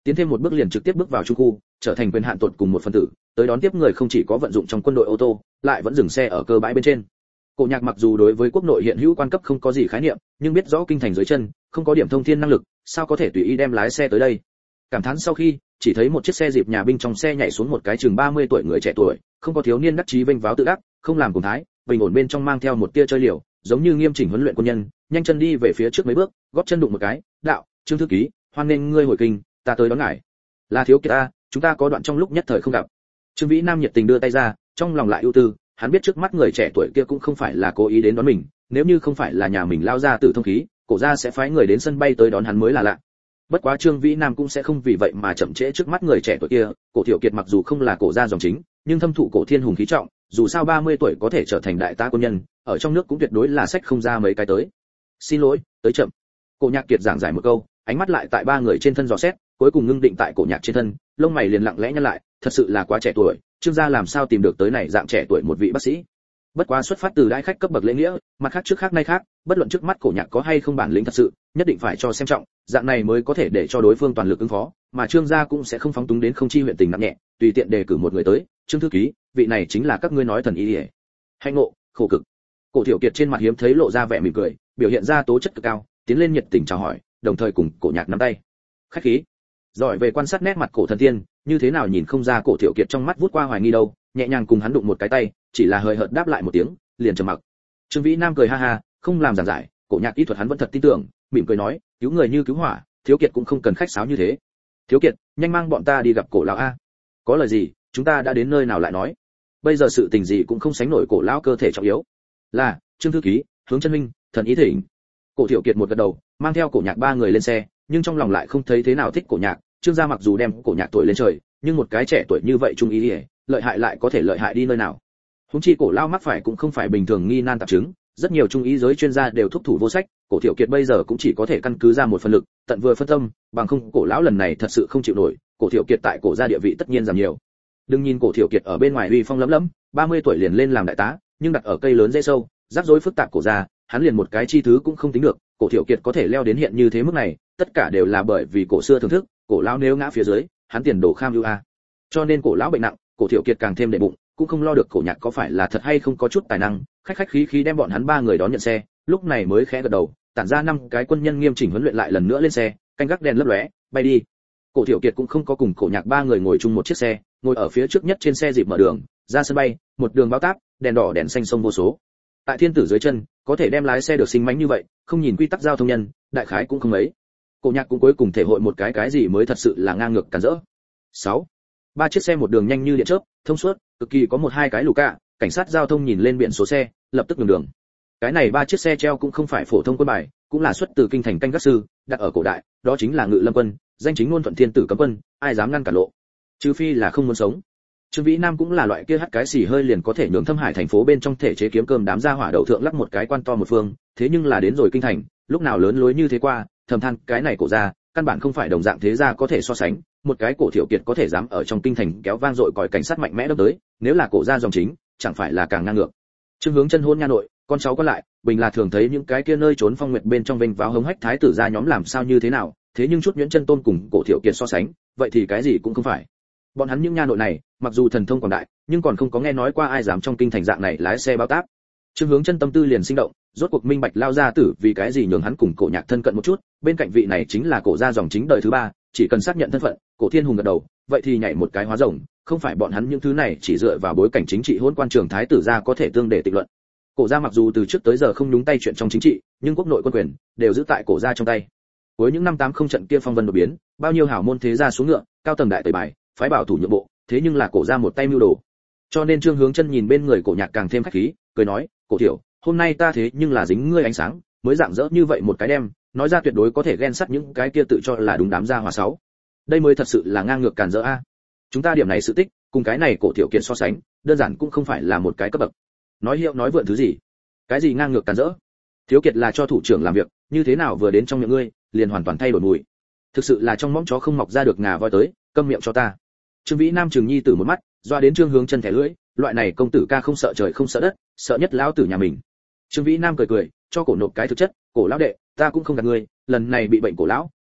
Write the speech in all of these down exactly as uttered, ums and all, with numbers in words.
tiến thêm một bước liền trực tiếp bước vào trung khu, trở thành quyền hạn tột cùng một phần tử, tới đón tiếp người không chỉ có vận dụng trong quân đội ô tô, lại vẫn dừng xe ở cơ bãi bên trên. Cổ Nhạc mặc dù đối với quốc nội hiện hữu quan cấp không có gì khái niệm, nhưng biết rõ kinh thành dưới chân, không có điểm thông thiên năng lực, sao có thể tùy ý đem lái xe tới đây. Cảm thán sau khi, chỉ thấy một chiếc xe dịp nhà binh trong xe nhảy xuống một cái chừng ba mươi tuổi người trẻ tuổi, không có thiếu niên đắc chí vênh váo tự đắc, không làm cùng thái, bình ổn bên trong mang theo một tia chơi liều, giống như nghiêm chỉnh huấn luyện quân nhân, nhanh chân đi về phía trước mấy bước, gót chân đụng một cái, đạo, Trương thư ký, hoan nghênh ngươi hồi kinh, ta tới đón ngài. Là thiếu kiệt ta, chúng ta có đoạn trong lúc nhất thời không gặp. Trương Vĩ Nam nhiệt tình đưa tay ra, trong lòng lại ưu tư, hắn biết trước mắt người trẻ tuổi kia cũng không phải là cố ý đến đón mình, nếu như không phải là nhà mình lao ra từ thông khí, cổ gia sẽ phái người đến sân bay tới đón hắn mới là lạ. Bất quá Trương Vĩ Nam cũng sẽ không vì vậy mà chậm trễ trước mắt người trẻ tuổi kia, Cổ Thiệu Kiệt mặc dù không là cổ gia dòng chính, nhưng thâm thụ cổ thiên hùng khí trọng, dù sao ba mươi tuổi có thể trở thành đại tá quân nhân, ở trong nước cũng tuyệt đối là sách không ra mấy cái tới. Xin lỗi, tới chậm. Cổ Nhạc Kiệt giảng giải một câu, ánh mắt lại tại ba người trên thân dò xét, cuối cùng ngưng định tại Cổ Nhạc trên thân, lông mày liền lặng lẽ nhăn lại, thật sự là quá trẻ tuổi, Trương gia làm sao tìm được tới này dạng trẻ tuổi một vị bác sĩ. Bất quá xuất phát từ đại khách cấp bậc lễ nghĩa, mặt khác trước khác nay khác, bất luận trước mắt Cổ Nhạc có hay không bản lĩnh thật sự, nhất định phải cho xem trọng, dạng này mới có thể để cho đối phương toàn lực ứng phó, mà Trương gia cũng sẽ không phóng túng đến không chi huyện tình nặng nhẹ, tùy tiện đề cử một người tới, Trương thư ký, vị này chính là các ngươi nói thần y. Hạnh ngộ, khổ cực. Cổ Thiệu Kiệt trên mặt hiếm thấy lộ ra vẻ mỉm cười, biểu hiện ra tố chất cực cao, tiến lên nhiệt tình chào hỏi, đồng thời cùng Cổ Nhạc nắm tay. Khách khí. Giỏi về quan sát nét mặt cổ thần tiên, như thế nào nhìn không ra Cổ Thiệu Kiệt trong mắt vút qua hoài nghi đâu, nhẹ nhàng cùng hắn đụng một cái tay, chỉ là hơi hợt đáp lại một tiếng, liền trầm mặc. Trương Vĩ Nam cười ha ha, không làm giảng giải, Cổ Nhạc y thuật hắn vẫn thật tin tưởng, mỉm cười nói, cứu người như cứu hỏa, Thiếu Kiệt cũng không cần khách sáo như thế. Thiếu Kiệt, nhanh mang bọn ta đi gặp Cổ lão a. Có lời gì, chúng ta đã đến nơi nào lại nói. Bây giờ sự tình gì cũng không sánh nổi Cổ lão cơ thể trọng yếu. Là, Trương thư ký, Hướng Chân Minh, thần ý thỉnh. Cổ Thiệu Kiệt một gật đầu, mang theo Cổ Nhạc ba người lên xe, nhưng trong lòng lại không thấy thế nào thích Cổ Nhạc. Trương gia mặc dù đem Cổ Nhạc tuổi lên trời, nhưng một cái trẻ tuổi như vậy trung ý, ý lợi hại lại có thể lợi hại đi nơi nào. Huống chi Cổ lão mắc phải cũng không phải bình thường nghi nan tạp chứng, rất nhiều trung ý giới chuyên gia đều thúc thủ vô sách, Cổ Thiệu Kiệt bây giờ cũng chỉ có thể căn cứ ra một phần lực, tận vừa phân tâm, bằng không Cổ lão lần này thật sự không chịu nổi, Cổ Thiệu Kiệt tại Cổ gia địa vị tất nhiên giảm nhiều. Đừng nhìn Cổ Thiệu Kiệt ở bên ngoài uy phong lấm lấm, ba mươi tuổi liền lên làm đại tá, nhưng đặt ở cây lớn dễ sâu, rắc rối phức tạp Cổ gia, hắn liền một cái chi thứ cũng không tính được, Cổ Thiệu Kiệt có thể leo đến hiện như thế mức này, tất cả đều là bởi vì cổ xưa thưởng thức, Cổ lão nếu ngã phía dưới, hắn tiền đồ kham ưu a. Cho nên Cổ lão bệnh nặng, Cổ Thiệu Kiệt càng thêm để bụng, cũng không lo được Cổ Nhạc có phải là thật hay không có chút tài năng, khách khách khí khí đem bọn hắn ba người đón nhận xe, lúc này mới khẽ gật đầu, tản ra năm cái quân nhân nghiêm chỉnh huấn luyện lại lần nữa lên xe, canh gác đèn lấp lóe, bay đi. Cổ Thiệu Kiệt cũng không có cùng Cổ Nhạc ba người ngồi chung một chiếc xe, ngồi ở phía trước nhất trên xe dịp mở đường, ra sân bay, một đường báo táp, đèn đỏ đèn xanh sông vô số. Tại thiên tử dưới chân, có thể đem lái xe được sinh mánh như vậy, không nhìn quy tắc giao thông nhân, đại khái cũng không mấy. Cổ Nhạc cũng cuối cùng thể hội một cái cái gì mới thật sự là ngang ngược cản rỡ. sáu Ba chiếc xe một đường nhanh như điện chớp, thông suốt, cực kỳ có một hai cái lù cạ, cảnh sát giao thông nhìn lên biển số xe, lập tức nhường đường. Cái này ba chiếc xe treo cũng không phải phổ thông quân bài, cũng là xuất từ kinh thành canh gác sư, đặt ở cổ đại, đó chính là Ngự Lâm quân, danh chính ngôn thuận thiên tử cấm quân, ai dám ngăn cản lộ. Trừ phi là không muốn sống. Trương Vĩ Nam cũng là loại kia hắt cái xì hơi liền có thể nhường Thâm Hải thành phố bên trong thể chế kiếm cơm đám gia hỏa đầu thượng lắc một cái quan to một phương, thế nhưng là đến rồi kinh thành, lúc nào lớn lối như thế qua, thầm than, cái này cổ gia, căn bản không phải đồng dạng thế gia có thể so sánh, một cái Cổ Thiệu Kiệt có thể dám ở trong kinh thành kéo vang dội còi cảnh sát mạnh mẽ đâm tới, nếu là cổ gia dòng chính, chẳng phải là càng ngang ngược. Trương Hướng Chân hôn nha nội, con cháu có lại, bình là thường thấy những cái kia nơi trốn phong nguyệt bên trong vinh váo hống hách thái tử gia nhóm làm sao như thế nào, thế nhưng chút Nhuyễn Chân Tôn cùng Cổ Thiệu Kiệt so sánh, vậy thì cái gì cũng không phải. Bọn hắn những nha nội này, mặc dù thần thông quảng đại, nhưng còn không có nghe nói qua ai dám trong kinh thành dạng này lái xe bao táp. Trương Hướng Chân tâm tư liền sinh động, rốt cuộc minh bạch lao gia tử vì cái gì nhường hắn cùng Cổ Nhạc thân cận một chút, bên cạnh vị này chính là cổ gia dòng chính đời thứ ba, chỉ cần xác nhận thân phận, Cổ Thiên Hùng gật đầu, vậy thì nhảy một cái hóa rồng, không phải bọn hắn những thứ này chỉ dựa vào bối cảnh chính trị hỗn quan trường thái tử gia có thể tương để tịch luận. Cổ gia mặc dù từ trước tới giờ không nhúng tay chuyện trong chính trị, nhưng quốc nội quân quyền đều giữ tại cổ gia trong tay. Cuối những năm tám không trận kia phong vân đột biến, bao nhiêu hảo môn thế gia xuống ngựa, cao tầng đại tẩy bài, phái bảo thủ nhượng bộ, thế nhưng là cổ gia một tay mưu đồ. Cho nên Trương Hướng Chân nhìn bên người Cổ Nhạc càng thêm khách khí, cười nói, "Cổ tiểu, hôm nay ta thế nhưng là dính ngươi ánh sáng, mới dạng dỡ như vậy một cái đem, nói ra tuyệt đối có thể ghen sắt những cái kia tự cho là đúng đám gia hỏa sáu. Đây mới thật sự là ngang ngược càn rỡ a. Chúng ta điểm này sự tích, cùng cái này Cổ Tiểu Kiệt so sánh, đơn giản cũng không phải là một cái cấp bậc. Nói hiệu nói vượn thứ gì? Cái gì ngang ngược càn rỡ? Thiếu Kiệt là cho thủ trưởng làm việc, như thế nào vừa đến trong miệng ngươi, liền hoàn toàn thay đổi mùi. Thực sự là trong mõm chó không mọc ra được ngà voi tới, câm miệng cho ta." Trương Vĩ Nam trừng nhi tử một mắt, doa đến Trương Hướng Chân thẻ lưỡi, loại này công tử ca không sợ trời không sợ đất, sợ nhất lão tử nhà mình. Trương Vĩ Nam cười cười, cho cổ nộp cái thực chất, "Cổ lão đệ, ta cũng không gạt ngươi, lần này bị bệnh cổ lão,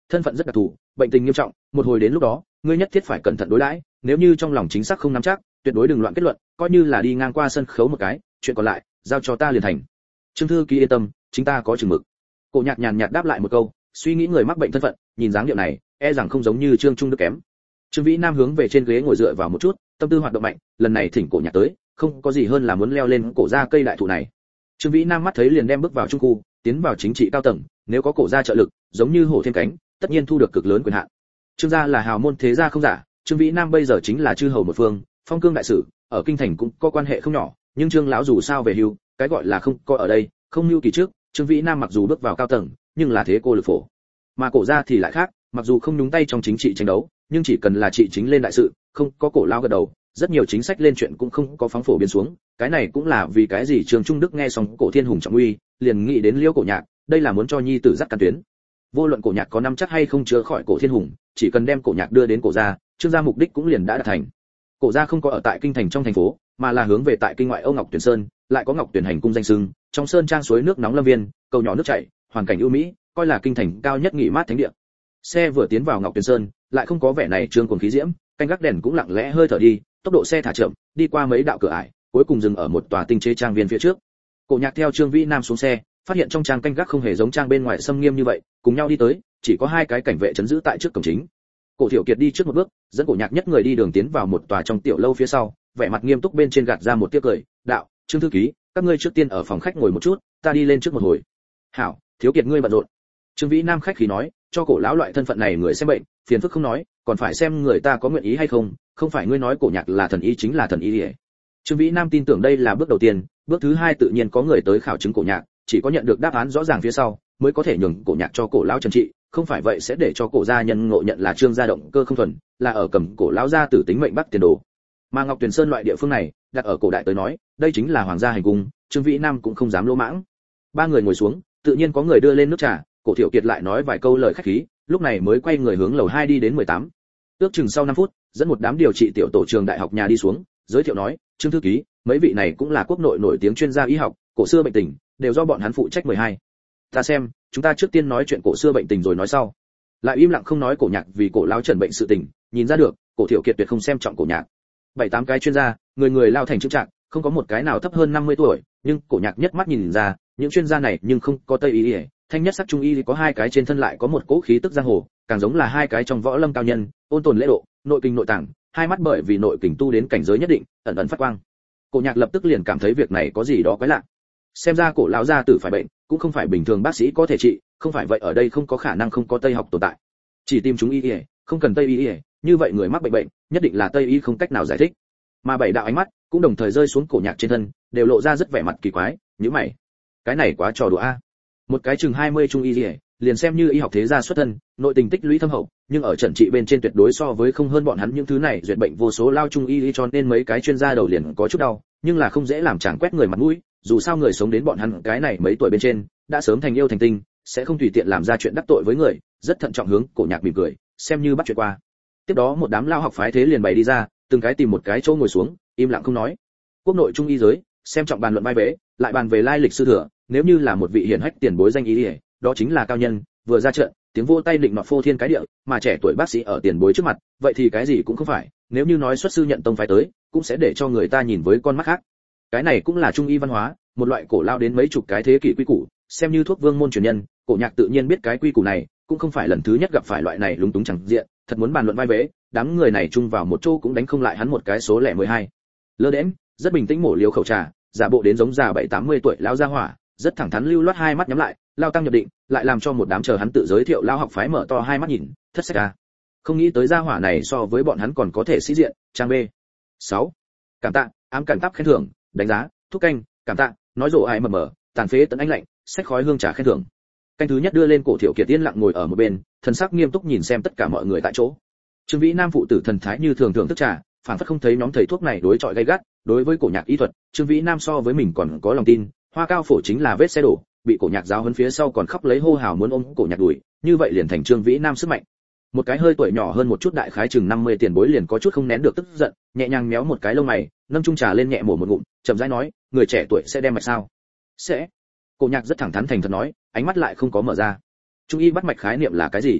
thân phận rất đặc thù, bệnh tình nghiêm trọng, một hồi đến lúc đó ngươi nhất thiết phải cẩn thận đối đãi, nếu như trong lòng chính xác không nắm chắc, tuyệt đối đừng loạn kết luận, coi như là đi ngang qua sân khấu một cái, chuyện còn lại giao cho ta liền thành. Trương thư ký yên tâm, chính ta có chừng mực. Cổ Nhạc nhàn nhạt đáp lại một câu, suy nghĩ người mắc bệnh thân phận, nhìn dáng điệu này, e rằng không giống như Trương Trung Đức kém. Trương Vĩ Nam hướng về trên ghế ngồi dựa vào một chút, tâm tư hoạt động mạnh, lần này thỉnh Cổ Nhạc tới, không có gì hơn là muốn leo lên cổ gia cây đại thụ này. Trương Vĩ Nam mắt thấy liền đem bước vào trung khu, tiến vào chính trị cao tầng, nếu có Cổ gia trợ lực, giống như hổ thêm cánh, tất nhiên thu được cực lớn quyền hạn. Trương gia là hào môn thế gia không giả, Trương Vĩ Nam bây giờ chính là chư hầu một phương, phong cương đại sử, ở kinh thành cũng có quan hệ không nhỏ, nhưng Trương lão dù sao về hưu, cái gọi là không có ở đây, không lưu kỳ trước, Trương Vĩ Nam mặc dù bước vào cao tầng, nhưng là thế cô lực phổ. Mà Cổ gia thì lại khác, mặc dù không nhúng tay trong chính trị tranh đấu, nhưng chỉ cần là trị chính lên đại sự, không có Cổ lão gật đầu, rất nhiều chính sách lên chuyện cũng không có phóng phổ biến xuống, cái này cũng là vì cái gì Trương Trung Đức nghe xong Cổ Thiên Hùng trọng uy, liền nghĩ đến Liêu Cổ Nhạc, đây là muốn cho nhi tử dắt căn tuyến. Vô luận Cổ Nhạc có nắm chắc hay không chữa khỏi Cổ Thiên Hùng, chỉ cần đem Cổ Nhạc đưa đến Cổ gia, Trương gia mục đích cũng liền đã đạt thành. Cổ gia không có ở tại kinh thành trong thành phố, mà là hướng về tại kinh ngoại Âu Ngọc Tuyển Sơn, lại có Ngọc Tuyển hành cung danh xưng, trong sơn trang suối nước nóng lâm viên, cầu nhỏ nước chảy, hoàn cảnh ưu mỹ, coi là kinh thành cao nhất nghỉ mát thánh địa. Xe vừa tiến vào Ngọc Tuyển Sơn, lại không có vẻ này trương cuồng khí diễm, canh gác đèn cũng lặng lẽ hơi thở đi, tốc độ xe thả chậm, đi qua mấy đạo cửa ải, cuối cùng dừng ở một tòa tinh chế trang viên phía trước. Cổ Nhạc theo Trương Vĩ Nam xuống xe, phát hiện trong trang canh gác không hề giống trang bên ngoài xâm nghiêm như vậy, cùng nhau đi tới, chỉ có hai cái cảnh vệ trấn giữ tại trước cổng chính. Cổ Thiệu Kiệt đi trước một bước, dẫn Cổ Nhạc nhất người đi đường tiến vào một tòa trong tiểu lâu phía sau, vẻ mặt nghiêm túc bên trên gạt ra một tia cười, "Đạo, Trương thư ký, các ngươi trước tiên ở phòng khách ngồi một chút, ta đi lên trước một hồi." "Hảo, Thiếu Kiệt ngươi bận rộn." Trương Vĩ Nam khách khí nói, cho Cổ lão loại thân phận này người xem bệnh, phiền phức không nói, còn phải xem người ta có nguyện ý hay không, không phải ngươi nói Cổ Nhạc là thần y chính là thần y liễu. Trương Vĩ Nam tin tưởng đây là bước đầu tiên, bước thứ hai tự nhiên có người tới khảo chứng Cổ Nhạc, chỉ có nhận được đáp án rõ ràng phía sau, mới có thể nhường Cổ Nhạc cho Cổ lão trần trị, không phải vậy sẽ để cho Cổ gia nhân ngộ nhận là Trương gia động cơ không thuần, là ở cầm Cổ lão gia tử tính mệnh bắt tiền đồ. Mà Ngọc Tuyền Sơn loại địa phương này, đặt ở cổ đại tới nói, đây chính là hoàng gia hành cung, Trương Vĩ Nam cũng không dám lỗ mãng. Ba người ngồi xuống, tự nhiên có người đưa lên nước trà, Cổ Thiệu Kiệt lại nói vài câu lời khách khí, lúc này mới quay người hướng lầu hai đi đến mười tám. Ước chừng sau năm phút, dẫn một đám điều trị tiểu tổ trường đại học nhà đi xuống, giới thiệu nói, Trương thư ký, mấy vị này cũng là quốc nội nổi tiếng chuyên gia y học, cổ xưa bệnh tình, đều do bọn hắn phụ trách mười hai. Ta xem, chúng ta trước tiên nói chuyện cổ xưa bệnh tình rồi nói sau. Lại im lặng không nói Cổ Nhạc vì Cổ lão trần bệnh sự tình, nhìn ra được, Cổ Thiệu Kiệt tuyệt không xem trọng Cổ Nhạc. Bảy tám cái chuyên gia, người người lao thành chững trạng, không có một cái nào thấp hơn năm mươi tuổi, nhưng Cổ Nhạc nhất mắt nhìn ra, những chuyên gia này nhưng không có tây y, thanh nhất sắc trung y có hai cái trên thân lại có một cỗ khí tức giang hồ, càng giống là hai cái trong võ lâm cao nhân, ôn tồn lễ độ, nội kinh nội tạng, hai mắt bởi vì nội kình tu đến cảnh giới nhất định, ẩn ẩn phát quang. Cổ Nhạc lập tức liền cảm thấy việc này có gì đó quái lạ. Xem ra Cổ lão gia tử phải bệnh, cũng không phải bình thường bác sĩ có thể trị, không phải vậy ở đây không có khả năng không có tây học tồn tại. Chỉ tìm chúng y y, không cần tây y y, như vậy người mắc bệnh bệnh, nhất định là tây y không cách nào giải thích. Mà bảy đạo ánh mắt cũng đồng thời rơi xuống Cổ Nhạc trên thân, đều lộ ra rất vẻ mặt kỳ quái, nhíu mày. Cái này quá trò đùa a. Một cái chừng hai mươi trung y y, liền xem như y học thế gia xuất thân, nội tình tích lũy thâm hậu, nhưng ở trận trị bên trên tuyệt đối so với không hơn bọn hắn những thứ này duyệt bệnh vô số lao trung y, cho nên mấy cái chuyên gia đầu liền có chút đau, nhưng là không dễ làm chàng quét người mặt mũi, dù sao người sống đến bọn hắn cái này mấy tuổi bên trên, đã sớm thành yêu thành tinh, sẽ không tùy tiện làm ra chuyện đắc tội với người, rất thận trọng hướng Cổ Nhạc mỉm cười, xem như bắt chuyện qua. Tiếp đó một đám lao học phái thế liền bày đi ra, từng cái tìm một cái chỗ ngồi xuống, im lặng không nói. Quốc nội trung y giới, xem trọng bàn luận vai vế, lại bàn về lai lịch sư thừa, nếu như là một vị hiển hách tiền bối danh y, đó chính là cao nhân, vừa ra trận, tiếng vỗ tay định nọt phô thiên cái địa, mà trẻ tuổi bác sĩ ở tiền bối trước mặt, vậy thì cái gì cũng không phải, nếu như nói xuất sư nhận tông phái tới, cũng sẽ để cho người ta nhìn với con mắt khác. Cái này cũng là trung y văn hóa, một loại cổ lao đến mấy chục cái thế kỷ quy củ, xem như thuốc vương môn truyền nhân, Cổ Nhạc tự nhiên biết cái quy củ này, cũng không phải lần thứ nhất gặp phải loại này lúng túng chẳng diện, thật muốn bàn luận vai vế, đám người này chung vào một chỗ cũng đánh không lại hắn một cái số lẻ mười hai. Lơ đễnh, rất bình tĩnh mổ liều khẩu trà, giả bộ đến giống già bảy tám mươi tuổi lão gia hỏa, rất thẳng thắn lưu loát hai mắt nhắm lại, lao tăng nhập định, lại làm cho một đám chờ hắn tự giới thiệu lao học phái mở to hai mắt nhìn, thất sách a. Không nghĩ tới gia hỏa này so với bọn hắn còn có thể sĩ diện, trang B. sáu. Cảm tạ, ám cảnh tắp khen thưởng, đánh giá, thúc canh, cảm tạ, nói rộ ai mờ mờ, tàn phế tấn ánh lạnh, sách khói hương trà khen thưởng. Canh thứ nhất đưa lên Cổ Thiệu Kiệt yên lặng ngồi ở một bên, thần sắc nghiêm túc nhìn xem tất cả mọi người tại chỗ. Trương Vĩ Nam phụ tử thần thái như thường thường thức trà, phản phất không thấy nhóm thầy thuốc này đối chọi gay gắt, đối với Cổ Nhạc y thuật, Trương Vĩ Nam so với mình còn có lòng tin, Hoa Cao Phổ chính là vết xe đổ, bị Cổ Nhạc giáo huấn phía sau còn khóc lấy hô hào muốn ôm Cổ Nhạc đuổi, như vậy liền thành Trương Vĩ Nam sức mạnh. Một cái hơi tuổi nhỏ hơn một chút đại khái chừng năm mươi tiền bối liền có chút không nén được tức giận, nhẹ nhàng méo một cái lông mày, nâng chung trà lên nhẹ mổ một ngụm, chậm rãi nói, người trẻ tuổi sẽ đem mạch sao? Sẽ. Cổ Nhạc rất thẳng thắn thành thật nói, ánh mắt lại không có mở ra. Trung y bắt mạch khái niệm là cái gì?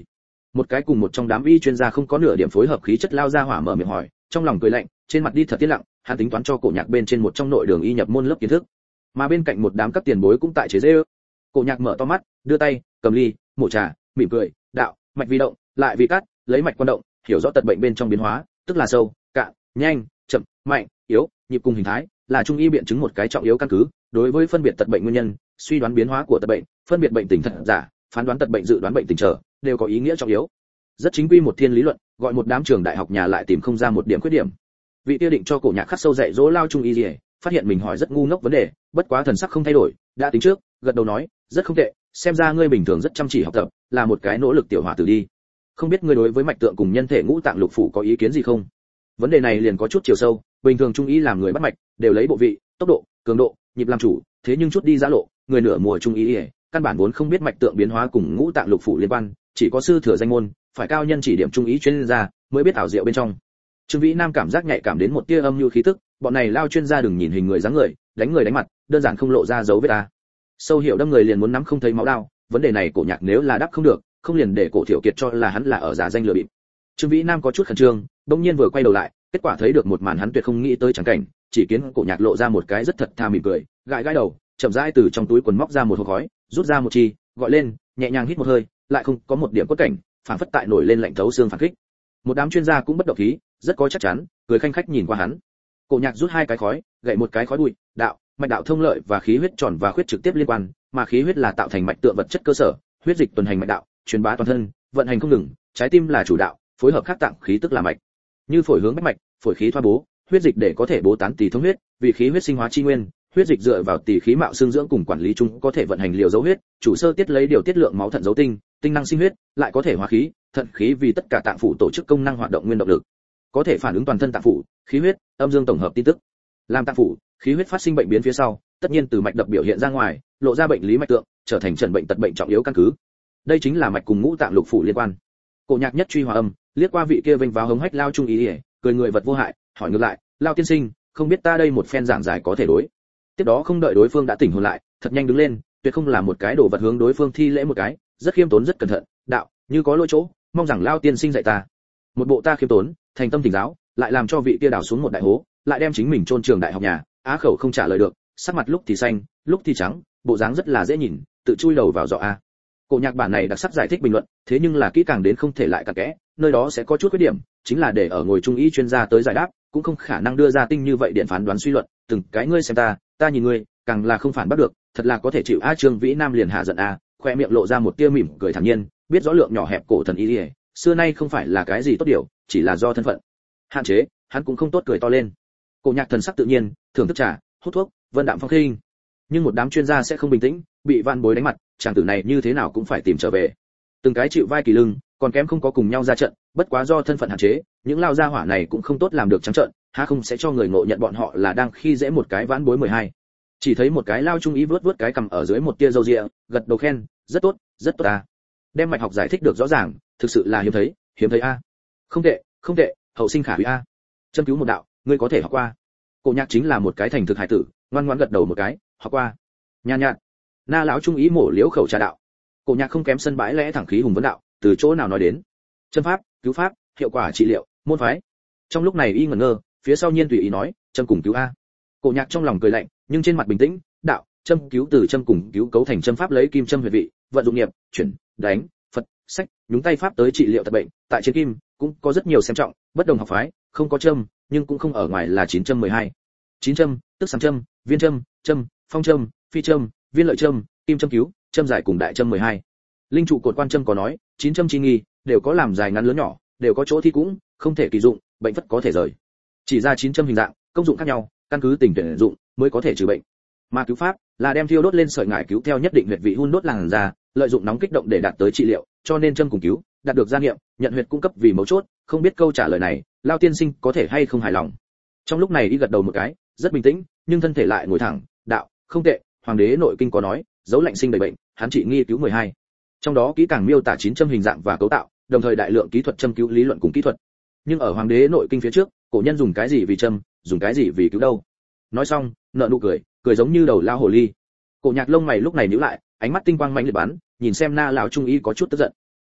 Một cái cùng một trong đám y chuyên gia không có nửa điểm phối hợp khí chất lao ra hỏa mở miệng hỏi, trong lòng cười lạnh, trên mặt đi thật tiết lặng, hắn tính toán cho Cổ Nhạc bên trên một trong nội đường y nhập môn lớp kiến thức. Mà bên cạnh một đám các tiền bối cũng tại chế giễu. Cổ Nhạc mở to mắt, đưa tay, cầm ly, mổ trà, mỉm cười, đạo, mạch vi động, lại vi cắt, lấy mạch quan động, hiểu rõ tật bệnh bên trong biến hóa, tức là sâu, cạn, nhanh, chậm, mạnh, yếu, nhịp cùng hình thái, là trung y biện chứng một cái trọng yếu căn cứ, đối với phân biệt tật bệnh nguyên nhân, suy đoán biến hóa của tật bệnh, phân biệt bệnh tình thật giả, phán đoán tật bệnh dự đoán bệnh tình trở, đều có ý nghĩa trọng yếu. Rất chính quy một thiên lý luận, gọi một đám trường đại học nhà lại tìm không ra một điểm khuyết điểm. Vị tiêu định cho Cổ Nhạc khắc sâu dạy dỗ lao trung y gì, phát hiện mình hỏi rất ngu ngốc vấn đề, bất quá thần sắc không thay đổi, đã tính trước, gật đầu nói, rất không tệ, xem ra ngươi bình thường rất chăm chỉ học tập, là một cái nỗ lực tiểu hòa tử đi. Không biết ngươi đối với mạch tượng cùng nhân thể ngũ tạng lục phủ có ý kiến gì không? Vấn đề này liền có chút chiều sâu, bình thường trung y làm người bắt mạch, đều lấy bộ vị, tốc độ, cường độ, nhịp làm chủ, thế nhưng chút đi giã lộ, người nửa mùa trung y, căn bản vốn không biết mạch tượng biến hóa cùng ngũ tạng lục phủ liên quan, chỉ có sư thừa danh môn, phải cao nhân chỉ điểm trung ý chuyên gia mới biết ảo diệu bên trong. Trương Vĩ Nam cảm giác nhạy cảm đến một tia âm nhu khí tức, bọn này lao chuyên gia đừng nhìn hình người dáng người, đánh người đánh mặt, đơn giản không lộ ra dấu vết ta. Sâu hiểu đâm người liền muốn nắm không thấy máu đao, vấn đề này Cổ Nhạc nếu là đáp không được, không liền để Cổ Thiểu Kiệt cho là hắn là ở giả danh lừa bịp. Trương Vĩ Nam có chút khẩn trương, bỗng nhiên vừa quay đầu lại, kết quả thấy được một màn hắn tuyệt không nghĩ tới chẳng cảnh, chỉ kiến Cổ Nhạc lộ ra một cái rất thật thà mỉm cười, gãi gãi đầu, chậm rãi từ trong túi quần móc ra một hộp khói, rút ra một chi, gọi lên, nhẹ nhàng hít một hơi, lại không có một điểm cốt cảnh, phản phất tại nổi lên lạnh thấu xương phản kích. Một đám chuyên gia cũng bất động khí, rất có chắc chắn, cười khanh khách nhìn qua hắn. Cổ Nhạc rút hai cái khói, gậy một cái khói bụi, đạo, mạch đạo thông lợi và khí huyết tròn và khuyết trực tiếp liên quan, mà khí huyết là tạo thành mạch tượng vật chất cơ sở, huyết dịch tuần hành mạch đạo, truyền bá toàn thân, vận hành không ngừng, trái tim là chủ đạo, phối hợp các tạng khí tức là mạch. Như phổi hướng bách mạch, phổi khí thoa bố, huyết dịch để có thể bố tán tỳ thông huyết, vì khí huyết sinh hóa chi nguyên, huyết dịch dựa vào tỳ khí mạo xương dưỡng cùng quản lý chung có thể vận hành liều dấu huyết, chủ sơ tiết lấy điều tiết lượng máu thận dấu tinh, tinh năng sinh huyết, lại có thể hóa khí, thận khí vì tất cả tạng phủ tổ chức công năng hoạt động nguyên động lực, có thể phản ứng toàn thân tạng phủ, khí huyết, âm dương tổng hợp tin tức. Làm tạng phủ, khí huyết phát sinh bệnh biến phía sau, tất nhiên từ mạch đập biểu hiện ra ngoài, lộ ra bệnh lý mạch tượng, trở thành trần bệnh tật bệnh trọng yếu căn cứ. Đây chính là mạch cùng ngũ tạng lục phủ liên quan. Cổ Nhạc nhất truy hòa âm, liếc qua vị kia vênh váo hống hách lao trung ý, cười người vật vô hại, hỏi ngược lại, lao tiên sinh, không biết ta đây một phen giảng giải có thể đối. Tiếp đó không đợi đối phương đã tỉnh hồn lại, thật nhanh đứng lên, tuyệt không là một cái đồ vật hướng đối phương thi lễ một cái, rất khiêm tốn rất cẩn thận, đạo, như có lỗi chỗ, mong rằng lao tiên sinh dạy ta. Một bộ ta khiêm tốn, thành tâm thỉnh giáo, lại làm cho vị kia đào xuống một đại hố, lại đem chính mình chôn trường đại học nhà, á khẩu không trả lời được, sắc mặt lúc thì xanh, lúc thì trắng, bộ dáng rất là dễ nhìn, tự chui đầu vào giỏ a. Cổ Nhạc bản này đặc sắc giải thích bình luận, thế nhưng là kỹ càng đến không thể lại cặn kẽ, nơi đó sẽ có chút khuyết điểm, chính là để ở ngồi trung y chuyên gia tới giải đáp, cũng không khả năng đưa ra tinh như vậy điện phán đoán suy luận, từng cái ngươi xem ta, ta nhìn ngươi, càng là không phản bắt được, thật là có thể chịu a. Trương Vĩ Nam liền hạ giận a, khoe miệng lộ ra một tia mỉm cười thản nhiên, biết rõ lượng nhỏ hẹp cổ thần y, xưa nay không phải là cái gì tốt điều, chỉ là do thân phận hạn chế, hắn cũng không tốt cười to lên. Cổ Nhạc thần sắc tự nhiên, thưởng thức trà, hút thuốc, vân đạm phong khinh. Nhưng một đám chuyên gia sẽ không bình tĩnh, bị van bối đánh mặt, chàng tử này như thế nào cũng phải tìm trở về. Từng cái chịu vai kỳ lưng, còn kém không có cùng nhau ra trận, bất quá do thân phận hạn chế, những lao gia hỏa này cũng không tốt làm được trắng trợn, há không sẽ cho người ngộ nhận bọn họ là đang khi dễ một cái vãn bối mười hai. Chỉ thấy một cái lao trung ý vớt vớt cái cầm ở dưới một tia râu ria, gật đầu khen, rất tốt, rất tốt a. Đem mạch học giải thích được rõ ràng, thực sự là hiếm thấy, hiếm thấy a. Không tệ, không tệ, hậu sinh khả úy a. Châm cứu một đạo, ngươi có thể học qua. Cổ Nhạc chính là một cái thành thực hải tử, ngoan ngoãn gật đầu một cái, học qua. Nhàn nhạt, na lão trung ý mổ liễu khẩu trà đạo. Cổ Nhạc không kém sân bãi lẽ thẳng khí hùng vấn đạo, từ chỗ nào nói đến? Châm pháp, cứu pháp, hiệu quả trị liệu, môn phái. Trong lúc này y ngẩn ngơ, phía sau nhiên tùy ý nói, châm cùng cứu a. Cổ Nhạc trong lòng cười lạnh, nhưng trên mặt bình tĩnh, đạo, châm cứu từ châm cùng cứu cấu thành châm pháp lấy kim châm huyệt vị, vận dụng nghiệp, chuyển, đánh, Phật, sách, nhúng tay pháp tới trị liệu tật bệnh, tại trên kim cũng có rất nhiều xem trọng, bất đồng học phái, không có châm, nhưng cũng không ở ngoài là chín châm mười hai. chín châm, tức sám châm, viên châm, châm, phong châm, phi châm, viên lợi châm, kim châm cứu, châm dài cùng đại châm mười hai. Linh trụ cột quan châm có nói, chín châm chi nghi, đều có làm dài ngắn lớn nhỏ, đều có chỗ thi cũng, không thể kỳ dụng, bệnh phất có thể rời. Chỉ ra chín châm hình dạng, công dụng khác nhau, căn cứ tình tuyển dụng mới có thể trừ bệnh. Mà cứu pháp là đem thiêu đốt lên sợi ngải cứu theo nhất định huyệt vị hun đốt làn da, lợi dụng nóng kích động để đạt tới trị liệu, cho nên châm cùng cứu, đạt được gia nghiệm, nhận huyệt cung cấp vì mấu chốt, không biết câu trả lời này, Lao tiên sinh có thể hay không hài lòng. Trong lúc này y gật đầu một cái, rất bình tĩnh, nhưng thân thể lại ngồi thẳng, đạo, không tệ, hoàng đế nội kinh có nói, dấu lạnh sinh đầy bệnh, hắn trị nghi cứu mười hai. Trong đó kỹ càng miêu tả chín châm hình dạng và cấu tạo, đồng thời đại lượng kỹ thuật châm cứu lý luận cùng kỹ thuật. Nhưng ở hoàng đế nội kinh phía trước, cổ nhân dùng cái gì vì châm, dùng cái gì vì cứu đâu? Nói xong, nợ nụ cười, cười giống như đầu lao hồ ly. Cổ Nhạc lông mày lúc này nhíu lại, ánh mắt tinh quang mãnh liệt bắn, nhìn xem na lão trung y có chút tức giận.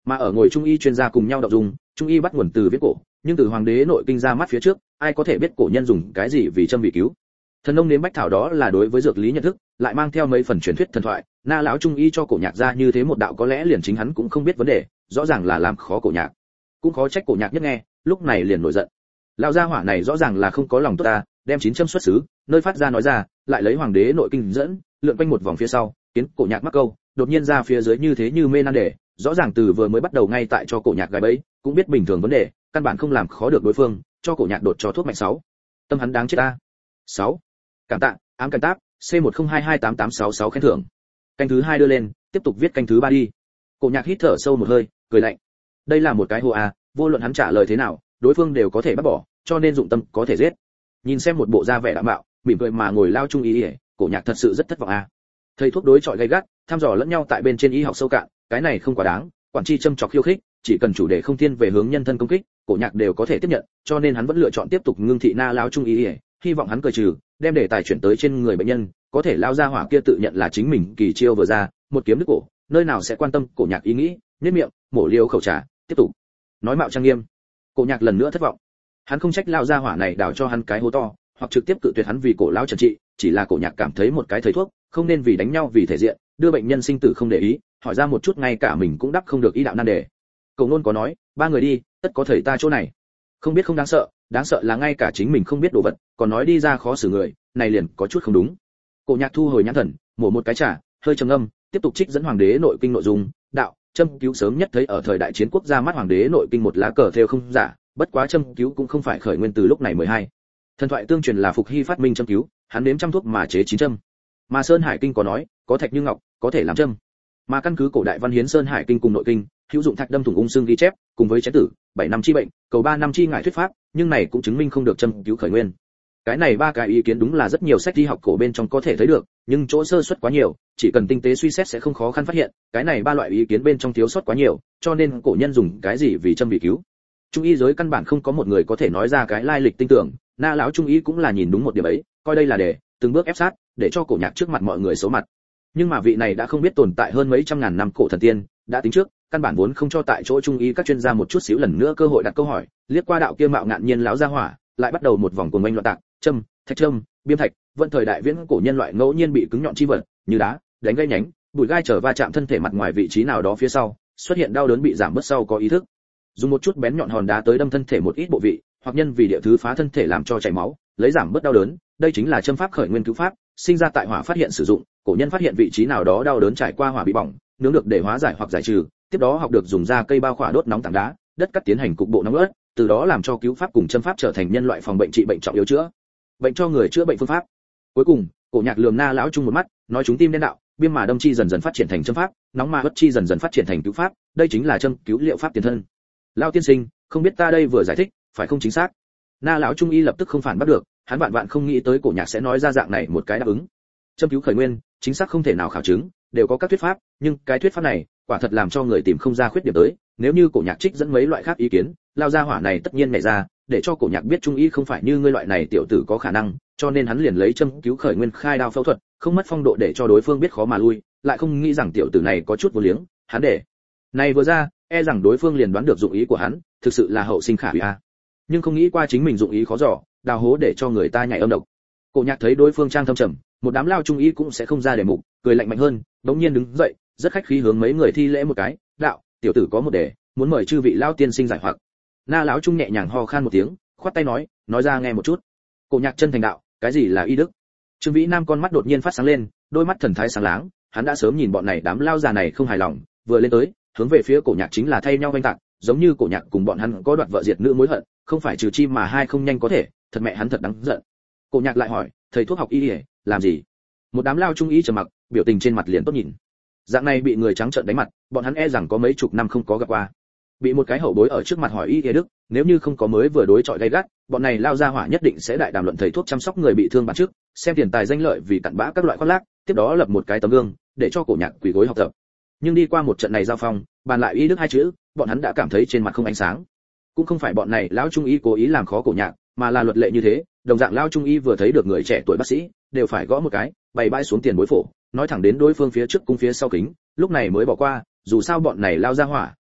Mà ở ngồi trung y chuyên gia cùng nhau đọc dùng, trung y bắt nguồn từ viết cổ, nhưng từ hoàng đế nội kinh ra mắt phía trước, ai có thể biết cổ nhân dùng cái gì vì châm vì cứu. Thần nông nếm bách thảo đó là đối với dược lý nhận thức, lại mang theo mấy phần truyền thuyết thần thoại, Na lão trung y cho cổ nhạc ra như thế một đạo có lẽ liền chính hắn cũng không biết vấn đề, rõ ràng là làm khó cổ nhạc. Cũng khó trách cổ nhạc nhất nghe, lúc này liền nổi giận. Lão gia hỏa này rõ ràng là không có lòng tốt ta, đem chín châm xuất xứ, nơi phát ra nói ra, lại lấy hoàng đế nội kinh dẫn, lượn quanh một vòng phía sau, kiến cổ nhạc mắc câu, đột nhiên ra phía dưới như thế như mê nan đề, rõ ràng từ vừa mới bắt đầu ngay tại cho cổ nhạc gài bẫy, cũng biết bình thường vấn đề, căn bản không làm khó được đối phương, cho cổ nhạc đột cho thuốc mạnh sáu. Tâm hắn đáng chết ta. sáu. Cảm tạ, ám cảnh táp, C một không hai hai tám tám sáu sáu khen thưởng. Canh thứ hai đưa lên, tiếp tục viết canh thứ ba đi. Cổ nhạc hít thở sâu một hơi, cười lạnh. Đây là một cái hô a, vô luận hắn trả lời thế nào, đối phương đều có thể bắt bỏ, cho nên dụng tâm có thể giết. Nhìn xem một bộ da vẻ đạm bạo, mỉm cười mà ngồi lao trung ý, ý cổ nhạc thật sự rất thất vọng a. Thầy thuốc đối chọi gay gắt, thăm dò lẫn nhau tại bên trên y học sâu cạn, cái này không quá đáng, quản tri châm chọc khiêu khích, chỉ cần chủ đề không thiên về hướng nhân thân công kích, cổ nhạc đều có thể tiếp nhận, cho nên hắn vẫn lựa chọn tiếp tục ngưng thị Na lão trung ý, ý, hy vọng hắn cười trừ, đem đề tài chuyển tới trên người bệnh nhân, có thể lao ra hỏa kia tự nhận là chính mình kỳ chiêu vừa ra, một kiếm đứt cổ, nơi nào sẽ quan tâm cổ nhạc ý nghĩ, nhếch miệng, mổ liều khẩu trà, tiếp tục nói mạo trang nghiêm. Cổ nhạc lần nữa thất vọng, hắn không trách lao ra hỏa này đào cho hắn cái hố to, hoặc trực tiếp cự tuyệt hắn vì cổ lão trần trị, chỉ là cổ nhạc cảm thấy một cái thầy thuốc, không nên vì đánh nhau vì thể diện, đưa bệnh nhân sinh tử không để ý, hỏi ra một chút ngay cả mình cũng đáp không được ý đạo nan đề. Cổ Nôn có nói, ba người đi, tất có thầy ta chỗ này. Không biết không đáng sợ, đáng sợ là ngay cả chính mình không biết đồ vật, còn nói đi ra khó xử người, này liền có chút không đúng. Cổ nhạc thu hồi nhãn thần, mổ một cái trà, hơi trầm ngâm, tiếp tục trích dẫn hoàng đế nội kinh nội dung, đạo, châm cứu sớm nhất thấy ở thời đại chiến quốc ra mắt hoàng đế nội kinh một lá cờ theo không giả, bất quá châm cứu cũng không phải khởi nguyên từ lúc này mười hai. Thần thoại tương truyền là Phục Hy phát minh châm cứu, hắn nếm trăm thuốc mà chế chín châm. Mà Sơn Hải kinh có nói, có thạch như ngọc, có thể làm châm. Mà căn cứ cổ đại văn hiến Sơn Hải kinh cùng nội kinh, hữu dụng thạch đâm thủng ung xương ghi chép, cùng với chén tử, bảy năm chi bệnh, cầu ba năm chi ngải thuyết pháp, nhưng này cũng chứng minh không được châm cứu khởi nguyên. Cái này ba cái ý kiến đúng là rất nhiều sách y học cổ bên trong có thể thấy được, nhưng chỗ sơ suất quá nhiều, chỉ cần tinh tế suy xét sẽ không khó khăn phát hiện, cái này ba loại ý kiến bên trong thiếu sót quá nhiều, cho nên cổ nhân dùng cái gì vì châm vì cứu. Trung y giới căn bản không có một người có thể nói ra cái lai lịch tinh tưởng, Na lão trung y cũng là nhìn đúng một điểm ấy, coi đây là để từng bước ép sát, để cho cổ nhạc trước mặt mọi người xấu mặt. Nhưng mà vị này đã không biết tồn tại hơn mấy trăm ngàn năm cổ thần tiên, đã tính trước, căn bản vốn không cho tại chỗ trung y các chuyên gia một chút xíu lần nữa cơ hội đặt câu hỏi, liếc qua đạo kia mạo ngạn nhiên lão gia hỏa, lại bắt đầu một vòng cuồng oanh loạn tạc, châm, thạch châm, biêm thạch, vận thời đại viễn cổ nhân loại ngẫu nhiên bị cứng nhọn chi vật, như đá, đánh gãy nhánh, bụi gai trở va chạm thân thể mặt ngoài vị trí nào đó phía sau, xuất hiện đau đớn bị giảm bớt sau có ý thức. Dùng một chút bén nhọn hòn đá tới đâm thân thể một ít bộ vị, hoặc nhân vì địa thứ phá thân thể làm cho chảy máu, lấy giảm bớt đau đớn, đây chính là châm pháp khởi nguyên cứu pháp, sinh ra tại hỏa phát hiện sử dụng, cổ nhân phát hiện vị trí nào đó đau đớn trải qua hỏa bị bỏng, nướng được để hóa giải hoặc giải trừ, tiếp đó học được dùng da cây bao khỏa đốt nóng tảng đá, đất cắt tiến hành cục bộ nóng ớt, từ đó làm cho cứu pháp cùng châm pháp trở thành nhân loại phòng bệnh trị bệnh trọng yếu chữa bệnh cho người chữa bệnh phương pháp. Cuối cùng, cổ nhạc lườm Na lão chung một mắt, nói chúng tim đen đạo, biêm mà đâm chi dần dần phát triển thành châm pháp, nóng mà bất chi dần dần phát triển thành cứu pháp, đây chính là châm cứu liệu pháp tiền thân. Lão tiên sinh, không biết ta đây vừa giải thích, phải không chính xác? Na lão trung y lập tức không phản bắt được, hắn vạn vạn không nghĩ tới cổ nhạc sẽ nói ra dạng này một cái đáp ứng. Châm cứu khởi nguyên, chính xác không thể nào khảo chứng, đều có các thuyết pháp, nhưng cái thuyết pháp này, quả thật làm cho người tìm không ra khuyết điểm tới, nếu như cổ nhạc trích dẫn mấy loại khác ý kiến, lao ra hỏa này tất nhiên nhảy ra, để cho cổ nhạc biết trung y không phải như ngươi loại này tiểu tử có khả năng, cho nên hắn liền lấy châm cứu khởi nguyên khai đao phẫu thuật, không mất phong độ để cho đối phương biết khó mà lui, lại không nghĩ rằng tiểu tử này có chút vô liếng, hắn để này vừa ra, e rằng đối phương liền đoán được dụng ý của hắn, thực sự là hậu sinh khả hủy a. Nhưng không nghĩ qua chính mình dụng ý khó dò, đào hố để cho người ta nhảy âm độc. Cổ nhạc thấy đối phương trang thâm trầm, một đám lao trung y cũng sẽ không ra để mục, cười lạnh mạnh hơn, đống nhiên đứng dậy, rất khách khí hướng mấy người thi lễ một cái, đạo, tiểu tử có một đề, muốn mời chư vị lao tiên sinh giải hoặc. Na lão trung nhẹ nhàng ho khan một tiếng, khoát tay nói, nói ra nghe một chút. Cổ nhạc chân thành đạo, cái gì là y đức? Trương Vĩ Nam con mắt đột nhiên phát sáng lên, đôi mắt thần thái sáng láng, hắn đã sớm nhìn bọn này đám lao già này không hài lòng, vừa lên tới, hướng về phía cổ nhạc chính là thay nhau vênh tặng, giống như cổ nhạc cùng bọn hắn có đoạt vợ diệt nữ mối hận, không phải trừ chi mà hai không nhanh có thể, thật mẹ hắn thật đáng giận. Cổ nhạc lại hỏi, thầy thuốc học y y, làm gì? Một đám lao trung y trầm mặc, biểu tình trên mặt liền tốt nhìn. Dạng này bị người trắng trợn đánh mặt, bọn hắn e rằng có mấy chục năm không có gặp qua. Bị một cái hậu bối ở trước mặt hỏi y y đức, nếu như không có mới vừa đối chọi gay gắt, bọn này lao ra hỏa nhất định sẽ đại đàm luận thầy thuốc chăm sóc người bị thương bản trước, xem tiền tài danh lợi vì cặn bã các loại khoác lác, tiếp đó lập một cái tấm gương, để cho cổ nhạc quỳ gối học tập. Nhưng đi qua một trận này giao phong, bàn lại y đức hai chữ, bọn hắn đã cảm thấy trên mặt không ánh sáng. Cũng không phải bọn này lão trung y cố ý làm khó cổ nhạc, mà là luật lệ như thế, đồng dạng lao trung y vừa thấy được người trẻ tuổi bác sĩ, đều phải gõ một cái, bày bãi xuống tiền bối phổ, nói thẳng đến đối phương phía trước cung phía sau kính, lúc này mới bỏ qua, dù sao bọn này lao ra hỏa,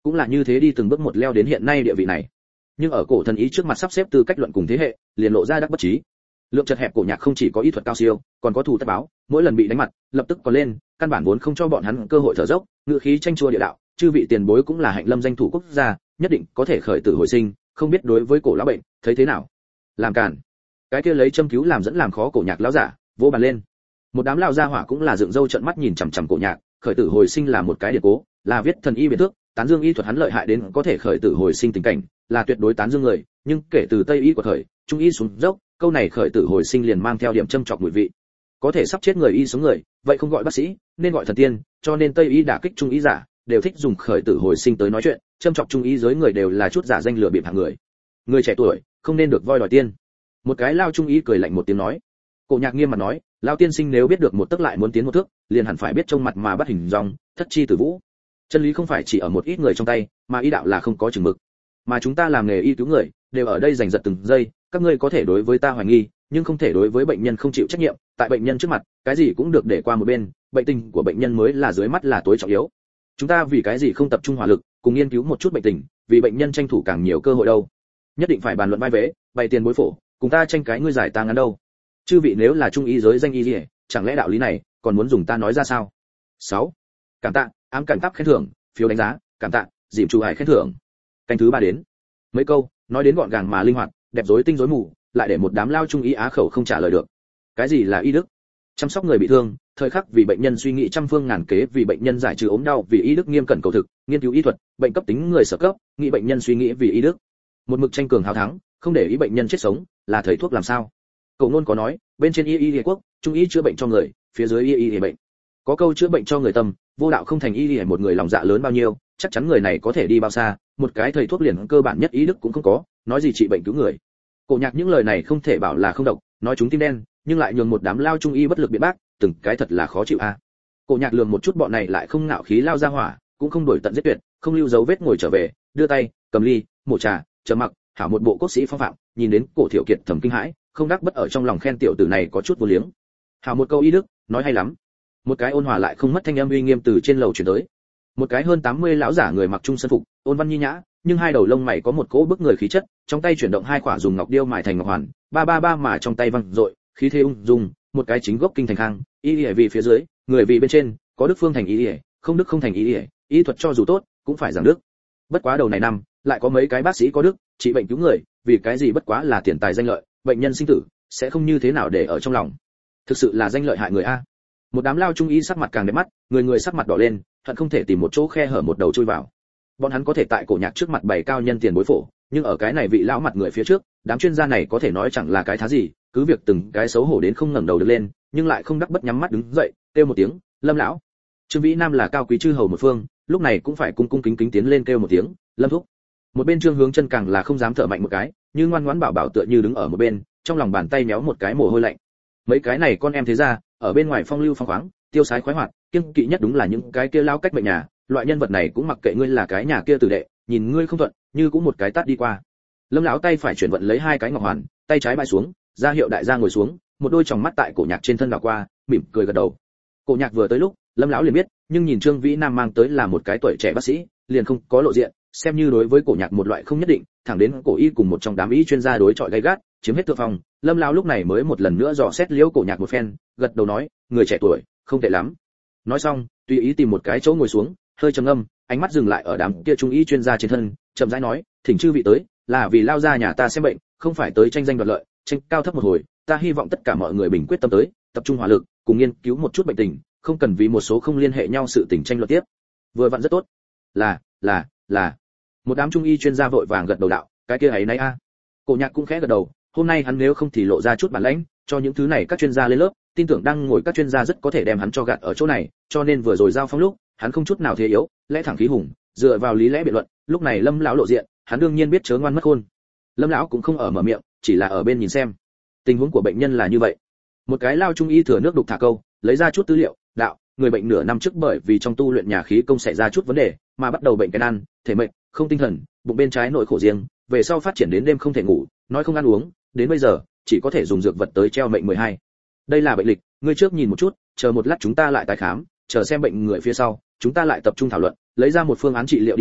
cũng là như thế đi từng bước một leo đến hiện nay địa vị này. Nhưng ở cổ thần ý trước mặt sắp xếp tư cách luận cùng thế hệ, liền lộ ra đắc bất trí. Lượng chật hẹp cổ nhạc không chỉ có y thuật cao siêu, còn có thù tất báo, mỗi lần bị đánh mặt, lập tức có lên, căn bản vốn không cho bọn hắn cơ hội thở dốc, ngự khí tranh chua địa đạo, chư vị tiền bối cũng là hạnh lâm danh thủ quốc gia, nhất định có thể khởi tử hồi sinh, không biết đối với cổ lão bệnh, thấy thế nào? Làm cản. Cái kia lấy châm cứu làm dẫn làm khó cổ nhạc lão giả, vỗ bàn lên. Một đám lão gia hỏa cũng là dựng râu trợn mắt nhìn chằm chằm cổ nhạc, khởi tử hồi sinh là một cái điển cố, là viết thần y biện thước, tán dương y thuật hắn lợi hại đến có thể khởi tử hồi sinh tình cảnh, là tuyệt đối tán dương người, nhưng kể từ tây y của thời, trung y xuống dốc, câu này khởi tử hồi sinh liền mang theo điểm châm chọc mùi vị. Có thể sắp chết người y sống người, vậy không gọi bác sĩ, nên gọi thần tiên, cho nên tây y đả kích trung y giả, đều thích dùng khởi tử hồi sinh tới nói chuyện, châm chọc trung y giới người đều là chút giả danh lừa bịp hạng người. Người trẻ tuổi, không nên được voi đòi tiên. Một cái lao trung y cười lạnh một tiếng nói. Cổ nhạc nghiêm mặt nói, lao tiên sinh nếu biết được một tức lại muốn tiến một thước, liền hẳn phải biết trông mặt mà bắt hình dong, thất chi tử vũ. Chân lý không phải chỉ ở một ít người trong tay, mà y đạo là không có chừng mực. Mà chúng ta làm nghề y cứu người, đều ở đây giành giật từng giây, các ngươi có thể đối với ta hoài nghi, nhưng không thể đối với bệnh nhân không chịu trách nhiệm, tại bệnh nhân trước mặt, cái gì cũng được để qua một bên, bệnh tình của bệnh nhân mới là dưới mắt là tối trọng yếu. Chúng ta vì cái gì không tập trung hỏa lực, cùng nghiên cứu một chút bệnh tình, vì bệnh nhân tranh thủ càng nhiều cơ hội đâu. Nhất định phải bàn luận vai vế, bày tiền bối phổ, cùng ta tranh cái ngươi giải ta ngắn đâu. Chư vị nếu là trung y giới danh y gì, chẳng lẽ đạo lý này còn muốn dùng ta nói ra sao? sáu. Cảm tạ, ám cảnh tắp khen thưởng, phiếu đánh giá, cảm tạ, dìm chủ hải khen thưởng. Canh thứ ba đến. Mấy câu, nói đến gọn gàng mà linh hoạt, đẹp rối tinh rối mù, lại để một đám lao trung y á khẩu không trả lời được. Cái gì là y đức? Chăm sóc người bị thương, thời khắc vì bệnh nhân suy nghĩ trăm phương ngàn kế, vì bệnh nhân giải trừ ốm đau, vì y đức nghiêm cẩn cầu thực, nghiên cứu y thuật, bệnh cấp tính người sở cấp, nghĩ bệnh nhân suy nghĩ vì y đức. Một mực tranh cường hào thắng, không để ý bệnh nhân chết sống, là thầy thuốc làm sao? Cậu ngôn có nói, bên trên y y y quốc, trung y chữa bệnh cho người, phía dưới y y y bệnh. Có câu chữa bệnh cho người tâm, vô đạo không thành y y một người lòng dạ lớn bao nhiêu, chắc chắn người này có thể đi bao xa, một cái thầy thuốc liền cơ bản nhất ý đức cũng không có, nói gì trị bệnh cứu người. Cổ nhạc những lời này không thể bảo là không độc, nói chúng tim đen, nhưng lại nhường một đám lao trung y bất lực biện bác, từng cái thật là khó chịu a. À. Cổ nhạc lườm một chút bọn này lại không ngạo khí lao ra hỏa, cũng không đổi tận giết tuyệt, không lưu dấu vết ngồi trở về, đưa tay, cầm ly, mổ trà, chờ mặc, hảo một bộ cốt sĩ phong phạm, nhìn đến Cổ Thiệu Kiệt thầm kinh hãi, không đắc bất ở trong lòng khen tiểu tử này có chút vô liếng. Hảo một câu y đức, nói hay lắm. Một cái ôn hòa lại không mất thanh âm uy nghiêm từ trên lầu truyền tới. Một cái hơn tám mươi lão giả người mặc trung sơn phục, ôn văn nhi nhã, nhưng hai đầu lông mày có một cỗ bức người khí chất, trong tay chuyển động hai quả dùng ngọc điêu mài thành ngọc hoàn, ba ba ba mà trong tay văng rội, khí thế ung dung, một cái chính gốc kinh thành khang, y y vì phía dưới, người vì bên trên, có đức phương thành y y, không đức không thành y y, y thuật cho dù tốt, cũng phải giảng đức. Bất quá đầu này năm, lại có mấy cái bác sĩ có đức, trị bệnh cứu người, vì cái gì bất quá là tiền tài danh lợi, bệnh nhân sinh tử, sẽ không như thế nào để ở trong lòng. Thực sự là danh lợi hại người a. Một đám lao trung y sắc mặt càng đẹp mắt, người người sắc mặt đỏ lên, hận không thể tìm một chỗ khe hở một đầu chui vào. Bọn hắn có thể tại Cổ nhạc trước mặt bày cao nhân tiền bối phổ, nhưng ở cái này vị lão mặt người phía trước, đám chuyên gia này có thể nói chẳng là cái thá gì, cứ việc từng cái xấu hổ đến không ngẩng đầu được lên, nhưng lại không đắc bất nhắm mắt đứng dậy, kêu một tiếng, Lâm lão. Trương Vĩ Nam là cao quý chư hầu một phương, lúc này cũng phải cung cung kính kính tiến lên kêu một tiếng, Lâm thúc. Một bên Trương Hướng Chân càng là không dám thở mạnh một cái, như ngoan ngoãn bảo bảo tựa như đứng ở một bên, trong lòng bàn tay méo một cái mồ hôi lạnh. Mấy cái này con em thế ra, ở bên ngoài phong lưu phong khoáng, tiêu sái khoái hoạt, kiêng kỵ nhất đúng là những cái kia lao cách bệnh nhà, loại nhân vật này cũng mặc kệ ngươi là cái nhà kia tử đệ, nhìn ngươi không thuận, như cũng một cái tát đi qua. Lâm lão tay phải chuyển vận lấy hai cái ngọc hoàn, tay trái bãi xuống, ra hiệu đại gia ngồi xuống, một đôi tròng mắt tại Cổ nhạc trên thân đảo qua, mỉm cười gật đầu. Cổ nhạc vừa tới lúc, Lâm lão liền biết, nhưng nhìn Trương Vĩ Nam mang tới là một cái tuổi trẻ bác sĩ, liền không có lộ diện, xem như đối với Cổ nhạc một loại không nhất định, thẳng đến Cổ y cùng một trong đám y chuyên gia đối chọi gay gắt, chiếm hết thượng phong, Lâm lão lúc này mới một lần nữa dò xét liễu Cổ nhạc một phen, gật đầu nói, người trẻ tuổi, không tệ lắm. Nói xong, tùy ý tìm một cái chỗ ngồi xuống, hơi trầm ngâm, ánh mắt dừng lại ở đám kia trung y chuyên gia trên thân, chậm rãi nói, thỉnh chư vị tới, là vì lao ra nhà ta xem bệnh, không phải tới tranh danh đoạt lợi, tranh cao thấp một hồi, ta hy vọng tất cả mọi người bình quyết tâm tới, tập trung hỏa lực, cùng nghiên cứu một chút bệnh tình, không cần vì một số không liên hệ nhau sự tình tranh luận tiếp. Vừa vặn rất tốt. Là, là, là. Một đám trung y chuyên gia vội vàng gật đầu đạo, cái kia ấy nấy a. Cổ nhạc cũng khẽ gật đầu, hôm nay hắn nếu không thì lộ ra chút bản lãnh, cho những thứ này các chuyên gia lên lớp, tin tưởng đang ngồi các chuyên gia rất có thể đem hắn cho gạt ở chỗ này, cho nên vừa rồi giao phong lúc, hắn không chút nào thế yếu, lẽ thẳng khí hùng, dựa vào lý lẽ biện luận, lúc này Lâm lão lộ diện, hắn đương nhiên biết chớ ngoan mất khôn. Lâm lão cũng không ở mở miệng, chỉ là ở bên nhìn xem. Tình huống của bệnh nhân là như vậy. Một cái lao trung y thừa nước đục thả câu, lấy ra chút tư liệu, đạo, người bệnh nửa năm trước bởi vì trong tu luyện nhà khí công xảy ra chút vấn đề, mà bắt đầu bệnh cái ăn, thể mệnh, không tinh thần, bụng bên trái nội khổ riêng, về sau phát triển đến đêm không thể ngủ, nói không ăn uống, đến bây giờ chỉ có thể dùng dược vật tới treo mệnh mười hai. Đây là bệnh lịch, ngươi trước nhìn một chút, chờ một lát chúng ta lại tái khám, chờ xem bệnh người phía sau, chúng ta lại tập trung thảo luận, lấy ra một phương án trị liệu đi ra,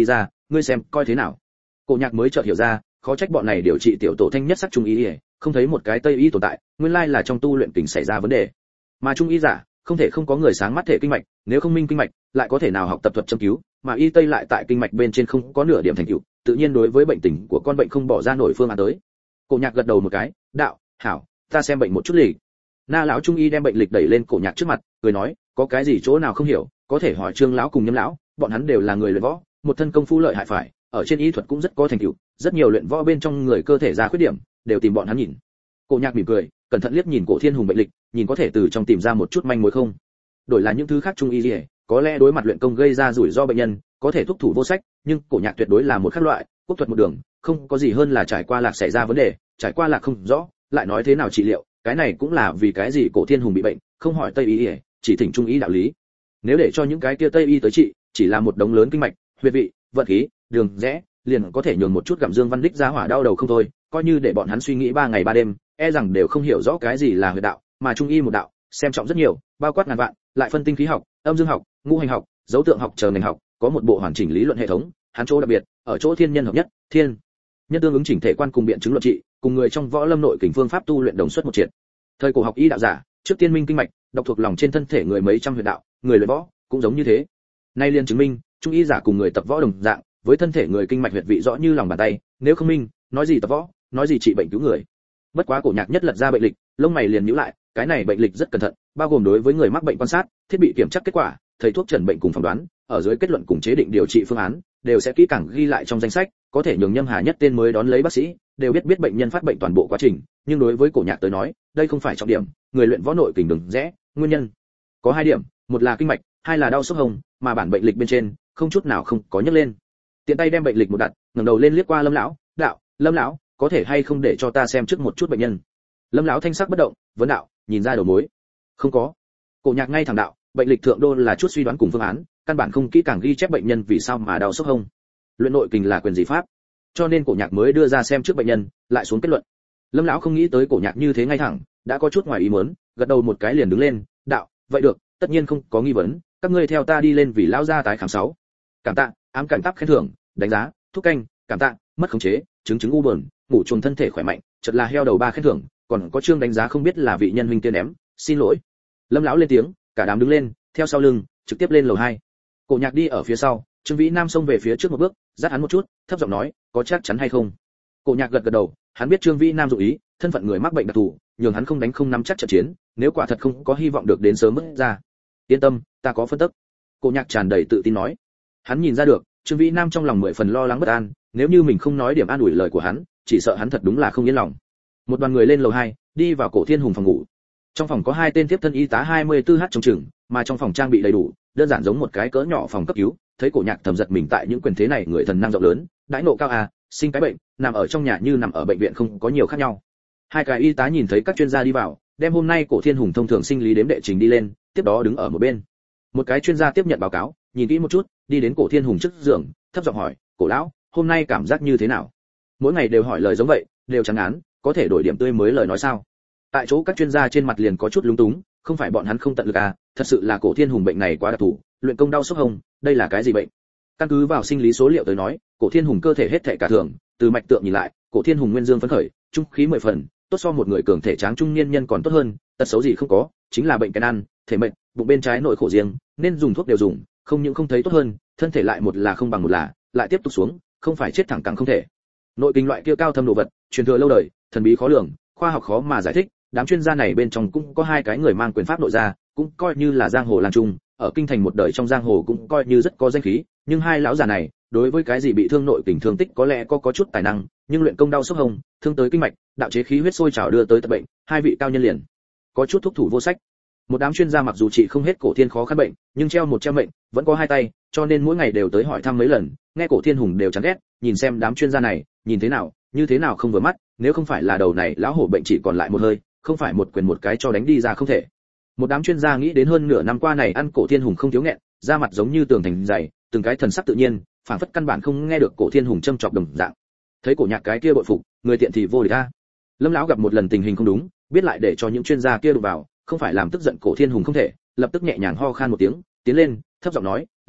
ngươi xem coi thế nào. Cổ Nhạc mới chợt hiểu ra, khó trách bọn này điều trị tiểu tổ thanh nhất sắc trung y, không thấy một cái tây y tồn tại, nguyên lai là trong tu luyện kình xảy ra vấn đề. Mà trung y giả, không thể không có người sáng mắt thể kinh mạch, nếu không minh kinh mạch, lại có thể nào học tập thuật châm cứu, mà y tây lại tại kinh mạch bên trên không có nửa điểm thành tựu, tự nhiên đối với bệnh tình của con bệnh không bỏ ra nổi phương án tới. Cổ Nhạc gật đầu một cái, đạo, hảo, ta xem bệnh một chút lịch. Na lão trung y đem bệnh lịch đẩy lên Cổ Nhạc trước mặt, cười nói, có cái gì chỗ nào không hiểu, có thể hỏi Trương lão cùng Nhâm lão, bọn hắn đều là người luyện võ, một thân công phu lợi hại phải, ở trên y thuật cũng rất có thành tựu, rất nhiều luyện võ bên trong người cơ thể ra khuyết điểm, đều tìm bọn hắn nhìn. Cổ Nhạc mỉm cười, cẩn thận liếc nhìn Cổ Thiên Hùng bệnh lịch, nhìn có thể từ trong tìm ra một chút manh mối không. Đổi là những thứ khác trung y liễu, có lẽ đối mặt luyện công gây ra rủi ro bệnh nhân, có thể thúc thủ vô sách, nhưng Cổ Nhạc tuyệt đối là một khác loại, quốc thuật một đường, không có gì hơn là trải qua lạc xảy ra vấn đề, trải qua lạc không rõ, lại nói thế nào trị liệu, cái này cũng là vì cái gì Cổ Thiên Hùng bị bệnh, không hỏi tây y liễu, chỉ thỉnh trung y đạo lý. Nếu để cho những cái kia tây y tới trị, chỉ là một đống lớn kinh mạch, huyệt vị, vận khí, đường rẽ, liền có thể nhường một chút gặm Dương Văn Đích ra hỏa đau đầu không thôi, coi như để bọn hắn suy nghĩ ba ngày ba đêm, e rằng đều không hiểu rõ cái gì là huyệt đạo, mà trung y một đạo, xem trọng rất nhiều, bao quát ngàn vạn, lại phân tinh khí học, âm dương học, ngũ hành học, dấu tượng học chờ ngành học, có một bộ hoàn chỉnh lý luận hệ thống, hắn chỗ đặc biệt, ở chỗ thiên nhân hợp nhất, thiên nhân tương ứng chỉnh thể quan cùng biện chứng luận trị, cùng người trong võ lâm nội kình phương pháp tu luyện đồng xuất một triệt. Thời cổ học y đạo giả, trước tiên minh kinh mạch, đọc thuộc lòng trên thân thể người mấy trăm huyệt đạo, người luyện võ cũng giống như thế. Nay liền chứng minh, trung y giả cùng người tập võ đồng dạng, với thân thể người kinh mạch huyệt vị rõ như lòng bàn tay, nếu không minh, nói gì tập võ, nói gì trị bệnh cứu người. Bất quá Cổ Nhạc nhất lật ra bệnh lịch, lông mày liền nhíu lại, cái này bệnh lịch rất cẩn thận, bao gồm đối với người mắc bệnh quan sát, thiết bị kiểm tra kết quả, thầy thuốc chẩn bệnh cùng phỏng đoán, ở dưới kết luận cùng chế định điều trị phương án, đều sẽ kỹ càng ghi lại trong danh sách, có thể nhường Nhâm Hà nhất tên mới đón lấy bác sĩ, đều biết biết bệnh nhân phát bệnh toàn bộ quá trình, nhưng đối với Cổ Nhạc tới nói, đây không phải trọng điểm, người luyện võ nội kình đừng rẽ, nguyên nhân có hai điểm, một là kinh mạch, hai là đau sốc hồng, mà bản bệnh lịch bên trên không chút nào không có nhắc lên. Tiện tay đem bệnh lịch một đặt, ngẩng đầu lên liếc qua Lâm lão, đạo, Lâm lão, có thể hay không để cho ta xem trước một chút bệnh nhân. Lâm lão thanh sắc bất động, vấn đạo, nhìn ra đầu mối. Không có. Cổ Nhạc ngay thẳng đạo, bệnh lịch thượng đô là chút suy đoán cùng phương án, căn bản không kỹ càng ghi chép bệnh nhân vì sao mà đau sốc hông. Luyện nội kình là quyền gì pháp, cho nên Cổ Nhạc mới đưa ra xem trước bệnh nhân, lại xuống kết luận. Lâm lão không nghĩ tới Cổ Nhạc như thế ngay thẳng, đã có chút ngoài ý muốn, gật đầu một cái liền đứng lên, đạo, vậy được, tất nhiên không có nghi vấn, các ngươi theo ta đi lên vì lão gia tái khám sáu. Cảm tạ, ám cảnh tắp khen thưởng, đánh giá, thúc canh, cảm tạ, mất khống chế, chứng chứng u buồn, ngủ chuồng thân thể khỏe mạnh, chợt là heo đầu ba khen thưởng, còn có chương đánh giá không biết là vị nhân huynh tiên ném, xin lỗi. Lâm lão lên tiếng, cả đám đứng lên, theo sau lưng, trực tiếp lên lầu hai. Cổ Nhạc đi ở phía sau, Trương Vĩ Nam xông về phía trước một bước, dắt hắn một chút, thấp giọng nói, có chắc chắn hay không? Cổ Nhạc gật gật đầu, hắn biết Trương Vĩ Nam dụng ý, thân phận người mắc bệnh đặc thù, nhường hắn không đánh không nắm chắc trận chiến, nếu quả thật không có hy vọng được đến sớm bước ra. Yên tâm, ta có phân tích. Cổ Nhạc tràn đầy tự tin nói. Hắn nhìn ra được, Trương Vĩ Nam trong lòng mười phần lo lắng bất an, nếu như mình không nói điểm an ủi lời của hắn, chỉ sợ hắn thật đúng là không yên lòng. Một đoàn người lên lầu hai, đi vào Cổ Thiên Hùng phòng ngủ. Trong phòng có hai tên tiếp thân y tá hai mươi tư h trong chừng, mà trong phòng trang bị đầy đủ, đơn giản giống một cái cỡ nhỏ phòng cấp cứu. Thấy Cổ Nhạc thầm giật mình tại những quyền thế này người thần năng rộng lớn, đãi nộ cao à, sinh cái bệnh, nằm ở trong nhà như nằm ở bệnh viện không có nhiều khác nhau. Hai cái y tá nhìn thấy các chuyên gia đi vào, đem hôm nay Cổ Thiên Hùng thông thường sinh lý đếm đệ trình đi lên, tiếp đó đứng ở một bên. Một cái chuyên gia tiếp nhận báo cáo, nhìn kỹ một chút, đi đến Cổ Thiên Hùng trước giường, thấp giọng hỏi, "Cổ lão, hôm nay cảm giác như thế nào?" Mỗi ngày đều hỏi lời giống vậy, đều chán ngán, có thể đổi điểm tươi mới lời nói sao? Tại chỗ các chuyên gia trên mặt liền có chút lúng túng, không phải bọn hắn không tận lực à, thật sự là Cổ Thiên Hùng bệnh này quá đặc thù, luyện công đau sốc hông, đây là cái gì bệnh? Căn cứ vào sinh lý số liệu tới nói, Cổ Thiên Hùng cơ thể hết thảy cả thường, từ mạch tượng nhìn lại, Cổ Thiên Hùng nguyên dương phấn khởi, trung khí mười phần, tốt so một người cường thể tráng trung niên nhân còn tốt hơn, tật xấu gì không có, chính là bệnh cái ăn, thể mệnh, bụng bên trái nội khổ riêng, nên dùng thuốc đều dùng, không những không thấy tốt hơn, thân thể lại một là không bằng một là, lại tiếp tục xuống, không phải chết thẳng cẳng không thể. Nội kinh loại kia cao thâm đồ vật, truyền thừa lâu đời, thần bí khó lường, khoa học khó mà giải thích, đám chuyên gia này bên trong cũng có hai cái người mang quyền pháp nội gia, cũng coi như là giang hồ lang trung, ở kinh thành một đời trong giang hồ cũng coi như rất có danh khí, nhưng hai lão già này, đối với cái gì bị thương nội kình thương tích có lẽ có có chút tài năng, nhưng luyện công đau sốc hông, thương tới kinh mạch, đạo chế khí huyết sôi trào đưa tới tật bệnh, hai vị cao nhân liền có chút thúc thủ vô sách. Một đám chuyên gia mặc dù trị không hết Cổ Thiên khó khăn bệnh, nhưng treo một treo mệnh, vẫn có hai tay, cho nên mỗi ngày đều tới hỏi thăm mấy lần, nghe Cổ Thiên Hùng đều chán ghét, nhìn xem đám chuyên gia này, nhìn thế nào, như thế nào không vừa mắt, nếu không phải là đầu này lão hổ bệnh chỉ còn lại một hơi, không phải một quyền một cái cho đánh đi ra không thể. Một đám chuyên gia nghĩ đến hơn nửa năm qua này ăn Cổ Thiên Hùng không thiếu nghẹn, da mặt giống như tường thành dày, từng cái thần sắc tự nhiên, phảng phất căn bản không nghe được Cổ Thiên Hùng châm chọc đồng dạng. Thấy Cổ Nhạc cái kia bội phục, người tiện thì vô địch a. Lâm lão gặp một lần tình hình không đúng, biết lại để cho những chuyên gia kia đụng vào, không phải làm tức giận Cổ Thiên Hùng không thể, lập tức nhẹ nhàng ho khan một tiếng, tiến lên, thấp giọng nói, "Lão gia,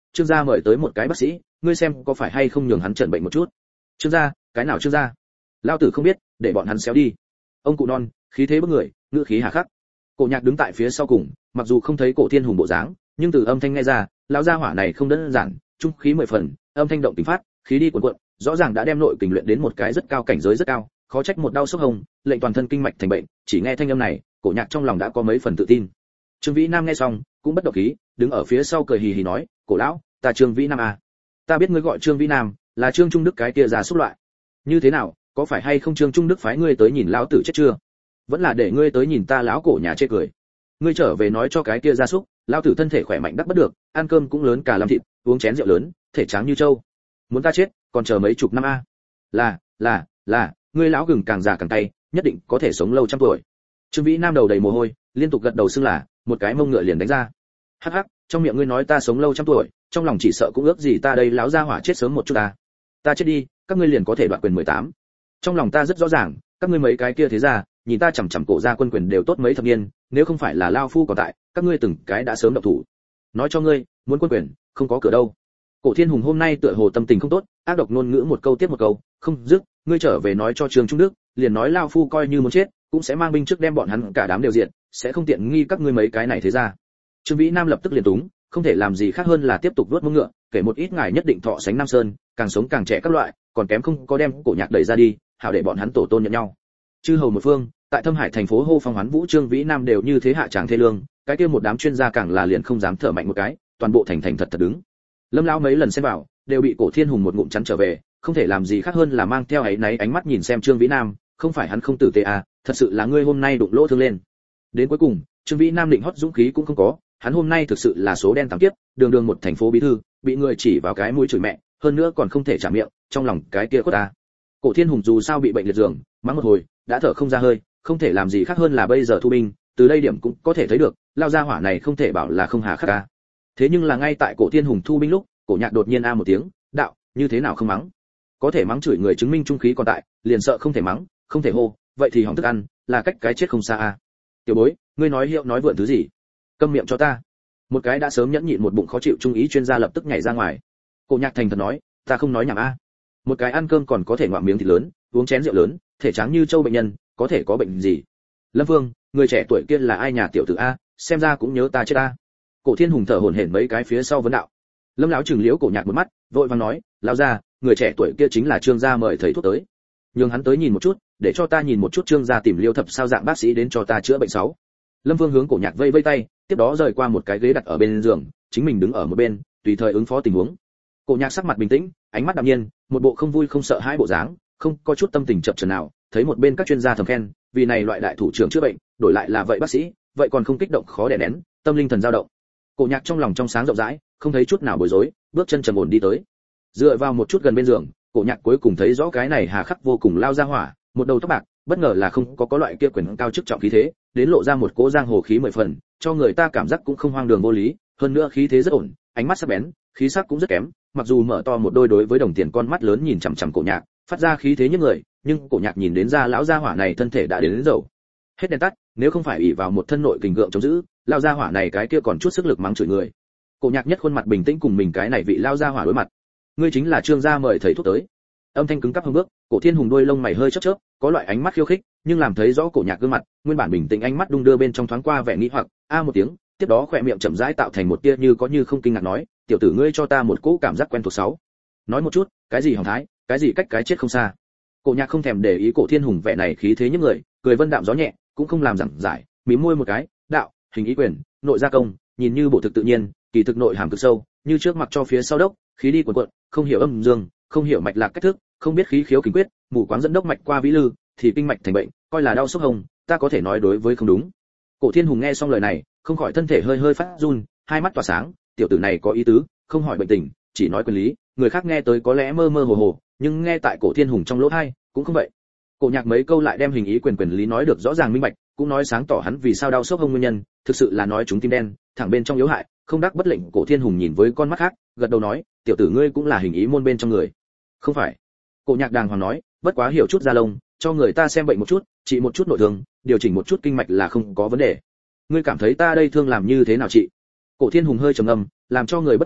trương gia mời tới một cái bác sĩ, ngươi xem có phải hay không nhường hắn chẩn bệnh một chút. Trương gia, cái nào trương gia? Lao tử không biết, để bọn hắn xéo đi. Ông cụ non, khí thế bức người, ngữ khí hà khắc. Cổ Nhạc đứng tại phía sau cùng, mặc dù không thấy Cổ Thiên Hùng bộ dáng, nhưng từ âm thanh nghe ra, lão gia hỏa này không đơn giản, trung khí mười phần, âm thanh động tình phát, khí đi cuồn cuộn, rõ ràng đã đem nội kình luyện đến một cái rất cao cảnh giới rất cao, khó trách một đau sốc hồng, lệnh toàn thân kinh mạch thành bệnh, chỉ nghe thanh âm này, Cổ Nhạc trong lòng đã có mấy phần tự tin. Trương Vĩ Nam nghe xong, cũng bất động khí, đứng ở phía sau cười hì hì nói, "Cổ lão, ta Trương Vĩ Nam à? Ta biết ngươi gọi Trương Vĩ Nam, là Trương Trung Đức cái kia già xúc loại. Như thế nào, có phải hay không Trương Trung Đức phái ngươi tới nhìn lão tử chết chưa? Vẫn là để ngươi tới nhìn ta lão Cổ nhà chê cười. Ngươi trở về nói cho cái kia gia súc, lão tử thân thể khỏe mạnh đắc bất được, ăn cơm cũng lớn cả làm thịt, uống chén rượu lớn, thể trắng như trâu. Muốn ta chết, còn chờ mấy chục năm a." "Là, là, là, ngươi lão gừng càng già càng tay, nhất định có thể sống lâu trăm tuổi." Trương Vĩ Nam đầu đầy mồ hôi, liên tục gật đầu xưng là, một cái mông ngựa liền đánh ra. "Hắc hắc, trong miệng ngươi nói ta sống lâu trăm tuổi, trong lòng chỉ sợ cũng ước gì ta đây lão gia hỏa chết sớm một chút ta. Ta chết đi, các ngươi liền có thể đoạt quyền mười tám. Trong lòng ta rất rõ ràng, các ngươi mấy cái kia thế ra, nhìn ta chằm chằm Cổ gia quân quyền đều tốt mấy thập niên, nếu không phải là lao phu còn tại, các ngươi từng cái đã sớm động thủ. Nói cho ngươi, muốn quân quyền, không có cửa đâu." Cổ Thiên Hùng hôm nay tựa hồ tâm tình không tốt, ác độc ngôn ngữ một câu tiếp một câu, không dứt, "Ngươi trở về nói cho Trương Trung Đức, liền nói lao phu coi như muốn chết, cũng sẽ mang binh trước đem bọn hắn cả đám đều diệt, sẽ không tiện nghi các ngươi mấy cái này thế ra." Trương Vĩ Nam lập tức liền túng, không thể làm gì khác hơn là tiếp tục vuốt mông ngựa, kể một ít ngài nhất định thọ sánh Nam Sơn, càng sống càng trẻ các loại, còn kém không có đem Cổ Nhạc đẩy ra đi, hảo để bọn hắn tổ tôn nhận nhau. Chư hầu một phương, tại Thâm Hải thành phố hô phong hoán vũ, Trương Vĩ Nam đều như thế hạ tràng thê lương, cái kia một đám chuyên gia càng là liền không dám thở mạnh một cái, toàn bộ thành thành thật thật đứng. Lâm lão mấy lần xem vào, đều bị Cổ Thiên Hùng một ngụm chắn trở về, không thể làm gì khác hơn là mang theo ấy náy ánh mắt nhìn xem Trương Vĩ Nam, không phải hắn không tử tế à, thật sự là ngươi hôm nay đụng lỗ thương lên. Đến cuối cùng, Trương Vĩ Nam định hót dũng khí cũng không có, hắn hôm nay thực sự là số đen tám kiếp, đường đường một thành phố bí thư, bị người chỉ vào cái mũi chửi mẹ, hơn nữa còn không thể trả miệng, trong lòng cái kia có ta. Cổ Thiên Hùng dù sao bị bệnh liệt giường, mắng một hồi, đã thở không ra hơi, không thể làm gì khác hơn là bây giờ thu binh, từ đây điểm cũng có thể thấy được, lao gia hỏa này không thể bảo là không hà khắc ca. Thế nhưng là ngay tại Cổ Thiên Hùng thu binh lúc, Cổ Nhạc đột nhiên a một tiếng, "Đạo, như thế nào không mắng? Có thể mắng chửi người chứng minh trung khí còn tại, liền sợ không thể mắng, không thể hô, vậy thì hỏng thức ăn, là cách cái chết không xa a." "Tiểu bối, ngươi nói hiệu nói vượn thứ gì? Câm miệng cho ta." Một cái đã sớm nhẫn nhịn một bụng khó chịu trung ý chuyên gia lập tức nhảy ra ngoài. Cổ Nhạc thành thật nói, "Ta không nói nhảm a. Một cái ăn cơm còn có thể ngoạm miếng thịt lớn, uống chén rượu lớn, thể trắng như châu bệnh nhân, có thể có bệnh gì?" "Lâm Vương, người trẻ tuổi kia là ai nhà tiểu tử a, xem ra cũng nhớ ta chết a." Cổ Thiên Hùng thở hổn hển mấy cái phía sau vấn đạo. Lâm lão trừng liễu Cổ Nhạc một mắt, vội vàng nói, "Lão gia, người trẻ tuổi kia chính là Trương gia mời thầy thuốc tới. Nhường hắn tới nhìn một chút, để cho ta nhìn một chút Trương gia tìm Liêu Thập sao dạng bác sĩ đến cho ta chữa bệnh sáu." Lâm Vương hướng Cổ Nhạc vây vây tay, tiếp đó rời qua một cái ghế đặt ở bên giường, chính mình đứng ở một bên, tùy thời ứng phó tình huống. Cổ Nhạc sắc mặt bình tĩnh, ánh mắt đạm nhiên, một bộ không vui không sợ hãi bộ dáng, không có chút tâm tình chập chờn nào, thấy một bên các chuyên gia thầm khen, vì này loại đại thủ trưởng chữa bệnh, đổi lại là vậy bác sĩ, vậy còn không kích động khó đè nén, tâm linh thần dao động. Cổ Nhạc trong lòng trong sáng rộng rãi, không thấy chút nào bối rối, bước chân trầm ổn đi tới. Dựa vào một chút gần bên giường, Cổ Nhạc cuối cùng thấy rõ cái này hà khắc vô cùng lao ra hỏa, một đầu tóc bạc, bất ngờ là không có có loại kia quyền cao chức trọng khí thế, đến lộ ra một cỗ giang hồ khí mười phần, cho người ta cảm giác cũng không hoang đường vô lý, hơn nữa khí thế rất ổn, ánh mắt sắc bén, khí sắc cũng rất kém, mặc dù mở to một đôi đối với đồng tiền con mắt lớn nhìn chằm chằm Cổ Nhạc, phát ra khí thế như người, nhưng Cổ Nhạc nhìn đến ra lão gia hỏa này thân thể đã đến đến dầu. Hết đèn tắt, nếu không phải ỷ vào một thân nội kình gượng chống giữ, lão gia hỏa này cái kia còn chút sức lực mắng chửi người. Cổ Nhạc nhất khuôn mặt bình tĩnh cùng mình cái này vị lão gia hỏa đối mặt. "Ngươi chính là Trương gia mời thầy thuốc tới." Âm thanh cứng cáp hông bước, Cổ Thiên Hùng đôi lông mày hơi chớp chớp, có loại ánh mắt khiêu khích, nhưng làm thấy rõ Cổ Nhạc gương mặt, nguyên bản bình tĩnh ánh mắt đung đưa bên trong thoáng qua vẻ nghi hoặc, a một tiếng, tiếp đó khỏe miệng chậm rãi tạo thành một tia như có như không kinh ngạc nói, "Tiểu tử ngươi cho ta một cỗ cảm giác quen thuộc sáu. Nói một chút, cái gì hỏng thái, cái gì cách cái chết không xa." Cổ Nhạc không thèm để ý Cổ Thiên Hùng vẻ này khí thế như người, cười vân đạm gió nhẹ, cũng không làm giảng giải, mím môi một cái, "Đạo, hình ý quyền, nội gia công, nhìn như bổ thực tự nhiên, kỳ thực nội hàm cực sâu, như trước mặc cho phía sau đốc, khí đi cuồn cuộn, không hiểu âm dương, không hiểu mạch lạc cách thức, không biết khí khiếu kinh quyết, mù quáng dẫn đốc mạch qua vĩ lư, thì kinh mạch thành bệnh, coi là đau sốc hồng, ta có thể nói đối với không đúng." Cổ Thiên Hùng nghe xong lời này, không khỏi thân thể hơi hơi phát run, hai mắt tỏa sáng, tiểu tử này có ý tứ, không hỏi bệnh tình, chỉ nói quyền lý, người khác nghe tới có lẽ mơ mơ hồ hồ, nhưng nghe tại Cổ Thiên Hùng trong lỗ tai, cũng không vậy. Cổ Nhạc mấy câu lại đem hình ý quyền quyền lý nói được rõ ràng minh bạch, cũng nói sáng tỏ hắn vì sao đau sốc hông nguyên nhân, thực sự là nói chúng tim đen, thẳng bên trong yếu hại, không đắc bất lệnh. Cổ Thiên Hùng nhìn với con mắt khác, gật đầu nói, "Tiểu tử ngươi cũng là hình ý môn bên trong người." "Không phải." Cổ Nhạc đàng hoàng nói, "Bất quá hiểu chút da lông, cho người ta xem bệnh một chút, trị một chút nội thương, điều chỉnh một chút kinh mạch là không có vấn đề. Ngươi cảm thấy ta đây thương làm như thế nào chị?" Cổ Thiên Hùng hơi trầm ngâm, làm cho người bất ngờ là,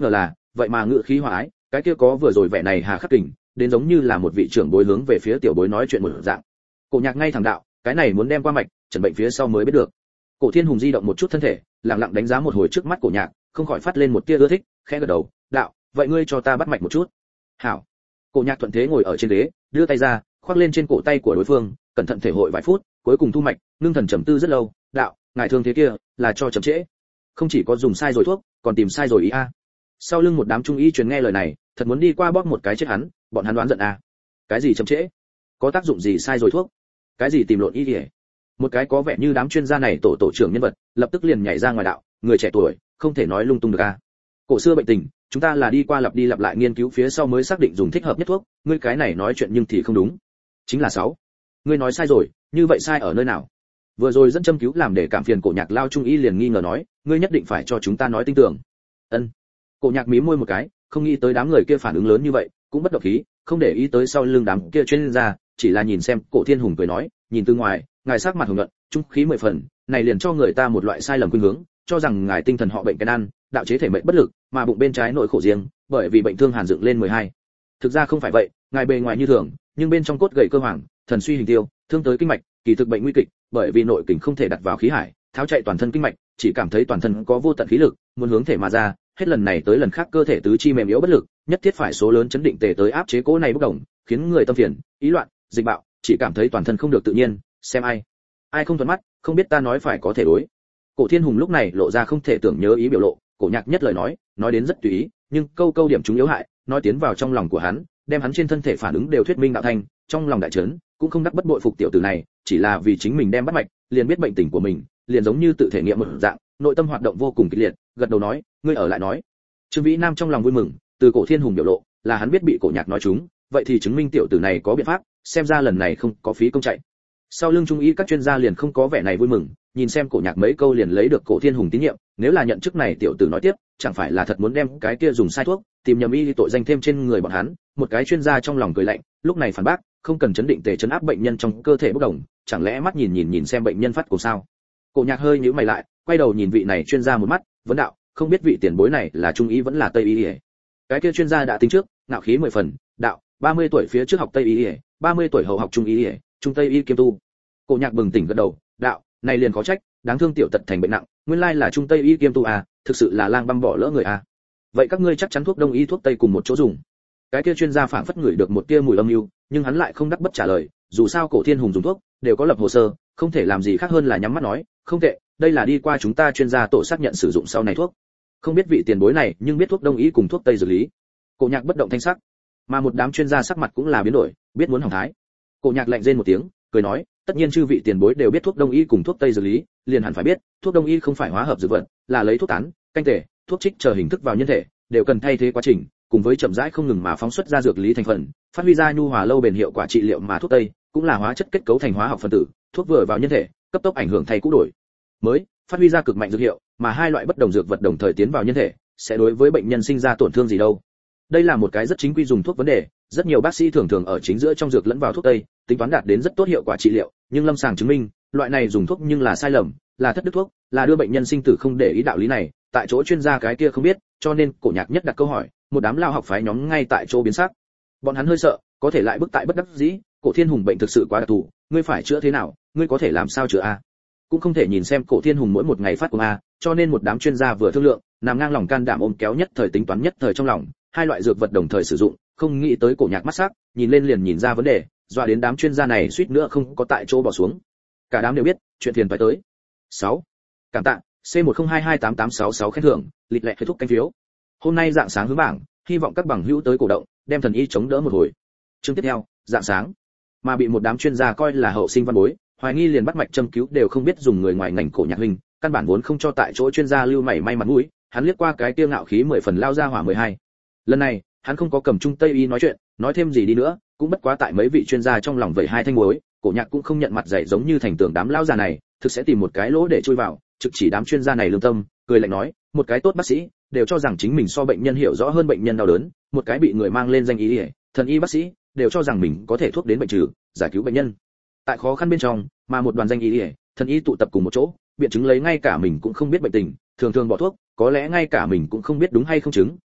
vậy mà ngự khí hòa ái, cái kia có vừa rồi vẻ này hà khắc kình, đến giống như là một vị trưởng bối hướng về phía tiểu bối nói chuyện một dạng. Cổ Nhạc ngay thẳng đạo, cái này muốn đem qua mạch, chẩn bệnh phía sau mới biết được. Cổ Thiên Hùng di động một chút thân thể, lặng lặng đánh giá một hồi trước mắt Cổ Nhạc, không khỏi phát lên một tia ưa thích, khẽ gật đầu, đạo, vậy ngươi cho ta bắt mạch một chút. Hảo. Cổ Nhạc thuận thế ngồi ở trên ghế, đưa tay ra, khoác lên trên cổ tay của đối phương, cẩn thận thể hội vài phút, cuối cùng thu mạch, ngưng thần trầm tư rất lâu, đạo, ngài thương thế kia, là cho chậm trễ. Không chỉ có dùng sai rồi thuốc, còn tìm sai rồi ý a. Sau lưng một đám trung y truyền nghe lời này, thật muốn đi qua bóp một cái chết hắn, bọn hắn đoán giận a. Cái gì chậm trễ? Có tác dụng gì sai rồi thuốc? Cái gì tìm lộn ý gì? Một cái có vẻ như đám chuyên gia này tổ tổ trưởng nhân vật, lập tức liền nhảy ra ngoài đạo, người trẻ tuổi, không thể nói lung tung được a. Cổ xưa bệnh tình, chúng ta là đi qua lặp đi lặp lại nghiên cứu phía sau mới xác định dùng thích hợp nhất thuốc, ngươi cái này nói chuyện nhưng thì không đúng. Chính là sáu. Ngươi nói sai rồi, như vậy sai ở nơi nào? Vừa rồi dẫn châm cứu làm để cảm phiền Cổ Nhạc lao trung y liền nghi ngờ nói, ngươi nhất định phải cho chúng ta nói tin tưởng. Ân. Cổ Nhạc mím môi một cái, không nghĩ tới đám người kia phản ứng lớn như vậy, cũng bất động khí, không để ý tới sau lưng đám kia chuyên gia, chỉ là nhìn xem Cổ Thiên Hùng cười nói, nhìn từ ngoài, ngài sắc mặt hồng nhuận, trung khí mười phần, này liền cho người ta một loại sai lầm khuynh hướng, cho rằng ngài tinh thần họ bệnh cái ăn, đạo chế thể mệnh bất lực, mà bụng bên trái nội khổ riêng, bởi vì bệnh thương hàn dựng lên mười hai. Thực ra không phải vậy, ngài bề ngoài như thường, nhưng bên trong cốt gầy cơ hoàng, thần suy hình tiêu, thương tới kinh mạch, kỳ thực bệnh nguy kịch, bởi vì nội kình không thể đặt vào khí hải, tháo chạy toàn thân kinh mạch, chỉ cảm thấy toàn thân có vô tận khí lực, muốn hướng thể mà ra, hết lần này tới lần khác cơ thể tứ chi mềm yếu bất lực, nhất thiết phải số lớn chấn định tề tới áp chế cố này bốc đồng, khiến người tâm phiền, ý loạn, dịch bạo, chỉ cảm thấy toàn thân không được tự nhiên, xem ai, ai không thuận mắt, không biết ta nói phải có thể đối. Cổ Thiên Hùng lúc này lộ ra không thể tưởng nhớ ý biểu lộ, Cổ Nhạc nhất lời nói, nói đến rất tùy ý, nhưng câu câu điểm chúng yếu hại, nói tiến vào trong lòng của hắn, đem hắn trên thân thể phản ứng đều thuyết minh đạo thành, trong lòng đại chấn, cũng không đắc bất bội phục tiểu tử này, chỉ là vì chính mình đem bắt mạch, liền biết bệnh tình của mình, liền giống như tự thể nghiệm một dạng, nội tâm hoạt động vô cùng kịch liệt, gật đầu nói, ngươi ở lại nói. Trương Vĩ Nam trong lòng vui mừng, từ Cổ Thiên Hùng biểu lộ, là hắn biết bị Cổ Nhạc nói trúng, vậy thì chứng minh tiểu tử này có biện pháp, xem ra lần này không có phí công chạy. Sau lưng trung y các chuyên gia liền không có vẻ này vui mừng, nhìn xem Cổ Nhạc mấy câu liền lấy được Cổ Thiên Hùng tín nhiệm, nếu là nhận chức này tiểu tử nói tiếp, chẳng phải là thật muốn đem cái kia dùng sai thuốc, tìm nhầm y tội danh thêm trên người bọn hắn, một cái chuyên gia trong lòng cười lạnh, lúc này phản bác, không cần chấn định tề chấn áp bệnh nhân trong cơ thể bốc đồng, chẳng lẽ mắt nhìn nhìn nhìn xem bệnh nhân phát cùng sao? Cổ Nhạc hơi nhíu mày lại, quay đầu nhìn vị này chuyên gia một mắt, vấn đạo, không biết vị tiền bối này là trung y vẫn là tây y? Cái kia chuyên gia đã tính trước, ngạo khí mười phần, đạo, ba mươi tuổi phía trước học tây y, ba mươi tuổi hậu học trung y, trung tây y kiêm tu. Cổ Nhạc bừng tỉnh gật đầu, đạo, này liền có trách, đáng thương tiểu tật thành bệnh nặng, nguyên lai là trung tây y kiêm tu à, thực sự là lang băm bỏ lỡ người à. Vậy các ngươi chắc chắn thuốc đông y thuốc tây cùng một chỗ dùng? Cái kia chuyên gia phảng phất ngửi được một tia mùi âm mưu, nhưng hắn lại không đắc bất trả lời, dù sao Cổ Thiên Hùng dùng thuốc đều có lập hồ sơ, không thể làm gì khác hơn là nhắm mắt nói, không tệ, đây là đi qua chúng ta chuyên gia tổ xác nhận sử dụng sau này thuốc. Không biết vị tiền bối này, nhưng biết thuốc đông y cùng thuốc tây dược lý. Cổ Nhạc bất động thanh sắc, mà một đám chuyên gia sắc mặt cũng là biến đổi, biết muốn hỏng thái. Cổ Nhạc lạnh rên một tiếng, cười nói, tất nhiên chư vị tiền bối đều biết thuốc đông y cùng thuốc tây dược lý, liền hẳn phải biết, thuốc đông y không phải hóa hợp dược vật, là lấy thuốc tán, canh tể, thuốc trích chờ hình thức vào nhân thể, đều cần thay thế quá trình, cùng với chậm rãi không ngừng mà phóng xuất ra dược lý thành phần, phát huy ra nhu hòa lâu bền hiệu quả trị liệu, mà thuốc tây cũng là hóa chất kết cấu thành hóa học phân tử, thuốc vừa vào nhân thể, cấp tốc ảnh hưởng thay cũ đổi mới, phát huy ra cực mạnh dược hiệu, mà hai loại bất đồng dược vật đồng thời tiến vào nhân thể, sẽ đối với bệnh nhân sinh ra tổn thương gì đâu. Đây là một cái rất chính quy dùng thuốc vấn đề, rất nhiều bác sĩ thường thường ở chính giữa trong dược lẫn vào thuốc tây, tính toán đạt đến rất tốt hiệu quả trị liệu, nhưng lâm sàng chứng minh, loại này dùng thuốc nhưng là sai lầm, là thất đức thuốc, là đưa bệnh nhân sinh tử không để ý đạo lý này, tại chỗ chuyên gia cái kia không biết, cho nên Cổ Nhạc nhất đặt câu hỏi, một đám lao học phái nhóm ngay tại chỗ biến sắc. Bọn hắn hơi sợ, có thể lại bức tại bất đắc dĩ, Cổ Thiên Hùng bệnh thực sự quá đặc thù, ngươi phải chữa thế nào, ngươi có thể làm sao chữa a? Cũng không thể nhìn xem Cổ Thiên Hùng mỗi một ngày phát cuồng a, cho nên một đám chuyên gia vừa thương lượng, nằm ngang lòng can đảm ôm kéo nhất thời tính toán nhất thời trong lòng, hai loại dược vật đồng thời sử dụng, không nghĩ tới Cổ Nhạc mắt sắc, nhìn lên liền nhìn ra vấn đề, dọa đến đám chuyên gia này suýt nữa không có tại chỗ bỏ xuống. Cả đám đều biết, chuyện phiền phải tới. sáu. Cảm tạ, C một không hai hai tám tám sáu sáu khen thưởng, lịch lệ kết thúc canh phiếu. Hôm nay dạng sáng hướng bảng, hy vọng các bằng hữu tới cổ động, đem thần y chống đỡ một hồi. Chương tiếp theo, dạng sáng. Mà bị một đám chuyên gia coi là hậu sinh văn bối, hoài nghi liền bắt mạch châm cứu đều không biết dùng người ngoài ngành Cổ Nhạc huynh, căn bản vốn không cho tại chỗ chuyên gia lưu mảy may mặt mũi, hắn liếc qua cái tiêu ngạo khí mười phần lao ra hỏa mười hai. Lần này, hắn không có cầm trung tây y nói chuyện, nói thêm gì đi nữa, cũng bất quá tại mấy vị chuyên gia trong lòng vậy hai thanh muối, Cổ Nhạc cũng không nhận mặt dạy giống như thành tưởng đám lao già này, thực sẽ tìm một cái lỗ để chui vào, trực chỉ đám chuyên gia này lương tâm, cười lạnh nói, một cái tốt bác sĩ, đều cho rằng chính mình so bệnh nhân hiểu rõ hơn bệnh nhân đau đớn, một cái bị người mang lên danh y, thần y bác sĩ, đều cho rằng mình có thể thuốc đến bệnh trừ, giải cứu bệnh nhân. Tại khó khăn bên trong, mà một đoàn danh y, thần y tụ tập cùng một chỗ, biện chứng lấy ngay cả mình cũng không biết bệnh tình, thường thường bỏ thuốc, có lẽ ngay cả mình cũng không biết đúng hay không chứng,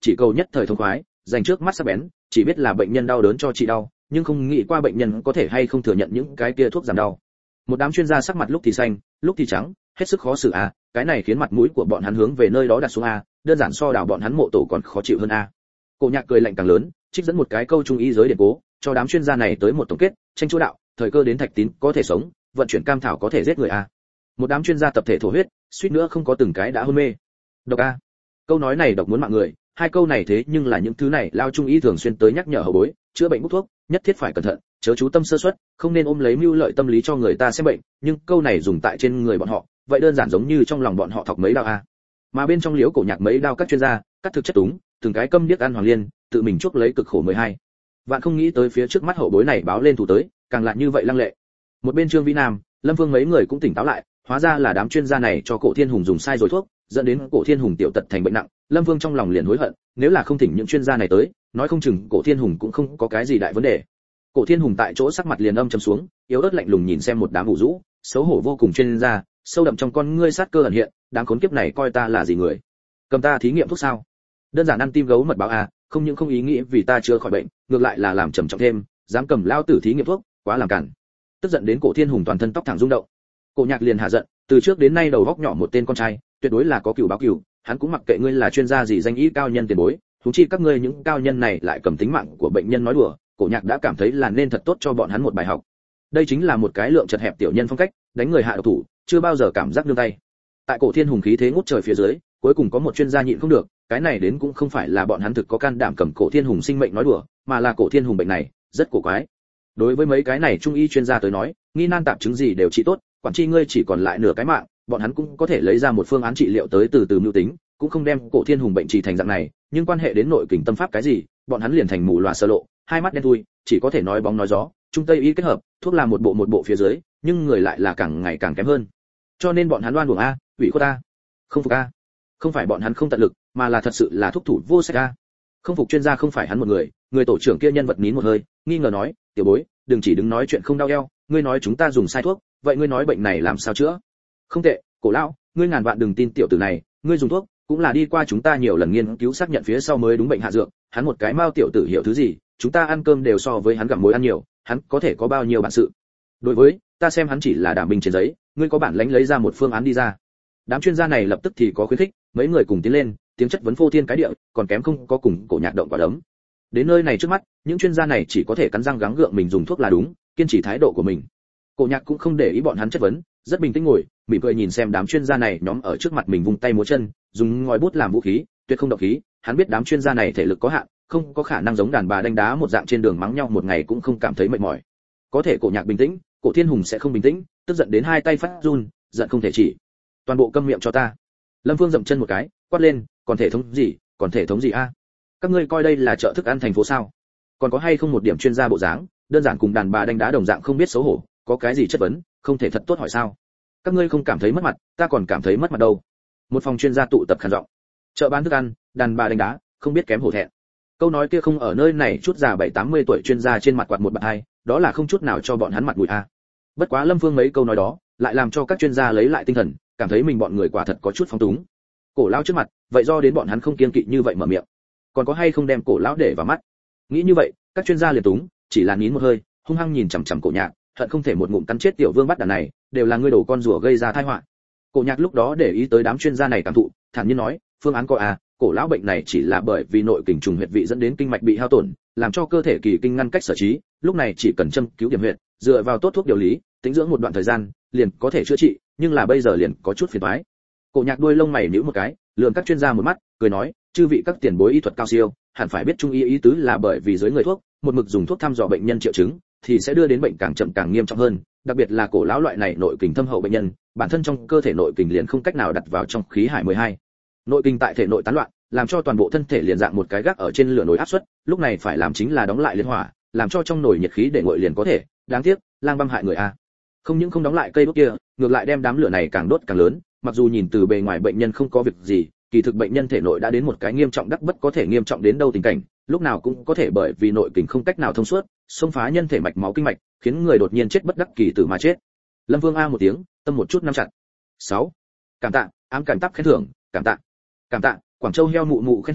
chỉ cầu nhất thời thông khoái, dành trước mắt sắc bén, chỉ biết là bệnh nhân đau đớn cho trị đau, nhưng không nghĩ qua bệnh nhân có thể hay không thừa nhận những cái kia thuốc giảm đau. Một đám chuyên gia sắc mặt lúc thì xanh, lúc thì trắng, hết sức khó xử a, cái này khiến mặt mũi của bọn hắn hướng về nơi đó đặt xuống a, đơn giản so đào bọn hắn mộ tổ còn khó chịu hơn a. Cổ Nhạc cười lạnh càng lớn, trích dẫn một cái câu trung y giới điển cố, cho đám chuyên gia này tới một tổng kết, tranh chỗ đạo, thời cơ đến thạch tín có thể sống, vận chuyển cam thảo có thể giết người a. Một đám chuyên gia tập thể thổ huyết, suýt nữa không có từng cái đã hôn mê. Độc a. Câu nói này độc muốn mạng người, hai câu này thế nhưng là những thứ này lao trung y thường xuyên tới nhắc nhở hậu bối, chữa bệnh hút thuốc, nhất thiết phải cẩn thận, chớ chú tâm sơ suất, không nên ôm lấy mưu lợi tâm lý cho người ta xem bệnh, nhưng câu này dùng tại trên người bọn họ, vậy đơn giản giống như trong lòng bọn họ thọc mấy đao a. Mà bên trong liếu Cổ Nhạc mấy đao các chuyên gia, cắt thực chất túng, từng cái câm điếc ăn hoàng liên, tự mình chuốc lấy cực khổ mười hai. Vạn không nghĩ tới phía trước mắt hậu bối này báo lên thủ tới, càng lại như vậy lăng lệ. Một bên Trương Vĩ Nam, Lâm Vương mấy người cũng tỉnh táo lại, hóa ra là đám chuyên gia này cho Cổ Thiên Hùng dùng sai rồi thuốc, dẫn đến Cổ Thiên Hùng tiểu tật thành bệnh nặng. Lâm Vương trong lòng liền hối hận, nếu là không thỉnh những chuyên gia này tới, nói không chừng Cổ Thiên Hùng cũng không có cái gì đại vấn đề. Cổ Thiên Hùng tại chỗ sắc mặt liền âm trầm xuống, yếu ớt lạnh lùng nhìn xem một đám ủ rũ, xấu hổ vô cùng chuyên gia, sâu đậm trong con ngươi sát cơ ẩn hiện, đám khốn kiếp này coi ta là gì người? Cầm ta thí nghiệm thuốc sao? Đơn giản ăn tim gấu mật báo à, không những không ý nghĩ vì ta chưa khỏi bệnh, ngược lại là làm trầm trọng thêm, dám cầm lao tử thí nghiệm thuốc, quá làm cản. Tức giận đến Cổ Thiên Hùng toàn thân tóc thẳng rung động. Cổ Nhạc liền hạ giận, từ trước đến nay đầu góc nhỏ một tên con trai, tuyệt đối là có cừu báo cừu, hắn cũng mặc kệ ngươi là chuyên gia gì danh ý cao nhân tiền bối, huống chi các ngươi những cao nhân này lại cầm tính mạng của bệnh nhân nói đùa, Cổ Nhạc đã cảm thấy là nên thật tốt cho bọn hắn một bài học. Đây chính là một cái lượng chật hẹp tiểu nhân phong cách, đánh người hạ độc thủ, chưa bao giờ cảm giác nương tay. Tại Cổ Thiên Hùng khí thế ngút trời phía dưới, cuối cùng có một chuyên gia nhịn không được, cái này đến cũng không phải là bọn hắn thực có can đảm cầm Cổ Thiên Hùng sinh mệnh nói đùa, mà là Cổ Thiên Hùng bệnh này rất cổ quái. Đối với mấy cái này trung y chuyên gia tới nói, nghi nan tạp chứng gì đều trị tốt, quản chi ngươi chỉ còn lại nửa cái mạng, bọn hắn cũng có thể lấy ra một phương án trị liệu tới từ từ mưu tính, cũng không đem Cổ Thiên Hùng bệnh trị thành dạng này, nhưng quan hệ đến nội kình tâm pháp cái gì, bọn hắn liền thành mù lòa sơ lộ, hai mắt đen thui, chỉ có thể nói bóng nói gió, trung tây y kết hợp, thuốc là một bộ một bộ phía dưới, nhưng người lại là càng ngày càng kém hơn. Cho nên bọn hắn đoan buồng a, ủy khuất a, không phục a. Không phải bọn hắn không tận lực, mà là thật sự là thúc thủ vô sách a. Không phục chuyên gia không phải hắn một người, người tổ trưởng kia nhân vật nín một hơi, nghi ngờ nói, tiểu bối, đừng chỉ đứng nói chuyện không đau eo, ngươi nói chúng ta dùng sai thuốc, vậy ngươi nói bệnh này làm sao chữa? Không tệ, Cổ lão, ngươi ngàn vạn đừng tin tiểu tử này, ngươi dùng thuốc cũng là đi qua chúng ta nhiều lần nghiên cứu xác nhận phía sau mới đúng bệnh hạ dược, hắn một cái mao tiểu tử hiểu thứ gì, chúng ta ăn cơm đều so với hắn gặm muối ăn nhiều, hắn có thể có bao nhiêu bản sự? Đối với, ta xem hắn chỉ là đảm binh trên giấy, ngươi có bản lãnh lấy ra một phương án đi ra. Đám chuyên gia này lập tức thì có khuyến khích, mấy người cùng tiến lên, tiếng chất vấn phô thiên cái địa, còn kém không có cùng Cổ Nhạc động quả đấm. Đến nơi này trước mắt, những chuyên gia này chỉ có thể cắn răng gắng gượng mình dùng thuốc là đúng, kiên trì thái độ của mình. Cổ Nhạc cũng không để ý bọn hắn chất vấn, rất bình tĩnh ngồi, mỉm cười nhìn xem đám chuyên gia này nhóm ở trước mặt mình vung tay múa chân, dùng ngòi bút làm vũ khí, tuyệt không động khí, hắn biết đám chuyên gia này thể lực có hạn, không có khả năng giống đàn bà đánh đá một dạng trên đường mắng nhau một ngày cũng không cảm thấy mệt mỏi. Có thể Cổ Nhạc bình tĩnh, Cổ Thiên Hùng sẽ không bình tĩnh, tức giận đến hai tay phát run, giận không thể chỉ. Toàn bộ câm miệng cho ta. Lâm Phương dậm chân một cái, quát lên, còn thể thống gì, còn thể thống gì a? Các ngươi coi đây là chợ thức ăn thành phố sao? Còn có hay không một điểm chuyên gia bộ dáng, đơn giản cùng đàn bà đánh đá đồng dạng không biết xấu hổ, có cái gì chất vấn, không thể thật tốt hỏi sao? Các ngươi không cảm thấy mất mặt, ta còn cảm thấy mất mặt đâu. Một phòng chuyên gia tụ tập khàn giọng. Chợ bán thức ăn, đàn bà đánh đá, không biết kém hổ thẹn. Câu nói kia không ở nơi này chút già bảy tám mươi tuổi chuyên gia trên mặt quạt một bạt hai, đó là không chút nào cho bọn hắn mặt mũi a. Bất quá Lâm Phương mấy câu nói đó, lại làm cho các chuyên gia lấy lại tinh thần, cảm thấy mình bọn người quả thật có chút phóng túng. Cổ lão trước mặt, vậy do đến bọn hắn không kiên kỵ như vậy mở miệng. Còn có hay không đem Cổ lão để vào mắt? Nghĩ như vậy, các chuyên gia liền túng, chỉ là nín một hơi, hung hăng nhìn chằm chằm Cổ Nhạc, hận không thể một ngụm cắn chết tiểu vương bắt đàn này, đều là ngươi đổ con rùa gây ra tai họa. Cổ Nhạc lúc đó để ý tới đám chuyên gia này cảm thụ, thản nhiên nói, phương án có à, Cổ lão bệnh này chỉ là bởi vì nội kình trùng huyệt vị dẫn đến kinh mạch bị hao tổn, làm cho cơ thể kỳ kinh ngăn cách sở trí, lúc này chỉ cần châm cứu điểm huyệt, dựa vào tốt thuốc điều lý, tĩnh dưỡng một đoạn thời gian, liền có thể chữa trị, nhưng là bây giờ liền có chút phiền toái. Cổ Nhạc đuôi lông mày nhíu một cái, lườm các chuyên gia một mắt, cười nói, chư vị các tiền bối y thuật cao siêu, hẳn phải biết trung y ý tứ là bởi vì dưới người thuốc, một mực dùng thuốc thăm dò bệnh nhân triệu chứng, thì sẽ đưa đến bệnh càng chậm càng nghiêm trọng hơn, đặc biệt là Cổ lão loại này nội kình thâm hậu bệnh nhân, bản thân trong cơ thể nội kình liền không cách nào đặt vào trong khí hải mười hai. Nội kình tại thể nội tán loạn, làm cho toàn bộ thân thể liền dạng một cái gác ở trên lửa nồi áp suất, lúc này phải làm chính là đóng lại liên hỏa, làm cho trong nồi nhiệt khí để nguội liền có thể, đáng tiếc, lang băm hại người a. Không những không đóng lại cây đốt kia, ngược lại đem đám lửa này càng đốt càng lớn, mặc dù nhìn từ bề ngoài bệnh nhân không có việc gì, kỳ thực bệnh nhân thể nội đã đến một cái nghiêm trọng đắc bất có thể nghiêm trọng đến đâu tình cảnh, lúc nào cũng có thể bởi vì nội kình không cách nào thông suốt, xông phá nhân thể mạch máu kinh mạch, khiến người đột nhiên chết bất đắc kỳ tử mà chết. Lâm Vương a một tiếng, tâm một chút nắm chặt. sáu. Cảm tạ, ám cảm tắc khen thưởng, cảm tạ. Cảm tạ, Quảng Châu heo mụ mụ khen thưởng,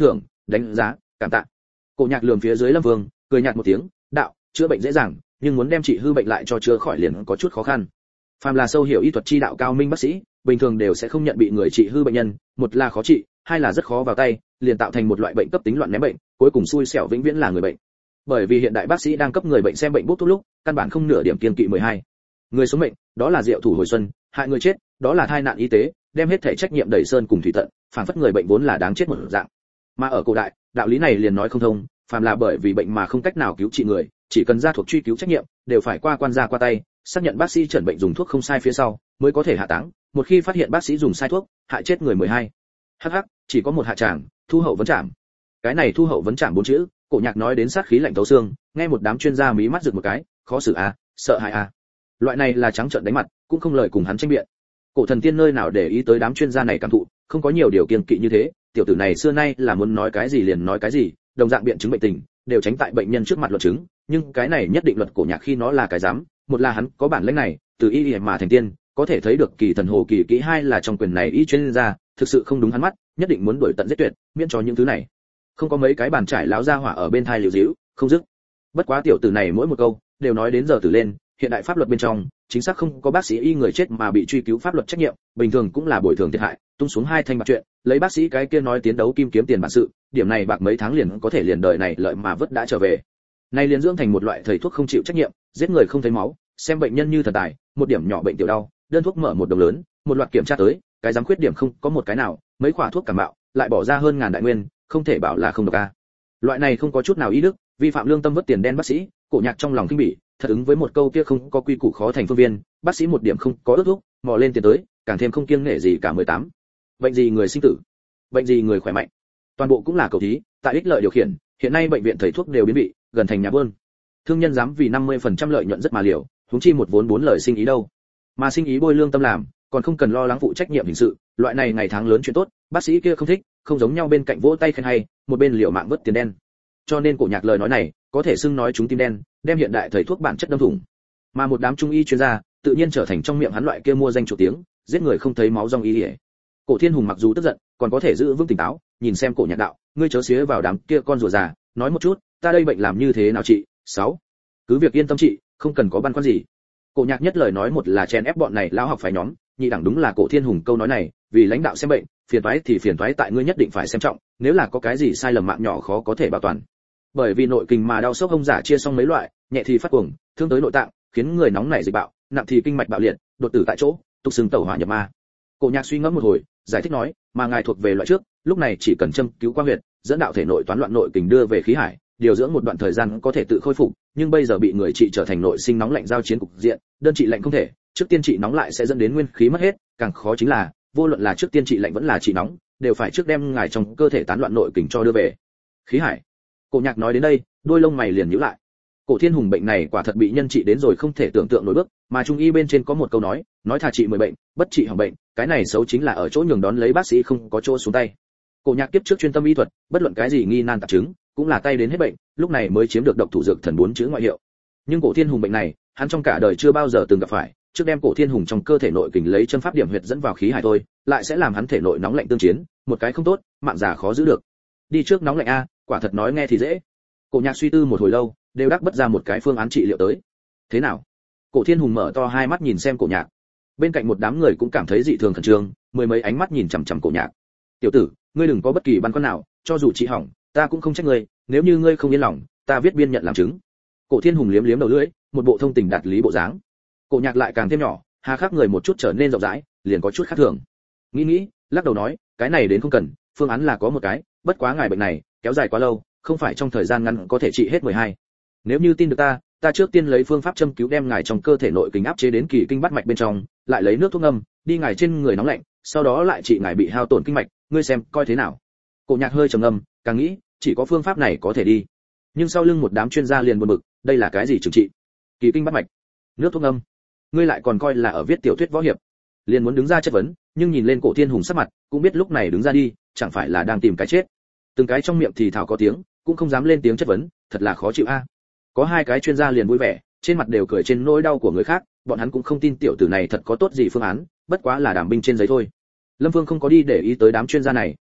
đánh giá, cảm tạ. Cổ Nhạc lườm phía dưới Lâm Vương, cười nhạt một tiếng, đạo, chữa bệnh dễ dàng, nhưng muốn đem trị hư bệnh lại cho chữa khỏi liền có chút khó khăn. Phàm là sâu hiểu y thuật chi đạo cao minh bác sĩ, bình thường đều sẽ không nhận bị người trị hư bệnh nhân, một là khó trị, hai là rất khó vào tay, liền tạo thành một loại bệnh cấp tính loạn ném bệnh, cuối cùng xui xẻo vĩnh viễn là người bệnh. Bởi vì hiện đại bác sĩ đang cấp người bệnh xem bệnh bút thuốc lúc, căn bản không nửa điểm kiêng kỵ mười hai. Người sống bệnh, đó là diệu thủ hồi xuân, hại người chết, đó là tai nạn y tế, đem hết thể trách nhiệm đẩy sơn cùng thủy tận, phản phất người bệnh vốn là đáng chết một dạng. Mà ở cổ đại, đạo lý này liền nói không thông, phàm là bởi vì bệnh mà không cách nào cứu trị người, chỉ cần gia thuộc truy cứu trách nhiệm, đều phải qua quan gia qua tay, xác nhận bác sĩ chẩn bệnh dùng thuốc không sai phía sau, mới có thể hạ táng. Một khi phát hiện bác sĩ dùng sai thuốc, hại chết người mười hai. Hắc hắc, chỉ có một hạ tràng, thu hậu vấn trảm. Cái này thu hậu vấn trảm bốn chữ, Cổ Nhạc nói đến sát khí lạnh thấu xương, nghe một đám chuyên gia mí mắt rực một cái, khó xử a, sợ hãi a. Loại này là trắng trợn đánh mặt, cũng không lời cùng hắn tranh biện. Cổ Thần Tiên nơi nào để ý tới đám chuyên gia này cảm thụ, không có nhiều điều kiêng kỵ như thế, tiểu tử này xưa nay là muốn nói cái gì liền nói cái gì, đồng dạng biện chứng bệnh tình, đều tránh tại bệnh nhân trước mặt luận chứng, nhưng cái này nhất định luật Cổ Nhạc khi nó là cái dám, một là hắn có bản lĩnh này, từ y y mà thành tiên, có thể thấy được kỳ thần hồ kỳ kỹ, hai là trong quyền này y chuyên gia, thực sự không đúng hắn mắt, nhất định muốn đuổi tận giết tuyệt, miễn cho những thứ này. Không có mấy cái bàn trải láo ra hỏa ở bên thai liều díu, không dứt. Bất quá tiểu tử này mỗi một câu đều nói đến giờ tử lên, hiện đại pháp luật bên trong, chính xác không có bác sĩ y người chết mà bị truy cứu pháp luật trách nhiệm, bình thường cũng là bồi thường thiệt hại, tung xuống hai thanh bạc chuyện, lấy bác sĩ cái kia nói tiến đấu kim kiếm tiền bản sự, điểm này bạc mấy tháng liền có thể liền đời này lợi mà vứt đã trở về. Nay liền dưỡng thành một loại thầy thuốc không chịu trách nhiệm, giết người không thấy máu, xem bệnh nhân như thần tài, một điểm nhỏ bệnh tiểu đau, đơn thuốc mở một đồng lớn, một loạt kiểm tra tới, cái dám khuyết điểm không có một cái nào, mấy khỏa thuốc cảm mạo, lại bỏ ra hơn ngàn đại nguyên, không thể bảo là không độc a. Loại này không có chút nào ý đức, vi phạm lương tâm vứt tiền đen bác sĩ, Cổ Nhạc trong lòng kinh bỉ, thật ứng với một câu kia không có quy củ khó thành phương viên, bác sĩ một điểm không có ước thuốc, mò lên tiền tới, càng thêm không kiêng nể gì cả mười tám. Bệnh gì người sinh tử, bệnh gì người khỏe mạnh, toàn bộ cũng là cầu thí, tại ích lợi điều khiển, hiện nay bệnh viện thầy thuốc đều biến vị, gần thành nhà buôn. Thương nhân dám vì năm mươi phần trăm lợi nhuận rất mà liều, huống chi một vốn bốn lời sinh ý đâu. Mà sinh ý bôi lương tâm làm, còn không cần lo lắng phụ trách nhiệm hình sự, loại này ngày tháng lớn chuyện tốt, bác sĩ kia không thích, không giống nhau bên cạnh vỗ tay khen hay, một bên liều mạng vứt tiền đen. Cho nên Cổ Nhạc lời nói này, có thể xưng nói chúng tim đen, đem hiện đại thầy thuốc bản chất đâm thủng. Mà một đám trung y chuyên gia, tự nhiên trở thành trong miệng hắn loại kia mua danh chủ tiếng, giết người không thấy máu rong y liễu. Cổ Thiên Hùng mặc dù tức giận, còn có thể giữ vững tỉnh táo, nhìn xem Cổ Nhạc đạo, ngươi chớ xía vào đám kia con rùa già, nói một chút, ta đây bệnh làm như thế nào trị? Sáu, cứ việc yên tâm trị, không cần có băn khoăn gì. Cổ Nhạc nhất lời nói một là chen ép bọn này lão học phải nhóm, nhị đẳng đúng là Cổ Thiên Hùng câu nói này, vì lãnh đạo xem bệnh, phiền toái thì phiền toái tại ngươi nhất định phải xem trọng, nếu là có cái gì sai lầm mạng nhỏ khó có thể bảo toàn. Bởi vì nội kình mà đau sốc hông giả chia xong mấy loại, nhẹ thì phát cuồng, thương tới nội tạng, khiến người nóng nảy dịch bạo, nặng thì kinh mạch bạo liệt, đột tử tại chỗ, tục xương tẩu hỏa nhập ma. Cổ Nhạc suy ngẫm một hồi, giải thích nói, mà ngài thuộc về loại trước, lúc này chỉ cần châm cứu qua huyệt, dẫn đạo thể nội toán loạn nội kình đưa về khí hải, điều dưỡng một đoạn thời gian có thể tự khôi phục, nhưng bây giờ bị người trị trở thành nội sinh nóng lạnh giao chiến cục diện, đơn trị lạnh không thể, trước tiên trị nóng lại sẽ dẫn đến nguyên khí mất hết, càng khó chính là, vô luận là trước tiên trị lạnh vẫn là trị nóng, đều phải trước đem ngài trong cơ thể tán loạn nội kình cho đưa về khí hải. Cổ Nhạc nói đến đây, đôi lông mày liền nhíu lại. Cổ Thiên Hùng bệnh này quả thật bị nhân trị đến rồi không thể tưởng tượng nổi bước, mà trung y bên trên có một câu nói, nói thà trị mười bệnh, bất trị hỏng bệnh, cái này xấu chính là ở chỗ nhường đón lấy bác sĩ không có chỗ xuống tay. Cổ Nhạc kiếp trước chuyên tâm y thuật, bất luận cái gì nghi nan tạp chứng, cũng là tay đến hết bệnh, lúc này mới chiếm được độc thủ dược thần bốn chữ ngoại hiệu. Nhưng Cổ Thiên Hùng bệnh này, hắn trong cả đời chưa bao giờ từng gặp phải, trước đem Cổ Thiên Hùng trong cơ thể nội kình lấy châm pháp điểm huyệt dẫn vào khí hải thôi, lại sẽ làm hắn thể nội nóng lạnh tương chiến, một cái không tốt, mạng già khó giữ được. Đi trước nóng lạnh a, quả thật nói nghe thì dễ. Cổ Nhạc suy tư một hồi lâu, đều đắc bất ra một cái phương án trị liệu tới. Thế nào? Cổ Thiên Hùng mở to hai mắt nhìn xem Cổ Nhạc. Bên cạnh một đám người cũng cảm thấy dị thường khẩn trương, mười mấy ánh mắt nhìn chằm chằm Cổ Nhạc. Tiểu tử, ngươi đừng có bất kỳ băn khoăn nào, cho dù trị hỏng, ta cũng không trách ngươi, nếu như ngươi không yên lòng, ta viết biên nhận làm chứng. Cổ Thiên Hùng liếm liếm đầu lưỡi, một bộ thông tình đạt lý bộ dáng. Cổ Nhạc lại càng thêm nhỏ, hà khắc người một chút trở nên rộng rãi, liền có chút khác thường. Nghĩ nghĩ, lắc đầu nói, cái này đến không cần, phương án là có một cái, bất quá ngài bệnh này kéo dài quá lâu, không phải trong thời gian ngắn có thể trị hết mười hai. Nếu như tin được ta, ta trước tiên lấy phương pháp châm cứu đem ngài trong cơ thể nội kình áp chế đến kỳ kinh bát mạch bên trong, lại lấy nước thuốc ngâm, đi ngài trên người nóng lạnh, sau đó lại trị ngài bị hao tổn kinh mạch, ngươi xem coi thế nào. Cổ Nhạc hơi trầm ngâm, càng nghĩ, chỉ có phương pháp này có thể đi. Nhưng sau lưng một đám chuyên gia liền buồn bực, đây là cái gì trừng trị? Kỳ kinh bát mạch, nước thuốc ngâm, ngươi lại còn coi là ở viết tiểu thuyết võ hiệp. Liền muốn đứng ra chất vấn, nhưng nhìn lên Cổ Thiên Hùng sắc mặt, cũng biết lúc này đứng ra đi, chẳng phải là đang tìm cái chết. Từng cái trong miệng thì thào có tiếng, cũng không dám lên tiếng chất vấn, thật là khó chịu a. Có hai cái chuyên gia liền vui vẻ, trên mặt đều cười trên nỗi đau của người khác, bọn hắn cũng không tin tiểu tử này thật có tốt gì phương án, bất quá là đảm binh trên giấy thôi. Lâm Vương không có đi để ý tới đám chuyên gia này,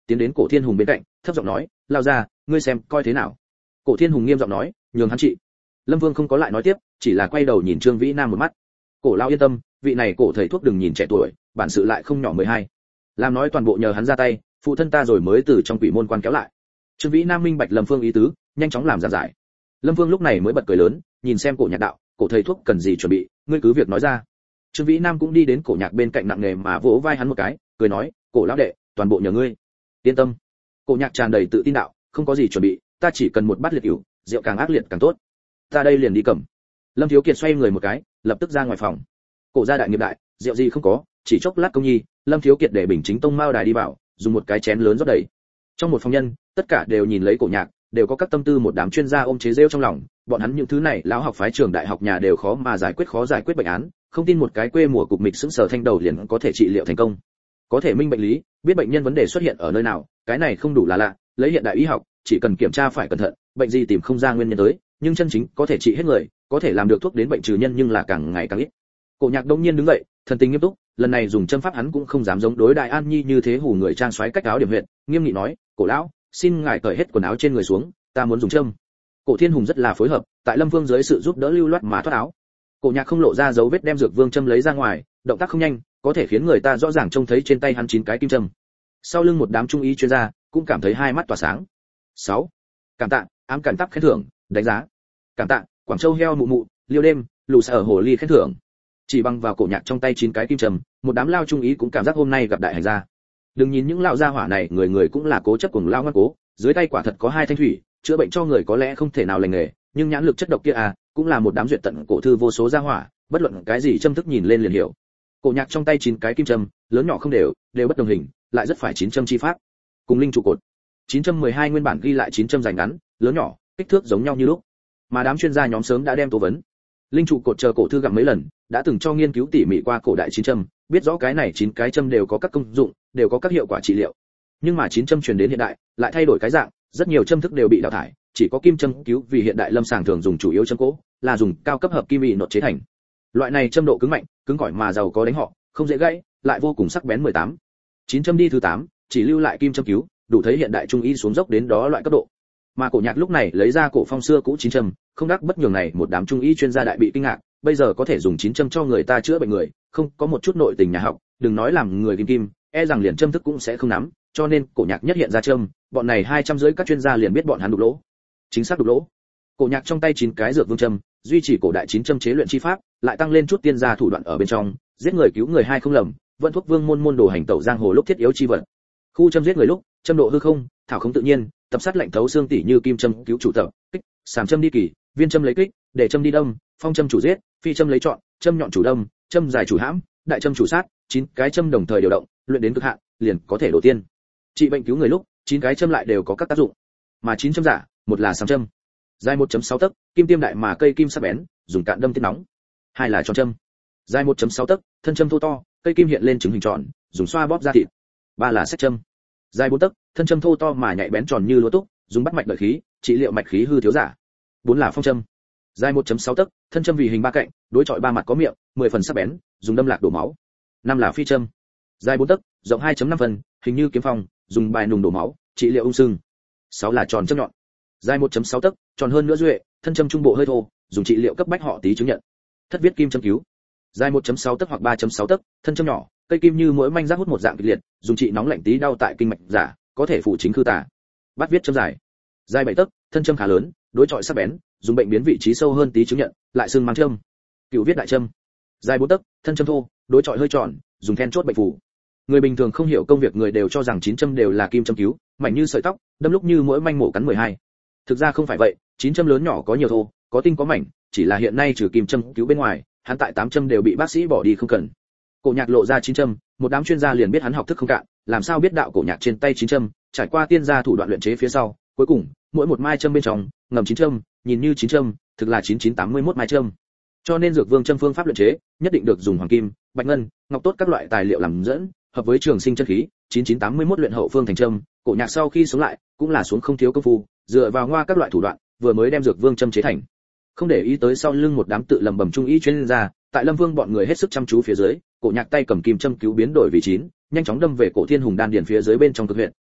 tiến đến Cổ Thiên Hùng bên cạnh, thấp giọng nói, lao ra, ngươi xem coi thế nào. Cổ Thiên Hùng nghiêm giọng nói, nhường hắn trị. Lâm Vương không có lại nói tiếp, chỉ là quay đầu nhìn Trương Vĩ Nam một mắt. Cổ lão yên tâm, vị này cổ thầy thuốc đừng nhìn trẻ tuổi, bản sự lại không nhỏ mười hai. Làm nói toàn bộ nhờ hắn ra tay, phụ thân ta rồi mới từ trong quỷ môn quan kéo lại. Trương Vĩ Nam minh bạch Lâm Vương ý tứ, nhanh chóng làm giảng giải. Lâm Vương lúc này mới bật cười lớn, nhìn xem Cổ Nhạc đạo, cổ thầy thuốc cần gì chuẩn bị, ngươi cứ việc nói ra. Trương Vĩ Nam cũng đi đến Cổ Nhạc bên cạnh nặng nề mà vỗ vai hắn một cái, cười nói, cổ lão đệ, toàn bộ nhờ ngươi. Yên tâm. Cổ Nhạc tràn đầy tự tin đạo, không có gì chuẩn bị, ta chỉ cần một bát liệt rượu, rượu càng ác liệt càng tốt. Ta đây liền đi cầm. Lâm Thiếu Kiệt xoay người một cái, lập tức ra ngoài phòng. Cổ gia đại nghiệp đại, rượu gì không có, chỉ chốc lát công nhi, Lâm Thiếu Kiệt để Bình Chính Tông Mao đài đi vào, dùng một cái chén lớn rót đầy. Trong một phòng nhân, tất cả đều nhìn lấy Cổ Nhạc, đều có các tâm tư một đám chuyên gia ôm chế giễu trong lòng, bọn hắn những thứ này lão học phái trường đại học nhà đều khó mà giải quyết khó giải quyết bệnh án, không tin một cái quê mùa cục mịch sững sờ thanh đầu liền có thể trị liệu thành công. Có thể minh bệnh lý, biết bệnh nhân vấn đề xuất hiện ở nơi nào, cái này không đủ là lạ, lấy hiện đại y học, chỉ cần kiểm tra phải cẩn thận, bệnh gì tìm không ra nguyên nhân tới, nhưng chân chính có thể trị hết người, có thể làm được thuốc đến bệnh trừ nhân nhưng là càng ngày càng ít. Cổ Nhạc đông nhiên đứng dậy, thần tình nghiêm túc, lần này dùng châm pháp hắn cũng không dám giống đối đại An Nhi như thế hù người trang xoáy cách áo điểm huyệt, nghiêm nghị nói, cổ lão, xin ngài cởi hết quần áo trên người xuống, ta muốn dùng châm. Cổ Thiên Hùng rất là phối hợp, tại Lâm Vương dưới sự giúp đỡ lưu loát mà thoát áo. Cổ Nhạc không lộ ra dấu vết đem dược vương châm lấy ra ngoài, động tác không nhanh, có thể khiến người ta rõ ràng trông thấy trên tay hắn chín cái kim châm. Sau lưng một đám trung y chuyên gia cũng cảm thấy hai mắt tỏa sáng. sáu. Cảm tạ, ám cảm tắc khen thưởng, đánh giá. Cảm tạ, Quảng Châu heo mụ mụ, liêu đêm, lù sở hồ ly khen thưởng. Chỉ bằng vào Cổ Nhạc trong tay chín cái kim châm, một đám lao trung ý cũng cảm giác hôm nay gặp đại hành gia. Đừng nhìn những lão gia hỏa này, người người cũng là cố chấp cùng lao ngoan cố, dưới tay quả thật có hai thanh thủy, chữa bệnh cho người có lẽ không thể nào lành nghề, nhưng nhãn lực chất độc kia à, cũng là một đám duyệt tận cổ thư vô số gia hỏa, bất luận cái gì châm thức nhìn lên liền hiểu. Cổ Nhạc trong tay chín cái kim châm, lớn nhỏ không đều, đều bất đồng hình, lại rất phải chín châm chi pháp. Cùng linh trụ cột. chín châm mười hai nguyên bản ghi lại chín châm dài ngắn, lớn nhỏ, kích thước giống nhau như lúc. Mà đám chuyên gia nhóm sớm đã đem tố vấn. Linh trụ cột chờ cổ thư gặm mấy lần, đã từng cho nghiên cứu tỉ mỉ qua cổ đại chín châm, biết rõ cái này chín cái châm đều có các công dụng, đều có các hiệu quả trị liệu. Nhưng mà chín châm truyền đến hiện đại, lại thay đổi cái dạng, rất nhiều châm thức đều bị đào thải, chỉ có kim châm cứu vì hiện đại lâm sàng thường dùng chủ yếu châm cố, là dùng cao cấp hợp kim bị nốt chế thành. Loại này châm độ cứng mạnh, cứng cỏi mà giàu có đánh họ, không dễ gãy, lại vô cùng sắc bén mười tám. chín châm đi thứ tám, chỉ lưu lại kim châm cứu, đủ thấy hiện đại trung y xuống dốc đến đó loại cấp độ. Mà Cổ Nhạc lúc này lấy ra cổ phong xưa cũ chín châm, không đắc bất nhường này một đám trung y chuyên gia đại bị kinh ngạc, bây giờ có thể dùng chín châm cho người ta chữa bệnh người, không có một chút nội tình nhà học, đừng nói làm người kim kim, e rằng liền châm thức cũng sẽ không nắm, cho nên Cổ Nhạc nhất hiện ra châm, bọn này hai trăm rưỡi các chuyên gia liền biết bọn hắn đục lỗ. Chính xác đục lỗ. Cổ Nhạc trong tay chín cái dược vương châm, duy trì cổ đại chín châm chế luyện chi pháp, lại tăng lên chút tiên gia thủ đoạn ở bên trong, giết người cứu người hai không lầm, vận thuốc vương môn môn đồ hành tẩu giang hồ lúc thiết yếu chi vật. Khu châm giết người lúc, châm độ hư không, thảo không tự nhiên, tập sát lạnh thấu xương tỉ như kim châm cứu chủ tập, kích, sàm châm đi kỳ, viên châm lấy kích, để châm đi đâm, phong châm chủ giết, phi châm lấy chọn, châm nhọn chủ đâm, châm dài chủ hãm, đại châm chủ sát, chín cái châm đồng thời điều động, luyện đến cực hạn, liền có thể đổ tiên. Trị bệnh cứu người lúc, chín cái châm lại đều có các tác dụng. Mà chín châm giả, một là sàm châm, dài một phẩy sáu tấc, kim tiêm đại mà cây kim sắc bén, dùng cạn đâm tiết nóng. Hai là tròn châm, dài một phẩy sáu tấc, thân châm thô to, cây kim hiện lên trứng hình tròn, dùng xoa bóp ra thịt. Ba là sách châm, dài bốn tấc, thân châm thô to mà nhạy bén tròn như lúa túc, dùng bắt mạch đợi khí, trị liệu mạch khí hư thiếu giả. Bốn là phong châm, dài một phẩy sáu tấc, thân châm vì hình ba cạnh, đối chọi ba mặt có miệng, mười phần sắc bén, dùng đâm lạc đổ máu. Năm là phi châm, dài bốn tấc, rộng hai phẩy năm phần, hình như kiếm phong, dùng bài nùng đổ máu, trị liệu ung sưng. Sáu là tròn châm nhọn, dài một phẩy sáu tấc, tròn hơn nữa duệ, thân châm trung bộ hơi thô, dùng trị liệu cấp bách họ tí chứng nhận. Thất viết kim châm cứu, dài một phẩy sáu tấc hoặc ba phẩy sáu tấc, thân châm nhỏ, cây kim như mỗi manh giác hút một dạng kịch liệt, dùng trị nóng lạnh tí đau tại kinh mạch giả, có thể phụ chính khư tà. Bát viết châm dài, dài bảy tấc, thân châm khá lớn, đối chọi sắc bén, dùng bệnh biến vị trí sâu hơn tí chứng nhận, lại xương mang châm. Cửu viết đại châm, dài bốn tấc, thân châm thô, đối chọi hơi tròn, dùng then chốt bệnh phù. Người bình thường không hiểu công việc người đều cho rằng chín châm đều là kim châm cứu, mảnh như sợi tóc, đâm lúc như mỗi manh mổ cắn mười hai. Thực ra không phải vậy, chín châm lớn nhỏ có nhiều thô, có tinh có mảnh, chỉ là hiện nay trừ kim châm cứu bên ngoài, hắn tại tám châm đều bị bác sĩ bỏ đi không cần. Cổ Nhạc lộ ra chín châm, một đám chuyên gia liền biết hắn học thức không cạn, làm sao biết đạo Cổ Nhạc trên tay chín châm, trải qua tiên gia thủ đoạn luyện chế phía sau, cuối cùng, mỗi một mai châm bên trong, ngầm chín châm, nhìn như chín châm, thực là chín chín tám mươi mốt mai châm. Cho nên dược vương châm phương pháp luyện chế, nhất định được dùng hoàng kim, bạch ngân, ngọc tốt các loại tài liệu làm dẫn, hợp với trường sinh chân khí, chín chín tám mươi mốt luyện hậu phương thành châm. Cổ Nhạc sau khi sống lại, cũng là xuống không thiếu công phu, dựa vào ngoa các loại thủ đoạn, vừa mới đem dược vương châm chế thành. Không để ý tới sau lưng một đám tự lầm bầm trung ý chuyên gia, tại Lâm Vương bọn người hết sức chăm chú phía dưới, Cổ Nhạc tay cầm kim châm cứu biến đổi vị chín, nhanh chóng đâm về Cổ Thiên Hùng đan điền phía dưới bên trong cực huyệt,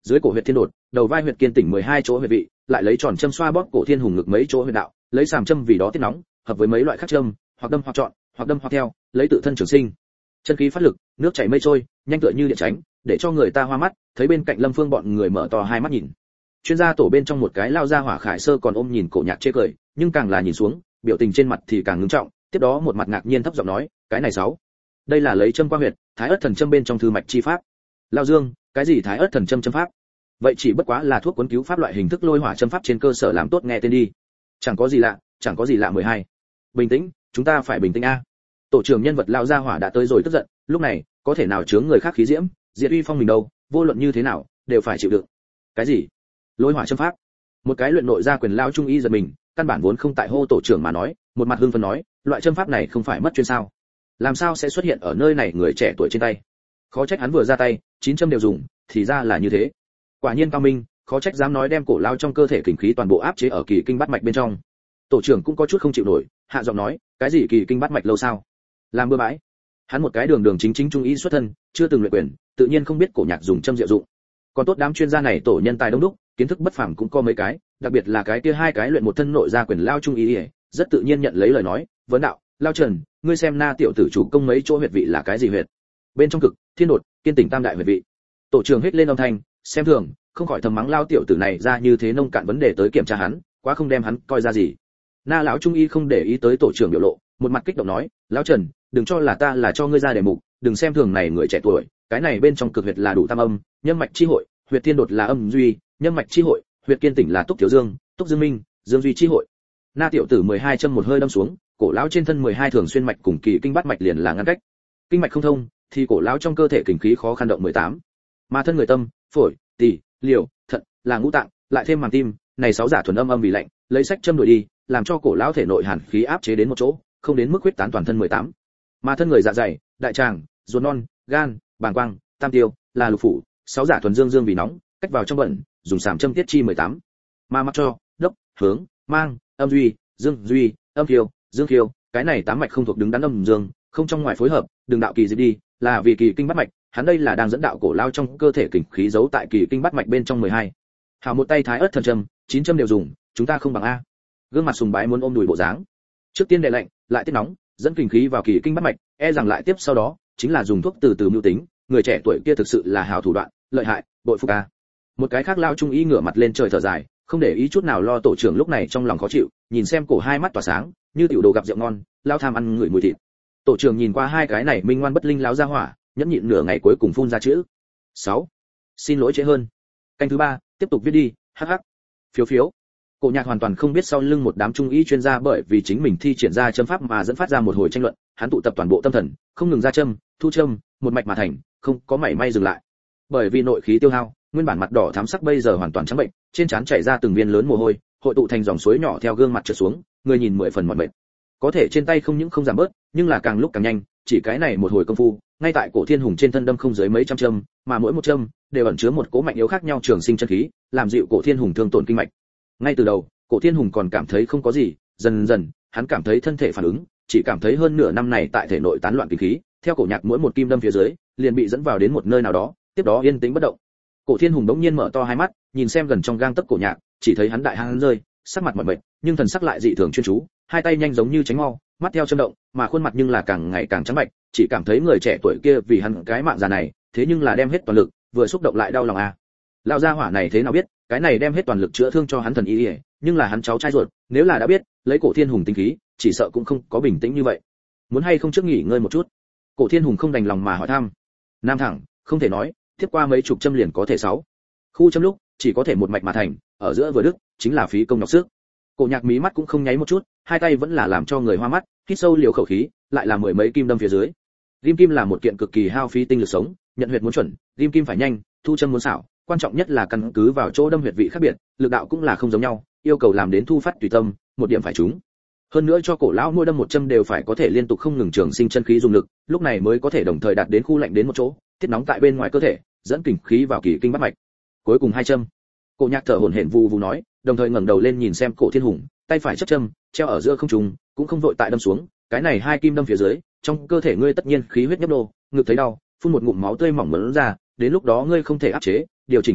dưới cổ huyệt thiên đột, đầu vai huyệt kiên tỉnh mười hai chỗ huyệt vị, lại lấy tròn châm xoa bóp cổ thiên hùng ngực mấy chỗ huyệt đạo, lấy sàm châm vì đó tiết nóng, hợp với mấy loại khác châm, hoặc đâm hoặc chọn, hoặc đâm hoặc theo, lấy tự thân trường sinh. Chân khí phát lực, nước chảy mây trôi, nhanh tựa như điện tránh, để cho người ta hoa mắt, thấy bên cạnh Lâm Phương bọn người mở to hai mắt nhìn. Chuyên gia tổ bên trong một cái lao ra hỏa Khải Sơ còn ôm nhìn Cổ Nhạc chê cười, nhưng càng là nhìn xuống, biểu tình trên mặt thì càng ngưng trọng, tiếp đó một mặt ngạc nhiên thấp giọng nói, cái này sáu, đây là lấy châm qua huyệt, Thái Ức Thần Châm bên trong thư mạch chi pháp. Lao Dương, cái gì Thái Ức Thần Châm châm pháp? Vậy chỉ bất quá là thuốc cuốn cứu pháp loại hình thức lôi hỏa châm pháp trên cơ sở làm tốt nghe tên đi. Chẳng có gì lạ, chẳng có gì lạ mười hai. Bình tĩnh, chúng ta phải bình tĩnh a. Tổ trưởng nhân vật lao gia hỏa đã tới rồi tức giận, lúc này, có thể nào chướng người khác khí diễm, diệt uy phong mình đâu, vô luận như thế nào, đều phải chịu đựng. Cái gì? Lôi hỏa châm pháp? Một cái luyện nội gia quyền lao trung y giật mình, căn bản vốn không tại hô tổ trưởng mà nói, một mặt hưng phấn nói, loại châm pháp này không phải mất chuyên sao? Làm sao sẽ xuất hiện ở nơi này người trẻ tuổi trên tay? Khó trách hắn vừa ra tay, chín châm đều dùng, thì ra là như thế. Quả nhiên cao minh, khó trách dám nói đem cổ lao trong cơ thể kình khí toàn bộ áp chế ở kỳ kinh bát mạch bên trong. Tổ trưởng cũng có chút không chịu nổi, hạ giọng nói, cái gì kỳ kinh bát mạch lâu sao? Làm bừa bãi. Hắn một cái đường đường chính chính trung y xuất thân, chưa từng luyện quyền, tự nhiên không biết cổ nhạc dùng châm diệu dụng. Còn tốt đám chuyên gia này tổ nhân tài đông đúc, kiến thức bất phàm cũng có mấy cái, đặc biệt là cái kia hai cái luyện một thân nội gia quyền lao trung y, rất tự nhiên nhận lấy lời nói, vấn đạo, lao Trần, ngươi xem na tiểu tử chủ công mấy chỗ huyệt vị là cái gì huyệt? Bên trong cực, thiên đột, kiên tỉnh tam đại huyệt vị. Tổ trưởng hết lên âm thanh, xem thường, không khỏi thầm mắng lao tiểu tử này ra như thế nông cạn vấn đề tới kiểm tra hắn, quá không đem hắn coi ra gì. Na lão trung y không để ý tới tổ trưởng biểu lộ, một mặt kích động nói, lão Trần, đừng cho là ta là cho ngươi ra đề mục, đừng xem thường này người trẻ tuổi, cái này bên trong cực huyệt là đủ tam âm, nhân mạch chi hội, huyệt thiên đột là âm duy, nhân mạch chi hội, huyệt kiên tỉnh là túc thiếu dương, túc dương minh, dương duy chi hội. Na tiểu tử mười hai châm một hơi đâm xuống, cổ lão trên thân mười hai thường xuyên mạch cùng kỳ kinh bát mạch liền là ngăn cách. Kinh mạch không thông, thì cổ lão trong cơ thể kình khí khó khăn động mười tám. Mà thân người tâm, phổi, tỳ, liều, thận là ngũ tạng, lại thêm màng tim, này sáu giả thuần âm âm vì lạnh, lấy sách châm đuổi đi, làm cho cổ lão thể nội hàn khí áp chế đến một chỗ, không đến mức huyết tán toàn thân mười tám. Mà thân người dạ dày, đại tràng, ruột non, gan, bàng quang, tam tiêu, là lục phủ, sáu giả thuần dương dương vì nóng, cách vào trong bẩn, dùng sàm châm tiết chi mười tám. Mà mặc cho, đốc, hướng, mang, âm duy, dương duy, âm kiều, dương kiều, cái này tám mạch không thuộc đứng đắn âm dương, không trong ngoài phối hợp, đường đạo kỳ diệt đi, là vì kỳ kinh bát mạch, hắn đây là đang dẫn đạo cổ lao trong cơ thể kình khí giấu tại kỳ kinh bát mạch bên trong mười hai. Hảo một tay Thái Ức Thần Châm, chín châm đều dùng, chúng ta không bằng a. Gương mặt sùng bái muốn ôm đùi bộ dáng. Trước tiên đè lạnh, lại tiết nóng, dẫn kình khí vào kỳ kinh bát mạch, e rằng lại tiếp sau đó chính là dùng thuốc từ từ mưu tính, người trẻ tuổi kia thực sự là hào thủ đoạn, lợi hại, bội phục a. Một cái khác lao trung y ngửa mặt lên trời thở dài, không để ý chút nào lo tổ trưởng lúc này trong lòng khó chịu, nhìn xem cổ hai mắt tỏa sáng, như tiểu đồ gặp rượu ngon, lao tham ăn người mùi thịt. Tổ trưởng nhìn qua hai cái này minh ngoan bất linh láo ra hỏa, nhẫn nhịn nửa ngày cuối cùng phun ra chữ sáu. Xin lỗi trễ hơn. Canh thứ ba, tiếp tục viết đi, hắc hắc. Phiếu phiếu. Cổ Nhạc hoàn toàn không biết sau lưng một đám trung y chuyên gia bởi vì chính mình thi triển ra châm pháp mà dẫn phát ra một hồi tranh luận, hắn tụ tập toàn bộ tâm thần, không ngừng ra châm, thu châm, một mạch mà thành, không có mảy may dừng lại. Bởi vì nội khí tiêu hao, nguyên bản mặt đỏ thắm sắc bây giờ hoàn toàn trắng bệnh, trên trán chảy ra từng viên lớn mồ hôi, hội tụ thành dòng suối nhỏ theo gương mặt trượt xuống, người nhìn mười phần mỏi mệt. Có thể trên tay không những không giảm bớt, nhưng là càng lúc càng nhanh, chỉ cái này một hồi công phu, ngay tại cổ thiên hùng trên thân đâm không dưới mấy trăm châm, mà mỗi một châm đều ẩn chứa một cỗ mạnh yếu khác nhau trường sinh chân khí, làm dịu cổ thiên hùng thương tổn kinh mạch. Ngay từ đầu, cổ thiên hùng còn cảm thấy không có gì, dần dần, hắn cảm thấy thân thể phản ứng, chỉ cảm thấy hơn nửa năm này tại thể nội tán loạn kinh khí, theo cổ Nhạc mỗi một kim đâm phía dưới, liền bị dẫn vào đến một nơi nào đó, tiếp đó yên tĩnh bất động. Cổ thiên hùng đống nhiên mở to hai mắt, nhìn xem gần trong gang tấc cổ Nhạc, chỉ thấy hắn đại hang rơi, sắc mặt mỏi mệt, nhưng thần sắc lại dị thường chuyên chú, hai tay nhanh giống như tránh mau, mắt theo châm động, mà khuôn mặt nhưng là càng ngày càng trắng bệch, chỉ cảm thấy người trẻ tuổi kia vì hắn cái mạng già này, thế nhưng là đem hết toàn lực, vừa xúc động lại đau lòng à. Lão gia hỏa này thế nào biết, cái này đem hết toàn lực chữa thương cho hắn thần y, nhưng là hắn cháu trai ruột, nếu là đã biết, lấy cổ thiên hùng tinh khí, chỉ sợ cũng không có bình tĩnh như vậy. Muốn hay không trước nghỉ ngơi một chút? Cổ thiên hùng không đành lòng mà hỏi thăm. Nam thẳng, không thể nói, tiếp qua mấy chục châm liền có thể sáu. Khu châm lúc, chỉ có thể một mạch mà thành, ở giữa vừa đứt, chính là phí công nhọc sức. Cổ Nhạc mí mắt cũng không nháy một chút, hai tay vẫn là làm cho người hoa mắt, hít sâu liều khẩu khí, lại là mười mấy kim đâm phía dưới. Rim kim là một kiện cực kỳ hao phí tinh lực sống, nhận huyệt muốn chuẩn, rim kim phải nhanh, thu châm muốn xảo, quan trọng nhất là căn cứ vào chỗ đâm huyệt vị khác biệt, lực đạo cũng là không giống nhau, yêu cầu làm đến thu phát tùy tâm, một điểm phải trúng. Hơn nữa cho cổ lão mỗi đâm một châm đều phải có thể liên tục không ngừng trường sinh chân khí dùng lực, lúc này mới có thể đồng thời đạt đến khu lạnh đến một chỗ, tiết nóng tại bên ngoài cơ thể, dẫn kình khí vào kỳ kinh bát mạch. Cuối cùng hai châm. Cổ Nhạc thở hổn hển vù vù nói, đồng thời ngẩng đầu lên nhìn xem cổ thiên hùng, tay phải chấp châm, treo ở giữa không trung, cũng không vội tại đâm xuống, cái này hai kim đâm phía dưới, trong cơ thể ngươi tất nhiên khí huyết nhấp nô, ngực thấy đau, phun một ngụm máu tươi mỏng mớn ra, đến lúc đó ngươi không thể áp chế, điều chỉnh hô hấp,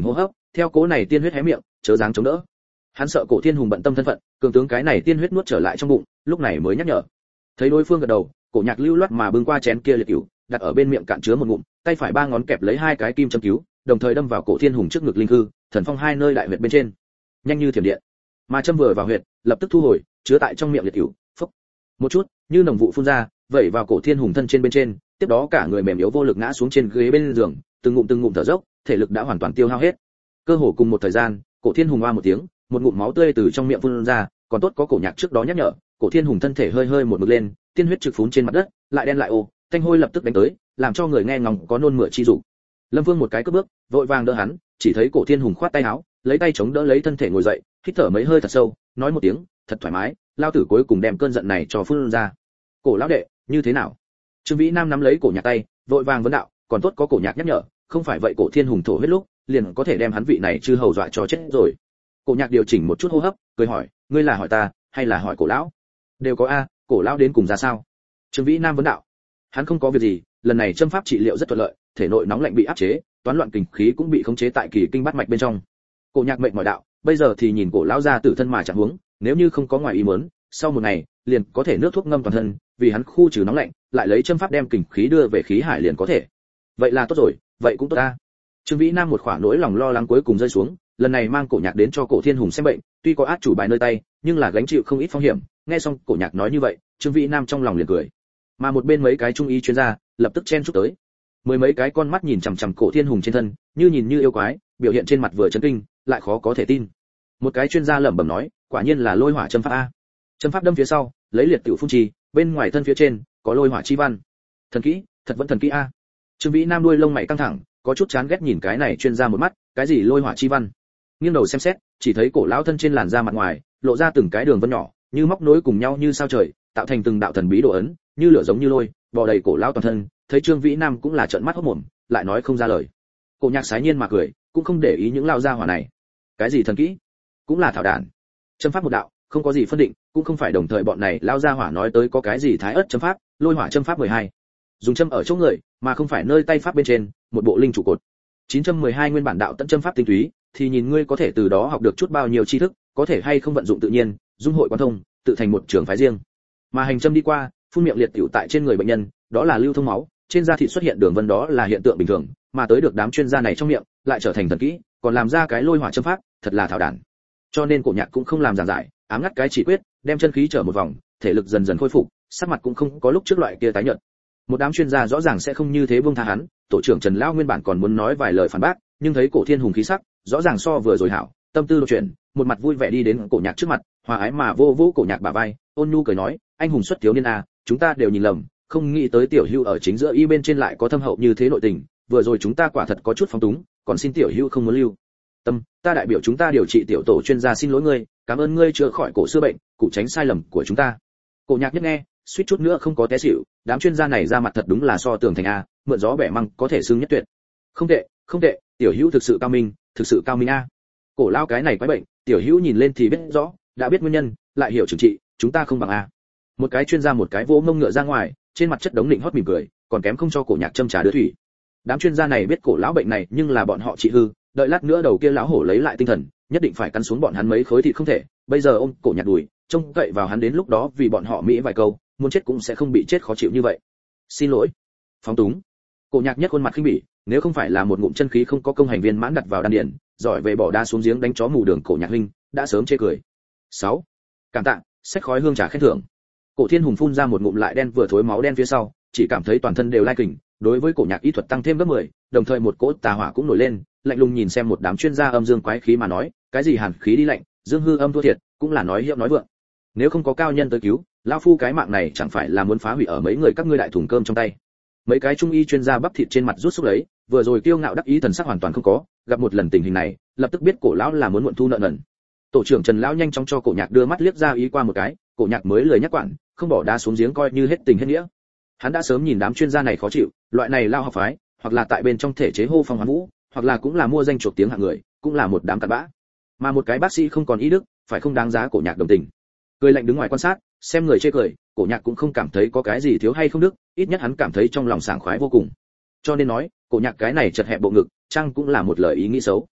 theo cố này tiên huyết hé miệng, chớ dáng chống đỡ. Hắn sợ Cổ Thiên Hùng bận tâm thân phận, cường tướng cái này tiên huyết nuốt trở lại trong bụng, lúc này mới nhắc nhở. Thấy đối phương gật đầu, Cổ Nhạc lưu loát mà bưng qua chén kia liệt cửu, đặt ở bên miệng cạn chứa một ngụm, tay phải ba ngón kẹp lấy hai cái kim châm cứu, đồng thời đâm vào Cổ Thiên Hùng trước ngực linh hư, thần phong hai nơi đại huyệt bên trên. Nhanh như thiểm điện. Mà châm vừa vào huyệt, lập tức thu hồi, chứa tại trong miệng liệt cửu, phốc. Một chút, như nồng vụ phun ra, vẩy vào Cổ Thiên Hùng thân trên bên trên, tiếp đó cả người mềm yếu vô lực ngã xuống trên ghế bên giường, từng ngụm từng ngụm thở dốc, thể lực đã hoàn toàn tiêu hao hết. Cơ hồ cùng một thời gian, Cổ Thiên Hùng oa một tiếng, một ngụm máu tươi từ trong miệng phun ra, còn tốt có Cổ Nhạc trước đó nhắc nhở, Cổ Thiên Hùng thân thể hơi hơi một mực lên, tiên huyết trực phún trên mặt đất, lại đen lại ô, thanh hôi lập tức đánh tới, làm cho người nghe ngóng có nôn mửa chi dục. Lâm Vương một cái cướp bước, vội vàng đỡ hắn, chỉ thấy Cổ Thiên Hùng khoát tay áo, lấy tay chống đỡ lấy thân thể ngồi dậy, hít thở mấy hơi thật sâu, nói một tiếng, thật thoải mái, lao tử cuối cùng đem cơn giận này cho phun ra. Cổ lão đệ, như thế nào? Trương Vĩ Nam nắm lấy Cổ Nhạc tay, vội vàng vấn đạo, còn tốt có Cổ Nhạc nhắc nhở, không phải vậy Cổ Thiên Hùng thổ huyết lúc, liền có thể đem hắn vị này chư hầu dọa cho chết rồi. Cổ Nhạc điều chỉnh một chút hô hấp, cười hỏi, ngươi là hỏi ta, hay là hỏi Cổ lão? Đều có a, Cổ lão đến cùng ra sao? Trương Vĩ Nam vấn đạo. Hắn không có việc gì, lần này châm pháp trị liệu rất thuận lợi, thể nội nóng lạnh bị áp chế, toán loạn kình khí cũng bị khống chế tại kỳ kinh bát mạch bên trong. Cổ Nhạc mệnh mỏi đạo, bây giờ thì nhìn Cổ lão gia tử thân mà chẳng huống, nếu như không có ngoài ý muốn, sau một ngày, liền có thể nước thuốc ngâm toàn thân, vì hắn khu trừ nóng lạnh, lại lấy châm pháp đem kình khí đưa về khí hải liền có thể. Vậy là tốt rồi, vậy cũng tốt ta. Trương Vĩ Nam một khoả nỗi lòng lo lắng cuối cùng rơi xuống, lần này mang Cổ Nhạc đến cho Cổ Thiên Hùng xem bệnh, tuy có át chủ bài nơi tay, nhưng là gánh chịu không ít phong hiểm. Nghe xong Cổ Nhạc nói như vậy, Trương Vĩ Nam trong lòng liền cười. Mà một bên mấy cái trung y chuyên gia lập tức chen chúc tới, mười mấy cái con mắt nhìn chằm chằm Cổ Thiên Hùng trên thân, như nhìn như yêu quái, biểu hiện trên mặt vừa chấn kinh, lại khó có thể tin. Một cái chuyên gia lẩm bẩm nói, quả nhiên là lôi hỏa châm pháp a. Châm pháp đâm phía sau, lấy liệt tiểu phun trì, bên ngoài thân phía trên có lôi hỏa chi văn. Thần kỹ, thật vẫn thần kỹ a. Trương Vĩ Nam đuôi lông mày căng thẳng, có chút chán ghét nhìn cái này chuyên gia một mắt, cái gì lôi hỏa chi văn? Nghiêng đầu xem xét, chỉ thấy Cổ lão thân trên làn da mặt ngoài, lộ ra từng cái đường vân nhỏ, như móc nối cùng nhau như sao trời, tạo thành từng đạo thần bí đồ ấn, như lửa giống như lôi, bò đầy Cổ lão toàn thân. Thấy Trương Vĩ Nam cũng là trợn mắt hốt mồm, lại nói không ra lời. Cổ Nhạc sái nhiên mà cười, cũng không để ý những lao gia hỏa này. Cái gì thần kỹ? Cũng là thảo đản. Châm pháp một đạo, không có gì phân định, cũng không phải đồng thời bọn này lao gia hỏa nói tới có cái gì thái ớt châm pháp, lôi hỏa châm pháp mười hai. Dùng châm ở chỗ người, mà không phải nơi tay pháp bên trên, một bộ linh trụ cột. chín trăm mười hai nguyên bản đạo tận châm pháp tinh túy, thì nhìn ngươi có thể từ đó học được chút bao nhiêu tri thức, có thể hay không vận dụng tự nhiên, dung hội quan thông, tự thành một trường phái riêng. Mà hành châm đi qua, phun miệng liệt tiểu tại trên người bệnh nhân, đó là lưu thông máu, trên da thịt xuất hiện đường vân đó là hiện tượng bình thường, mà tới được đám chuyên gia này trong miệng, lại trở thành thần kỹ, còn làm ra cái lôi hỏa châm pháp, thật là thảo đản. Cho nên Cổ Nhạc cũng không làm giảng giải, ám ngắt cái chỉ quyết, đem chân khí trở một vòng, thể lực dần dần khôi phục, sắc mặt cũng không có lúc trước loại kia tái nhợt. Một đám chuyên gia rõ ràng sẽ không như thế buông tha hắn, tổ trưởng Trần lão nguyên bản còn muốn nói vài lời phản bác, nhưng thấy Cổ Thiên Hùng khí sắc, rõ ràng so vừa rồi hảo, tâm tư lộ chuyển, một mặt vui vẻ đi đến Cổ Nhạc trước mặt, hòa ái mà vô vô Cổ Nhạc bả vai, ôn nhu cười nói, anh hùng xuất thiếu niên a, chúng ta đều nhìn lầm, không nghĩ tới tiểu hưu ở chính giữa y bên trên lại có thâm hậu như thế nội tình, vừa rồi chúng ta quả thật có chút phóng túng, còn xin tiểu hưu không muốn lưu tâm, ta đại biểu chúng ta điều trị tiểu tổ chuyên gia xin lỗi ngươi, cảm ơn ngươi chữa khỏi cổ xưa bệnh, cụ tránh sai lầm của chúng ta. Cổ Nhạc nhất nghe, suýt chút nữa không có té xỉu, đám chuyên gia này ra mặt thật đúng là so tường thành a, mượn gió bẻ măng có thể xưng nhất tuyệt. Không tệ, không tệ, tiểu hữu thực sự cao minh, thực sự cao minh a. Cổ lao cái này quái bệnh, tiểu hữu nhìn lên thì biết rõ, đã biết nguyên nhân, lại hiểu chừng trị, chúng ta không bằng a. Một cái chuyên gia một cái vỗ mông ngựa ra ngoài, trên mặt chất đống định hót mỉm cười, còn kém không cho Cổ Nhạc châm trà đưa thủy. Đám chuyên gia này biết cổ lão bệnh này, nhưng là bọn họ trị hư, đợi lát nữa đầu kia lão hổ lấy lại tinh thần, nhất định phải cắn xuống bọn hắn mấy khối thịt không thể. Bây giờ ôm Cổ Nhạc đùi, trông cậy vào hắn đến lúc đó vì bọn họ mỹ vài câu, muốn chết cũng sẽ không bị chết khó chịu như vậy. Xin lỗi, phóng túng. Cổ Nhạc nhất khuôn mặt khinh bỉ, nếu không phải là một ngụm chân khí không có công hành viên mãn đặt vào đan điền, giỏi về bỏ đa xuống giếng đánh chó mù đường Cổ Nhạc huynh, đã sớm chê cười. sáu. Cảm tạ, xách khói hương trà khen thưởng. Cổ Thiên Hùng phun ra một ngụm lại đen vừa thối máu đen phía sau, chỉ cảm thấy toàn thân đều lai kình, đối với Cổ Nhạc y thuật tăng thêm gấp mười, đồng thời một cỗ tà hỏa cũng nổi lên, lạnh lùng nhìn xem một đám chuyên gia âm dương quái khí mà nói, cái gì hàn khí đi lạnh, dương hư âm thua thiệt, cũng là nói hiệu nói vượng. Nếu không có cao nhân tới cứu, lão phu cái mạng này chẳng phải là muốn phá hủy ở mấy người các ngươi đại thùng cơm trong tay. Mấy cái trung y chuyên gia bắp thịt trên mặt rút xúc lấy, vừa rồi kiêu ngạo đắc ý thần sắc hoàn toàn không có, gặp một lần tình hình này, lập tức biết Cổ lão là muốn muộn thu nợ nần. Tổ trưởng Trần lão nhanh chóng cho Cổ Nhạc đưa mắt liếc ra ý qua một cái, Cổ Nhạc mới lười nhắc quản, không bỏ đá xuống giếng coi như hết tình hết nghĩa. Hắn đã sớm nhìn đám chuyên gia này khó chịu, loại này lao học phái, hoặc là tại bên trong thể chế hô phong hoán vũ, hoặc là cũng là mua danh chuộc tiếng hạng người, cũng là một đám cặn bã. Mà một cái bác sĩ không còn ý đức, phải không đáng giá Cổ Nhạc đồng tình. Cười lạnh đứng ngoài quan sát, xem người chê cười, Cổ Nhạc cũng không cảm thấy có cái gì thiếu hay không đức, ít nhất hắn cảm thấy trong lòng sảng khoái vô cùng. Cho nên nói, Cổ Nhạc cái này chật hẹp bộ ngực, chăng cũng là một lời ý nghĩ xấu.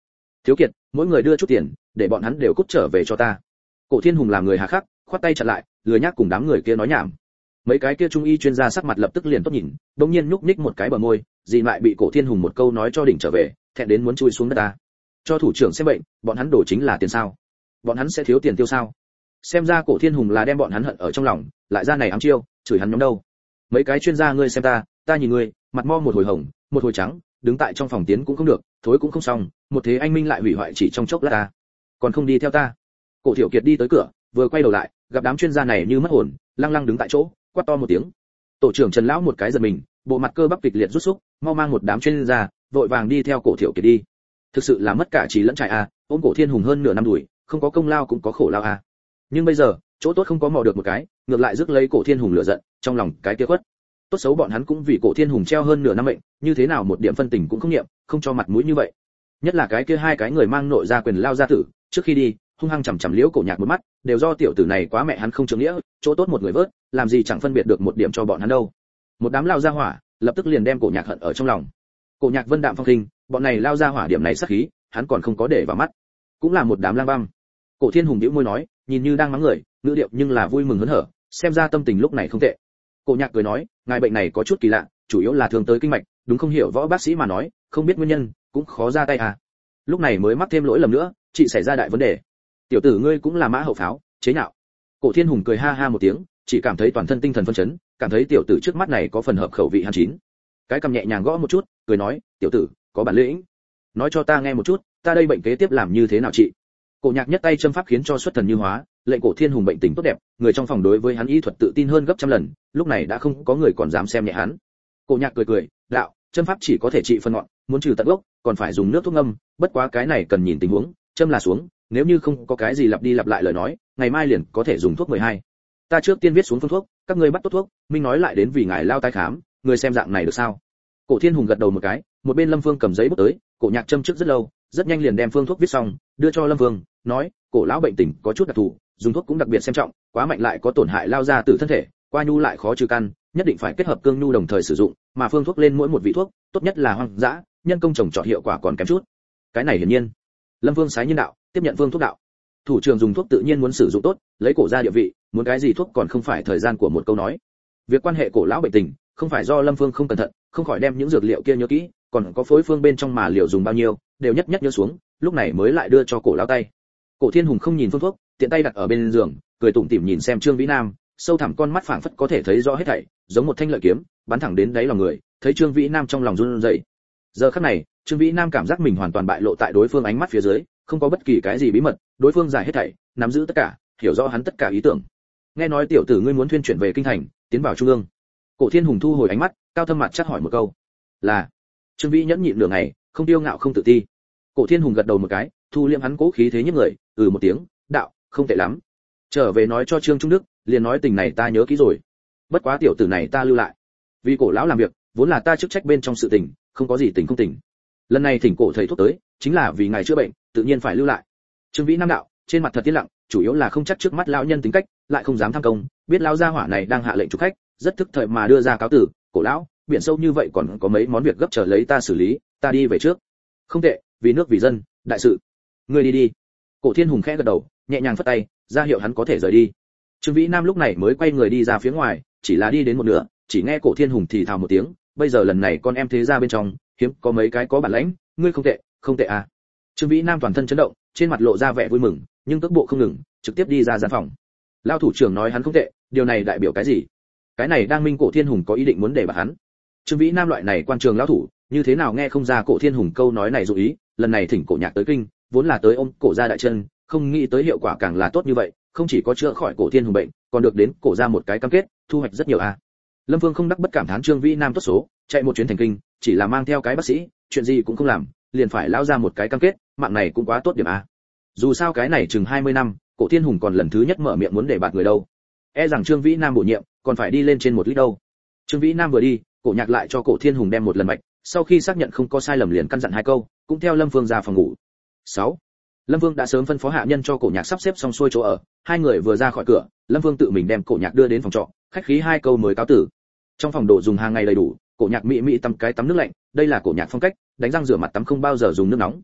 Thiếu kiệt, mỗi người đưa chút tiền, để bọn hắn đều cút trở về cho ta. Cổ Thiên Hùng làm người hà khắc, khoát tay chặn lại, lười nhác cùng đám người kia nói nhảm. Mấy cái kia trung y chuyên gia sắc mặt lập tức liền tốt nhìn, đống nhiên nhúc nhích một cái bờ môi, gì lại bị Cổ Thiên Hùng một câu nói cho đỉnh trở về, thẹn đến muốn chui xuống đất ta. Cho thủ trưởng xem bệnh, bọn hắn đổ chính là tiền sao? Bọn hắn sẽ thiếu tiền tiêu sao? Xem ra Cổ Thiên Hùng là đem bọn hắn hận ở trong lòng, lại ra này ám chiêu, chửi hắn nhóm đâu. Mấy cái chuyên gia ngươi xem ta, ta nhìn ngươi, mặt mo một hồi hồng, một hồi trắng, đứng tại trong phòng tiến cũng không được, thối cũng không xong, một thế anh minh lại hủy hoại chỉ trong chốc lát ta. Còn không đi theo ta. Cổ Thiệu Kiệt đi tới cửa, vừa quay đầu lại, gặp đám chuyên gia này như mất hồn, lăng lăng đứng tại chỗ, quát to một tiếng. Tổ trưởng Trần lão một cái giật mình, bộ mặt cơ bắp kịch liệt rút xúc, mau mang một đám chuyên gia, vội vàng đi theo Cổ Thiệu Kiệt đi. Thực sự là mất cả trí lẫn trải a, ôm Cổ Thiên Hùng hơn nửa năm đuổi, không có công lao cũng có khổ lao a. Nhưng bây giờ, chỗ tốt không có mò được một cái, ngược lại rước lấy Cổ Thiên Hùng lửa giận, trong lòng cái kia khuất. Tốt xấu bọn hắn cũng vì Cổ Thiên Hùng treo hơn nửa năm mệnh, như thế nào một điểm phân tình cũng không nghiệm, không cho mặt mũi như vậy. Nhất là cái kia hai cái người mang nội gia quyền lao gia tử, trước khi đi, hung hăng chằm chằm Liễu Cổ Nhạc một mắt, đều do tiểu tử này quá mẹ hắn không trưởng nghĩa, chỗ tốt một người vớt, làm gì chẳng phân biệt được một điểm cho bọn hắn đâu. Một đám lao gia hỏa, lập tức liền đem Cổ Nhạc hận ở trong lòng. Cổ Nhạc vân đạm phong khinh, bọn này lao gia hỏa điểm này sát khí, hắn còn không có để vào mắt. Cũng là một đám lang băm. Cổ Thiên Hùng nhíu môi nói, nhìn như đang mắng người, ngữ điệu nhưng là vui mừng hớn hở, xem ra tâm tình lúc này không tệ. Cổ Nhạc cười nói, ngài bệnh này có chút kỳ lạ, chủ yếu là thường tới kinh mạch, đúng không hiểu võ bác sĩ mà nói, không biết nguyên nhân, cũng khó ra tay à. Lúc này mới mắc thêm lỗi lầm nữa, chị xảy ra đại vấn đề. Tiểu tử ngươi cũng là mã hậu pháo, chế nhạo. Cổ Thiên Hùng cười ha ha một tiếng, chỉ cảm thấy toàn thân tinh thần phấn chấn, cảm thấy tiểu tử trước mắt này có phần hợp khẩu vị hắn chín. Cái cầm nhẹ nhàng gõ một chút, cười nói, tiểu tử, có bản lĩnh, nói cho ta nghe một chút, ta đây bệnh kế tiếp làm như thế nào chị? Cổ Nhạc nhất tay châm pháp khiến cho xuất thần như hóa, lệnh Cổ Thiên Hùng bệnh tình tốt đẹp, người trong phòng đối với hắn y thuật tự tin hơn gấp trăm lần, lúc này đã không có người còn dám xem nhẹ hắn. Cổ Nhạc cười cười, đạo, châm pháp chỉ có thể trị phần ngọn, muốn trừ tận gốc, còn phải dùng nước thuốc ngâm, bất quá cái này cần nhìn tình huống, châm là xuống, nếu như không có cái gì lặp đi lặp lại lời nói, ngày mai liền có thể dùng thuốc mười hai. Ta trước tiên viết xuống phương thuốc, các ngươi bắt tốt thuốc, minh nói lại đến vì ngài lao tái khám, người xem dạng này được sao? Cổ Thiên Hùng gật đầu một cái, một bên Lâm Vương cầm giấy bút tới, Cổ Nhạc châm trước rất lâu, rất nhanh liền đem phương thuốc viết xong, đưa cho Lâm Vương, nói, cổ lão bệnh tình có chút đặc thù, dùng thuốc cũng đặc biệt xem trọng, quá mạnh lại có tổn hại lao ra từ thân thể, qua nhu lại khó trừ căn, nhất định phải kết hợp cương nhu đồng thời sử dụng, mà phương thuốc lên mỗi một vị thuốc, tốt nhất là hoang dã, nhân công trồng trọt hiệu quả còn kém chút. Cái này hiển nhiên. Lâm Vương sái nhân đạo, tiếp nhận phương thuốc đạo. Thủ trưởng dùng thuốc tự nhiên muốn sử dụng tốt, lấy cổ ra địa vị, muốn cái gì thuốc còn không phải thời gian của một câu nói. Việc quan hệ cổ lão bệnh tình, không phải do Lâm Vương không cẩn thận, không khỏi đem những dược liệu kia nhớ kỹ, còn có phối phương bên trong mà liệu dùng bao nhiêu, đều nhất nhất nhớ xuống, lúc này mới lại đưa cho cổ lão tay. Cổ Thiên Hùng không nhìn phương thuốc, tiện tay đặt ở bên giường, cười tủm tỉm nhìn xem Trương Vĩ Nam, sâu thẳm con mắt phảng phất có thể thấy rõ hết thảy, giống một thanh lợi kiếm, bắn thẳng đến đáy lòng người, thấy Trương Vĩ Nam trong lòng run rẩy. Giờ khắc này, Trương Vĩ Nam cảm giác mình hoàn toàn bại lộ tại đối phương ánh mắt phía dưới, không có bất kỳ cái gì bí mật, đối phương giải hết thảy, nắm giữ tất cả, hiểu rõ hắn tất cả ý tưởng. Nghe nói tiểu tử ngươi muốn thuyên chuyển về kinh thành, tiến vào trung ương. Cổ Thiên Hùng thu hồi ánh mắt, cao thâm mặt chắc hỏi một câu. Là. Trương Vĩ nhẫn nhịn nửa ngày, không tiêu ngạo không tự ti. Cổ Thiên Hùng gật đầu một cái, thu liễm hắn cố khí thế nhất người, ừ một tiếng, đạo, không tệ lắm. Trở về nói cho Trương Trung Đức, liền nói tình này ta nhớ kỹ rồi. Bất quá tiểu tử này ta lưu lại. Vì cổ lão làm việc, vốn là ta chức trách bên trong sự tình, không có gì tình không tình. Lần này thỉnh cổ thầy thuốc tới, chính là vì ngài chữa bệnh, tự nhiên phải lưu lại. Trương Vĩ Nam đạo, trên mặt thật tiến lặng, chủ yếu là không chắc trước mắt lão nhân tính cách, lại không dám tham công, biết lão gia hỏa này đang hạ lệnh chủ khách, rất thức thời mà đưa ra cáo tử, cổ lão, biển sâu như vậy còn có mấy món việc gấp chờ lấy ta xử lý, ta đi về trước. Không tệ, vì nước vì dân, đại sự. Ngươi đi đi. Cổ Thiên Hùng khẽ gật đầu, nhẹ nhàng phất tay, ra hiệu hắn có thể rời đi. Trương Vĩ Nam lúc này mới quay người đi ra phía ngoài, chỉ là đi đến một nửa, chỉ nghe Cổ Thiên Hùng thì thào một tiếng, bây giờ lần này con em thế ra bên trong, hiếm có mấy cái có bản lãnh, ngươi không tệ, không tệ à. Trương Vĩ Nam toàn thân chấn động, trên mặt lộ ra vẻ vui mừng, nhưng cước bộ không ngừng, trực tiếp đi ra gian phòng. Lao thủ trưởng nói hắn không tệ, điều này đại biểu cái gì? Cái này đang minh Cổ Thiên Hùng có ý định muốn để bạt hắn. Trương Vĩ Nam loại này quan trường lão thủ, như thế nào nghe không ra Cổ Thiên Hùng câu nói này dụ ý, lần này thỉnh Cổ Nhạc tới kinh, vốn là tới ôm cổ ra đại chân, không nghĩ tới hiệu quả càng là tốt như vậy, không chỉ có chữa khỏi Cổ Thiên Hùng bệnh, còn được đến cổ ra một cái cam kết, thu hoạch rất nhiều à. Lâm Vương không đắc bất cảm thán Trương Vĩ Nam tốt số, chạy một chuyến thành kinh, chỉ là mang theo cái bác sĩ, chuyện gì cũng không làm, liền phải lao ra một cái cam kết, mạng này cũng quá tốt điểm à. Dù sao cái này chừng hai mươi năm, Cổ Thiên Hùng còn lần thứ nhất mở miệng muốn để bạt người đâu. E rằng Trương Vĩ Nam bổ nhiệm, còn phải đi lên trên một lít đâu. Trương Vĩ Nam vừa đi, Cổ Nhạc lại cho Cổ Thiên Hùng đem một lần mạch, sau khi xác nhận không có sai lầm liền căn dặn hai câu, cũng theo Lâm Vương ra phòng ngủ. sáu. Lâm Vương đã sớm phân phó hạ nhân cho Cổ Nhạc sắp xếp xong xuôi chỗ ở, hai người vừa ra khỏi cửa, Lâm Vương tự mình đem Cổ Nhạc đưa đến phòng trọ, khách khí hai câu mới cáo tử. Trong phòng đồ dùng hàng ngày đầy đủ, Cổ Nhạc mỹ mỹ tắm cái tắm nước lạnh, đây là Cổ Nhạc phong cách, đánh răng rửa mặt tắm không bao giờ dùng nước nóng.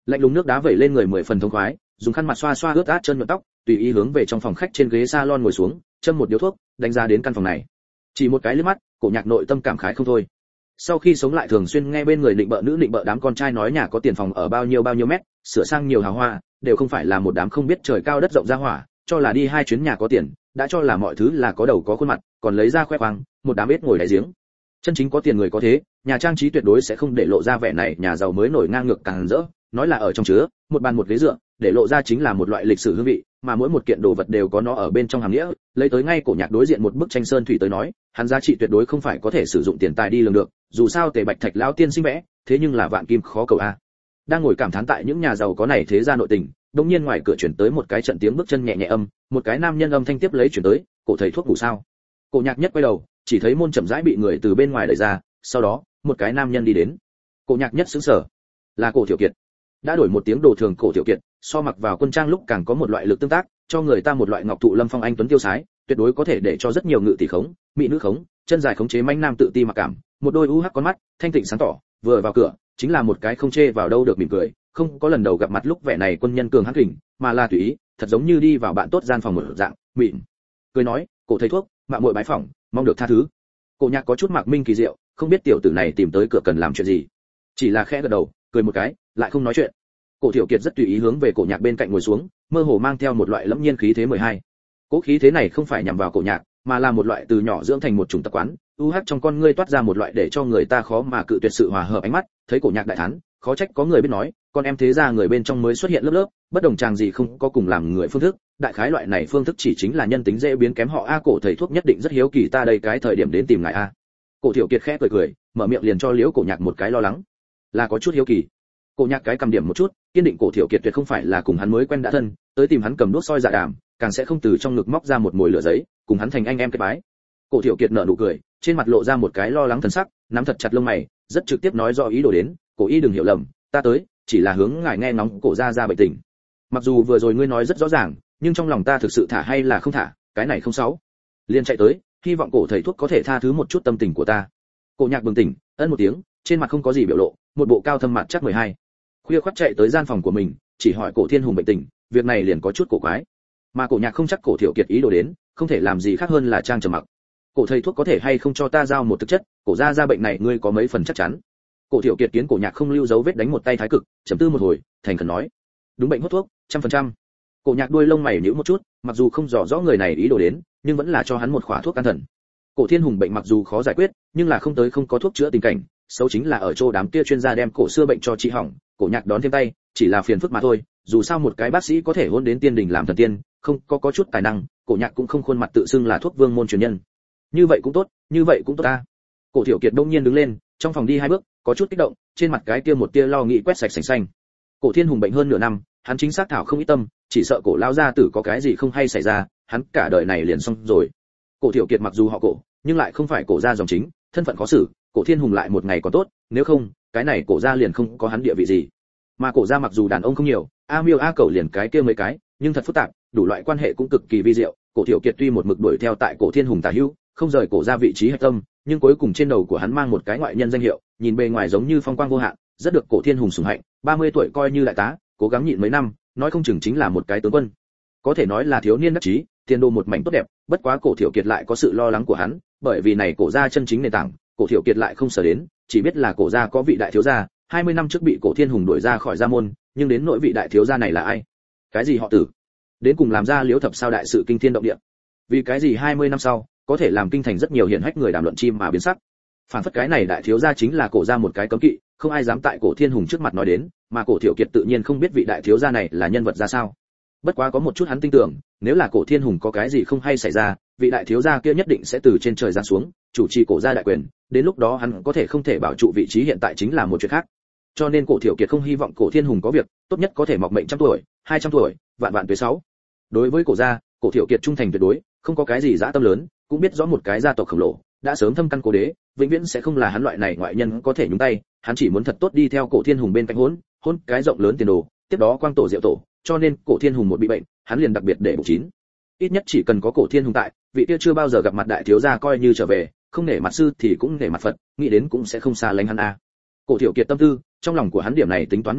Lạnh lùng nước đá vẩy lên người mười phần thông khoái, dùng khăn mặt xoa xoa ướt át chân nhuận tóc, tùy ý hướng về trong phòng khách trên ghế salon ngồi xuống, châm một điếu thuốc, đánh giá đến căn phòng này. Chỉ một cái liếc mắt, Cổ Nhạc nội tâm cảm khái không thôi. Sau khi sống lại thường xuyên nghe bên người định bợ nữ định bợ đám con trai nói nhà có tiền phòng ở bao nhiêu bao nhiêu mét, sửa sang nhiều hào hoa, đều không phải là một đám không biết trời cao đất rộng ra hỏa, cho là đi hai chuyến nhà có tiền, đã cho là mọi thứ là có đầu có khuôn mặt, còn lấy ra khoe khoang, một đám ếch ngồi đáy giếng. Chân chính có tiền người có thế, nhà trang trí tuyệt đối sẽ không để lộ ra vẻ này, nhà giàu mới nổi ngang ngược càng rỡ, nói là ở trong chứa, một bàn một ghế dựa, để lộ ra chính là một loại lịch sử hương vị, mà mỗi một kiện đồ vật đều có nó ở bên trong hàm nghĩa, lấy tới ngay Cổ Nhạc đối diện một bức tranh sơn thủy tới nói, hắn giá trị tuyệt đối không phải có thể sử dụng tiền tài đi lường được, dù sao Tề Bạch Thạch lão tiên sinh vẽ, thế nhưng là vạn kim khó cầu a. Đang ngồi cảm thán tại những nhà giàu có này thế gia nội tình, đột nhiên ngoài cửa chuyển tới một cái trận tiếng bước chân nhẹ nhẹ âm, một cái nam nhân âm thanh tiếp lấy chuyển tới, "Cổ thầy thuốc ngủ sao?" Cổ Nhạc nhất quay đầu, chỉ thấy môn chậm rãi bị người từ bên ngoài đẩy ra, sau đó, một cái nam nhân đi đến. Cổ Nhạc nhất sững sờ, là Cổ Thiệu Kiệt. Đã đổi một tiếng đồ thường Cổ Thiệu Kiệt, so mặc vào quân trang lúc càng có một loại lực tương tác, cho người ta một loại ngọc thụ lâm phong anh tuấn tiêu sái, tuyệt đối có thể để cho rất nhiều ngự tỷ khống, mỹ nữ khống, chân dài khống chế manh nam tự ti mặc cảm, một đôi u hắc con mắt, thanh tịnh sáng tỏ, vừa vào cửa, chính là một cái không chê vào đâu được mỉm cười, không có lần đầu gặp mặt lúc vẻ này quân nhân cường hãn kình, mà là tùy ý, thật giống như đi vào bạn tốt gian phòng một dạng, mịn. Cười nói, "Cổ thầy thuốc, mạo muội bái phỏng, mong được tha thứ." Cổ Nhạc có chút mạc minh kỳ diệu, không biết tiểu tử này tìm tới cửa cần làm chuyện gì, chỉ là khẽ gật đầu, cười một cái, lại không nói chuyện. Cổ Thiệu Kiệt rất tùy ý hướng về Cổ Nhạc bên cạnh ngồi xuống, mơ hồ mang theo một loại lẫm nhiên khí thế mười hai. Cố khí thế này không phải nhằm vào Cổ Nhạc, mà là một loại từ nhỏ dưỡng thành một chủng tập quán, u hắc trong con ngươi toát ra một loại để cho người ta khó mà cự tuyệt sự hòa hợp ánh mắt, thấy Cổ Nhạc đại thán, khó trách có người biết nói, con em thế gia người bên trong mới xuất hiện lớp lớp, bất đồng chàng gì không có cùng làm người phương thức, đại khái loại này phương thức chỉ chính là nhân tính dễ biến kém họ a. Cổ thầy thuốc nhất định rất hiếu kỳ ta đây cái thời điểm đến tìm ngài a. Cổ Thiệu Kiệt khẽ cười cười, mở miệng liền cho Liễu Cổ Nhạc một cái lo lắng, là có chút hiếu kỳ. Cổ Nhạc cái cầm điểm một chút, kiên định Cổ Thiệu Kiệt tuyệt không phải là cùng hắn mới quen đã thân, tới tìm hắn cầm đuốc soi dạ đàm, càng sẽ không từ trong ngực móc ra một mồi lửa giấy, cùng hắn thành anh em kết bái. Cổ Thiệu Kiệt nở nụ cười, trên mặt lộ ra một cái lo lắng thần sắc, nắm thật chặt lông mày, rất trực tiếp nói rõ ý đồ đến, "Cổ y đừng hiểu lầm, ta tới, chỉ là hướng ngài nghe ngóng Cổ gia gia bệnh tình. Mặc dù vừa rồi ngươi nói rất rõ ràng, nhưng trong lòng ta thực sự thả hay là không thả, cái này không xấu." Liên chạy tới, hy vọng Cổ thầy thuốc có thể tha thứ một chút tâm tình của ta. Cổ Nhạc bừng tỉnh, ân một tiếng, trên mặt không có gì biểu lộ, một bộ cao thâm mặt chắc mười hai. Khuya khoắt chạy tới gian phòng của mình, chỉ hỏi Cổ Thiên Hùng bệnh tình, việc này liền có chút cổ quái. Mà Cổ Nhạc không chắc Cổ Thiệu Kiệt ý đồ đến, không thể làm gì khác hơn là trang trầm mặc. "Cổ thầy thuốc có thể hay không cho ta giao một thực chất, Cổ gia gia bệnh này ngươi có mấy phần chắc chắn?" Cổ Thiệu Kiệt kiến Cổ Nhạc không lưu dấu vết đánh một tay thái cực, trầm tư một hồi, thành khẩn nói, "Đúng bệnh hút thuốc, trăm phần trăm." Cổ Nhạc đuôi lông mày nhíu một chút, mặc dù không rõ rõ người này ý đồ đến, nhưng vẫn là cho hắn một khỏa thuốc can thần. Cổ Thiên Hùng bệnh mặc dù khó giải quyết, nhưng là không tới không có thuốc chữa tình cảnh, xấu chính là ở chỗ đám kia chuyên gia đem cổ xưa bệnh cho trị hỏng, Cổ Nhạc đón thêm tay, chỉ là phiền phức mà thôi, dù sao một cái bác sĩ có thể hôn đến tiên đình làm thần tiên, không có có chút tài năng, Cổ Nhạc cũng không khuôn mặt tự xưng là thuốc vương môn truyền nhân. Như vậy cũng tốt, như vậy cũng tốt ta. Cổ Thiệu Kiệt bỗng nhiên đứng lên, trong phòng đi hai bước, có chút kích động, trên mặt cái kia một tia lo nghĩ quét sạch sành xanh. Cổ Thiên Hùng bệnh hơn nửa năm, hắn chính xác thảo không ít tâm, chỉ sợ Cổ lão gia tử có cái gì không hay xảy ra, hắn cả đời này liền xong rồi. Cổ Thiệu Kiệt mặc dù họ Cổ, nhưng lại không phải Cổ gia dòng chính, thân phận khó xử, Cổ Thiên Hùng lại một ngày còn tốt, nếu không, cái này Cổ gia liền không có hắn địa vị gì. Mà Cổ gia mặc dù đàn ông không nhiều, a miêu a cẩu liền cái kia mấy cái, nhưng thật phức tạp, đủ loại quan hệ cũng cực kỳ vi diệu. Cổ Thiệu Kiệt tuy một mực đuổi theo tại Cổ Thiên Hùng tả hữu, không rời Cổ gia vị trí hạch tâm, nhưng cuối cùng trên đầu của hắn mang một cái ngoại nhân danh hiệu, nhìn bề ngoài giống như phong quang vô hạn, rất được Cổ Thiên Hùng sủng hạnh, ba mươi tuổi coi như đại tá, cố gắng nhịn mấy năm, nói không chừng chính là một cái tướng quân. Có thể nói là thiếu niên đắc chí, tiền đồ một mảnh tốt đẹp, bất quá Cổ Thiệu Kiệt lại có sự lo lắng của hắn, bởi vì này Cổ gia chân chính nền tảng, Cổ Thiệu Kiệt lại không sở đến, chỉ biết là Cổ gia có vị đại thiếu gia, hai mươi năm trước bị Cổ Thiên Hùng đuổi ra khỏi gia môn, nhưng đến nội vị đại thiếu gia này là ai? Cái gì họ Tử? Đến cùng làm ra Liễu Thập sao đại sự kinh thiên động địa? Vì cái gì hai mươi năm sau, có thể làm kinh thành rất nhiều hiển hách người đàm luận chim mà biến sắc? Phản phất cái này đại thiếu gia chính là Cổ gia một cái cấm kỵ, không ai dám tại Cổ Thiên Hùng trước mặt nói đến, mà Cổ Thiệu Kiệt tự nhiên không biết vị đại thiếu gia này là nhân vật ra sao. Bất quá có một chút hắn tin tưởng, nếu là Cổ Thiên Hùng có cái gì không hay xảy ra, vị đại thiếu gia kia nhất định sẽ từ trên trời giáng xuống, chủ trì Cổ gia đại quyền, đến lúc đó hắn có thể không thể bảo trụ vị trí hiện tại chính là một chuyện khác. Cho nên Cổ Thiệu Kiệt không hy vọng Cổ Thiên Hùng có việc, tốt nhất có thể mọc mệnh trăm tuổi, hai trăm tuổi, vạn vạn tuổi sáu. Đối với Cổ gia, Cổ Thiệu Kiệt trung thành tuyệt đối, không có cái gì dã tâm lớn, cũng biết rõ một cái gia tộc khổng lồ, đã sớm thâm căn cố đế, vĩnh viễn sẽ không là hắn loại này ngoại nhân có thể nhúng tay, hắn chỉ muốn thật tốt đi theo Cổ Thiên Hùng bên cạnh hỗn, hỗn cái rộng lớn tiền đồ, tiếp đó quang tổ diệu tổ, cho nên Cổ Thiên Hùng một bị bệnh, hắn liền đặc biệt để bổ chín. Ít nhất chỉ cần có Cổ Thiên Hùng tại, vị kia chưa bao giờ gặp mặt đại thiếu gia coi như trở về, không nể mặt sư thì cũng nể mặt Phật, nghĩ đến cũng sẽ không xa lánh hắn a. Cổ Thiệu Kiệt tâm tư, trong lòng của hắn điểm này tính toán nhỏ nhặt,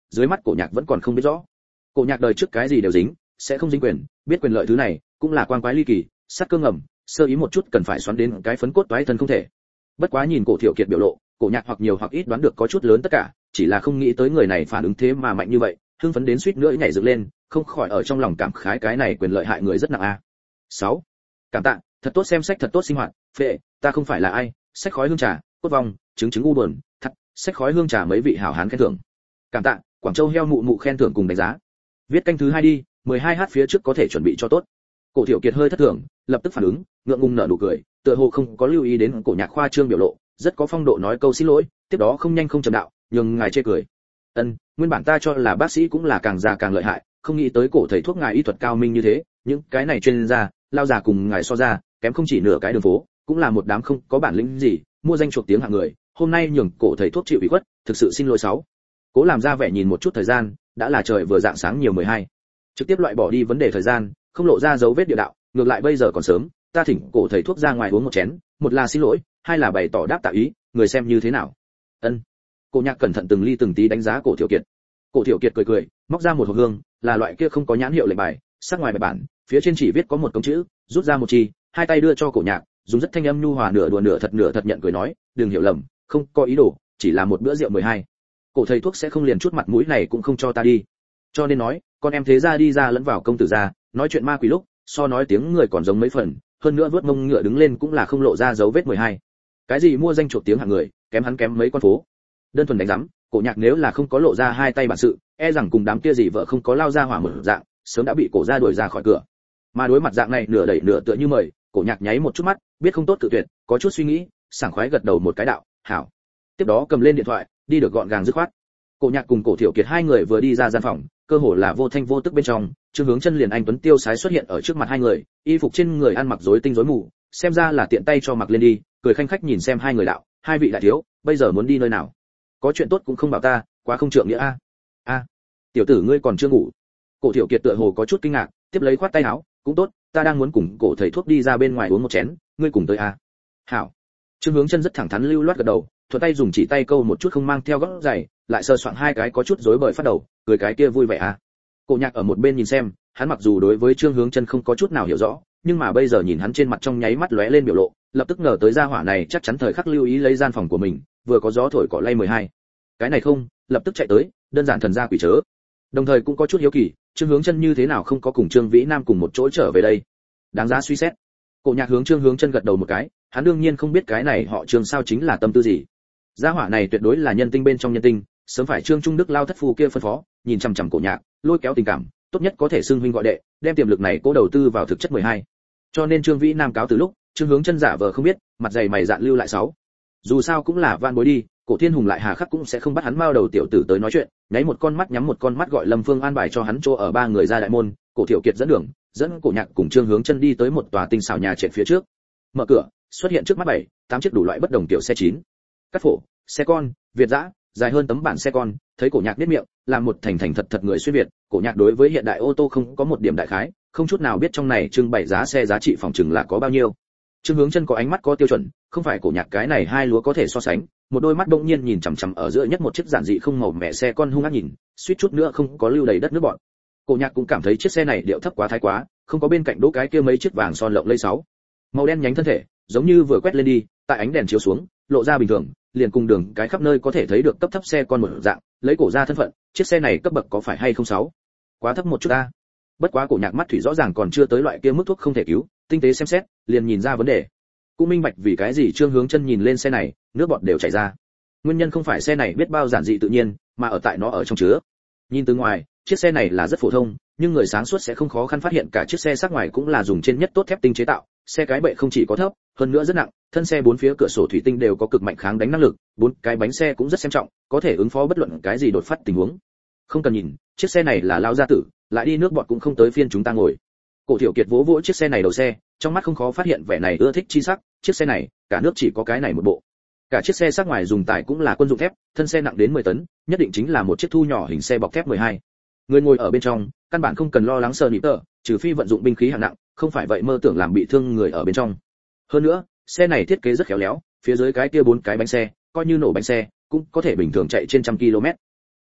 dưới mắt cổ nhạc vẫn còn không biết rõ. Cổ nhạc đời trước cái gì đều dính, sẽ không dính quyền, biết quyền lợi thứ này cũng là quan quái ly kỳ, sát cơ ngầm, sơ ý một chút cần phải xoắn đến cái phấn cốt toái thân không thể. Bất quá nhìn cổ Thiệu Kiệt biểu lộ, cổ nhạc hoặc nhiều hoặc ít đoán được có chút lớn tất cả, chỉ là không nghĩ tới người này phản ứng thế mà mạnh như vậy, hưng phấn đến suýt nữa nhảy dựng lên, không khỏi ở trong lòng cảm khái cái này quyền lợi hại người rất nặng a. sáu. Cảm tạ, thật tốt xem sách thật tốt sinh hoạt, phệ, ta không phải là ai, sách khói hương trà, cốt vong, trứng trứng u buồn, thật, sách khói hương trà mấy vị hảo hán khen thưởng. Cảm tạ, Quảng Châu heo mụ mụ khen thưởng cùng đánh giá. Viết canh thứ hai đi, mười hai h phía trước có thể chuẩn bị cho tốt. Cổ Thiệu Kiệt hơi thất thường, lập tức phản ứng, ngượng ngùng nở nụ cười, tựa hồ không có lưu ý đến cổ nhạc khoa trương biểu lộ, rất có phong độ nói câu xin lỗi, tiếp đó không nhanh không chậm đạo, nhường ngài chê cười. Ân, nguyên bản ta cho là bác sĩ cũng là càng già càng lợi hại, không nghĩ tới cổ thầy thuốc ngài y thuật cao minh như thế, những cái này chuyên gia, lao già cùng ngài so ra, kém không chỉ nửa cái đường phố, cũng là một đám không có bản lĩnh gì, mua danh chuộc tiếng hạng người, hôm nay nhường cổ thầy thuốc chịu ủy khuất, thực sự xin lỗi sáu. Cố làm ra vẻ nhìn một chút thời gian, đã là trời vừa rạng sáng nhiều mười hai. Trực tiếp loại bỏ đi vấn đề thời gian, không lộ ra dấu vết địa đạo, ngược lại bây giờ còn sớm, ta thỉnh cổ thầy thuốc ra ngoài uống một chén, một là xin lỗi, hai là bày tỏ đáp tạ ý, người xem như thế nào. Ân. Cổ nhạc cẩn thận từng ly từng tí đánh giá cổ Thiệu Kiệt. Cổ Thiệu Kiệt cười cười, móc ra một hộp hương, là loại kia không có nhãn hiệu lệnh bài, sắc ngoài bài bản, phía trên chỉ viết có một công chữ, rút ra một chi, hai tay đưa cho cổ nhạc, dùng rất thanh âm nhu hòa nửa đùa nửa thật nửa thật nhận cười nói, đừng hiểu lầm, không có ý đồ, chỉ là một bữa rượu mười hai. Cổ thầy thuốc sẽ không liền chút mặt mũi này cũng không cho ta đi. Cho nên nói, con em thế ra đi ra lẫn vào công tử ra, nói chuyện ma quỷ lúc, so nói tiếng người còn giống mấy phần, hơn nữa vớt mông ngựa đứng lên cũng là không lộ ra dấu vết mười hai. Cái gì mua danh chuộc tiếng hạng người, kém hắn kém mấy con phố. Đơn thuần đánh rắm, cổ nhạc nếu là không có lộ ra hai tay bản sự, e rằng cùng đám kia gì vợ không có lao ra hỏa mở dạng, sớm đã bị cổ ra đuổi ra khỏi cửa. Mà đối mặt dạng này nửa đẩy nửa tựa như mời, cổ nhạc nháy một chút mắt, biết không tốt tự tuyệt, có chút suy nghĩ, sảng khoái gật đầu một cái đạo, hảo. Tiếp đó cầm lên điện thoại, đi được gọn gàng dứt khoát. Cổ nhạc cùng cổ Thiệu Kiệt hai người vừa đi ra gian phòng, cơ hồ là vô thanh vô tức bên trong, Trương Hướng Chân liền anh tuấn tiêu sái xuất hiện ở trước mặt hai người, y phục trên người ăn mặc rối tinh rối mù, xem ra là tiện tay cho mặc lên đi, cười khanh khách nhìn xem hai người đạo, hai vị đại thiếu, bây giờ muốn đi nơi nào? Có chuyện tốt cũng không bảo ta, quá không trượng nghĩa a. A, tiểu tử ngươi còn chưa ngủ? Cổ Thiệu Kiệt tựa hồ có chút kinh ngạc, tiếp lấy khoát tay áo, cũng tốt, ta đang muốn cùng cổ thầy thuốc đi ra bên ngoài uống một chén, ngươi cùng tới a. Hảo. Trương Hướng Chân rất thẳng thắn lưu loát gật đầu, thuận tay dùng chỉ tay câu một chút không mang theo gót giày, lại sờ soạng hai cái có chút rối bời phát đầu, cười cái kia vui vẻ à. Cổ nhạc ở một bên nhìn xem, hắn mặc dù đối với Trương Hướng Chân không có chút nào hiểu rõ, nhưng mà bây giờ nhìn hắn trên mặt trong nháy mắt lóe lên biểu lộ, lập tức ngờ tới gia hỏa này chắc chắn thời khắc lưu ý lấy gian phòng của mình, vừa có gió thổi cỏ lay mười hai. Cái này không, lập tức chạy tới, đơn giản thần gia quỷ chớ. Đồng thời cũng có chút hiếu kỳ, Trương Hướng Chân như thế nào không có cùng Trương Vĩ Nam cùng một chỗ trở về đây. Đáng giá suy xét. Cổ nhạc hướng Trương Hướng Chân gật đầu một cái, hắn đương nhiên không biết cái này họ Trương sao chính là tâm tư gì. Gia hỏa này tuyệt đối là nhân tinh bên trong nhân tinh, sớm phải Trương Trung Đức lao thất phu kia phân phó, nhìn chằm chằm cổ nhạc, lôi kéo tình cảm, tốt nhất có thể xưng huynh gọi đệ, đem tiềm lực này cố đầu tư vào thực chất mười hai. Cho nên Trương Vĩ Nam cáo từ lúc, Trương Hướng Chân giả vờ không biết, mặt dày mày dạn lưu lại sáu. Dù sao cũng là van bối đi, Cổ Thiên Hùng lại hà khắc cũng sẽ không bắt hắn mao đầu tiểu tử tới nói chuyện, nháy một con mắt nhắm một con mắt gọi Lâm Phương an bài cho hắn chỗ ở ba người ra đại môn, Cổ Thiệu Kiệt dẫn đường, dẫn Cổ Nhạc cùng Trương Hướng Chân đi tới một tòa tinh xảo nhà trệt phía trước. Mở cửa, xuất hiện trước mắt bảy, tám chiếc đủ loại bất đồng tiểu xe chín. Cắt phổ, xe con, Việt dã, dài hơn tấm bản xe con, thấy Cổ Nhạc biết miệng, làm một thành thành thật thật người xuyên Việt, Cổ Nhạc đối với hiện đại ô tô không có một điểm đại khái, không chút nào biết trong này trưng bày giá xe giá trị phòng chừng là có bao nhiêu. Trương Hướng Chân có ánh mắt có tiêu chuẩn, không phải Cổ Nhạc cái này hai lúa có thể so sánh, một đôi mắt bỗng nhiên nhìn chằm chằm ở giữa nhất một chiếc giản dị không màu mẹ xe con hung ác nhìn, suýt chút nữa không có lưu đầy đất nước bọn. Cổ Nhạc cũng cảm thấy chiếc xe này điệu thấp quá thái quá, không có bên cạnh đỗ cái kia mấy chiếc vàng son lộng lẫy sáu. Màu đen nhánh thân thể, giống như vừa quét lên đi, tại ánh đèn chiếu xuống, lộ ra bình thường, liền cùng đường cái khắp nơi có thể thấy được cấp thấp xe con một dạng, lấy cổ ra thân phận, chiếc xe này cấp bậc có phải hay không sáu? Quá thấp một chút a. Bất quá Cổ Nhạc mắt thủy rõ ràng còn chưa tới loại kia mức thuốc không thể cứu, tinh tế xem xét, liền nhìn ra vấn đề. Cũng minh bạch vì cái gì Trương Hướng Chân nhìn lên xe này, nước bọt đều chảy ra. Nguyên nhân không phải xe này biết bao giản dị tự nhiên, mà ở tại nó ở trong chứa. Nhìn từ ngoài, chiếc xe này là rất phổ thông, nhưng người sáng suốt sẽ không khó khăn phát hiện cả chiếc xe sắc ngoài cũng là dùng trên nhất tốt thép tinh chế tạo, xe cái bệ không chỉ có thấp, hơn nữa rất nặng, thân xe bốn phía cửa sổ thủy tinh đều có cực mạnh kháng đánh năng lực, bốn cái bánh xe cũng rất xem trọng, có thể ứng phó bất luận cái gì đột phát tình huống. Không cần nhìn, chiếc xe này là lao gia tử, lại đi nước bọt cũng không tới phiên chúng ta ngồi. Cổ Thiệu Kiệt vỗ vỗ chiếc xe này đầu xe, trong mắt không khó phát hiện vẻ này ưa thích chi sắc, chiếc xe này, cả nước chỉ có cái này một bộ. Cả chiếc xe sắc ngoài dùng tải cũng là quân dụng thép, thân xe nặng đến mười tấn, nhất định chính là một chiếc thu nhỏ hình xe bọc thép mười hai. Người ngồi ở bên trong, căn bản không cần lo lắng sờ nịp tờ, trừ phi vận dụng binh khí hạng nặng, không phải vậy mơ tưởng làm bị thương người ở bên trong. Hơn nữa, xe này thiết kế rất khéo léo, phía dưới cái kia bốn cái bánh xe, coi như nổ bánh xe, cũng có thể bình thường chạy trên trăm ki lô mét.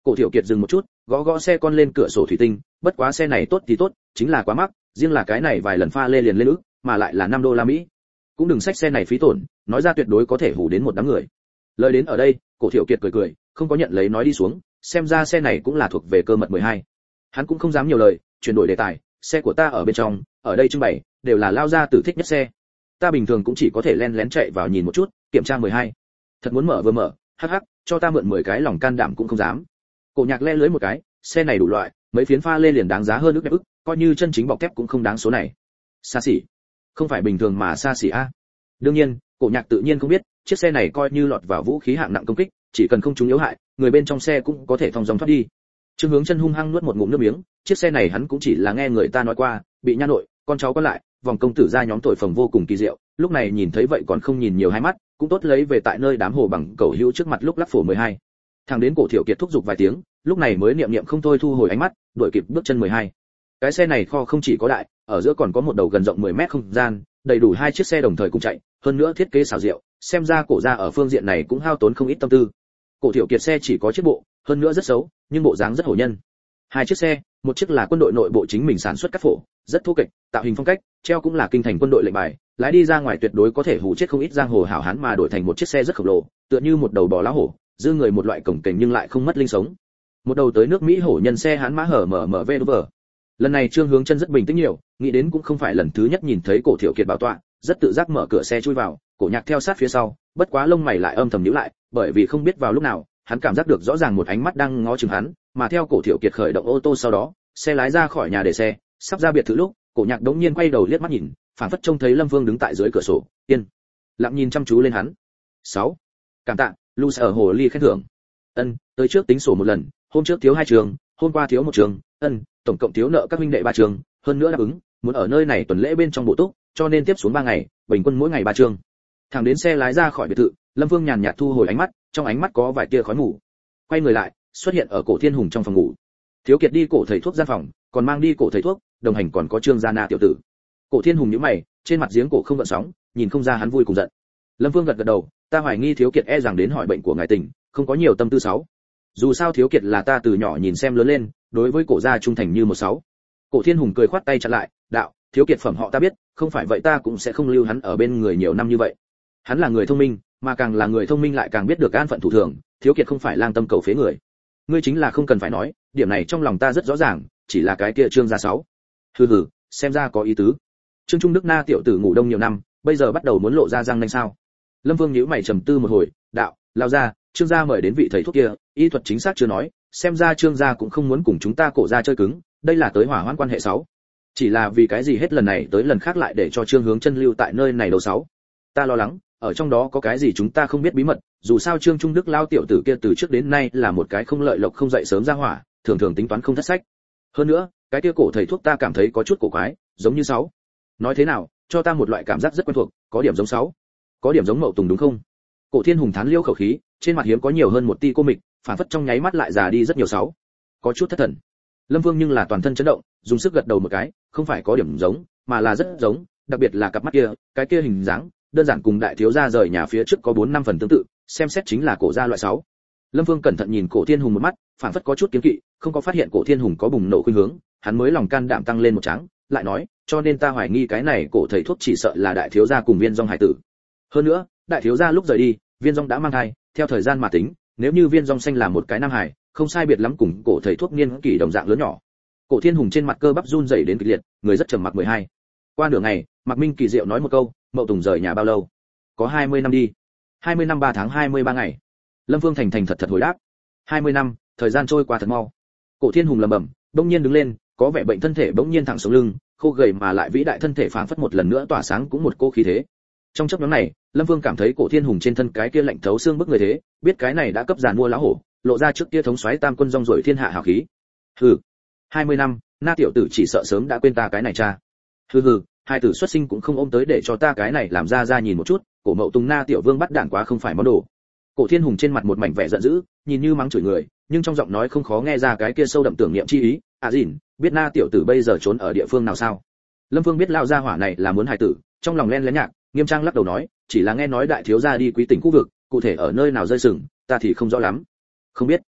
Cổ Thiệu Kiệt dừng một chút, gõ gõ xe con lên cửa sổ thủy tinh, bất quá xe này tốt thì tốt, chính là quá mắc, riêng là cái này vài lần pha lê liền lên ức, mà lại là năm đô la Mỹ. Cũng đừng xách xe này phí tổn, nói ra tuyệt đối có thể hù đến một đám người. Lời đến ở đây, Cổ Thiệu Kiệt cười cười, không có nhận lấy nói đi xuống, xem ra xe này cũng là thuộc về cơ mật mười hai. Hắn cũng không dám nhiều lời, chuyển đổi đề tài, xe của ta ở bên trong, ở đây trưng bày, đều là lao ra tử thích nhất xe. Ta bình thường cũng chỉ có thể len lén chạy vào nhìn một chút, kiểm tra mười hai. Thật muốn mở vừa mở, hắc hắc, cho ta mượn mười cái lòng can đảm cũng không dám. Cổ Nhạc le lưới một cái, xe này đủ loại, mấy phiến pha lê liền đáng giá hơn ức ức, coi như chân chính bọc thép cũng không đáng số này. Xa xỉ. Không phải bình thường mà xa xỉ a. Đương nhiên, Cổ Nhạc tự nhiên không biết, chiếc xe này coi như lọt vào vũ khí hạng nặng công kích, chỉ cần không trúng yếu hại, người bên trong xe cũng có thể thong dong thoát đi. Trương Hướng Chân hung hăng nuốt một ngụm nước miếng, chiếc xe này hắn cũng chỉ là nghe người ta nói qua, bị nha nội, con cháu có lại, vòng công tử gia nhóm tội phồng vô cùng kỳ diệu, lúc này nhìn thấy vậy còn không nhìn nhiều hai mắt, cũng tốt lấy về tại nơi đám hồ bằng cầu hữu trước mặt lúc lắc phổ mười hai. Thằng đến Cổ Thiệu Kiệt thúc giục vài tiếng, lúc này mới niệm niệm không thôi thu hồi ánh mắt, đuổi kịp bước chân mười hai. Cái xe này kho không chỉ có đại, ở giữa còn có một đầu gần rộng mười mét không gian, đầy đủ hai chiếc xe đồng thời cùng chạy, hơn nữa thiết kế xảo diệu, xem ra Cổ gia ở phương diện này cũng hao tốn không ít tâm tư. Cổ Thiệu Kiệt xe chỉ có chiếc bộ, hơn nữa rất xấu, nhưng bộ dáng rất hổ nhân. Hai chiếc xe, một chiếc là quân đội nội bộ chính mình sản xuất cắt phổ, rất thô kệch, tạo hình phong cách, treo cũng là kinh thành quân đội lệnh bài, lái đi ra ngoài tuyệt đối có thể hù chết không ít giang hồ hảo hán mà đổi thành một chiếc xe rất khổng lồ, tựa như một đầu bò lá hổ, dư người một loại cổng kềnh nhưng lại không mất linh sống. Một đầu tới nước Mỹ hổ nhân xe hán mã hở mở mở vê vờ. Lần này Trương Hướng Chân rất bình tĩnh nhiều, nghĩ đến cũng không phải lần thứ nhất nhìn thấy Cổ Thiệu Kiệt bảo tọa, rất tự giác mở cửa xe chui vào, Cổ Nhạc theo sát phía sau, bất quá lông mày lại âm thầm nhíu lại, bởi vì không biết vào lúc nào, hắn cảm giác được rõ ràng một ánh mắt đang ngó chừng hắn, mà theo Cổ Thiệu Kiệt khởi động ô tô sau đó, xe lái ra khỏi nhà để xe, sắp ra biệt thự lúc, Cổ Nhạc đống nhiên quay đầu liếc mắt nhìn, phảng phất trông thấy Lâm Vương đứng tại dưới cửa sổ, yên lặng nhìn chăm chú lên hắn. sáu. Cảm tạ, Lu ở hồ ly khen thưởng. Ân, tới trước tính sổ một lần, hôm trước thiếu hai trường, hôm qua thiếu một trường, ân, tổng cộng thiếu nợ các huynh đệ ba trường, hơn nữa đáp ứng, muốn ở nơi này tuần lễ bên trong bổ túc, cho nên tiếp xuống ba ngày, bình quân mỗi ngày ba trường. Thẳng đến xe lái ra khỏi biệt thự, Lâm Vương nhàn nhạt thu hồi ánh mắt, trong ánh mắt có vài tia khói mù. Quay người lại, xuất hiện ở Cổ Thiên Hùng trong phòng ngủ. Thiếu Kiệt đi Cổ thầy thuốc gian phòng, còn mang đi Cổ thầy thuốc, đồng hành còn có Trương Gia Na tiểu tử. Cổ Thiên Hùng nhíu mày, trên mặt giếng cổ không gợn sóng, nhìn không ra hắn vui cùng giận. Lâm Vương gật gật đầu, ta hoài nghi Thiếu Kiệt e rằng đến hỏi bệnh của ngài tình, không có nhiều tâm tư sáu. Dù sao Thiếu Kiệt là ta từ nhỏ nhìn xem lớn lên, đối với Cổ gia trung thành như một sáu. Cổ Thiên Hùng cười khoát tay chặn lại, đạo, Thiếu Kiệt phẩm họ ta biết, không phải vậy ta cũng sẽ không lưu hắn ở bên người nhiều năm như vậy. Hắn là người thông minh, mà càng là người thông minh lại càng biết được an phận thủ thường, Thiếu Kiệt không phải lang tâm cầu phế người. Ngươi chính là không cần phải nói, điểm này trong lòng ta rất rõ ràng, chỉ là cái kia Trương gia sáu. Hừ hừ, xem ra có ý tứ. Trương Trung Đức Na tiểu tử ngủ đông nhiều năm, bây giờ bắt đầu muốn lộ ra răng nanh sao? Lâm Vương nhíu mày trầm tư một hồi, đạo, lao ra, Trương gia mời đến vị thầy thuốc kia, y thuật chính xác chưa nói, xem ra Trương gia cũng không muốn cùng chúng ta Cổ gia chơi cứng, đây là tới hỏa hoãn quan hệ sáu. Chỉ là vì cái gì hết lần này tới lần khác lại để cho Trương Hướng Chân lưu tại nơi này đầu sáu? Ta lo lắng, ở trong đó có cái gì chúng ta không biết bí mật, dù sao Trương Trung Đức lao tiểu tử kia từ trước đến nay là một cái không lợi lộc không dậy sớm ra hỏa, thường thường tính toán không thất sách. Hơn nữa, cái kia Cổ thầy thuốc ta cảm thấy có chút cổ quái, giống như sáu. Nói thế nào, cho ta một loại cảm giác rất quen thuộc, có điểm giống sáu. Có điểm giống Mậu Tùng đúng không? Cổ Thiên Hùng thán liêu khẩu khí, trên mặt hiếm có nhiều hơn một tia cô mịch, phản phất trong nháy mắt lại già đi rất nhiều sáu. Có chút thất thần. Lâm Vương nhưng là toàn thân chấn động, dùng sức gật đầu một cái, không phải có điểm giống, mà là rất giống, đặc biệt là cặp mắt kia, cái kia hình dáng, đơn giản cùng đại thiếu gia rời nhà phía trước có bốn năm phần tương tự, xem xét chính là Cổ gia loại sáu. Lâm Vương cẩn thận nhìn Cổ Thiên Hùng một mắt, phản phất có chút kiêng kỵ, không có phát hiện Cổ Thiên Hùng có bùng nổ khuynh hướng, hắn mới lòng can đảm tăng lên một tráng, lại nói, cho nên ta hoài nghi cái này Cổ thầy thuốc chỉ sợ là đại thiếu gia cùng Viên Dung hải tử. Hơn nữa, đại thiếu gia lúc rời đi, Viên Dung đã mang thai, theo thời gian mà tính, nếu như Viên Dung sinh là một cái nam hài, không sai biệt lắm cùng Cổ thầy thuốc niên kỷ đồng dạng lớn nhỏ. Cổ Thiên Hùng trên mặt cơ bắp run rẩy đến kịch liệt, người rất trầm mặc mười hai. Qua nửa ngày, Mạc Minh kỳ diệu nói một câu, Mậu Tùng rời nhà bao lâu? Có hai mươi năm đi. hai mươi năm ba tháng hai mươi ba ngày. Lâm Vương thành thành thật thật hồi đáp. hai mươi năm, thời gian trôi qua thật mau. Cổ Thiên Hùng lẩm bẩm, bỗng nhiên đứng lên, có vẻ bệnh thân thể bỗng nhiên thẳng sống lưng, khô gầy mà lại vĩ đại thân thể phảng phất một lần nữa tỏa sáng cũng một cô khí thế. Trong chốc ngắn này, Lâm Vương cảm thấy Cổ Thiên Hùng trên thân cái kia lạnh thấu xương bức người thế, biết cái này đã cấp giàn mua lão hổ, lộ ra trước kia thống soái tam quân rong ruổi thiên hạ hào khí. Hừ, hai mươi năm, Na tiểu tử chỉ sợ sớm đã quên ta cái này cha. Hừ hừ, hai tử xuất sinh cũng không ôm tới để cho ta cái này làm ra ra nhìn một chút, Cổ Mậu Tùng Na tiểu vương bắt đạn quá không phải món đồ. Cổ Thiên Hùng trên mặt một mảnh vẻ giận dữ, nhìn như mắng chửi người, nhưng trong giọng nói không khó nghe ra cái kia sâu đậm tưởng niệm chi ý. À dìn, biết Na tiểu tử bây giờ trốn ở địa phương nào sao? Lâm Vương biết lao gia hỏa này là muốn hài tử, trong lòng len lén nhạc, nghiêm trang lắc đầu nói, chỉ là nghe nói đại thiếu gia đi quý tỉnh khu vực, cụ thể ở nơi nào rơi sừng, ta thì không rõ lắm. Không biết.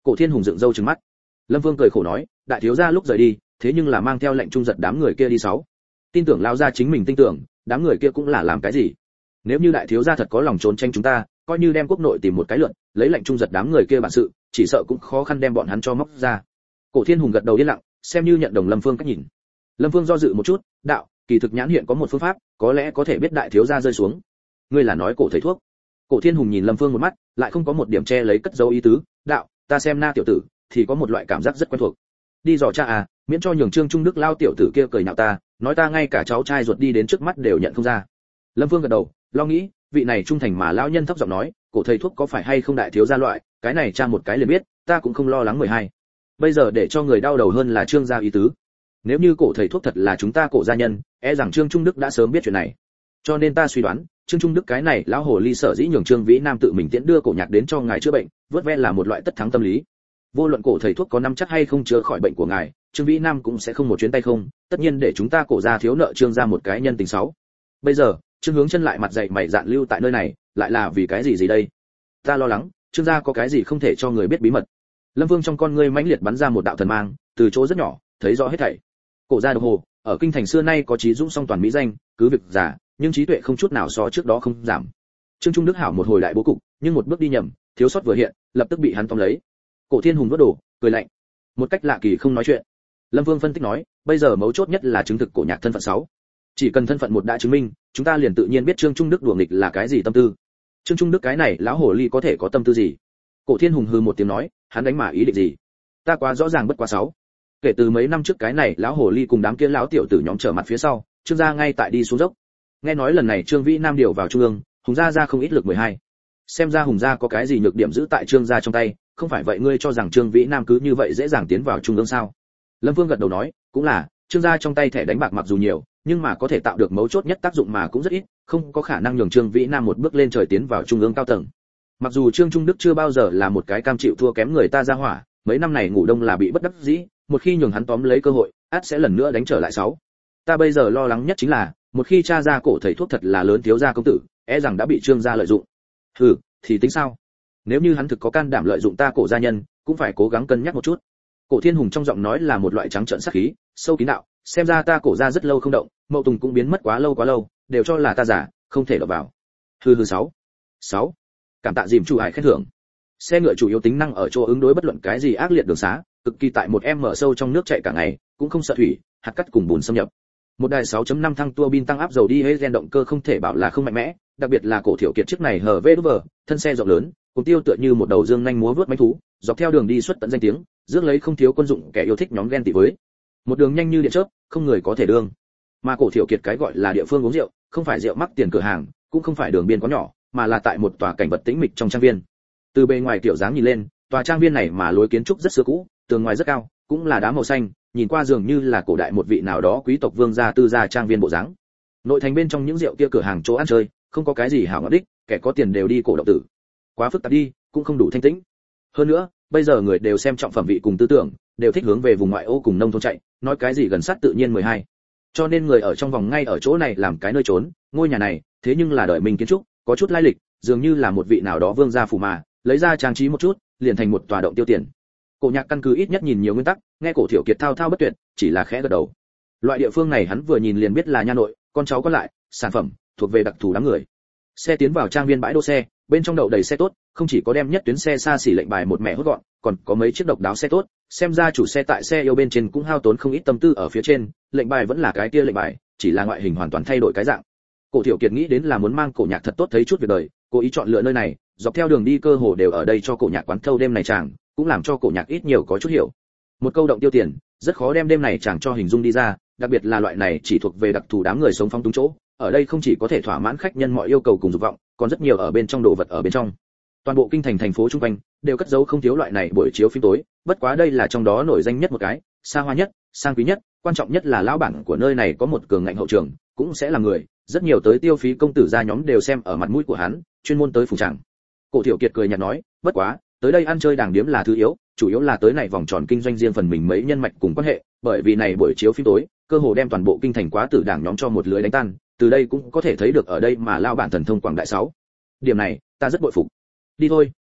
Cổ Thiên Hùng dựng râu trừng mắt. Lâm Vương cười khổ nói, đại thiếu gia lúc rời đi, thế nhưng là mang theo lệnh trung giật đám người kia đi sáu. Tin tưởng lao ra chính mình tin tưởng, đám người kia cũng là làm cái gì? Nếu như đại thiếu gia thật có lòng trốn tranh chúng ta, coi như đem quốc nội tìm một cái lượn, lấy lệnh trung giật đám người kia bản sự, chỉ sợ cũng khó khăn đem bọn hắn cho móc ra. Cổ Thiên Hùng gật đầu yên lặng, xem như nhận đồng Lâm Vương cách nhìn. Lâm Vương do dự một chút, đạo, kỳ thực nhãn hiện có một phương pháp, có lẽ có thể biết đại thiếu gia rơi xuống. Ngươi là nói cổ thầy thuốc? Cổ Thiên Hùng nhìn Lâm Vương một mắt, lại không có một điểm che lấy cất dấu ý tứ, đạo, ta xem na tiểu tử, thì có một loại cảm giác rất quen thuộc. Đi dò cha à, miễn cho nhường Trương Trung Đức lao tiểu tử kia cười nhạo ta, nói ta ngay cả cháu trai ruột đi đến trước mắt đều nhận không ra. Lâm Vương gật đầu, lo nghĩ, vị này trung thành mà lão nhân thấp giọng nói, cổ thầy thuốc có phải hay không đại thiếu gia loại, cái này cha một cái liền biết, ta cũng không lo lắng mười hai. Bây giờ để cho người đau đầu hơn là Trương gia ý tứ. Nếu như cổ thầy thuốc thật là chúng ta cổ gia nhân, e rằng Trương Trung Đức đã sớm biết chuyện này. Cho nên ta suy đoán, Trương Trung Đức cái này lão hồ ly sở dĩ nhường Trương Vĩ Nam tự mình tiễn đưa cổ nhạc đến cho ngài chữa bệnh, vớt ve là một loại tất thắng tâm lý. Vô luận cổ thầy thuốc có nắm chắc hay không chữa khỏi bệnh của ngài, Trương Vĩ Nam cũng sẽ không một chuyến tay không, tất nhiên để chúng ta cổ gia thiếu nợ Trương gia một cái nhân tình sáu. Bây giờ, Trương Hướng Chân lại mặt dày mày dạn lưu tại nơi này, lại là vì cái gì gì đây? Ta lo lắng, Trương gia có cái gì không thể cho người biết bí mật. Lâm Vương trong con ngươi mãnh liệt bắn ra một đạo thần mang, từ chỗ rất nhỏ, thấy rõ hết thảy. Cổ gia độc hồ, ở kinh thành xưa nay có trí dũng song toàn mỹ danh, cứ việc giả, nhưng trí tuệ không chút nào so trước đó không giảm. Trương Trung Đức hảo một hồi đại bố cục, nhưng một bước đi nhầm, thiếu sót vừa hiện, lập tức bị hắn tóm lấy. Cổ Thiên Hùng vỡ đồ, cười lạnh. Một cách lạ kỳ không nói chuyện. Lâm Vương phân tích nói, bây giờ mấu chốt nhất là chứng thực cổ nhạc thân phận sáu. Chỉ cần thân phận một đã chứng minh, chúng ta liền tự nhiên biết Trương Trung Đức đùa nghịch là cái gì tâm tư. Trương Trung Đức cái này lão hồ ly có thể có tâm tư gì? Cổ Thiên Hùng hừ một tiếng nói, hắn đánh mà ý định gì? Ta quá rõ ràng bất quá sáu. Kể từ mấy năm trước cái này lão hồ ly cùng đám kia lão tiểu tử nhóm trở mặt phía sau, Trương gia ngay tại đi xuống dốc. Nghe nói lần này Trương Vĩ Nam điều vào trung ương, Hùng gia ra không ít lực mười hai. Xem ra Hùng gia có cái gì nhược điểm giữ tại Trương gia trong tay, không phải vậy ngươi cho rằng Trương Vĩ Nam cứ như vậy dễ dàng tiến vào trung ương sao? Lâm Vương gật đầu nói, cũng là, Trương gia trong tay thẻ đánh bạc mặc dù nhiều, nhưng mà có thể tạo được mấu chốt nhất tác dụng mà cũng rất ít, không có khả năng nhường Trương Vĩ Nam một bước lên trời tiến vào trung ương cao tầng. Mặc dù Trương Trung Đức chưa bao giờ là một cái cam chịu thua kém người ta ra hỏa, mấy năm này ngủ đông là bị bất đắc dĩ, một khi nhường hắn tóm lấy cơ hội, ắt sẽ lần nữa đánh trở lại sáu. Ta bây giờ lo lắng nhất chính là, một khi cha ra cổ thầy thuốc thật là lớn thiếu gia công tử, e rằng đã bị Trương gia lợi dụng. Hừ, thì tính sao? Nếu như hắn thực có can đảm lợi dụng ta cổ gia nhân, cũng phải cố gắng cân nhắc một chút. Cổ Thiên Hùng trong giọng nói là một loại trắng trợn sát khí, sâu kín đạo, xem ra ta cổ gia rất lâu không động, Mậu Tùng cũng biến mất quá lâu quá lâu, đều cho là ta giả, không thể đọc vào. Hừ hừ sáu. sáu. Cảm tạ dìm chủ hải khen thưởng. Xe ngựa chủ yếu tính năng ở chỗ ứng đối bất luận cái gì ác liệt đường xá, cực kỳ tại một em mở sâu trong nước chạy cả ngày, cũng không sợ thủy, hạt cát cùng bùn xâm nhập. Một đài sáu chấm năm thăng tua bin tăng áp dầu đi hết gen động cơ không thể bảo là không mạnh mẽ, đặc biệt là cổ thiểu kiệt chiếc này hở vê đúp vờ, thân xe rộng lớn, cùng tiêu tựa như một đầu dương nhanh múa vớt mãnh thú, dọc theo đường đi xuất tận danh tiếng, rước lấy không thiếu quân dụng kẻ yêu thích nhóm ghen tị với. Một đường nhanh như điện chớp, không người có thể đương. Mà cổ thiểu kiệt cái gọi là địa phương uống rượu, không phải rượu mắc tiền cửa hàng, cũng không phải đường biên có nhỏ, mà là tại một tòa cảnh vật tĩnh mịch trong trang viên. Từ bề ngoài tiểu dáng nhìn lên, tòa trang viên này mà lối kiến trúc rất xưa cũ, tường ngoài rất cao, cũng là đá màu xanh, nhìn qua dường như là cổ đại một vị nào đó quý tộc vương gia tư gia trang viên bộ dáng. Nội thành bên trong những rượu kia cửa hàng chỗ ăn chơi, không có cái gì hảo ngọc đích, kẻ có tiền đều đi cổ động tử. Quá phức tạp đi, cũng không đủ thanh tĩnh. Hơn nữa, bây giờ người đều xem trọng phẩm vị cùng tư tưởng, đều thích hướng về vùng ngoại ô cùng nông thôn chạy, nói cái gì gần sát tự nhiên mười hai. Cho nên người ở trong vòng ngay ở chỗ này làm cái nơi trốn, ngôi nhà này, thế nhưng là đời mình kiến trúc, có chút lai lịch, dường như là một vị nào đó vương gia phủ mà, lấy ra trang trí một chút, liền thành một tòa động tiêu tiền. Cổ Nhạc căn cứ ít nhất nhìn nhiều nguyên tắc, nghe cổ Thiểu Kiệt thao thao bất tuyệt, chỉ là khẽ gật đầu. Loại địa phương này hắn vừa nhìn liền biết là nha nội, con cháu có lại, sản phẩm thuộc về đặc thù đám người. Xe tiến vào trang viên bãi đỗ xe, bên trong đậu đầy xe tốt, không chỉ có đem nhất tuyến xe xa xỉ lệnh bài một mẹ hốt gọn, còn có mấy chiếc độc đáo xe tốt, xem ra chủ xe tại xe yêu bên trên cũng hao tốn không ít tâm tư ở phía trên, lệnh bài vẫn là cái kia lệnh bài, chỉ là ngoại hình hoàn toàn thay đổi cái dạng. Cổ Thiểu Kiệt nghĩ đến là muốn mang cổ Nhạc thật tốt thấy chút việc đời, cố ý chọn lựa nơi này, dọc theo đường đi cơ hồ đều ở đây cho cổ Nhạc quán thâu đêm này chàng, cũng làm cho cổ Nhạc ít nhiều có chút hiểu. Một câu động tiêu tiền, rất khó đem đêm này chàng cho hình dung đi ra, đặc biệt là loại này chỉ thuộc về đặc thù đám người sống phong túng chỗ, ở đây không chỉ có thể thỏa mãn khách nhân mọi yêu cầu cùng dục vọng, còn rất nhiều ở bên trong đồ vật ở bên trong. Toàn bộ kinh thành thành phố trung quanh đều cất giấu không thiếu loại này buổi chiếu phim tối, bất quá đây là trong đó nổi danh nhất một cái, xa hoa nhất, sang quý nhất, quan trọng nhất là lão bản của nơi này có một cường ngạnh hậu trường, cũng sẽ là người, rất nhiều tới tiêu phí công tử gia nhóm đều xem ở mặt mũi của hắn, chuyên môn tới phủ chẳng. Cổ Thiểu Kiệt cười nhạt nói, bất quá, tới đây ăn chơi đàng điếm là thứ yếu, chủ yếu là tới này vòng tròn kinh doanh riêng phần mình mấy nhân mạch cùng quan hệ, bởi vì này buổi chiếu phim tối, cơ hồ đem toàn bộ kinh thành quá tử đảng nhóm cho một lưới đánh tan, từ đây cũng có thể thấy được ở đây mà lao bản thần thông quảng đại sáu. Điểm này, ta rất bội phục. Đi thôi,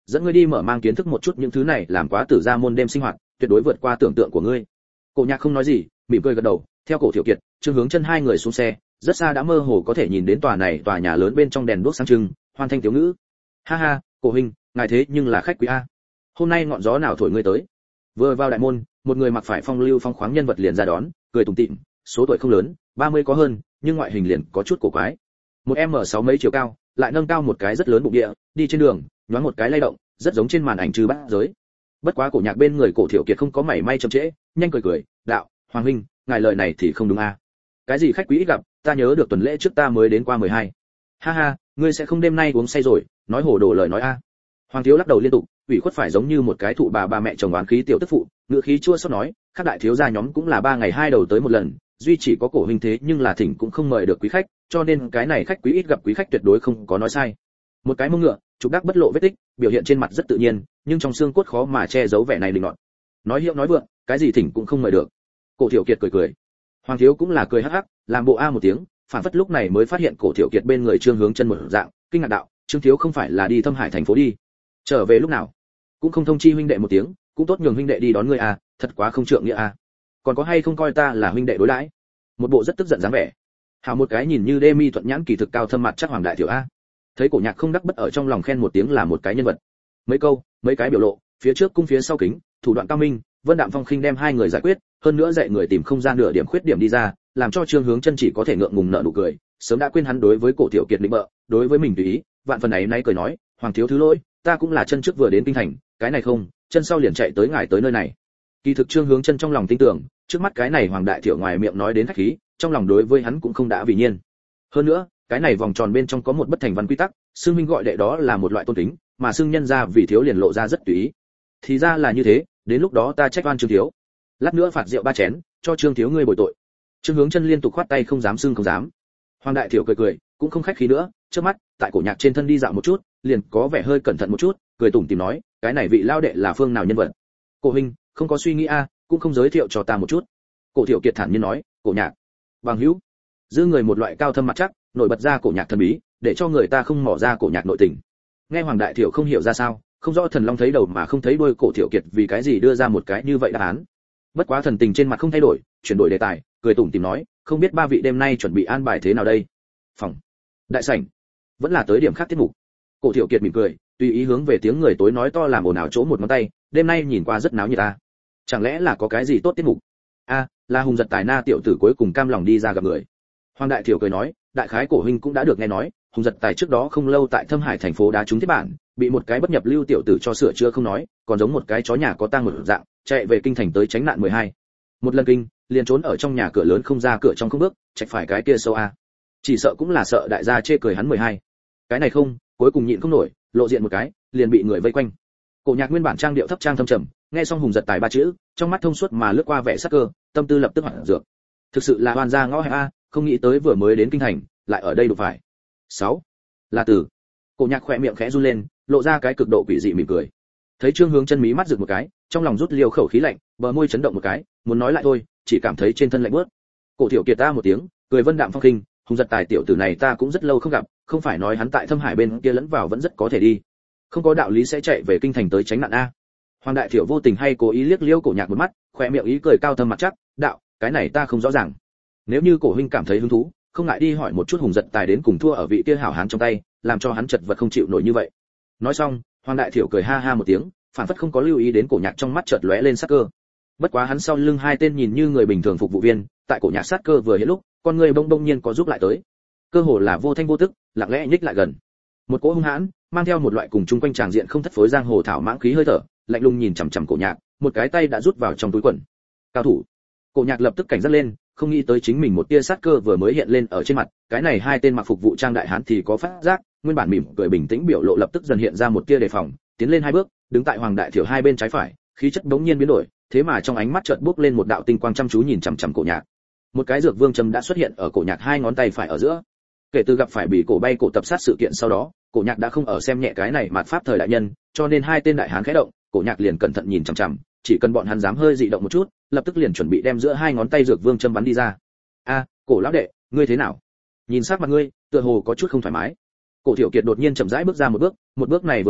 dẫn ngươi đi mở mang kiến thức một chút những thứ này, làm quá tử gia môn đêm sinh hoạt, tuyệt đối vượt qua tưởng tượng của ngươi. Cổ Nhạc không nói gì, mỉm cười gật đầu, theo Cổ Thiệu Kiệt, Trương Hướng Chân hai người xuống xe, rất xa đã mơ hồ có thể nhìn đến tòa này tòa nhà lớn bên trong đèn đuốc sáng trưng, hoan thanh tiểu ngữ. Ha ha, Cổ huynh, ngài thế nhưng là khách quý a. Hôm nay ngọn gió nào thổi ngươi tới? Vừa vào đại môn, một người mặc phải phong lưu phong khoáng nhân vật liền ra đón, cười tủm tỉm, số tuổi không lớn, ba mươi có hơn, nhưng ngoại hình liền có chút cổ quái. Một em sáu mấy chiều cao, lại nâng cao một cái rất lớn bụng địa, đi trên đường, nhoáng một cái lay động, rất giống trên màn ảnh trừ bát giới. Bất quá Cổ Nhạc bên người Cổ Thiệu Kiệt không có mảy may chậm trễ, nhanh cười cười, đạo, Hoàng huynh, ngài lời này thì không đúng a. Cái gì khách quý ít gặp, ta nhớ được tuần lễ trước ta mới đến qua mười hai. Ha ha, ngươi sẽ không đêm nay uống say rồi, nói hồ đồ lời nói a. Hoàng thiếu lắc đầu liên tục, ủy khuất phải giống như một cái thụ bà bà mẹ chồng oán khí tiểu tức phụ, ngữ khí chua xót nói, các đại thiếu gia nhóm cũng là ba ngày hai đầu tới một lần, duy chỉ có Cổ huynh thế nhưng là thỉnh cũng không mời được quý khách, cho nên cái này khách quý ít gặp quý khách tuyệt đối không có nói sai. Một cái mông ngựa, trục đắc bất lộ vết tích, biểu hiện trên mặt rất tự nhiên, nhưng trong xương cốt khó mà che giấu vẻ này linh loạn. Nói hiệu nói vượng, cái gì thỉnh cũng không mời được. Cổ Thiệu Kiệt cười cười. Hoàng thiếu cũng là cười hắc hắc, làm bộ a một tiếng, phản phất lúc này mới phát hiện Cổ Thiệu Kiệt bên người Trương Hướng Chân một dạng, kinh ngạc đạo, Trương thiếu không phải là đi Thâm Hải thành phố đi? Trở về lúc nào? Cũng không thông chi huynh đệ một tiếng, cũng tốt nhường huynh đệ đi đón ngươi à, thật quá không trượng nghĩa à. Còn có hay không coi ta là huynh đệ đối đãi? Một bộ rất tức giận dáng vẻ. Hảo một cái nhìn như đê mi thuận nhãn kỳ thực cao thâm mặt chắc Hoàng đại tiểu a. Thấy Cổ Nhạc không đắc bất ở trong lòng khen một tiếng là một cái nhân vật. Mấy câu, mấy cái biểu lộ, phía trước cung phía sau kính, thủ đoạn cao minh, Vân Đạm Phong khinh đem hai người giải quyết, hơn nữa dạy người tìm không gian nửa điểm khuyết điểm đi ra, làm cho Trương Hướng Chân chỉ có thể ngượng ngùng nở nụ cười, sớm đã quên hắn đối với Cổ Thiệu Kiệt định bợ, đối với mình tùy ý, vạn phần ấy nay cười nói, Hoàng thiếu thứ lỗi, ta cũng là chân trước vừa đến kinh thành, cái này không, chân sau liền chạy tới ngài tới nơi này. Kỳ thực Trương Hướng Chân trong lòng tin tưởng, trước mắt cái này Hoàng đại tiểu ngoài miệng nói đến khách khí, trong lòng đối với hắn cũng không đã vì nhiên. Hơn nữa, cái này vòng tròn bên trong có một bất thành văn quy tắc, xưng huynh gọi đệ đó là một loại tôn kính, mà xưng nhân ra vì thiếu liền lộ ra rất tùy ý. Thì ra là như thế, đến lúc đó ta trách oan Trương thiếu. Lát nữa phạt rượu ba chén, cho Trương thiếu ngươi bồi tội. Trương Hướng Chân liên tục khoát tay không dám xưng không dám. Hoàng đại tiểu cười cười, cũng không khách khí nữa, trước mắt, tại Cổ Nhạc trên thân đi dạo một chút, liền có vẻ hơi cẩn thận một chút, cười tủm tỉm nói, cái này vị lao đệ là phương nào nhân vật? Cổ huynh, không có suy nghĩ a, cũng không giới thiệu cho ta một chút. Cổ Thiệu Kiệt thản nhiên nói, Cổ Nhạc, bằng hữu, giữ người một loại cao thâm mặt chắc, nổi bật ra Cổ Nhạc thần bí, để cho người ta không mò ra Cổ Nhạc nội tình. Nghe Hoàng đại tiểu không hiểu ra sao, không rõ thần long thấy đầu mà không thấy đuôi, Cổ Thiệu Kiệt vì cái gì đưa ra một cái như vậy đáp án. Bất quá thần tình trên mặt không thay đổi, chuyển đổi đề tài, cười tủm tỉm nói, không biết ba vị đêm nay chuẩn bị an bài thế nào đây? Phòng, đại sảnh, vẫn là tới điểm khác tiết mục. Cổ Thiệu Kiệt mỉm cười, tùy ý hướng về tiếng người tối nói to làm ồn ào chỗ một ngón tay, đêm nay nhìn qua rất náo nhiệt ta. Chẳng lẽ là có cái gì tốt tiết mục? A, là Hùng Giật Tài na tiểu tử cuối cùng cam lòng đi ra gặp người. Hoàng đại tiểu cười nói, đại khái Cổ huynh cũng đã được nghe nói, Hùng Giật Tài trước đó không lâu tại Thâm Hải thành phố đá trúng thiết bản, bị một cái bất nhập lưu tiểu tử cho sửa chữa không nói, còn giống một cái chó nhà có tang một dạng, chạy về kinh thành tới tránh nạn mười hai. Một lần kinh, liền trốn ở trong nhà cửa lớn không ra cửa trong không bước, chạy phải cái kia sâu a. Chỉ sợ cũng là sợ đại gia chê cười hắn mười hai. Cái này không, cuối cùng nhịn không nổi, lộ diện một cái, liền bị người vây quanh. Cổ Nhạc nguyên bản trang điệu thấp trang thâm trầm, nghe xong Hùng Giật Tài ba chữ, trong mắt thông suốt mà lướt qua vẻ sắc cơ, tâm tư lập tức hoảng dược. Thực sự là oan gia ngõ hẹp a, không nghĩ tới vừa mới đến kinh thành, lại ở đây đụng phải. sáu. Là Tử. Cổ Nhạc khẽ miệng khẽ run lên, lộ ra cái cực độ quỷ dị mỉm cười. Thấy Trương Hướng Chân mí mắt rực một cái, trong lòng rút liều khẩu khí lạnh, bờ môi chấn động một cái, muốn nói lại thôi, chỉ cảm thấy trên thân lạnh buốt. Cổ Thiệu Kiệt ta một tiếng, cười Vân Đạm Phong khinh, Hùng Giật Tài tiểu tử này ta cũng rất lâu không gặp, không phải nói hắn tại Thâm Hải bên kia lẫn vào vẫn rất có thể đi, không có đạo lý sẽ chạy về kinh thành tới tránh nạn a. Hoàng đại tiểu vô tình hay cố ý liếc liêu Cổ Nhạc một mắt, khóe miệng ý cười cao thâm mặt chắc, đạo, cái này ta không rõ ràng. Nếu như Cổ huynh cảm thấy hứng thú, không ngại đi hỏi một chút Hùng Giật Tài đến cùng thua ở vị kia hảo hán trong tay, làm cho hắn chật vật không chịu nổi như vậy. Nói xong, Hoàng đại tiểu cười ha ha một tiếng, phản phất không có lưu ý đến Cổ Nhạc trong mắt chợt lóe lên sắc cơ. Bất quá hắn sau lưng hai tên nhìn như người bình thường phục vụ viên, tại Cổ Nhạc sát cơ vừa hiện lúc, con người bỗng bỗng nhiên có giúp lại tới. Cơ hồ là vô thanh vô tức, lặng lẽ nhích lại gần. Một cỗ hung hãn, mang theo một loại cùng chung quanh tràng diện không thất phối giang hồ thảo mãng khí hơi thở, lạnh lùng nhìn chằm chằm Cổ Nhạc, một cái tay đã rút vào trong túi quần. Cao thủ. Cổ Nhạc lập tức cảnh giác lên, không nghĩ tới chính mình một tia sát cơ vừa mới hiện lên ở trên mặt, cái này hai tên mặc phục vụ trang đại hán thì có phát giác, nguyên bản mỉm cười bình tĩnh biểu lộ lập tức dần hiện ra một tia đề phòng, tiến lên hai bước, đứng tại Hoàng đại tiểu hai bên trái phải, khí chất bỗng nhiên biến đổi, thế mà trong ánh mắt chợt bốc lên một đạo tinh quang chăm chú nhìn chằm chằm Cổ Nhạc. Một cái dược vương châm đã xuất hiện ở Cổ Nhạc hai ngón tay phải ở giữa. Kể từ gặp phải bị cổ bay cổ tập sát sự kiện sau đó, Cổ Nhạc đã không ở xem nhẹ cái này mạt pháp thời đại nhân, cho nên hai tên đại hán khẽ động, Cổ Nhạc liền cẩn thận nhìn chằm chằm, chỉ cần bọn hắn dám hơi dị động một chút, lập tức liền chuẩn bị đem giữa hai ngón tay dược vương châm bắn đi ra. A, Cổ lão đệ, ngươi thế nào? Nhìn sắc mặt ngươi, tựa hồ có chút không thoải mái. Cổ Thiệu Kiệt đột nhiên chậm rãi bước ra một bước, một bước này vừa đúng,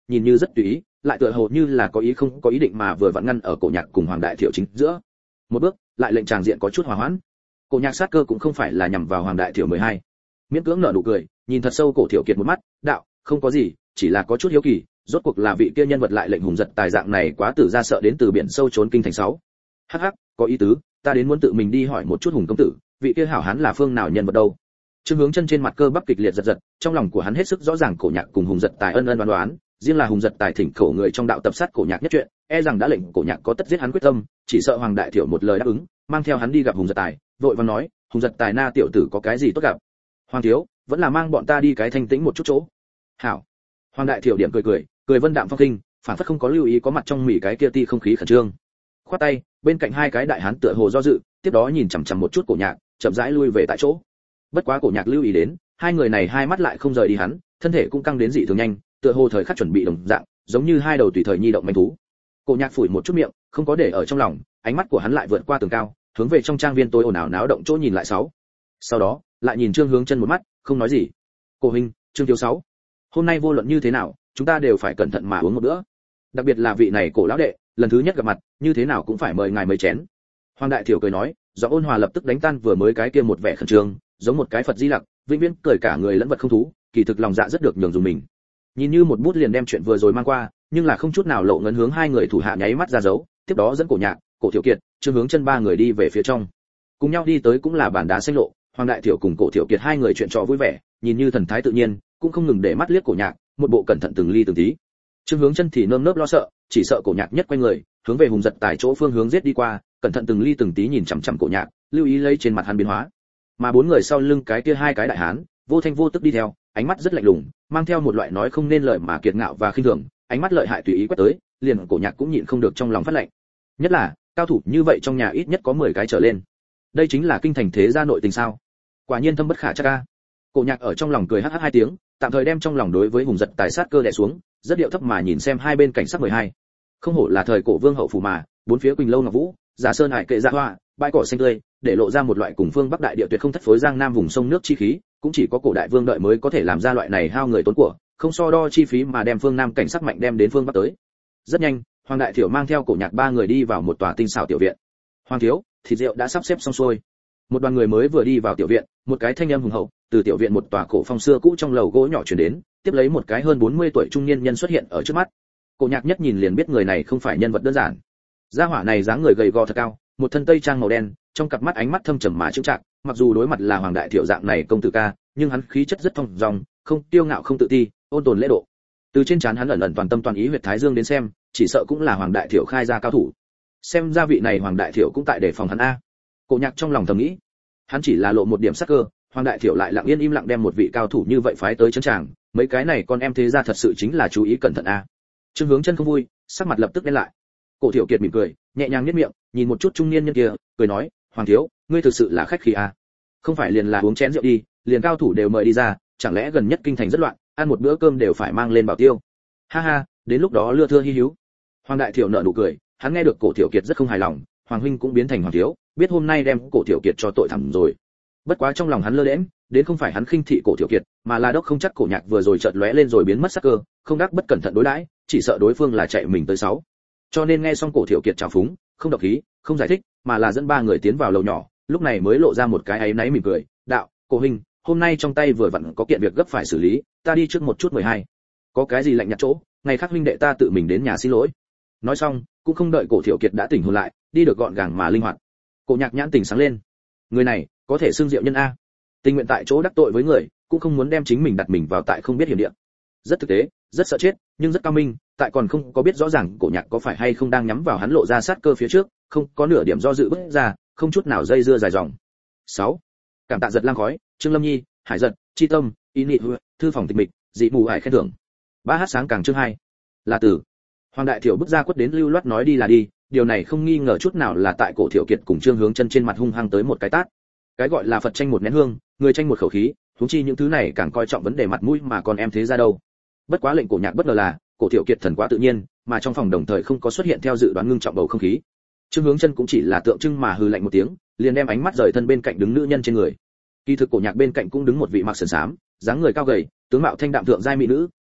nhìn như rất tùy ý, lại tựa hồ như là có ý không có ý định mà vừa vặn ngăn ở cổ nhạc cùng Hoàng Đại Thiệu chính giữa. Một bước, lại lệnh tràng diện có chút hòa hoãn. Cổ nhạc sát cơ cũng không phải là nhằm vào Hoàng Đại Thiệu mười hai. Miễn cưỡng nở nụ cười, nhìn thật sâu Cổ Thiệu Kiệt một mắt, đạo, không có gì, chỉ là có chút hiếu kỳ, rốt cuộc là vị kia nhân vật lại lệnh hùng giật tài dạng này quá tử ra sợ đến từ biển sâu trốn kinh thành sáu. Hắc hắc, có ý tứ, ta đến muốn tự mình đi hỏi một chút Hùng công tử, vị kia hảo hán là phương nào nhân vật đâu. Trương Hướng Chân trên mặt cơ bắp kịch liệt giật giật, trong lòng của hắn hết sức rõ ràng Cổ Nhạc cùng Hùng giật tài ân ân đoán đoán, riêng là Hùng giật tài thỉnh khẩu người trong đạo tập sát Cổ Nhạc nhất chuyện, e rằng đã lệnh Cổ Nhạc có tất giết hắn quyết tâm, chỉ sợ Hoàng Đại Thiệu một lời đáp ứng, mang theo hắn đi gặp Hùng giật tài, vội vàng nói, Hùng giật tài na tiểu tử có cái gì tốt gặp. Hoàng thiếu, vẫn là mang bọn ta đi cái thanh tĩnh một chút chỗ. Hảo. Hoàng Đại Thiệu điểm cười cười, cười vân đạm phong khinh, phản phất không có lưu ý có mặt trong mỉ cái kia ti không khí khẩn trương. Khoát tay, bên cạnh hai cái đại hán tựa hồ do dự, tiếp đó nhìn chằm chằm một chút Cổ Nhạc, chậm rãi lui về tại chỗ. Bất quá Cổ Nhạc lưu ý đến, hai người này hai mắt lại không rời đi hắn, thân thể cũng căng đến dị thường nhanh, tựa hồ thời khắc chuẩn bị đồng dạng, giống như hai đầu tùy thời nhi động manh thú. Cổ Nhạc phủi một chút miệng, không có để ở trong lòng, ánh mắt của hắn lại vượt qua tường cao, hướng về trong trang viên tối ồn ào náo động chỗ nhìn lại sáu. Sau đó, lại nhìn Trương Hướng Chân một mắt, không nói gì. Cổ huynh, Trương thiếu sáu, hôm nay vô luận như thế nào, chúng ta đều phải cẩn thận mà uống một bữa. Đặc biệt là vị này Cổ lão đệ, lần thứ nhất gặp mặt, như thế nào cũng phải mời ngài mấy chén. Hoàng Đại Thiểu cười nói, giọng ôn hòa lập tức đánh tan vừa mới cái kia một vẻ khẩn trương, giống một cái Phật Di Lặc, vĩnh viễn cười cả người lẫn vật không thú, kỳ thực lòng dạ rất được nhường dùng mình. Nhìn như một bút liền đem chuyện vừa rồi mang qua, nhưng là không chút nào lộ ngấn hướng hai người thủ hạ nháy mắt ra dấu, tiếp đó dẫn Cổ Nhạc, Cổ Thiệu Kiệt, Trương Hướng Chân ba người đi về phía trong. Cùng nhau đi tới cũng là bản đá xanh lộ, Hoàng Đại Thiểu cùng Cổ Thiệu Kiệt hai người chuyện trò vui vẻ, nhìn như thần thái tự nhiên, cũng không ngừng để mắt liếc Cổ Nhạc, một bộ cẩn thận từng ly từng tí. Trương Hướng Chân thì nơm nớp lo sợ, chỉ sợ Cổ Nhạc nhất quay người, hướng về Hùng giật tài chỗ phương hướng giết đi qua, cẩn thận từng ly từng tí nhìn chằm chằm Cổ Nhạc, lưu ý lấy trên mặt hắn biến hóa. Mà bốn người sau lưng cái kia hai cái đại hán, vô thanh vô tức đi theo, ánh mắt rất lạnh lùng, mang theo một loại nói không nên lời mà kiệt ngạo và khinh thường, ánh mắt lợi hại tùy ý quét tới, liền Cổ Nhạc cũng nhịn không được trong lòng phát lạnh. Nhất là, cao thủ như vậy trong nhà ít nhất có mười cái trở lên. Đây chính là kinh thành thế gia nội tình sao? Quả nhiên thâm bất khả trắc a. Cổ Nhạc ở trong lòng cười hắc hắc hai tiếng, tạm thời đem trong lòng đối với Hùng giật tài sát cơ đè xuống, rất điệu thấp mà nhìn xem hai bên cảnh sắc mười hai. Không hổ là thời cổ vương hậu phủ mà, bốn phía quỳnh lâu ngọc vũ, giả sơn hải kệ dạ hoa, bãi cỏ xanh tươi, để lộ ra một loại cùng phương bắc đại địa tuyệt không thất phối giang nam vùng sông nước chi khí, cũng chỉ có cổ đại vương đợi mới có thể làm ra loại này hao người tốn của, không so đo chi phí mà đem phương nam cảnh sắc mạnh đem đến phương bắc tới. Rất nhanh, Hoàng Đại Thiểu mang theo Cổ Nhạc ba người đi vào một tòa tinh xảo tiểu viện. Hoàng thiếu, thịt rượu đã sắp xếp xong xuôi. Một đoàn người mới vừa đi vào tiểu viện, một cái thanh âm hùng hậu từ tiểu viện một tòa cổ phong xưa cũ trong lầu gỗ nhỏ truyền đến, tiếp lấy một cái hơn bốn mươi tuổi trung niên nhân xuất hiện ở trước mắt. Cổ Nhạc nhất nhìn liền biết người này không phải nhân vật đơn giản. Gia hỏa này dáng người gầy gò thật cao, một thân tây trang màu đen, trong cặp mắt ánh mắt thâm trầm mà chững chạc, mặc dù đối mặt là Hoàng Đại Thiệu dạng này công tử ca, nhưng hắn khí chất rất thong dong, không tiêu ngạo không tự ti, ôn tồn lễ độ. Từ trên trán hắn ẩn ẩn toàn tâm toàn ý huyệt thái dương đến xem, chỉ sợ cũng là Hoàng Đại Thiệu khai ra cao thủ. Xem ra vị này Hoàng Đại Thiệu cũng tại đề phòng hắn a. Cổ Nhạc trong lòng thầm nghĩ, hắn chỉ là lộ một điểm sắc cơ, Hoàng Đại Thiệu lại lặng yên im lặng đem một vị cao thủ như vậy phái tới trấn tràng, mấy cái này con em thế gia thật sự chính là chú ý cẩn thận a. Trương Hướng Chân không vui, sắc mặt lập tức đen lại. Cổ Thiệu Kiệt mỉm cười, nhẹ nhàng nhếch miệng, nhìn một chút trung niên nhân kia, cười nói, "Hoàng thiếu, ngươi thực sự là khách khí a. Không phải liền là uống chén rượu đi, liền cao thủ đều mời đi ra, chẳng lẽ gần nhất kinh thành rất loạn, ăn một bữa cơm đều phải mang lên bảo tiêu." Ha ha, đến lúc đó lưa thưa hi hữu. Hoàng Đại Thiệu nở nụ cười, hắn nghe được Cổ Thiệu Kiệt rất không hài lòng, Hoàng huynh cũng biến thành hoàng thiếu, biết hôm nay đem Cổ Thiệu Kiệt cho tội thẳm rồi. Bất quá trong lòng hắn lơ đễnh, đến không phải hắn khinh thị Cổ Thiệu Kiệt, mà là đốc không chắc Cổ Nhạc vừa rồi chợt lóe lên rồi biến mất sắc cơ, không đắc bất cẩn thận đối đãi, chỉ sợ đối phương là chạy mình tới sáu. Cho nên nghe xong Cổ Thiệu Kiệt chào phúng, không độc khí, không giải thích, mà là dẫn ba người tiến vào lầu nhỏ, lúc này mới lộ ra một cái áy náy mỉm cười, "Đạo, Cổ huynh, hôm nay trong tay vừa vặn có kiện việc gấp phải xử lý, ta đi trước một chút mười hai. Có cái gì lạnh nhạt chỗ, ngày khác huynh đệ ta tự mình đến nhà xin lỗi." Nói xong, cũng không đợi Cổ Thiệu Kiệt đã tỉnh hồn lại, đi được gọn gàng mà linh hoạt. Cổ Nhạc nhãn tình sáng lên, người này có thể xưng diệu nhân a, tình nguyện tại chỗ đắc tội với người, cũng không muốn đem chính mình đặt mình vào tại không biết hiểm địa. Rất thực tế, rất sợ chết, nhưng rất cao minh, tại còn không có biết rõ ràng Cổ Nhạc có phải hay không đang nhắm vào hắn lộ ra sát cơ phía trước, không có nửa điểm do dự bước ra, không chút nào dây dưa dài dòng. sáu. Cảm tạ giật lang khói, Trương Lâm Nhi, Hải Giật, Chi Tâm, Ý Nị, thư phòng tịch mịch, dị mù hải khen thưởng. Ba hát sáng càng chương hai. Là từ Hoàng Đại Thiệu bước ra quất đến lưu loát nói đi là đi, điều này không nghi ngờ chút nào là tại Cổ Thiệu Kiệt cùng Trương Hướng Chân trên mặt hung hăng tới một cái tát. Cái gọi là Phật tranh một nén hương, người tranh một khẩu khí, huống chi những thứ này càng coi trọng vấn đề mặt mũi mà còn em thế ra đâu. Bất quá lệnh Cổ Nhạc bất ngờ là, Cổ Thiệu Kiệt thần quá tự nhiên, mà trong phòng đồng thời không có xuất hiện theo dự đoán ngưng trọng bầu không khí. Trương Hướng Chân cũng chỉ là tượng trưng mà hừ lạnh một tiếng, liền đem ánh mắt rời thân bên cạnh đứng nữ nhân trên người. Kỳ thực Cổ Nhạc bên cạnh cũng đứng một vị mặc sườn xám, dáng người cao gầy, tướng mạo thanh đạm thượng giai mỹ nữ,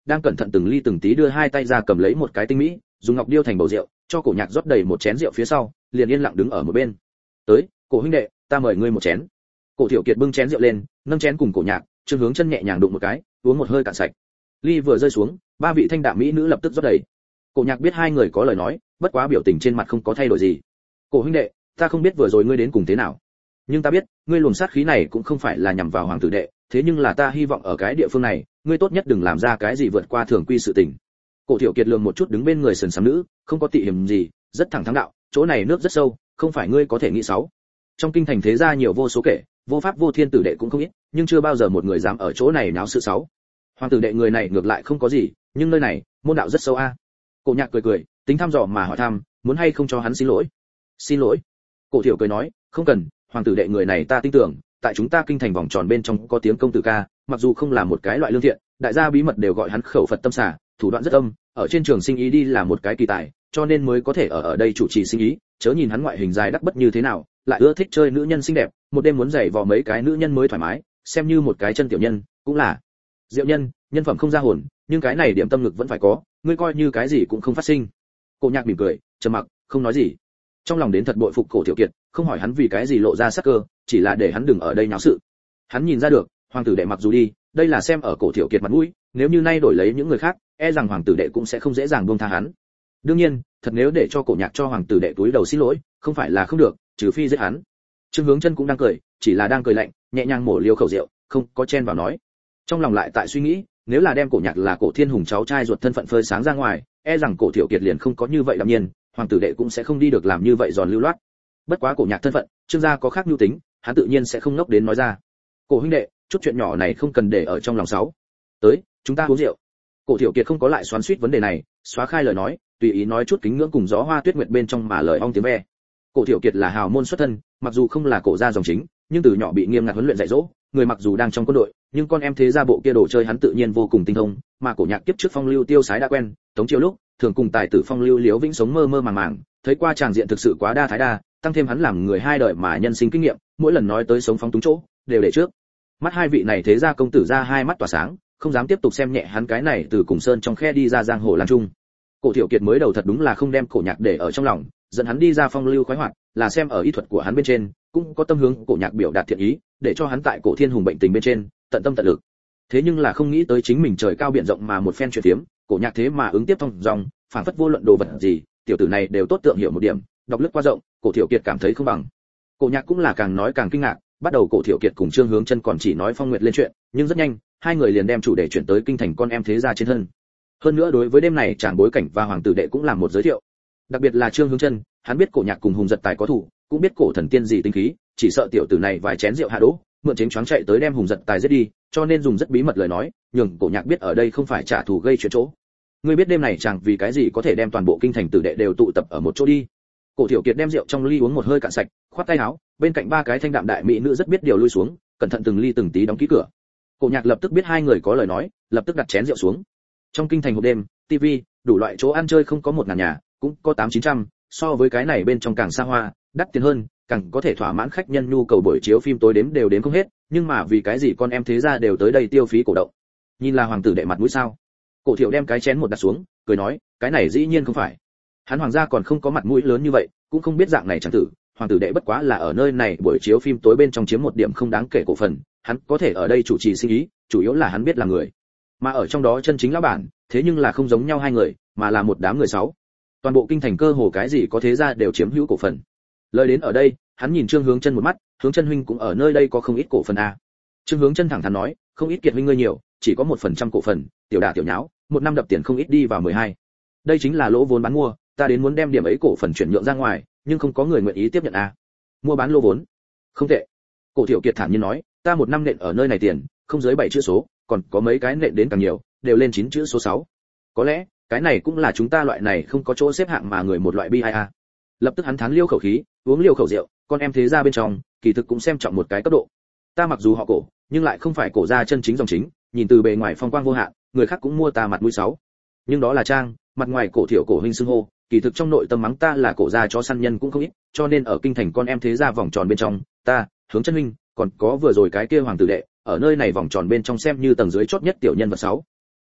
đang cẩn thận từng ly từng tí đưa hai tay ra cầm lấy một cái tinh mỹ, dùng ngọc điêu thành bầu rượu, cho cổ nhạc rót đầy một chén rượu phía sau, liền yên lặng đứng ở một bên. "Tới, cổ huynh đệ, ta mời ngươi một chén." Cổ Thiệu Kiệt bưng chén rượu lên, nâng chén cùng cổ nhạc, Trương Hướng Chân nhẹ nhàng đụng một cái, uống một hơi cạn sạch. Ly vừa rơi xuống, ba vị thanh đạm mỹ nữ lập tức rót đầy. Cổ nhạc biết hai người có lời nói, bất quá biểu tình trên mặt không có thay đổi gì. "Cổ huynh đệ, ta không biết vừa rồi ngươi đến cùng thế nào, nhưng ta biết, ngươi luồng sát khí này cũng không phải là nhằm vào hoàng tử đệ, thế nhưng là ta hy vọng ở cái địa phương này, ngươi tốt nhất đừng làm ra cái gì vượt qua thường quy sự tình." Cổ Thiệu Kiệt lườm một chút đứng bên người sườn xám nữ, không có tị hiểm gì, rất thẳng thắn đạo, "Chỗ này nước rất sâu, không phải ngươi có thể nghĩ sáu. Trong kinh thành thế gia nhiều vô số kể, vô pháp vô thiên tử đệ cũng không ít, nhưng chưa bao giờ một người dám ở chỗ này náo sự sáu. Hoàng tử đệ người này ngược lại không có gì, nhưng nơi này, môn đạo rất sâu a." Cổ nhạc cười cười, tính thăm dò mà hỏi thăm, muốn hay không cho hắn xin lỗi. "Xin lỗi?" Cổ Thiệu cười nói, "Không cần, hoàng tử đệ người này ta tin tưởng, tại chúng ta kinh thành vòng tròn bên trong có tiếng công tử ca, mặc dù không là một cái loại lương thiện, đại gia bí mật đều gọi hắn khẩu Phật tâm xả, thủ đoạn rất âm, ở trên trường sinh ý đi là một cái kỳ tài, cho nên mới có thể ở ở đây chủ trì sinh ý, chớ nhìn hắn ngoại hình dài đắc bất như thế nào, lại ưa thích chơi nữ nhân xinh đẹp, một đêm muốn giày vò mấy cái nữ nhân mới thoải mái, xem như một cái chân tiểu nhân, cũng là diệu nhân, nhân phẩm không ra hồn, nhưng cái này điểm tâm lực vẫn phải có, ngươi coi như cái gì cũng không phát sinh." Cổ nhạc mỉm cười, trầm mặc, không nói gì. Trong lòng đến thật bội phục Cổ Thiệu Kiệt, không hỏi hắn vì cái gì lộ ra sắc cơ, chỉ là để hắn đừng ở đây náo sự. Hắn nhìn ra được, hoàng tử đệ mặc dù đi, đây là xem ở Cổ Thiệu Kiệt mặt mũi, nếu như nay đổi lấy những người khác, e rằng hoàng tử đệ cũng sẽ không dễ dàng buông tha hắn. Đương nhiên, thật nếu để cho Cổ nhạc cho hoàng tử đệ túi đầu xin lỗi, không phải là không được, trừ phi giết hắn. Trương Hướng Chân cũng đang cười, chỉ là đang cười lạnh, nhẹ nhàng mổ liêu khẩu rượu, không có chen vào nói. Trong lòng lại tại suy nghĩ, nếu là đem Cổ nhạc là Cổ Thiên Hùng cháu trai ruột thân phận phơi sáng ra ngoài, e rằng Cổ Thiệu Kiệt liền không có như vậy đạm nhiên, hoàng tử đệ cũng sẽ không đi được làm như vậy giòn lưu loát. Bất quá Cổ nhạc thân phận, Trương gia có khác nhu tính, hắn tự nhiên sẽ không ngốc đến nói ra. "Cổ huynh đệ, chút chuyện nhỏ này không cần để ở trong lòng sáu. Tới, chúng ta uống rượu." Cổ Thiệu Kiệt không có lại xoắn xuýt vấn đề này, xóa khai lời nói, tùy ý nói chút kính ngưỡng cùng gió hoa tuyết nguyệt bên trong mà lời ong tiếng ve. Cổ Thiệu Kiệt là hào môn xuất thân, mặc dù không là cổ gia dòng chính, nhưng từ nhỏ bị nghiêm ngặt huấn luyện dạy dỗ, người mặc dù đang trong quân đội, nhưng con em thế gia bộ kia đồ chơi hắn tự nhiên vô cùng tinh thông, mà Cổ nhạc kiếp trước phong lưu tiêu sái đã quen, tống chiêu lúc, thường cùng tài tử phong lưu liếu vĩnh sống mơ mơ màng màng, thấy qua tràng diện thực sự quá đa thái đa, tăng thêm hắn làm người hai đời mà nhân sinh kinh nghiệm, mỗi lần nói tới sống phóng túng chỗ, đều để trước mắt hai vị này thế gia công tử ra hai mắt tỏa sáng, không dám tiếp tục xem nhẹ hắn cái này từ cùng sơn trong khe đi ra giang hồ lang trung. Cổ Thiệu Kiệt mới đầu thật đúng là không đem Cổ nhạc để ở trong lòng, dẫn hắn đi ra phong lưu khoái hoạt, là xem ở ý thuật của hắn bên trên, cũng có tâm hướng Cổ nhạc biểu đạt thiện ý, để cho hắn tại Cổ Thiên Hùng bệnh tình bên trên, tận tâm tận lực. Thế nhưng là không nghĩ tới chính mình trời cao biển rộng mà một phen chuyện tiếm, Cổ nhạc thế mà ứng tiếp thông dòng, phản phất vô luận đồ vật gì, tiểu tử này đều tốt tượng hiểu một điểm, đọc lướt qua rộng, Cổ Thiệu Kiệt cảm thấy không bằng. Cổ nhạc cũng là càng nói càng kinh ngạc, bắt đầu Cổ Thiệu Kiệt cùng Trương Hướng Chân còn chỉ nói phong nguyệt lên chuyện, nhưng rất nhanh, hai người liền đem chủ đề chuyển tới kinh thành con em thế gia trên thân. Hơn nữa đối với đêm này chẳng bối cảnh và hoàng tử đệ cũng làm một giới thiệu. Đặc biệt là Trương Hướng Chân, hắn biết Cổ nhạc cùng Hùng Giật Tài có thủ, cũng biết Cổ thần tiên gì tinh khí, chỉ sợ tiểu tử này vài chén rượu hạ đỗ, mượn chén choáng chạy tới đem Hùng Giật Tài giết đi, cho nên dùng rất bí mật lời nói, nhường Cổ nhạc biết ở đây không phải trả thù gây chuyện chỗ. Ngươi biết đêm này chẳng vì cái gì có thể đem toàn bộ kinh thành tử đệ đều tụ tập ở một chỗ đi. Cổ Thiệu Kiệt đem rượu trong ly uống một hơi cạn sạch, khoát tay áo, bên cạnh ba cái thanh đạm đại mỹ nữ rất biết điều lui xuống, cẩn thận từng ly từng tí đóng kỹ cửa. Cổ nhạc lập tức biết hai người có lời nói, lập tức đặt chén rượu xuống. Trong kinh thành hộp đêm, tivi, đủ loại chỗ ăn chơi không có một ngàn nhà, cũng có tám chín trăm, so với cái này bên trong càng xa hoa, đắt tiền hơn, càng có thể thỏa mãn khách nhân nhu cầu buổi chiếu phim tối đếm đều đếm không hết, nhưng mà vì cái gì con em thế gia đều tới đây tiêu phí cổ động. Nhìn là hoàng tử đệ mặt mũi sao? Cổ Thiệu đem cái chén một đặt xuống, cười nói, cái này dĩ nhiên không phải. Hắn hoàng gia còn không có mặt mũi lớn như vậy, cũng không biết dạng này chẳng tử, hoàng tử đệ bất quá là ở nơi này buổi chiếu phim tối bên trong chiếm một điểm không đáng kể cổ phần, hắn có thể ở đây chủ trì sinh ý, chủ yếu là hắn biết là người. Mà ở trong đó chân chính lão bản, thế nhưng là không giống nhau hai người, mà là một đám người sáu. Toàn bộ kinh thành cơ hồ cái gì có thế gia đều chiếm hữu cổ phần. Lời đến ở đây, hắn nhìn Trương Hướng Chân một mắt, Hướng Chân huynh cũng ở nơi đây có không ít cổ phần a. Trương Hướng Chân thẳng thắn nói, không ít Kiệt huynh ngươi nhiều, chỉ có một phần trăm cổ phần, tiểu đả tiểu nháo, một năm đập tiền không ít đi vào mười hai. Đây chính là lỗ vốn bán mua, ta đến muốn đem điểm ấy cổ phần chuyển nhượng ra ngoài, nhưng không có người nguyện ý tiếp nhận a. Mua bán lô vốn. Không tệ. Cổ Thiệu Kiệt thản nhiên nói, ta một năm nện ở nơi này tiền, không dưới bảy chữ số, còn có mấy cái nện đến càng nhiều, đều lên chín chữ số sáu. Có lẽ, cái này cũng là chúng ta loại này không có chỗ xếp hạng mà người một loại bi ai a. Lập tức hắn thán liêu khẩu khí, uống liêu khẩu rượu, con em thế gia bên trong, kỳ thực cũng xem trọng một cái cấp độ. Ta mặc dù họ Cổ, nhưng lại không phải cổ gia chân chính dòng chính, nhìn từ bề ngoài phong quang vô hạn, người khác cũng mua ta mặt mũi sáu. Nhưng đó là trang, mặt ngoài Cổ Thiệu cổ huynh xưng hô, kỳ thực trong nội tâm mắng ta là cổ gia chó săn nhân cũng không ít, cho nên ở kinh thành con em thế gia vòng tròn bên trong, ta, Hướng Chân huynh, còn có vừa rồi cái kia hoàng tử đệ, ở nơi này vòng tròn bên trong xem như tầng dưới chót nhất tiểu nhân vật sáu.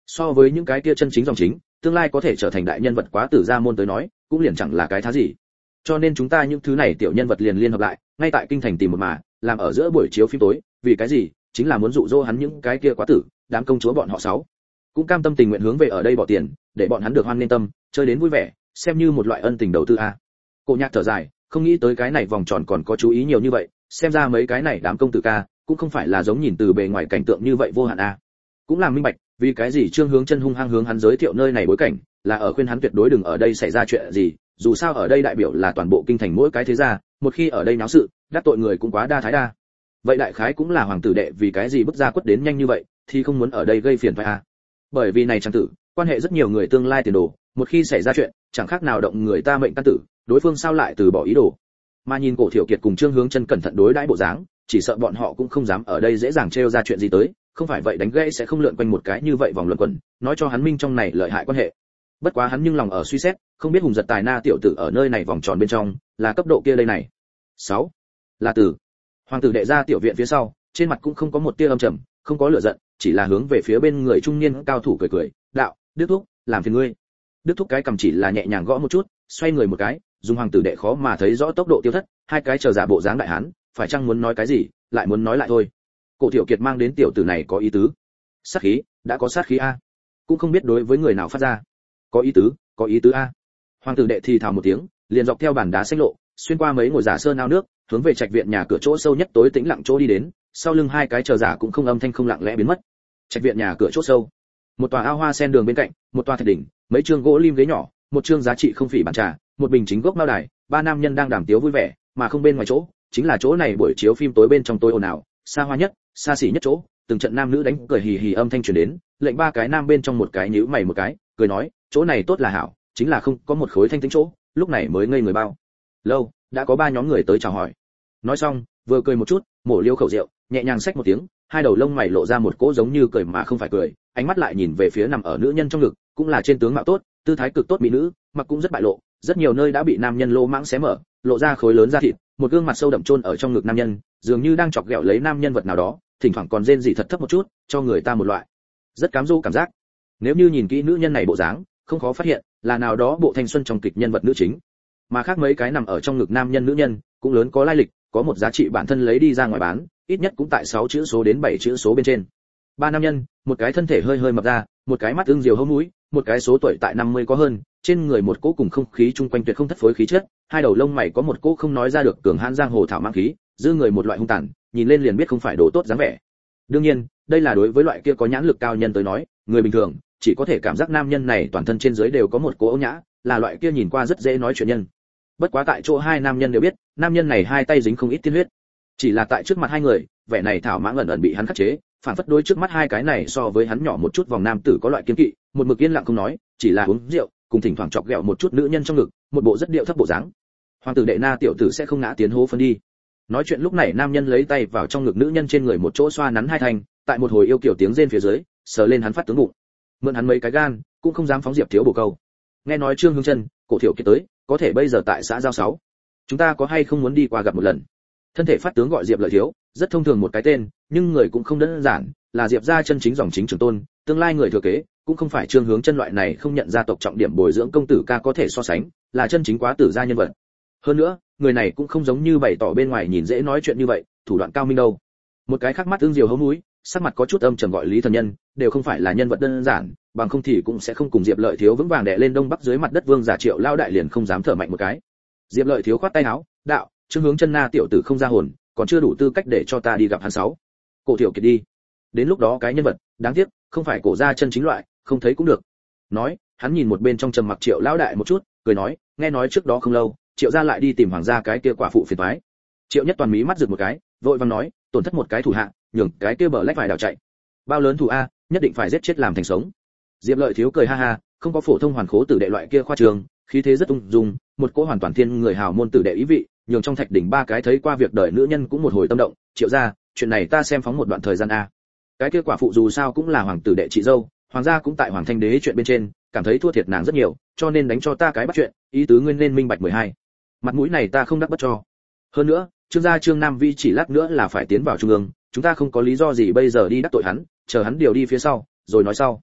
So với những cái kia chân chính dòng chính, tương lai có thể trở thành đại nhân vật quá tử gia môn tới nói, cũng liền chẳng là cái thá gì. Cho nên chúng ta những thứ này tiểu nhân vật liền liên hợp lại, ngay tại kinh thành tìm một mà, làm ở giữa buổi chiếu phim tối, vì cái gì? Chính là muốn dụ dỗ hắn những cái kia quá tử, đám công chúa bọn họ sáu. Cũng cam tâm tình nguyện hướng về ở đây bỏ tiền, để bọn hắn được hoan nên tâm, chơi đến vui vẻ, xem như một loại ân tình đầu tư a. Cổ Nhạc thở dài, không nghĩ tới cái này vòng tròn còn có chú ý nhiều như vậy, xem ra mấy cái này đám công tử ca, cũng không phải là giống nhìn từ bề ngoài cảnh tượng như vậy vô hạn a. Cũng làm minh bạch, vì cái gì Trương Hướng Chân hung hăng hướng hắn giới thiệu nơi này bối cảnh, là ở khuyên hắn tuyệt đối đừng ở đây xảy ra chuyện gì, dù sao ở đây đại biểu là toàn bộ kinh thành mỗi cái thế gia, một khi ở đây náo sự, đắc tội người cũng quá đa thái đa. Vậy đại khái cũng là hoàng tử đệ vì cái gì bức ra quất đến nhanh như vậy, thì không muốn ở đây gây phiền phải a. Bởi vì này chẳng tử, quan hệ rất nhiều người tương lai tiền đồ, một khi xảy ra chuyện, chẳng khác nào động người ta mệnh căn tử, đối phương sao lại từ bỏ ý đồ. Mà nhìn Cổ Thiệu Kiệt cùng Trương Hướng Chân cẩn thận đối đãi bộ dáng, chỉ sợ bọn họ cũng không dám ở đây dễ dàng trêu ra chuyện gì tới, không phải vậy đánh gãy sẽ không lượn quanh một cái như vậy vòng luẩn quẩn, nói cho hắn minh trong này lợi hại quan hệ. Bất quá hắn nhưng lòng ở suy xét, không biết hùng giật tài na tiểu tử ở nơi này vòng tròn bên trong, là cấp độ kia đây này. sáu. Là tử. Hoàng tử đệ ra tiểu viện phía sau, trên mặt cũng không có một tia âm trầm, không có lửa giận, chỉ là hướng về phía bên người trung niên cao thủ cười cười, "Đạo, Đức thúc, làm phiền ngươi." Đức thúc cái cầm chỉ là nhẹ nhàng gõ một chút, xoay người một cái, dùng hoàng tử đệ khó mà thấy rõ tốc độ tiêu thất, hai cái chờ giả bộ dáng đại hán, phải chăng muốn nói cái gì, lại muốn nói lại thôi. Cổ Thiệu Kiệt mang đến tiểu tử này có ý tứ. Sát khí, đã có sát khí a. Cũng không biết đối với người nào phát ra. Có ý tứ, có ý tứ a. Hoàng tử đệ thì thào một tiếng, liền dọc theo bản đá xanh lộ, xuyên qua mấy ngôi giả sơn ao nước, hướng về trạch viện nhà cửa chỗ sâu nhất tối tĩnh lặng chỗ đi đến, sau lưng hai cái chờ giả cũng không âm thanh không lặng lẽ biến mất. Trạch viện nhà cửa chỗ sâu, một tòa ao hoa sen đường bên cạnh, một tòa thạch đỉnh, mấy chương gỗ lim ghế nhỏ, một chương giá trị không phỉ bàn trà, một bình chính gốc mao đài, ba nam nhân đang đàm tiếu vui vẻ, mà không bên ngoài chỗ, chính là chỗ này buổi chiếu phim tối bên trong tối ồn ào, xa hoa nhất, xa xỉ nhất chỗ, từng trận nam nữ đánh cười hì hì âm thanh truyền đến, lệnh ba cái nam bên trong một cái nhíu mày một cái, cười nói, chỗ này tốt là hảo, chính là không có một khối thanh tĩnh chỗ, lúc này mới ngây người bao lâu, đã có ba nhóm người tới chào hỏi. Nói xong, vừa cười một chút, mổ liêu khẩu rượu, nhẹ nhàng xách một tiếng, hai đầu lông mày lộ ra một cỗ giống như cười mà không phải cười, ánh mắt lại nhìn về phía nằm ở nữ nhân trong ngực, cũng là trên tướng mạo tốt, tư thái cực tốt mỹ nữ, mặc cũng rất bại lộ, rất nhiều nơi đã bị nam nhân lô mãng xé mở, lộ ra khối lớn da thịt, một gương mặt sâu đậm chôn ở trong ngực nam nhân, dường như đang chọc ghẹo lấy nam nhân vật nào đó, thỉnh thoảng còn rên rỉ thật thấp một chút, cho người ta một loại rất cám dỗ cảm giác. Nếu như nhìn kỹ nữ nhân này bộ dáng, không khó phát hiện là nào đó bộ thanh xuân trong kịch nhân vật nữ chính. Mà khác mấy cái nằm ở trong ngực nam nhân nữ nhân, cũng lớn có lai lịch, có một giá trị bản thân lấy đi ra ngoài bán, ít nhất cũng tại sáu chữ số đến bảy chữ số bên trên. Ba nam nhân, một cái thân thể hơi hơi mập ra, một cái mắt ưng diều hốc mũi, một cái số tuổi tại năm mươi có hơn, trên người một cỗ cùng không khí chung quanh tuyệt không thất phối khí chất, hai đầu lông mày có một cỗ không nói ra được cường hãn giang hồ thảo mang khí, dư người một loại hung tàn, nhìn lên liền biết không phải đồ tốt dáng vẻ. Đương nhiên, đây là đối với loại kia có nhãn lực cao nhân tới nói, người bình thường chỉ có thể cảm giác nam nhân này toàn thân trên dưới đều có một cỗ ấu nhã, là loại kia nhìn qua rất dễ nói chuyện nhân. Bất quá tại chỗ hai nam nhân đều biết, nam nhân này hai tay dính không ít tiên huyết. Chỉ là tại trước mặt hai người, vẻ này thảo mãng ẩn ẩn bị hắn khắc chế, phản phất đối trước mắt hai cái này so với hắn nhỏ một chút vòng nam tử có loại kiên kỵ, một mực yên lặng không nói, chỉ là uống rượu, cùng thỉnh thoảng chọc ghẹo một chút nữ nhân trong ngực, một bộ rất điệu thấp bộ dáng. Hoàng tử đệ na tiểu tử sẽ không ngã tiến hố phân đi. Nói chuyện lúc này nam nhân lấy tay vào trong ngực nữ nhân trên người một chỗ xoa nắn hai thành, tại một hồi yêu kiểu tiếng rên phía dưới, sờ lên hắn phát tướng bụng. Mượn hắn mấy cái gan, cũng không dám phóng diệp thiếu bổ câu. Nghe nói Trương Hướng Chân, Cổ Thiệu Kiệt tới, có thể bây giờ tại xã giao sáu. Chúng ta có hay không muốn đi qua gặp một lần? Thân thể phát tướng gọi Diệp Lợi Thiếu, rất thông thường một cái tên, nhưng người cũng không đơn giản, là Diệp gia chân chính dòng chính trưởng tôn, tương lai người thừa kế, cũng không phải Trương Hướng Chân loại này không nhận gia tộc trọng điểm bồi dưỡng công tử ca có thể so sánh, là chân chính quá tử gia nhân vật. Hơn nữa, người này cũng không giống như bày tỏ bên ngoài nhìn dễ nói chuyện như vậy, thủ đoạn cao minh đâu. Một cái khác mắt ương diều hấu mũi, sắc mặt có chút âm trầm gọi Lý Thần Nhân, đều không phải là nhân vật đơn giản, bằng không thì cũng sẽ không cùng Diệp Lợi Thiếu vững vàng đè lên đông bắc dưới mặt đất vương giả Triệu lao đại liền không dám thở mạnh một cái. Diệp Lợi Thiếu khoát tay áo, đạo, Trương Hướng Chân na tiểu tử không ra hồn, còn chưa đủ tư cách để cho ta đi gặp hắn sáu. Cổ Thiệu Kiệt đi. Đến lúc đó cái nhân vật, đáng tiếc, không phải cổ gia chân chính loại, không thấy cũng được. Nói, hắn nhìn một bên trong trầm mặc Triệu lão đại một chút, cười nói, nghe nói trước đó không lâu, Triệu gia lại đi tìm hoàng gia cái kia quả phụ phiền toái. Triệu Nhất Toàn mí mắt rực một cái, vội vàng nói, tổn thất một cái thủ hạ, nhường cái kia bờ lách phải đảo chạy. Bao lớn thủ a, nhất định phải giết chết làm thành sống. Diệp Lợi Thiếu cười ha ha, không có phổ thông hoàn khố tử đệ loại kia khoa trường, khí thế rất ung dung, một cỗ hoàn toàn thiên người hào môn tử đệ ý vị, nhường trong thạch đỉnh ba cái thấy qua việc đời nữ nhân cũng một hồi tâm động. Triệu gia, chuyện này ta xem phóng một đoạn thời gian a. Cái kia quả phụ dù sao cũng là hoàng tử đệ chị dâu, hoàng gia cũng tại hoàng thanh đế chuyện bên trên, cảm thấy thua thiệt nàng rất nhiều, cho nên đánh cho ta cái bắt chuyện, ý tứ nguyên nên minh bạch mười hai. Mặt mũi này ta không đắc bất cho. Hơn nữa, Trương gia Trương Nam Vi chỉ lát nữa là phải tiến vào trung ương, chúng ta không có lý do gì bây giờ đi đắc tội hắn, chờ hắn điều đi phía sau, rồi nói sau.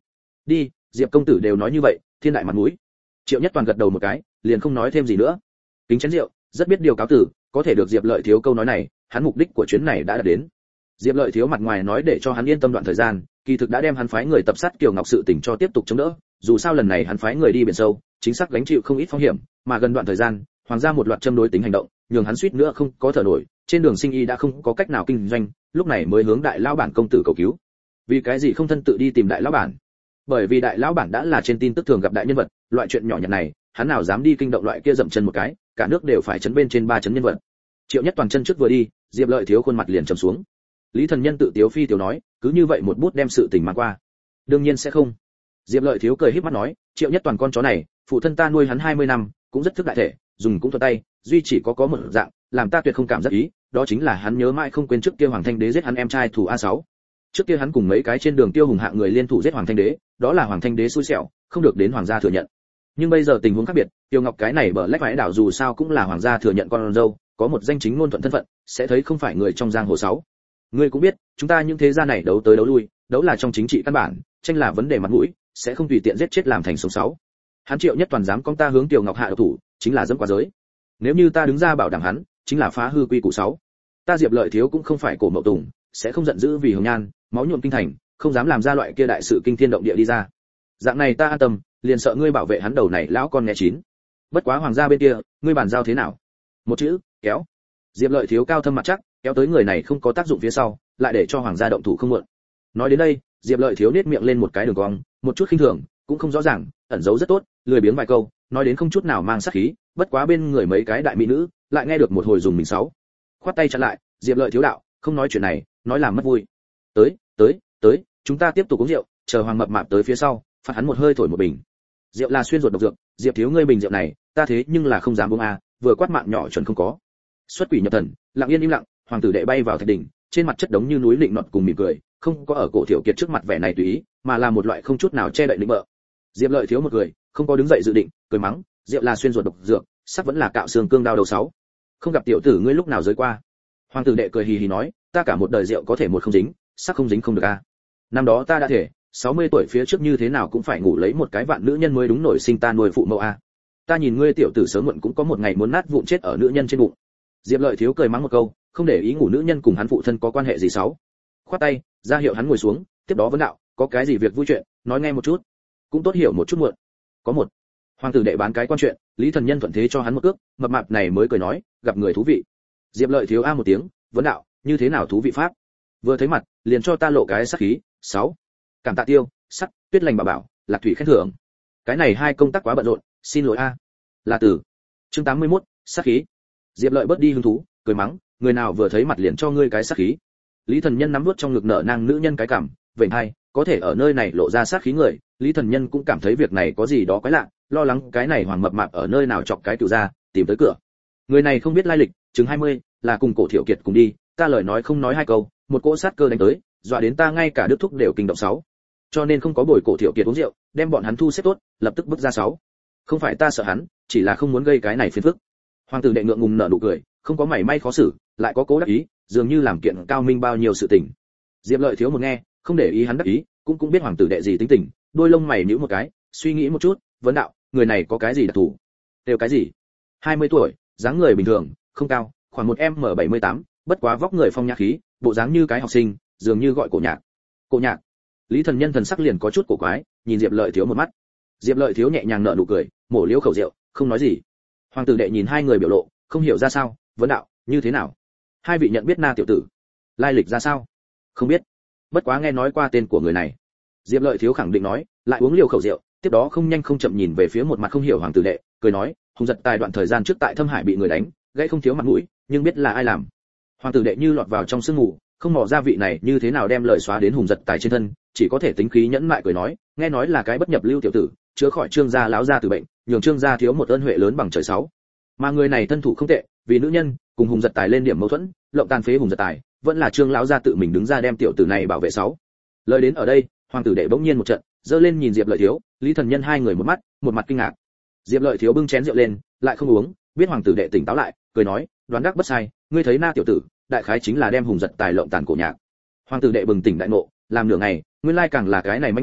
đi, Diệp công tử đều nói như vậy, thiên đại mặt mũi. Triệu Nhất Toàn gật đầu một cái, liền không nói thêm gì nữa. Kính chén rượu, rất biết điều cáo tử, có thể được Diệp Lợi Thiếu câu nói này, hắn mục đích của chuyến này đã đạt đến. Diệp Lợi Thiếu mặt ngoài nói để cho hắn yên tâm đoạn thời gian, kỳ thực đã đem hắn phái người tập sát Kiều Ngọc sự tình cho tiếp tục chống đỡ, dù sao lần này hắn phái người đi biển sâu, chính xác gánh chịu không ít phong hiểm, mà gần đoạn thời gian, hoàng gia một loạt châm đối tính hành động, nhường hắn suýt nữa không có thở nổi, trên đường sinh y đã không có cách nào kinh doanh, lúc này mới hướng đại lão bản công tử cầu cứu. Vì cái gì không thân tự đi tìm đại lão bản? Bởi vì đại lão bản đã là trên tin tức thường gặp đại nhân vật, loại chuyện nhỏ nhặt này, hắn nào dám đi kinh động loại kia dậm chân một cái, cả nước đều phải chấn bên trên ba chấn nhân vật. Triệu Nhất Toàn chân trước vừa đi, Diệp Lợi Thiếu khuôn mặt liền trầm xuống. Lý Thần Nhân tự tiếu phi tiểu nói, cứ như vậy một bút đem sự tình mang qua. Đương nhiên sẽ không. Diệp Lợi Thiếu cười híp mắt nói, Triệu Nhất Toàn con chó này, phụ thân ta nuôi hắn hai mươi năm, cũng rất thức đại thể, dùng cũng thuận tay, duy chỉ có có một dạng, làm ta tuyệt không cảm giác ý, đó chính là hắn nhớ mãi không quên trước kia Hoàng Thanh Đế giết hắn em trai thủ a sáu. Trước kia hắn cùng mấy cái trên đường tiêu hùng hạng người liên thủ giết Hoàng Thanh Đế, đó là Hoàng Thanh Đế xui xẻo, không được đến hoàng gia thừa nhận. Nhưng bây giờ tình huống khác biệt, Tiêu Ngọc cái này bờ lách vãi đảo dù sao cũng là hoàng gia thừa nhận con dâu, có một danh chính ngôn thuận thân phận, sẽ thấy không phải người trong giang hồ sáu. Ngươi cũng biết, chúng ta những thế gia này đấu tới đấu lui, đấu là trong chính trị căn bản, tranh là vấn đề mặt mũi, sẽ không tùy tiện giết chết làm thành sống sáu. Hắn Triệu Nhất Toàn dám con ta hướng Tiêu Ngọc hạ độc thủ, chính là dẫm qua giới. Nếu như ta đứng ra bảo đảm hắn, chính là phá hư quy củ sáu. Ta Diệp Lợi Thiếu cũng không phải cổ mậu tùng, sẽ không giận dữ vì hồng nhan, máu nhuộm kinh thành, không dám làm ra loại kia đại sự kinh thiên động địa đi ra. Dạng này ta an tâm, liền sợ ngươi bảo vệ hắn đầu này lão con nghe chín. Bất quá hoàng gia bên kia, ngươi bàn giao thế nào? Một chữ, kéo. Diệp Lợi Thiếu cao thâm mặt chắc, kéo tới người này không có tác dụng phía sau, lại để cho hoàng gia động thủ không muộn. Nói đến đây, Diệp Lợi Thiếu nét miệng lên một cái đường cong, một chút khinh thường, cũng không rõ ràng, ẩn giấu rất tốt, lười biếng vài câu, nói đến không chút nào mang sát khí, bất quá bên người mấy cái đại mỹ nữ, lại nghe được một hồi dùng mình sáu. Khoát tay chặn lại, Diệp Lợi Thiếu đạo, không nói chuyện này, nói làm mất vui. Tới, tới, tới, chúng ta tiếp tục uống rượu, chờ hoàng mập mạp tới phía sau, phạt hắn một hơi thổi một bình. Rượu là xuyên ruột độc dược, Diệp Thiếu ngươi bình rượu này, ta thế nhưng là không dám uống a, vừa quát mạng nhỏ chuẩn không có. Xuất quỷ nhập thần, lặng yên im lặng, hoàng tử đệ bay vào thạch đỉnh, trên mặt chất đống như núi lịnh nọt cùng mỉm cười, không có ở cổ Thiệu Kiệt trước mặt vẻ này tùy ý, mà là một loại không chút nào che đậy định bợ. Diệp Lợi Thiếu một cười, không có đứng dậy dự định, cười mắng, rượu là xuyên ruột độc dược, sắc vẫn là cạo xương cương đao đầu sáu. Không gặp tiểu tử ngươi lúc nào giới qua. Hoàng tử đệ cười hì hì nói, ta cả một đời rượu có thể một không dính, sắc không dính không được a. Năm đó ta đã thể, sáu mươi tuổi phía trước như thế nào cũng phải ngủ lấy một cái vạn nữ nhân mới đúng nổi sinh ta nuôi phụ mẫu a. Ta nhìn ngươi tiểu tử sớm muộn cũng có một ngày muốn nát vụn chết ở nữ nhân trên bụng. Diệp Lợi Thiếu cười mắng một câu, không để ý ngủ nữ nhân cùng hắn phụ thân có quan hệ gì sáu. Khoát tay, ra hiệu hắn ngồi xuống, tiếp đó vấn đạo, có cái gì việc vui chuyện, nói nghe một chút. Cũng tốt hiểu một chút muộn. Có một. Hoàng tử đệ bán cái quan chuyện, Lý Thần Nhân thuận thế cho hắn một cước, mập mạp này mới cười nói, gặp người thú vị. Diệp Lợi Thiếu a một tiếng, vấn đạo, như thế nào thú vị pháp? Vừa thấy mặt, liền cho ta lộ cái sắc khí. Sáu. Cảm tạ tiêu, sắc, tuyết lành bà bảo, lạc thủy khen thưởng. Cái này hai công tác quá bận rộn, xin lỗi a. Là từ. Chương tám mươi mốt, sắc khí. Diệp Lợi bớt đi hứng thú, cười mắng, người nào vừa thấy mặt liền cho ngươi cái sắc khí. Lý Thần Nhân nắm nuốt trong ngực nở nang nữ nhân cái cảm, vểnh hai, có thể ở nơi này lộ ra sát khí người, Lý Thần Nhân cũng cảm thấy việc này có gì đó quái lạ, lo lắng cái này hoàng mập mạp ở nơi nào chọc cái tiểu ra, tìm tới cửa. Người này không biết lai lịch, chừng hai mươi, là cùng cổ Thiệu Kiệt cùng đi, ta lời nói không nói hai câu, một cỗ sát cơ đánh tới, dọa đến ta ngay cả đức thúc đều kinh động sáu. Cho nên không có bồi cổ Thiệu Kiệt uống rượu, đem bọn hắn thu xếp tốt, lập tức bước ra sáu. Không phải ta sợ hắn, chỉ là không muốn gây cái này phiền phức. Hoàng tử đệ ngượng ngùng nở nụ cười, không có mảy may khó xử, lại có cố đắc ý, dường như làm kiện cao minh bao nhiêu sự tình. Diệp Lợi Thiếu một nghe, không để ý hắn đắc ý, cũng cũng biết hoàng tử đệ gì tính tình, đôi lông mày nhíu một cái, suy nghĩ một chút, vấn đạo, người này có cái gì đặc thù? Đều cái gì? hai mươi tuổi, dáng người bình thường, không cao, khoảng một em bảy mươi tám, bất quá vóc người phong nhã khí, bộ dáng như cái học sinh, dường như gọi cổ nhạc. Cổ nhạc. Lý Thần Nhân thần sắc liền có chút cổ quái, nhìn Diệp Lợi Thiếu một mắt. Diệp Lợi Thiếu nhẹ nhàng nở nụ cười, mổ liễu khẩu rượu, không nói gì. Hoàng tử đệ nhìn hai người biểu lộ, không hiểu ra sao, vấn đạo, như thế nào? Hai vị nhận biết Na tiểu tử, lai lịch ra sao? Không biết. Bất quá nghe nói qua tên của người này. Diệp Lợi Thiếu khẳng định nói, lại uống liều khẩu rượu, tiếp đó không nhanh không chậm nhìn về phía một mặt không hiểu hoàng tử đệ, cười nói, Hùng Giật Tài đoạn thời gian trước tại Thâm Hải bị người đánh, gãy không thiếu mặt mũi, nhưng biết là ai làm. Hoàng tử đệ như lọt vào trong sương mù, không mò ra vị này như thế nào đem lời xóa đến Hùng Giật Tài trên thân, chỉ có thể tính khí nhẫn mại cười nói, nghe nói là cái bất nhập lưu tiểu tử, chữa khỏi Trương gia láo gia từ bệnh, nhường Trương gia thiếu một ơn huệ lớn bằng trời sáu. Mà người này thân thủ không tệ, vì nữ nhân, cùng Hùng Giật Tài lên điểm mâu thuẫn, lộng tàn phế Hùng Giật Tài, vẫn là Trương lão gia tự mình đứng ra đem tiểu tử này bảo vệ sáu. Lời đến ở đây, hoàng tử đệ bỗng nhiên một trận, giơ lên nhìn Diệp Lợi Thiếu, Lý Thần Nhân hai người một mắt, một mặt kinh ngạc. Diệp Lợi Thiếu bưng chén rượu lên, lại không uống, biết hoàng tử đệ tỉnh táo lại, cười nói, đoán đắc bất sai, ngươi thấy Na tiểu tử, đại khái chính là đem Hùng Giật Tài lộng tàn cổ nhạc. Hoàng tử đệ bừng tỉnh đại ngộ, làm nửa ngày, nguyên lai càng là cái này manh nhân,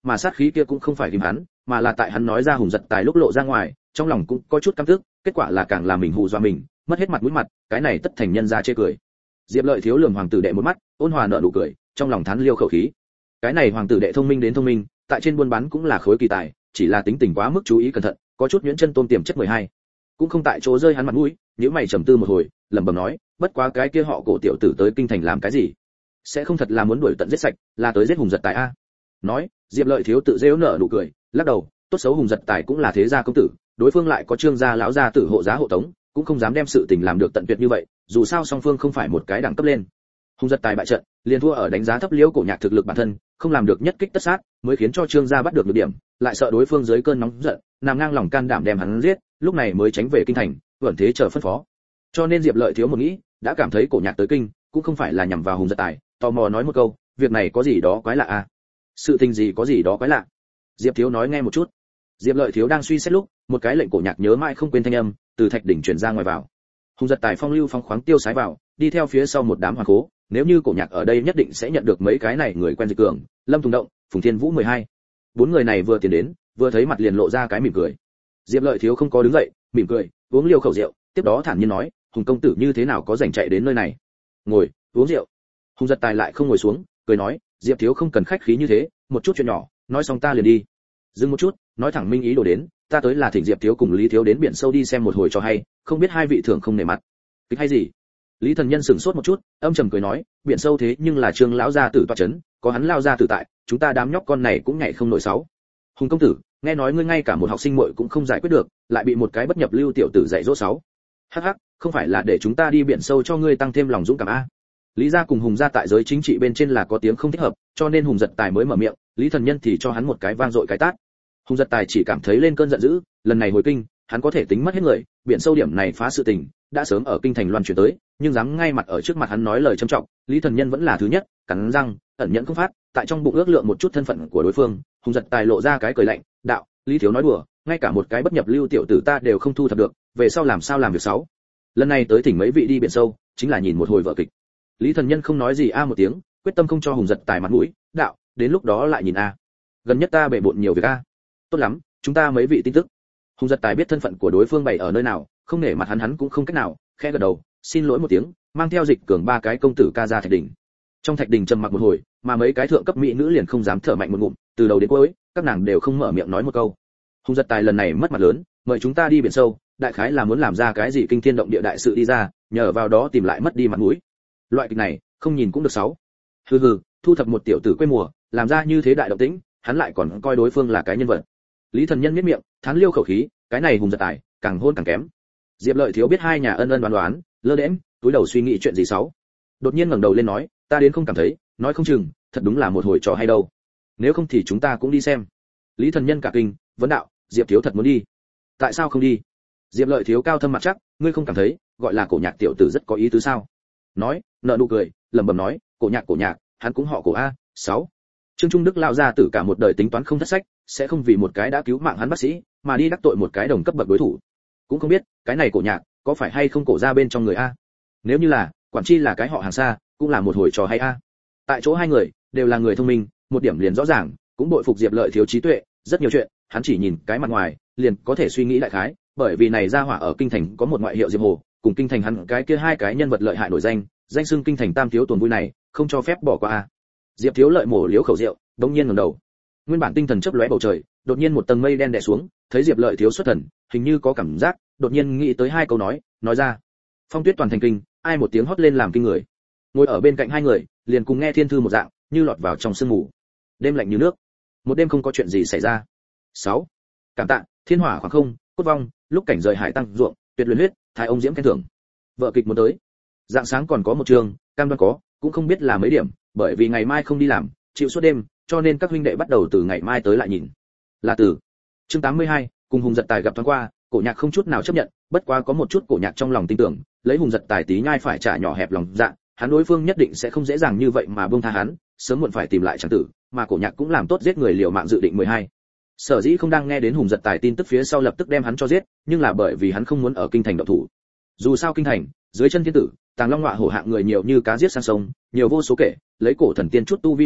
mà sát khí kia cũng không phải tìm hắn, mà là tại hắn nói ra Hùng Giật Tài lúc lộ ra ngoài, trong lòng cũng có chút căm tức, kết quả là càng làm mình hù dọa mình, mất hết mặt mũi mặt, cái này tất thành nhân ra chê cười. Diệp Lợi Thiếu lườm hoàng tử đệ một mắt, ôn hòa nở nụ cười, trong lòng thán liêu khẩu khí. Cái này hoàng tử đệ thông minh đến thông minh, tại trên buôn bán cũng là khối kỳ tài, chỉ là tính tình quá mức chú ý cẩn thận, có chút nhuyễn chân tôm tiềm chất mười hai. Cũng không tại chỗ rơi hắn mặt mũi, nhíu mày trầm tư một hồi, lẩm bẩm nói, bất quá cái kia họ Cổ tiểu tử tới kinh thành làm cái gì? Sẽ không thật là muốn đuổi tận giết sạch, là tới giết Hùng Giật Tài a. Nói, Diệp Lợi Thiếu tự giễu nở nụ cười, lắc đầu, tốt xấu Hùng Giật Tài cũng là thế gia công tử, đối phương lại có Trương gia lão gia tử hộ giá hộ tống, cũng không dám đem sự tình làm được tận tuyệt như vậy, dù sao song phương không phải một cái đẳng cấp lên. Hùng Giật Tài bại trận, liền thua ở đánh giá thấp Liễu Cổ Nhạc thực lực bản thân, không làm được nhất kích tất sát, mới khiến cho Trương gia bắt được nhược điểm, lại sợ đối phương dưới cơn nóng giận, nằm ngang lòng can đảm đem hắn giết, lúc này mới tránh về kinh thành, vẫn thế chờ phân phó. Cho nên Diệp Lợi Thiếu một nghĩ, đã cảm thấy Cổ Nhạc tới kinh, cũng không phải là nhằm vào Hùng Giật Tài, tò mò nói một câu, việc này có gì đó quái lạ à? Sự tình gì có gì đó quái lạ? Diệp Thiếu nói nghe một chút. Diệp Lợi Thiếu đang suy xét lúc, một cái lệnh Cổ Nhạc nhớ mãi không quên thanh âm từ thạch đỉnh truyền ra ngoài vào. Hùng Giật Tài phong lưu phong khoáng tiêu sái vào, đi theo phía sau một đám hoàng cố, nếu như Cổ Nhạc ở đây nhất định sẽ nhận được mấy cái này người quen Dịch Cường, Lâm Tùng Động, Phùng Thiên Vũ mười hai. Bốn người này vừa tiến đến, vừa thấy mặt liền lộ ra cái mỉm cười. Diệp Lợi Thiếu không có đứng dậy, mỉm cười, uống liều khẩu rượu, tiếp đó thản nhiên nói, Hùng công tử như thế nào có rảnh chạy đến nơi này? Ngồi, uống rượu. Hùng Giật Tài lại không ngồi xuống, cười nói, Diệp Thiếu không cần khách khí như thế, một chút chuyện nhỏ, nói xong ta liền đi. Dừng một chút, nói thẳng minh ý đồ đến, ta tới là thỉnh Diệp Thiếu cùng Lý Thiếu đến biển sâu đi xem một hồi cho hay, không biết hai vị thưởng không nể mặt. Kịch hay gì? Lý Thần Nhân sửng sốt một chút, âm trầm cười nói, biển sâu thế nhưng là Trương lão gia tử tọa chấn, có hắn lao ra tử tại, chúng ta đám nhóc con này cũng nhảy không nổi sáu. Hùng công tử, nghe nói ngươi ngay cả một học sinh muội cũng không giải quyết được, lại bị một cái bất nhập lưu tiểu tử dạy dỗ sáu. Hắc hắc, không phải là để chúng ta đi biển sâu cho ngươi tăng thêm lòng dũng cảm a? Lý gia cùng Hùng gia tại giới chính trị bên trên là có tiếng không thích hợp, cho nên Hùng Giật Tài mới mở miệng, Lý Thần Nhân thì cho hắn một cái vang dội cái tát. Hùng Giật Tài chỉ cảm thấy lên cơn giận dữ, lần này hồi kinh, hắn có thể tính mất hết người, biển sâu điểm này phá sự tình, đã sớm ở kinh thành loan truyền tới, nhưng dám ngay mặt ở trước mặt hắn nói lời trầm trọng, Lý Thần Nhân vẫn là thứ nhất, cắn răng, ẩn nhẫn không phát, tại trong bụng ước lượng một chút thân phận của đối phương, Hùng Giật Tài lộ ra cái cười lạnh, đạo, Lý Thiếu nói đùa, ngay cả một cái bất nhập lưu tiểu tử ta đều không thu thập được, về sau làm sao làm việc sáu. Lần này tới thỉnh mấy vị đi biển sâu, chính là nhìn một hồi vở kịch. Lý Thần Nhân không nói gì a một tiếng, quyết tâm không cho Hùng Giật Tài mặt mũi, đạo, đến lúc đó lại nhìn a. Gần nhất ta bể bộn nhiều việc a. Tốt lắm, chúng ta mấy vị tin tức. Hùng Giật Tài biết thân phận của đối phương bày ở nơi nào, không nể mặt hắn hắn cũng không cách nào, khẽ gật đầu, xin lỗi một tiếng, mang theo Dịch Cường ba cái công tử ca ra thạch đỉnh. Trong thạch đỉnh trầm mặc một hồi, mà mấy cái thượng cấp mỹ nữ liền không dám thở mạnh một ngụm, từ đầu đến cuối, các nàng đều không mở miệng nói một câu. Hùng Giật Tài lần này mất mặt lớn, mời chúng ta đi biển sâu, đại khái là muốn làm ra cái gì kinh thiên động địa đại sự đi ra, nhờ vào đó tìm lại mất đi mặt mũi. Loại kịch này, không nhìn cũng được sáu. Hừ hừ, thu thập một tiểu tử quê mùa, làm ra như thế đại động tĩnh, hắn lại còn coi đối phương là cái nhân vật. Lý Thần Nhân miết miệng, thán liêu khẩu khí, cái này Hùng Giật Tài, càng hôn càng kém. Diệp Lợi Thiếu biết hai nhà ân ân đoán đoán, lơ đễnh, túi đầu suy nghĩ chuyện gì sáu. Đột nhiên ngẩng đầu lên nói, ta đến không cảm thấy, nói không chừng, thật đúng là một hồi trò hay đâu. Nếu không thì chúng ta cũng đi xem. Lý Thần Nhân cả kinh, vấn đạo, Diệp Thiếu thật muốn đi? Tại sao không đi? Diệp Lợi Thiếu cao thâm mặt chắc, ngươi không cảm thấy, gọi là Cổ Nhạc tiểu tử rất có ý tứ sao? Nói, nợ nụ cười, lẩm bẩm nói, Cổ Nhạc Cổ Nhạc, hắn cũng họ Cổ a. sáu. Trương Trung Đức lao ra tử cả một đời tính toán không thất sách, sẽ không vì một cái đã cứu mạng hắn bác sĩ, mà đi đắc tội một cái đồng cấp bậc đối thủ. Cũng không biết, cái này Cổ Nhạc, có phải hay không cổ ra bên trong người a? Nếu như là, quản chi là cái họ hàng xa, cũng là một hồi trò hay a. Tại chỗ hai người, đều là người thông minh, một điểm liền rõ ràng, cũng bội phục Diệp Lợi Thiếu trí tuệ, rất nhiều chuyện, hắn chỉ nhìn cái mặt ngoài, liền có thể suy nghĩ đại khái, bởi vì này ra hỏa ở kinh thành có một ngoại hiệu Diệp Hồ, cùng kinh thành hắn cái kia hai cái nhân vật lợi hại nổi danh, danh xưng kinh thành tam thiếu tuần vui này, không cho phép bỏ qua a. Diệp Thiếu Lợi mổ liếu khẩu rượu, đống nhiên ngẩng đầu. Nguyên bản tinh thần chớp lóe bầu trời, đột nhiên một tầng mây đen đè xuống, thấy Diệp Lợi Thiếu xuất thần, hình như có cảm giác, đột nhiên nghĩ tới hai câu nói, nói ra. Phong Tuyết toàn thành kinh, ai một tiếng hót lên làm kinh người. Ngồi ở bên cạnh hai người, liền cùng nghe thiên thư một dạng, như lọt vào trong sương mù. Đêm lạnh như nước. Một đêm không có chuyện gì xảy ra. sáu. Cảm tạ, thiên hỏa khoảng không, cốt vong, lúc cảnh rời hải tăng ruộng, tuyệt luyện huyết, thái ông diễm khen thưởng. Vợ kịch muốn tới. Dạng sáng còn có một trường, cam đoan có, cũng không biết là mấy điểm, bởi vì ngày mai không đi làm, chịu suốt đêm, cho nên các huynh đệ bắt đầu từ ngày mai tới lại nhìn. Là từ. Chương tám mươi hai, cùng Hùng Giật Tài gặp thoáng qua, Cổ Nhạc không chút nào chấp nhận, bất quá có một chút Cổ Nhạc trong lòng tin tưởng, lấy Hùng Giật Tài tí nhai phải trả nhỏ hẹp lòng dạ, hắn đối phương nhất định sẽ không dễ dàng như vậy mà buông tha hắn, sớm muộn phải tìm lại chẳng tử, mà Cổ Nhạc cũng làm tốt giết người liều mạng dự định mười hai. Sở dĩ không đang nghe đến Hùng Giật Tài tin tức phía sau lập tức đem hắn cho giết, nhưng là bởi vì hắn không muốn ở kinh thành động thủ. Dù sao kinh thành, dưới chân thiên tử, Tàng Long Ngọa Hổ hạng người nhiều như cá giết sang sông, nhiều vô số kể, lấy cổ thần tiên chút tu vi ấy,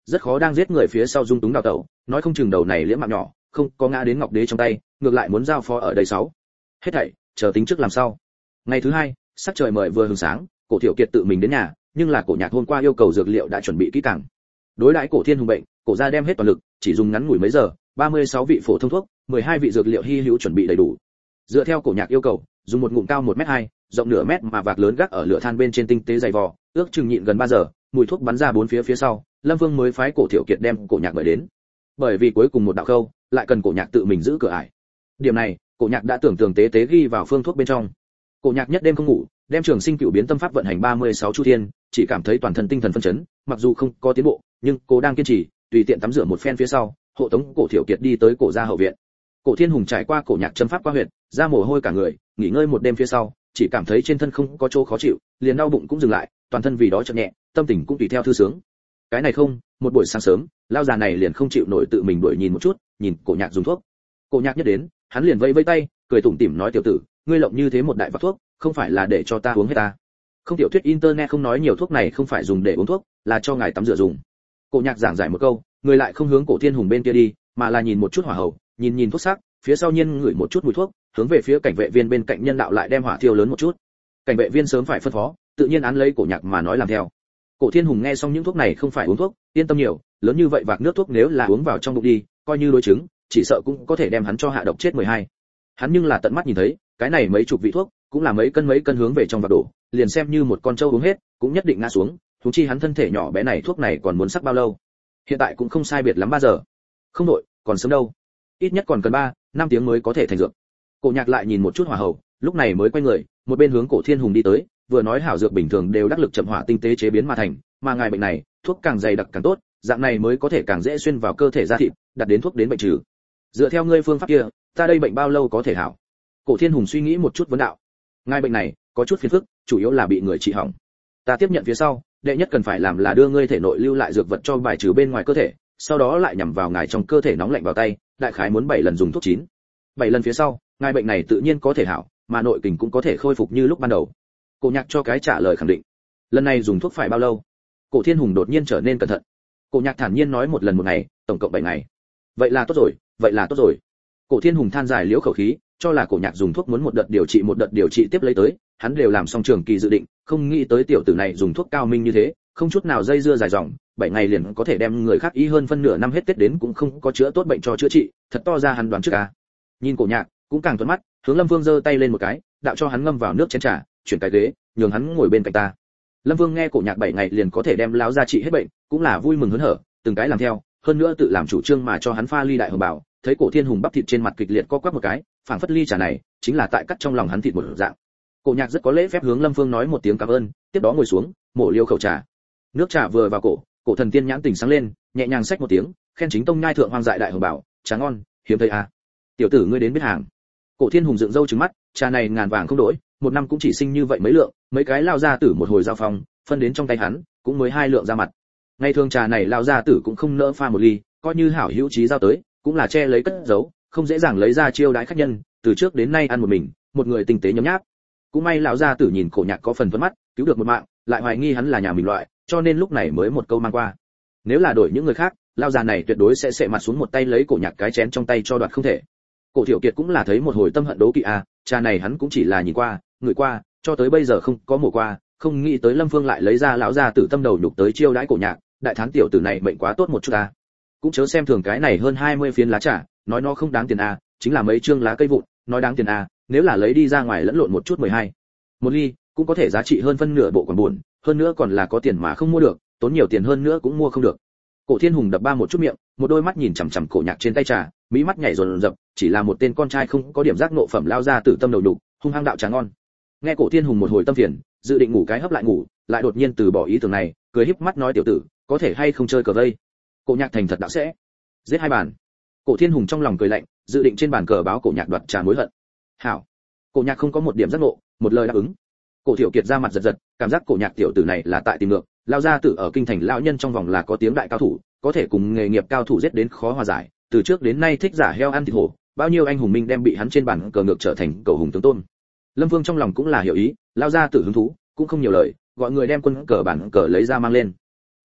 rất khó đang giết người phía sau dung túng đào tẩu, nói không chừng đầu này liễm mạng nhỏ không có ngã đến ngọc đế trong tay, ngược lại muốn giao phó ở đây sáu. Hết thảy chờ tính trước làm sau. Ngày thứ hai, sắc trời mời vừa hừng sáng, Cổ Thiệu Kiệt tự mình đến nhà, nhưng là Cổ Nhạc hôm qua yêu cầu dược liệu đã chuẩn bị kỹ càng. Đối đãi Cổ Thiên Hùng bệnh, Cổ gia đem hết toàn lực, chỉ dùng ngắn ngủi mấy giờ, ba mươi sáu vị phổ thông thuốc, mười hai vị dược liệu hy hữu chuẩn bị đầy đủ. Dựa theo Cổ Nhạc yêu cầu, dùng một ngụm cao một mét hai, rộng nửa mét mà vạc lớn gác ở lửa than bên trên tinh tế dày vò, ước chừng nhịn gần ba giờ, mùi thuốc bắn ra bốn phía phía sau, Lâm Vương mới phái Cổ Thiệu Kiệt đem Cổ Nhạc mời đến. Bởi vì cuối cùng một đạo khâu, lại cần Cổ Nhạc tự mình giữ cửa ải. Điểm này, Cổ Nhạc đã tưởng tường tế tế ghi vào phương thuốc bên trong. Cổ Nhạc nhất đêm không ngủ, đem Trường Sinh Cửu Biến Tâm Pháp vận hành ba mươi sáu chu thiên, chỉ cảm thấy toàn thân tinh thần phấn chấn, mặc dù không có tiến bộ, nhưng Cố đang kiên trì, tùy tiện tắm rửa một phen phía sau, hộ tống Cổ Thiệu Kiệt đi tới Cổ gia hậu viện. Cổ Thiên Hùng trải qua Cổ Nhạc châm pháp qua huyệt, ra mồ hôi cả người, nghỉ ngơi một đêm phía sau, chỉ cảm thấy trên thân không có chỗ khó chịu, liền đau bụng cũng dừng lại, toàn thân vì đó chợt nhẹ, tâm tình cũng tùy theo thư sướng. Cái này không, một buổi sáng sớm, lao già này liền không chịu nổi tự mình đuổi nhìn một chút, nhìn Cổ Nhạc dùng thuốc. Cổ Nhạc nhất đến, hắn liền vẫy vẫy tay, cười tủm tỉm nói tiểu tử, ngươi lộng như thế một đại vạc thuốc, không phải là để cho ta uống hết ta. Không tiểu thuyết internet không nói nhiều thuốc này không phải dùng để uống thuốc, là cho ngài tắm rửa dùng. Cổ Nhạc giảng giải một câu, người lại không hướng Cổ Thiên Hùng bên kia đi, mà là nhìn một chút hỏa hầu, nhìn nhìn thuốc sắc, phía sau nhiên ngửi một chút mùi thuốc, hướng về phía cảnh vệ viên bên cạnh nhân đạo lại đem hỏa thiêu lớn một chút. Cảnh vệ viên sớm phải phân phó, tự nhiên án lấy Cổ Nhạc mà nói làm theo. Cổ Thiên Hùng nghe xong những thuốc này không phải uống thuốc, yên tâm nhiều, lớn như vậy vạc nước thuốc nếu là uống vào trong bụng đi, coi như đối chứng, chỉ sợ cũng có thể đem hắn cho hạ độc chết mười hai. Hắn nhưng là tận mắt nhìn thấy, cái này mấy chục vị thuốc, cũng là mấy cân mấy cân hướng về trong vạc đổ, liền xem như một con trâu uống hết, cũng nhất định ngã xuống, huống chi hắn thân thể nhỏ bé này thuốc này còn muốn sắc bao lâu. Hiện tại cũng không sai biệt lắm ba giờ. Không đội, còn sớm đâu. Ít nhất còn cần ba, năm tiếng mới có thể thành dược. Cổ Nhạc lại nhìn một chút hỏa hầu, lúc này mới quay người, một bên hướng Cổ Thiên Hùng đi tới, vừa nói hảo dược bình thường đều đắc lực chậm hỏa tinh tế chế biến mà thành, mà ngài bệnh này, thuốc càng dày đặc càng tốt, dạng này mới có thể càng dễ xuyên vào cơ thể da thịt, đặt đến thuốc đến bệnh trừ. Dựa theo ngươi phương pháp kia, ta đây bệnh bao lâu có thể hảo? Cổ Thiên Hùng suy nghĩ một chút vấn đạo. Ngài bệnh này có chút phiền phức, chủ yếu là bị người trị hỏng. Ta tiếp nhận phía sau, đệ nhất cần phải làm là đưa ngươi thể nội lưu lại dược vật cho bài trừ bên ngoài cơ thể, sau đó lại nhằm vào ngài trong cơ thể nóng lạnh vào tay, đại khái muốn bảy lần dùng thuốc chín. bảy lần phía sau, ngài bệnh này tự nhiên có thể hảo, mà nội kình cũng có thể khôi phục như lúc ban đầu. Cổ Nhạc cho cái trả lời khẳng định. Lần này dùng thuốc phải bao lâu? Cổ Thiên Hùng đột nhiên trở nên cẩn thận. Cổ Nhạc thản nhiên nói một lần một ngày, tổng cộng bảy ngày. Vậy là tốt rồi, vậy là tốt rồi. Cổ Thiên Hùng than dài liễu khẩu khí, cho là Cổ Nhạc dùng thuốc muốn một đợt điều trị một đợt điều trị tiếp lấy tới, hắn đều làm xong trường kỳ dự định, không nghĩ tới tiểu tử này dùng thuốc cao minh như thế, không chút nào dây dưa dài dòng, bảy ngày liền có thể đem người khác y hơn phân nửa năm hết Tết đến cũng không có chữa tốt bệnh cho chữa trị, thật to ra hắn đoán trước a. Nhìn Cổ Nhạc, cũng càng thuận mắt, hướng Lâm Vương giơ tay lên một cái, đạo cho hắn ngâm vào nước chén trà, chuyển cái ghế, nhường hắn ngồi bên cạnh ta. Lâm Vương nghe Cổ Nhạc bảy ngày liền có thể đem lão gia trị hết bệnh, cũng là vui mừng hớn hở, từng cái làm theo, hơn nữa tự làm chủ trương mà cho hắn pha ly đại hồng bảo, thấy Cổ Thiên Hùng bắp thịt trên mặt kịch liệt co quắp một cái, phảng phất ly trà này chính là tại cắt trong lòng hắn thịt một dạng. Cổ Nhạc rất có lễ phép hướng Lâm Vương nói một tiếng cảm ơn, tiếp đó ngồi xuống, mổ liêu khẩu trà. Nước trà vừa vào cổ, Cổ Thần Tiên nhãn tỉnh sáng lên, nhẹ nhàng xách một tiếng, khen chính tông nhai thượng hoang dại đại hồng bảo, trà ngon, hiếm thấy à. Tiểu tử ngươi đến biết hàng. Cổ Thiên Hùng dựng râu trừng mắt, trà này ngàn vàng không đổi, một năm cũng chỉ sinh như vậy mấy lượng, mấy cái lao ra tử một hồi giao phong, phân đến trong tay hắn, cũng mới hai lượng ra mặt. Ngày thường trà này lao ra tử cũng không nỡ pha một ly, coi như hảo hữu trí giao tới, cũng là che lấy cất giấu, không dễ dàng lấy ra chiêu đãi khách nhân, từ trước đến nay ăn một mình, một người tinh tế nhấm nháp. Cũng may lão gia tử nhìn Cổ Nhạc có phần vấn mắt, cứu được một mạng, lại hoài nghi hắn là nhà mình loại, cho nên lúc này mới một câu mang qua. Nếu là đổi những người khác, lão già này tuyệt đối sẽ sệ mặt xuống một tay lấy Cổ Nhạc cái chén trong tay cho đoạt không thể. Cổ Thiệu Kiệt cũng là thấy một hồi tâm hận đố kỵ à, trà này hắn cũng chỉ là nhìn qua, ngửi qua, cho tới bây giờ không có mổ qua, không nghĩ tới Lâm Vương lại lấy ra lão gia tử tâm đầu nhục tới chiêu đãi Cổ Nhạc, đại thán tiểu tử này mệnh quá tốt một chút à. Cũng chớ xem thường cái này hơn hai mươi phiến lá trà, nói nó không đáng tiền à, chính là mấy trương lá cây vụn, nói đáng tiền à, nếu là lấy đi ra ngoài lẫn lộn một chút mười hai. Một ly, cũng có thể giá trị hơn phân nửa bộ còn buồn, hơn nữa còn là có tiền mà không mua được, tốn nhiều tiền hơn nữa cũng mua không được. Cổ Thiên Hùng đập ba một chút miệng, một đôi mắt nhìn chằm chằm Cổ Nhạc trên tay trà, mỹ mắt nhảy dồn dập, chỉ là một tên con trai không có điểm giác ngộ phẩm lao ra tử tâm đầu đục, hung hăng đạo trà ngon. Nghe Cổ Thiên Hùng một hồi tâm phiền, dự định ngủ cái hấp lại ngủ, lại đột nhiên từ bỏ ý tưởng này, cười híp mắt nói tiểu tử, có thể hay không chơi cờ vây? Cổ Nhạc thành thật đạo sẽ. Giết hai bàn. Cổ Thiên Hùng trong lòng cười lạnh, dự định trên bàn cờ báo Cổ Nhạc đoạt trà mối hận. Hảo. Cổ Nhạc không có một điểm giác ngộ, một lời đáp ứng. Cổ Thiệu Kiệt ra mặt giật giật, cảm giác Cổ Nhạc tiểu tử này là tại tìm ngược, lao gia tử ở kinh thành lão nhân trong vòng là có tiếng đại cao thủ, có thể cùng nghề nghiệp cao thủ giết đến khó hòa giải, từ trước đến nay thích giả heo ăn thịt hổ, bao nhiêu anh hùng minh đem bị hắn trên bàn cờ ngược trở thành cầu hùng tướng tôn. Lâm Vương trong lòng cũng là hiểu ý, lao gia tử hứng thú, cũng không nhiều lời, gọi người đem quân cờ bản cờ lấy ra mang lên.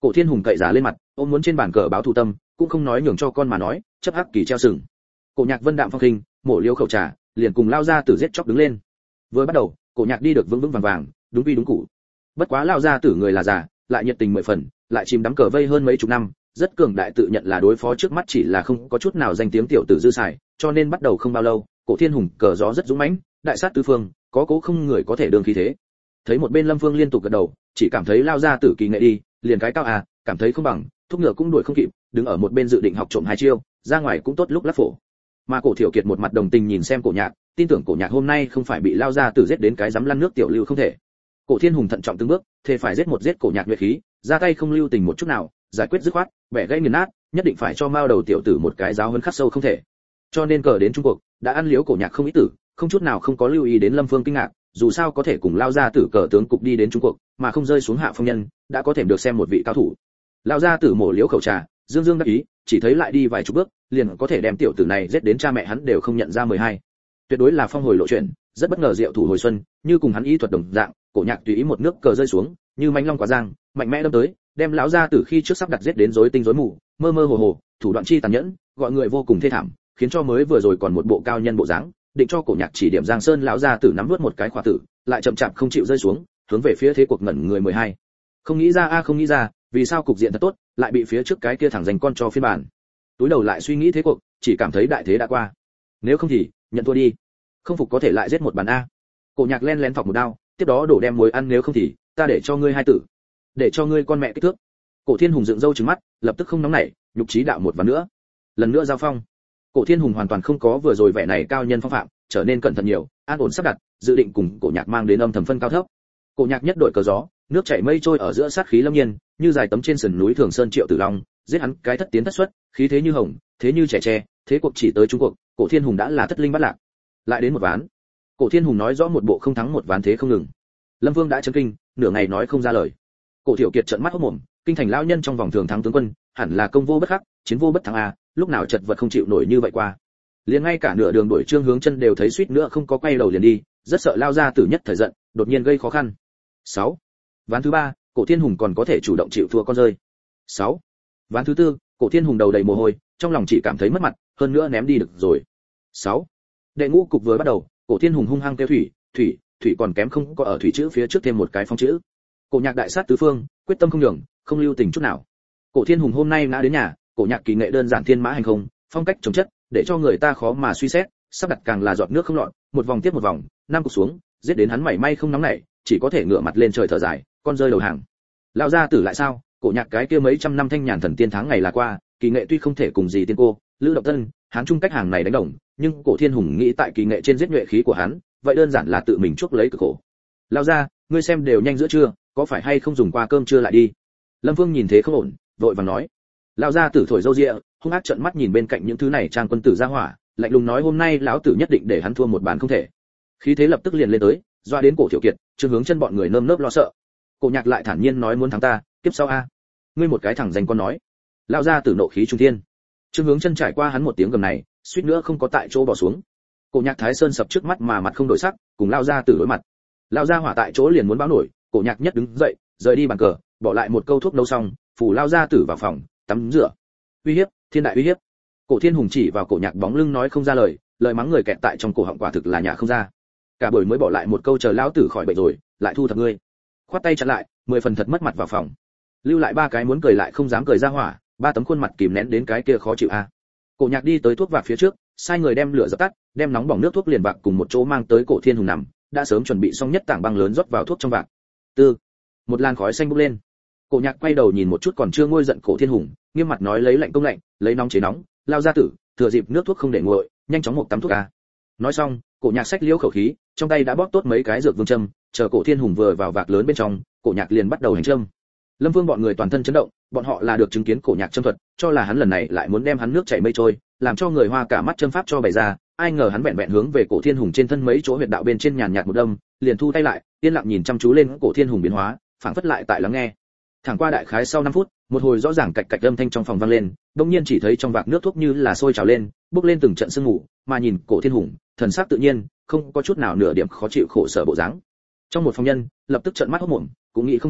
Cổ Thiên Hùng cậy giả lên mặt, ôm muốn trên bàn cờ báo thù tâm, cũng không nói nhường cho con mà nói, chấp hắc kỳ treo sừng. Cổ Nhạc Vân đạm phong khinh, mổ liêu khẩu trà, liền cùng lao ra tử giết chóc đứng lên. Vừa bắt đầu, Cổ Nhạc đi được vững vững vàng vàng, đúng quy đúng cũ. Bất quá lao ra tử người là già, lại nhiệt tình mười phần, lại chìm đắm cờ vây hơn mấy chục năm, rất cường đại tự nhận là đối phó trước mắt chỉ là không có chút nào danh tiếng tiểu tử dư xài, cho nên bắt đầu không bao lâu, Cổ Thiên Hùng cờ gió rất dũng mãnh, đại sát tứ phương, có cố không người có thể đương khí thế. Thấy một bên Lâm Phương liên tục gật đầu, chỉ cảm thấy lao ra tử kỳ nghệ đi, liền cái cao à, cảm thấy không bằng, thúc ngựa cũng đuổi không kịp, đứng ở một bên dự định học trộm hai chiêu, ra ngoài cũng tốt lúc lắc phổ. Mà Cổ Thiểu Kiệt một mặt đồng tình nhìn xem Cổ Nhạc, tin tưởng Cổ Nhạc hôm nay không phải bị lao ra tử giết đến cái dám lăn nước tiểu lưu không thể. Cổ Thiên Hùng thận trọng từng bước, thề phải giết một giết Cổ Nhạc nhuệ khí, ra tay không lưu tình một chút nào, giải quyết dứt khoát, bẻ gãy nghiền nát, nhất định phải cho Mao đầu tiểu tử một cái giáo huấn khắc sâu không thể. Cho nên cờ đến Trung Quốc, đã ăn liếu Cổ Nhạc không ít tử, không chút nào không có lưu ý đến Lâm Phương kinh ngạc, dù sao có thể cùng lao ra tử cờ tướng cục đi đến Trung Quốc, mà không rơi xuống hạ phong nhân, đã có thể được xem một vị cao thủ. Lao ra tử mổ liếu khẩu trà, dương dương đắc ý, chỉ thấy lại đi vài chục bước, liền có thể đem tiểu tử này giết đến cha mẹ hắn đều không nhận ra mười hai. Tuyệt đối là phong hồi lộ chuyện, rất bất ngờ diệu thủ hồi xuân, như cùng hắn ý thuật đồng dạng, Cổ Nhạc tùy ý một nước cờ rơi xuống, như mãnh long quá giang, mạnh mẽ đâm tới, đem lão gia tử khi trước sắp đặt giết đến rối tinh rối mù, mơ mơ hồ hồ, thủ đoạn chi tàn nhẫn, gọi người vô cùng thê thảm, khiến cho mới vừa rồi còn một bộ cao nhân bộ dáng, định cho Cổ Nhạc chỉ điểm Giang Sơn lão gia tử nắm nuốt một cái khóa tử, lại chậm chạp không chịu rơi xuống, hướng về phía thế cuộc ngẩn người mười hai. Không nghĩ ra a không nghĩ ra, vì sao cục diện thật tốt, lại bị phía trước cái kia thẳng dành con cho phiên bản. Túi đầu lại suy nghĩ thế cuộc, chỉ cảm thấy đại thế đã qua. Nếu không thì, nhận thua đi. Không phục có thể lại giết một bàn a. Cổ Nhạc len lén phọc một đao, tiếp đó đổ đem muối ăn, nếu không thì, ta để cho ngươi hai tử. Để cho ngươi con mẹ kích thước. Cổ Thiên Hùng dựng râu trừng mắt, lập tức không nóng nảy, nhục trí đạo một ván nữa. Lần nữa giao phong. Cổ Thiên Hùng hoàn toàn không có vừa rồi vẻ này cao nhân phong phạm, trở nên cẩn thận nhiều, an ổn sắp đặt, dự định cùng Cổ Nhạc mang đến âm thầm phân cao thấp. Cổ Nhạc nhất đội cờ gió, nước chảy mây trôi ở giữa sát khí lâm nhiên, như dài tấm trên sườn núi Thường Sơn Triệu Tử Long, giết hắn cái thất tiến thất xuất, khí thế như hồng, thế như trẻ tre, thế cuộc chỉ tới Trung Quốc, Cổ Thiên Hùng đã là thất linh bắt lạc. Lại đến một ván. Cổ Thiên Hùng nói rõ một bộ không thắng một ván thế không ngừng. Lâm Vương đã chấn kinh, nửa ngày nói không ra lời. Cổ Thiểu Kiệt trợn mắt hốt mồm, kinh thành lão nhân trong vòng thường thắng tướng quân, hẳn là công vô bất khắc, chiến vô bất thắng a, lúc nào chật vật không chịu nổi như vậy qua. Liền ngay cả nửa đường đuổi Trương Hướng Chân đều thấy suýt nữa không có quay đầu liền đi, rất sợ lao ra tử nhất thời giận, đột nhiên gây khó khăn. sáu. Ván thứ ba, Cổ Thiên Hùng còn có thể chủ động chịu thua con rơi. sáu. Ván thứ tư, Cổ Thiên Hùng đầu đầy mồ hôi, trong lòng chỉ cảm thấy mất mặt, hơn nữa ném đi được rồi. sáu. Đệ ngũ cục vừa bắt đầu, Cổ Thiên Hùng hung hăng kêu thủy, thủy, thủy còn kém không có ở thủy chữ phía trước thêm một cái phong chữ. Cổ Nhạc đại sát tứ phương, quyết tâm không nhường, không lưu tình chút nào. Cổ Thiên Hùng hôm nay ngã đến nhà, Cổ Nhạc kỳ nghệ đơn giản thiên mã hành không, phong cách trồng chất, để cho người ta khó mà suy xét, sắp đặt càng là giọt nước không lọt, một vòng tiếp một vòng, năm cục xuống, giết đến hắn mảy may không nóng nảy, chỉ có thể ngửa mặt lên trời thở dài, con rơi đầu hàng. Lão gia tử lại sao? Cổ Nhạc cái kia mấy trăm năm thanh nhàn thần tiên tháng ngày là qua, kỳ nghệ tuy không thể cùng gì tiên cô, Lữ Độc Tân, hắn chung cách hàng này đánh đồng, nhưng Cổ Thiên Hùng nghĩ tại kỳ nghệ trên giết nhuệ khí của hắn, vậy đơn giản là tự mình chuốc lấy cực khổ. Lão gia, ngươi xem đều nhanh giữa trưa, có phải hay không dùng qua cơm trưa lại đi? Lâm Vương nhìn thế không ổn, vội vàng nói. Lão gia tử thổi râu ria, hung ác trợn mắt nhìn bên cạnh những thứ này trang quân tử ra hỏa, lạnh lùng nói hôm nay lão tử nhất định để hắn thua một bàn không thể. Khí thế lập tức liền lên tới, doa đến Cổ Thiểu Kiệt, Trương Hướng Chân bọn người nơm nớp lo sợ. Cổ Nhạc lại thản nhiên nói muốn thắng ta, kiếp sau a. Ngươi một cái thẳng danh con nói. Lão gia tử nộ khí trung thiên. Trương Hướng Chân trải qua hắn một tiếng gầm này, suýt nữa không có tại chỗ bỏ xuống. Cổ Nhạc Thái Sơn sập trước mắt mà mặt không đổi sắc, cùng lão gia tử đối mặt. Lão gia hỏa tại chỗ liền muốn báo nổi, Cổ Nhạc nhất đứng dậy, rời đi bàn cờ, bỏ lại một câu thuốc nấu xong, phủ lão gia tử vào phòng, tắm rửa. Uy hiếp, thiên đại uy hiếp. Cổ Thiên Hùng chỉ vào Cổ Nhạc bóng lưng nói không ra lời, lời mắng người kẹt tại trong cổ họng quả thực là nhả không ra. Cả buổi mới bỏ lại một câu chờ lão tử khỏi bệnh rồi, lại thu thập ngươi. Khoát tay chặn lại, mười phần thật mất mặt vào phòng. Lưu lại ba cái muốn cười lại không dám cười ra hỏa, ba tấm khuôn mặt kìm nén đến cái kia khó chịu a. Cổ Nhạc đi tới thuốc vạc phía trước, sai người đem lửa dập tắt, đem nóng bỏng nước thuốc liền vạc cùng một chỗ mang tới Cổ Thiên Hùng nằm, đã sớm chuẩn bị xong nhất tảng băng lớn rót vào thuốc trong vạc. Tư, một làn khói xanh bốc lên. Cổ Nhạc quay đầu nhìn một chút còn chưa nguôi giận Cổ Thiên Hùng, nghiêm mặt nói lấy lạnh công lạnh, lấy nóng chế nóng, lao ra tử, thừa dịp nước thuốc không để nguội, nhanh chóng một tắm thuốc a. Nói xong, Cổ Nhạc xách liễu khẩu khí, trong tay đã bóp tốt mấy cái dược vương châm, chờ Cổ Thiên Hùng vừa vào vạc lớn bên trong, Cổ Nhạc liền bắt đầu hành châm. Lâm Vương bọn người toàn thân chấn động, bọn họ là được chứng kiến Cổ Nhạc châm thuật, cho là hắn lần này lại muốn đem hắn nước chảy mây trôi, làm cho người Hoa cả mắt châm pháp cho bày ra, ai ngờ hắn vẹn vẹn hướng về Cổ Thiên Hùng trên thân mấy chỗ huyệt đạo bên trên nhàn nhạt một đâm, liền thu tay lại, yên lặng nhìn chăm chú lên Cổ Thiên Hùng biến hóa, phảng phất lại tại lắng nghe. Thẳng qua đại khái sau năm phút, một hồi rõ ràng cạch cạch âm thanh trong phòng vang lên, đột nhiên chỉ thấy trong vạc nước thuốc như là sôi trào lên, bốc lên từng trận sương mù, mà nhìn Cổ Thiên Hùng, thần sắc tự nhiên, không có chút nào nửa điểm khó chịu khổ sở bộ dáng. Trong một phòng nhân, lập tức trợn mắt hốt mồm, cũng nghĩ không thông,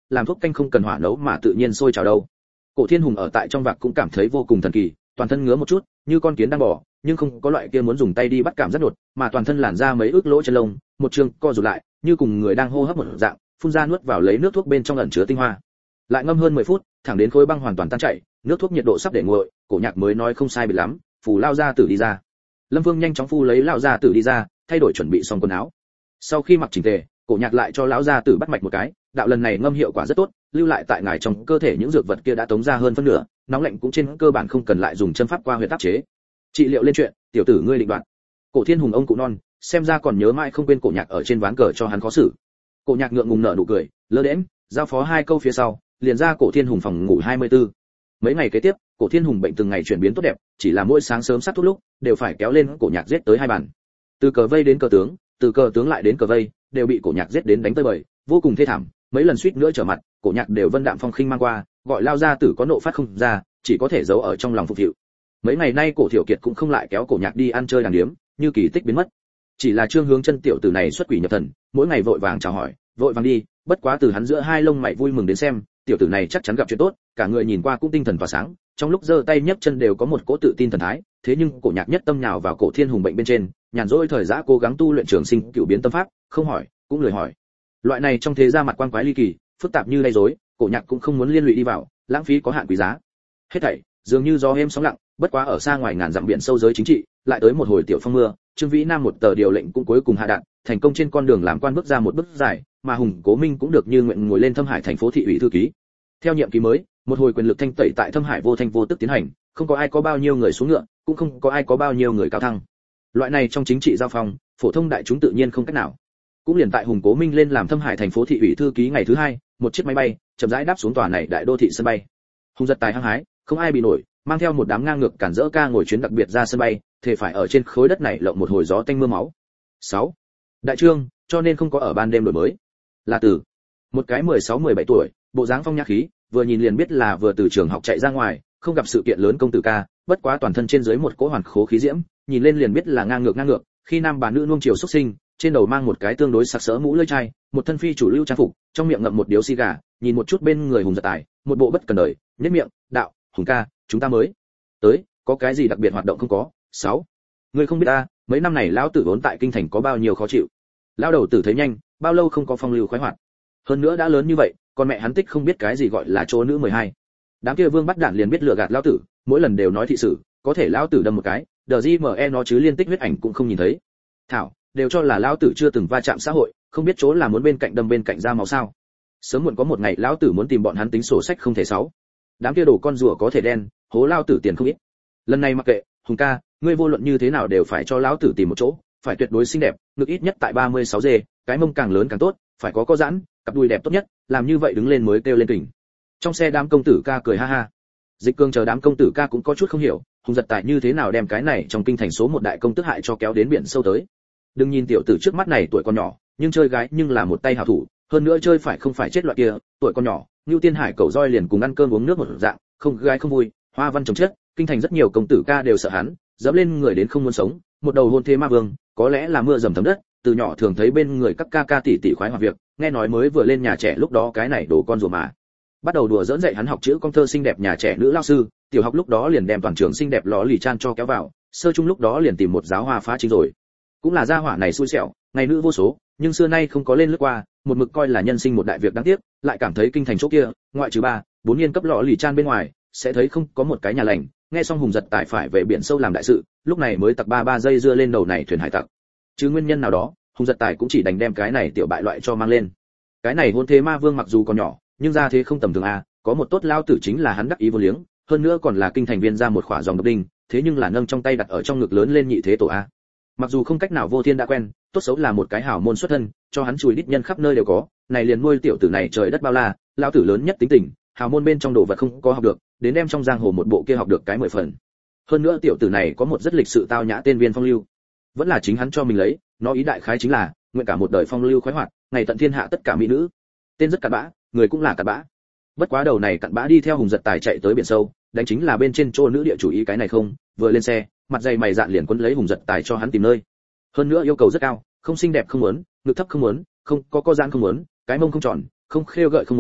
làm thuốc canh không cần hỏa nấu mà tự nhiên sôi trào đâu. Cổ Thiên Hùng ở tại trong vạc cũng cảm thấy vô cùng thần kỳ, toàn thân ngứa một chút, như con kiến đang bò, nhưng không có loại kia muốn dùng tay đi bắt cảm rất đột, mà toàn thân làn ra mấy ước lỗ chân lông, một trường co rụt lại, như cùng người đang hô hấp một dạng, phun ra nuốt vào lấy nước thuốc bên trong ẩn chứa tinh hoa. Lại ngâm hơn mười phút, thẳng đến khối băng hoàn toàn tan chảy, nước thuốc nhiệt độ sắp để nguội, Cổ Nhạc mới nói không sai biệt lắm, phù lao ra tử đi ra. Lâm Vương nhanh chóng phu lấy lão gia tử đi ra, thay đổi chuẩn bị xong quần áo. Sau khi mặc chỉnh tề, Cổ Nhạc lại cho lão gia tử bắt mạch một cái, đạo lần này ngâm hiệu quả rất tốt, lưu lại tại ngài trong cơ thể những dược vật kia đã tống ra hơn phân nửa, nóng lạnh cũng trên cơ bản không cần lại dùng châm pháp qua huyết áp chế. Trị liệu lên chuyện, tiểu tử ngươi định đoạt. Cổ Thiên Hùng ông cụ non, xem ra còn nhớ mãi không quên Cổ Nhạc ở trên ván cờ cho hắn khó xử. Cổ Nhạc ngượng ngùng nở nụ cười, lơ đễnh, giao phó hai câu phía sau, liền ra Cổ Thiên Hùng phòng ngủ hai mươi tư. Mấy ngày kế tiếp, Cổ Thiên Hùng bệnh từng ngày chuyển biến tốt đẹp, chỉ là mỗi sáng sớm sát thuốc lúc, đều phải kéo lên Cổ Nhạc giết tới hai bàn. Từ cờ vây đến cờ tướng, từ cờ tướng lại đến cờ vây, đều bị Cổ Nhạc giết đến đánh tơi bời, vô cùng thê thảm, mấy lần suýt nữa trở mặt, Cổ Nhạc đều vân đạm phong khinh mang qua, gọi lao ra tử có nộ phát không ra, chỉ có thể giấu ở trong lòng phục vụ. Mấy ngày nay Cổ Thiểu Kiệt cũng không lại kéo Cổ Nhạc đi ăn chơi đàng điếm, như kỳ tích biến mất. Chỉ là Trương Hướng Chân tiểu tử này xuất quỷ nhập thần, mỗi ngày vội vàng chào hỏi, vội vàng đi, bất quá từ hắn giữa hai lông mày vui mừng đến xem, tiểu tử này chắc chắn gặp chuyện tốt, cả người nhìn qua cũng tinh thần tỏa sáng, trong lúc giơ tay nhấc chân đều có một cỗ tự tin thần thái, thế nhưng Cổ Nhạc nhất tâm nhào vào Cổ Thiên Hùng bệnh bên trên, nhàn rỗi thời giã cố gắng tu luyện trường sinh cửu biến tâm pháp, không hỏi, cũng lười hỏi. Loại này trong thế gia mặt quan quái ly kỳ, phức tạp như lay rối, Cổ Nhạc cũng không muốn liên lụy đi vào, lãng phí có hạn quý giá. Hết thảy dường như gió êm sóng lặng, bất quá ở xa ngoài ngàn dặm biển sâu giới chính trị, lại tới một hồi tiểu phong mưa, Trương Vĩ Nam một tờ điều lệnh cũng cuối cùng hạ đạn, thành công trên con đường làm quan bước ra một bước dài, mà Hùng Cố Minh cũng được như nguyện ngồi lên Thâm Hải thành phố thị ủy thư ký. Theo nhiệm kỳ mới, một hồi quyền lực thanh tẩy tại Thâm Hải vô thanh vô tức tiến hành, không có ai có bao nhiêu người xuống ngựa, cũng không có ai có bao nhiêu người cao thăng. Loại này trong chính trị giao phong, phổ thông đại chúng tự nhiên không cách nào. Cũng liền tại Hùng Cố Minh lên làm Thâm Hải thành phố thị ủy thư ký ngày thứ hai, một chiếc máy bay chậm rãi đáp xuống tòa này đại đô thị sân bay. Hùng Giật Tài hăng hái, không ai bị nổi, mang theo một đám ngang ngược cản rỡ ca ngồi chuyến đặc biệt ra sân bay, thể phải ở trên khối đất này lộng một hồi gió tanh mưa máu. sáu. Đại trương, cho nên không có ở ban đêm đổi mới. Là từ một cái mười sáu mười bảy tuổi, bộ dáng phong nhã khí, vừa nhìn liền biết là vừa từ trường học chạy ra ngoài, không gặp sự kiện lớn công tử ca, bất quá toàn thân trên dưới một cỗ hoàn khố khí diễm, nhìn lên liền biết là ngang ngược ngang ngược, khi nam bà nữ nuông chiều xuất sinh, trên đầu mang một cái tương đối sặc sỡ mũ lưỡi chai, một thân phi chủ lưu trang phục, trong miệng ngậm một điếu xì gà, nhìn một chút bên người Hùng Giật Tài, một bộ bất cần đời, nhếch miệng, đạo, Hùng ca, chúng ta mới tới, có cái gì đặc biệt hoạt động không có? Sáu. Ngươi không biết ta, mấy năm này lão tử vốn tại kinh thành có bao nhiêu khó chịu. Lão đầu tử thấy nhanh, bao lâu không có phong lưu khoái hoạt. Hơn nữa đã lớn như vậy, còn mẹ hắn tích không biết cái gì gọi là chỗ nữ mười hai. Đám kia vương bắt đạn liền biết lừa gạt lão tử, mỗi lần đều nói thị sự, có thể lão tử đâm một cái, đờ gì mà e nó chứ liên tích huyết ảnh cũng không nhìn thấy. Thảo, đều cho là lão tử chưa từng va chạm xã hội, không biết chỗ là muốn bên cạnh đâm bên cạnh ra máu sao. Sớm muộn có một ngày lão tử muốn tìm bọn hắn tính sổ sách không thể sáu. Đám kia đồ con rùa có thể đen, hố lão tử tiền không ít. Lần này mặc kệ, Hùng ca, ngươi vô luận như thế nào đều phải cho lão tử tìm một chỗ, phải tuyệt đối xinh đẹp, ngực ít nhất tại ba mươi sáu giê, cái mông càng lớn càng tốt, phải có có giãn, cặp đùi đẹp tốt nhất, làm như vậy đứng lên mới kêu lên kình. Trong xe đám công tử ca cười ha ha. Dịch Cương chờ đám công tử ca cũng có chút không hiểu, Hùng Giật Tài như thế nào đem cái này trong kinh thành số một đại công tước hại cho kéo đến biển sâu tới. Đừng nhìn tiểu tử trước mắt này tuổi còn nhỏ, nhưng chơi gái nhưng là một tay hảo thủ, hơn nữa chơi phải không phải chết loại kia, tuổi còn nhỏ, Nưu Tiên Hải cầu roi liền cùng ăn cơm uống nước một dạng, không gái không vui, hoa văn chồng chất, kinh thành rất nhiều công tử ca đều sợ hắn, dẫm lên người đến không muốn sống, một đầu hôn thế ma vương, có lẽ là mưa dầm thấm đất, từ nhỏ thường thấy bên người các ca ca tỷ tỷ khoái hoạt việc, nghe nói mới vừa lên nhà trẻ lúc đó cái này đồ con rùa mà. Bắt đầu đùa giỡn dạy hắn học chữ con thơ xinh đẹp nhà trẻ nữ lao sư, tiểu học lúc đó liền đem toàn trường xinh đẹp ló lì chan cho kéo vào, sơ trung lúc đó liền tìm một giáo hoa phá chính rồi. Cũng là gia hỏa này xui xẻo, ngày nữ vô số, nhưng xưa nay không có lên lướt qua, một mực coi là nhân sinh một đại việc đáng tiếc, lại cảm thấy kinh thành chỗ kia, ngoại trừ ba, bốn niên cấp lọ lì chan bên ngoài, sẽ thấy không có một cái nhà lành. Nghe xong Hùng Giật Tài phải về biển sâu làm đại sự, lúc này mới tặc ba ba giây dưa lên đầu này thuyền hải tặc. Chứ nguyên nhân nào đó, Hùng Giật Tài cũng chỉ đành đem cái này tiểu bại loại cho mang lên. Cái này hôn thế ma vương mặc dù còn nhỏ, nhưng ra thế không tầm thường a, có một tốt lao tử chính là hắn đắc ý vô liếng, hơn nữa còn là kinh thành viên ra một khỏa dòng độc đinh, thế nhưng là nâng trong tay đặt ở trong ngực lớn lên nhị thế tổ a. Mặc dù không cách nào vô thiên đã quen, tốt xấu là một cái hảo môn xuất thân, cho hắn chùi đít nhân khắp nơi đều có, này liền nuôi tiểu tử này trời đất bao la, lão tử lớn nhất tính tình, hảo môn bên trong đồ vật không có học được, đến đem trong giang hồ một bộ kia học được cái mười phần. Hơn nữa tiểu tử này có một rất lịch sự tao nhã tên Viên Phong Lưu, vẫn là chính hắn cho mình lấy, nó ý đại khái chính là nguyện cả một đời phong lưu khoái hoạt, ngày tận thiên hạ tất cả mỹ nữ. Tên rất cặn bã, người cũng là cặn bã. Bất quá đầu này cặn bã đi theo Hùng Giật Tài chạy tới biển sâu, đánh chính là bên trên chỗ nữ địa chủ ý cái này không, vừa lên xe, mặt dày mày dạn liền quấn lấy Hùng Giật Tài cho hắn tìm nơi. Hơn nữa yêu cầu rất cao, không xinh đẹp không muốn, ngực thấp không muốn, không có co giãn không muốn, cái mông không tròn, không khêu gợi không muốn,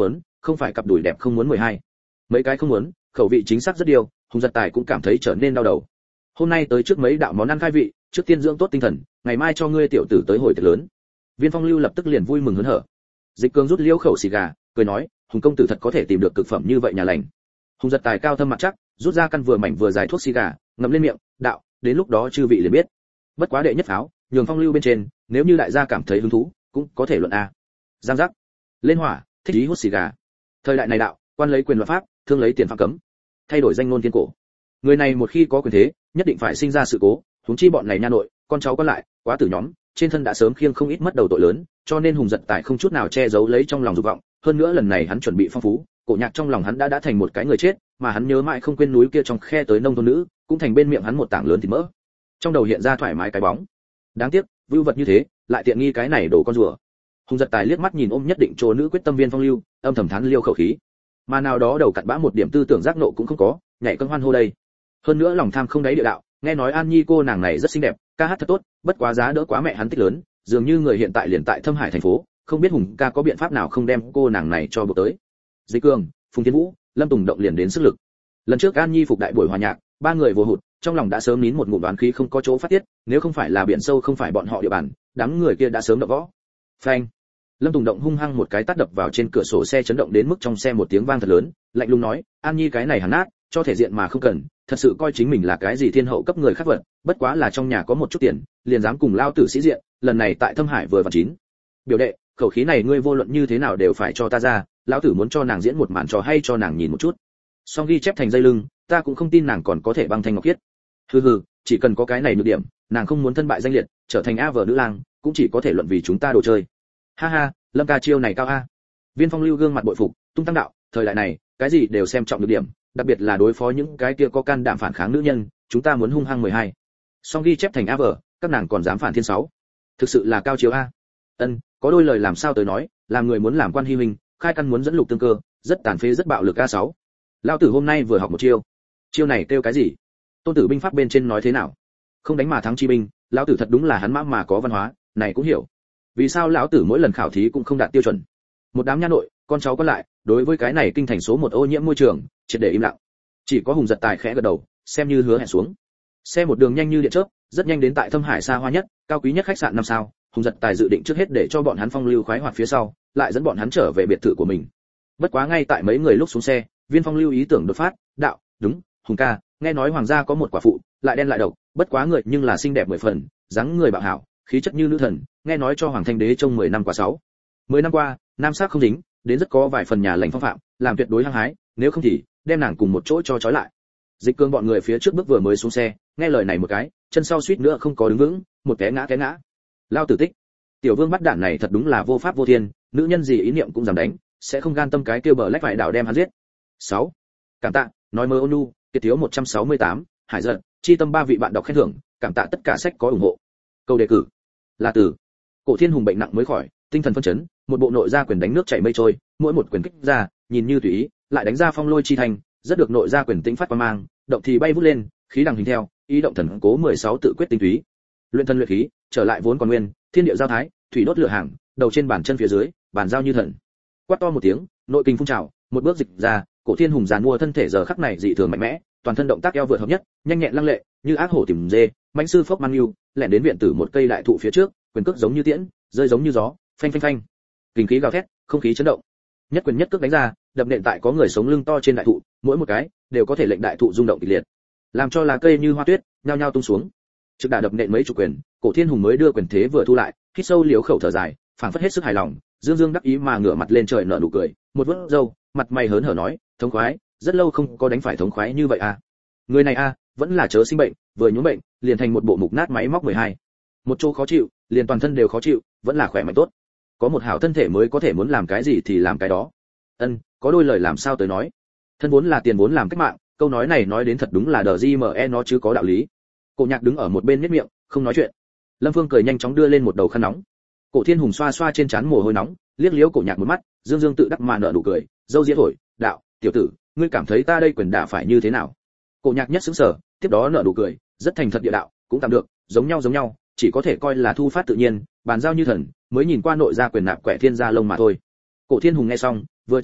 không phải cặp đùi đẹp không muốn mười hai. Mấy cái không muốn, khẩu vị chính xác rất điều, Hùng Giật Tài cũng cảm thấy trở nên đau đầu. Hôm nay tới trước mấy đạo món ăn khai vị, trước tiên dưỡng tốt tinh thần, ngày mai cho ngươi tiểu tử tới hồi tiệc lớn. Viên Phong Lưu lập tức liền vui mừng hớn hở. Dịch Cương rút liêu khẩu xì gà, cười nói, Hùng công tử thật có thể tìm được cực phẩm như vậy nhà lành. Hùng Giật Tài cao thâm mặt chắc, rút ra căn vừa mảnh vừa dài thuốc xì gà, ngậm lên miệng, đạo, đến lúc đó chư vị liền biết. Bất quá đệ nhất pháo, nhường Phong Lưu bên trên, nếu như đại gia cảm thấy hứng thú, cũng có thể luận a. Giang giác, lên hỏa, thích ý hút xì gà. Thời đại này đạo, quan lấy quyền luật pháp, thương lấy tiền phạm cấm. Thay đổi danh ngôn thiên cổ. Người này một khi có quyền thế, nhất định phải sinh ra sự cố, huống chi bọn này nha nội, con cháu còn lại, quá tử nhóm, trên thân đã sớm khiêng không ít mất đầu tội lớn, cho nên Hùng Giật Tài không chút nào che giấu lấy trong lòng dục vọng, hơn nữa lần này hắn chuẩn bị phong phú, cổ nhạc trong lòng hắn đã đã thành một cái người chết, mà hắn nhớ mãi không quên núi kia trong khe tới nông thôn nữ, cũng thành bên miệng hắn một tảng lớn thịt mỡ. Trong đầu hiện ra thoải mái cái bóng. Đáng tiếc, vưu vật như thế, lại tiện nghi cái này đổ con rùa. Hùng Giật Tài liếc mắt nhìn ôm nhất định chỗ nữ quyết tâm Viên Phong Lưu, âm thầm thán liêu khẩu khí. Mà nào đó đầu cặn bã một điểm tư tưởng giác nộ cũng không có, nhảy cơn hoan hô đây. Hơn nữa lòng tham không đáy địa đạo, nghe nói An Nhi cô nàng này rất xinh đẹp, ca hát thật tốt, bất quá giá đỡ quá mẹ hắn tích lớn, dường như người hiện tại liền tại Thâm Hải thành phố, không biết Hùng ca có biện pháp nào không đem cô nàng này cho buộc tới. Dịch Cương, Phùng Thiên Vũ, Lâm Tùng Động liền đến sức lực. Lần trước An Nhi phục đại buổi hòa nhạc, ba người vô hụt, trong lòng đã sớm nín một ngụm đoán khí không có chỗ phát tiết, nếu không phải là biển sâu không phải bọn họ địa bàn, đám người kia đã sớm đập võ. Phanh. Lâm Tùng Động hung hăng một cái tát đập vào trên cửa sổ xe, chấn động đến mức trong xe một tiếng vang thật lớn, lạnh lùng nói, An Nhi cái này hẳn nát, cho thể diện mà không cần, thật sự coi chính mình là cái gì thiên hậu cấp người khác vật, bất quá là trong nhà có một chút tiền, liền dám cùng lao tử sĩ diện, lần này tại Thâm Hải vừa vặn chín. Biểu đệ, khẩu khí này ngươi vô luận như thế nào đều phải cho ta ra, lão tử muốn cho nàng diễn một màn trò hay cho nàng nhìn một chút. Song ghi chép thành dây lưng, ta cũng không tin nàng còn có thể băng thanh ngọc khiết. Hừ hừ, chỉ cần có cái này nhược điểm, nàng không muốn thân bại danh liệt, trở thành a vợ nữ lang, cũng chỉ có thể luận vì chúng ta đồ chơi. Ha ha, Lâm ca chiêu này cao a. Viên Phong Lưu gương mặt bội phục, tung tăng đạo, thời đại này, cái gì đều xem trọng nhược điểm, đặc biệt là đối phó những cái kia có can đảm phản kháng nữ nhân, chúng ta muốn hung hăng mười hai. Song ghi chép thành a vợ, các nàng còn dám phản thiên sáu. Thực sự là cao chiếu a. Ân, có đôi lời làm sao tới nói, làm người muốn làm quan hy huynh, khai căn muốn dẫn lục tương cơ, rất tàn phế rất bạo lực a sáu. Lão tử hôm nay vừa học một chiêu. Chiêu này kêu cái gì? Tôn tử binh pháp bên trên nói thế nào? Không đánh mà thắng chi binh, lão tử thật đúng là hắn mã mà có văn hóa, này cũng hiểu. Vì sao lão tử mỗi lần khảo thí cũng không đạt tiêu chuẩn? Một đám nha nội, con cháu còn lại, đối với cái này kinh thành số một ô nhiễm môi trường, triệt để im lặng. Chỉ có Hùng Giật Tài khẽ gật đầu, xem như hứa hẹn xuống. Xe một đường nhanh như điện chớp, rất nhanh đến tại Thâm Hải xa hoa nhất, cao quý nhất khách sạn năm sao. Hùng Giật Tài dự định trước hết để cho bọn hắn phong lưu khoái hoạt phía sau, lại dẫn bọn hắn trở về biệt thự của mình. Bất quá ngay tại mấy người lúc xuống xe, Viên Phong Lưu ý tưởng đột phát, đạo, đúng, Hùng ca, nghe nói hoàng gia có một quả phụ, lại đen lại độc, bất quá người nhưng là xinh đẹp mười phần, dáng người bạo hảo, khí chất như nữ thần, nghe nói cho hoàng thanh đế trông mười năm qua sáu. mười năm qua, nam sắc không dính, đến rất có vài phần nhà lành phong phạm, làm tuyệt đối hăng hái, nếu không thì đem nàng cùng một chỗ cho trói lại. Dịch Cương bọn người phía trước bước vừa mới xuống xe, nghe lời này một cái, chân sau suýt nữa không có đứng vững, một té ngã té ngã. Lao tử tích. Tiểu Vương bắt đạn này thật đúng là vô pháp vô thiên, nữ nhân gì ý niệm cũng dám đánh, sẽ không gan tâm cái kêu bờ lách vải đảo đem hắn giết. sáu. Cảm tạ, nói mơ ônu, kiệt thiếu một trăm sáu mươi tám, hải giận, chi tâm ba vị bạn đọc khen thưởng, cảm tạ tất cả sách có ủng hộ. Câu đề cử là từ Cổ Thiên Hùng bệnh nặng mới khỏi, tinh thần phân chấn, một bộ nội gia quyền đánh nước chảy mây trôi, mỗi một quyền kích ra, nhìn như tùy ý, lại đánh ra phong lôi chi thành, rất được nội gia quyền tĩnh phát qua mang, động thì bay vút lên, khí đằng hình theo, ý động thần cố mười sáu tự quyết tinh túy. Luyện thân luyện khí, trở lại vốn còn nguyên, thiên địa giao thái, thủy đốt lửa hàng, đầu trên bàn chân phía dưới, bàn giao như thần. Quát to một tiếng, nội kinh phun trào, một bước dịch ra, Cổ Thiên Hùng giàn mua thân thể giờ khắc này dị thường mạnh mẽ, toàn thân động tác eo vượt hợp nhất, nhanh nhẹn lăng lệ, như ác hổ tìm dê, mãnh sư phốc mang yêu, lẻn đến viện tử một cây đại thụ phía trước, quyền cước giống như tiễn, rơi giống như gió, phanh phanh phanh. Kình khí gào thét, không khí chấn động. Nhất quyền nhất cước đánh ra, đập nện tại có người sống lưng to trên đại thụ, mỗi một cái đều có thể lệnh đại thụ rung động kịch liệt, làm cho lá cây như hoa tuyết, nhao nhao tung xuống. Trực đả đập nện mấy chục quyền, Cổ Thiên Hùng mới đưa quyền thế vừa thu lại, hít sâu liếu khẩu thở dài, phảng phất hết sức hài lòng, dương dương đắc ý mà ngửa mặt lên trời nở nụ cười, một vớt râu, mặt mày hớn hở nói, thống khoái, rất lâu không có đánh phải thống khoái như vậy à. Người này a, à, vẫn là chớ sinh bệnh, vừa nhúng bệnh, liền thành một bộ mục nát máy móc mười hai. Một chỗ khó chịu, liền toàn thân đều khó chịu, vẫn là khỏe mạnh tốt. Có một hảo thân thể mới có thể muốn làm cái gì thì làm cái đó. Ân, có đôi lời làm sao tới nói. Thân vốn là tiền vốn làm cách mạng, câu nói này nói đến thật đúng là đờ gi mẹ nó chứ có đạo lý. Cổ Nhạc đứng ở một bên nhếch miệng, không nói chuyện. Lâm Phương cười nhanh chóng đưa lên một đầu khăn nóng. Cổ Thiên Hùng xoa xoa trên trán mồ hôi nóng, liếc liếu Cổ Nhạc một mắt, dương dương tự đắc mà nở nụ cười, dâu dĩa thổi, đạo, tiểu tử, ngươi cảm thấy ta đây quyền đả phải như thế nào? Cổ Nhạc nhất sững sờ, tiếp đó nở nụ cười, rất thành thật địa đạo, cũng tạm được, giống nhau giống nhau, chỉ có thể coi là thu phát tự nhiên, bàn giao như thần, mới nhìn qua nội gia quyền nạp quẻ thiên gia lông mà thôi. Cổ Thiên Hùng nghe xong, vừa trừng mắt,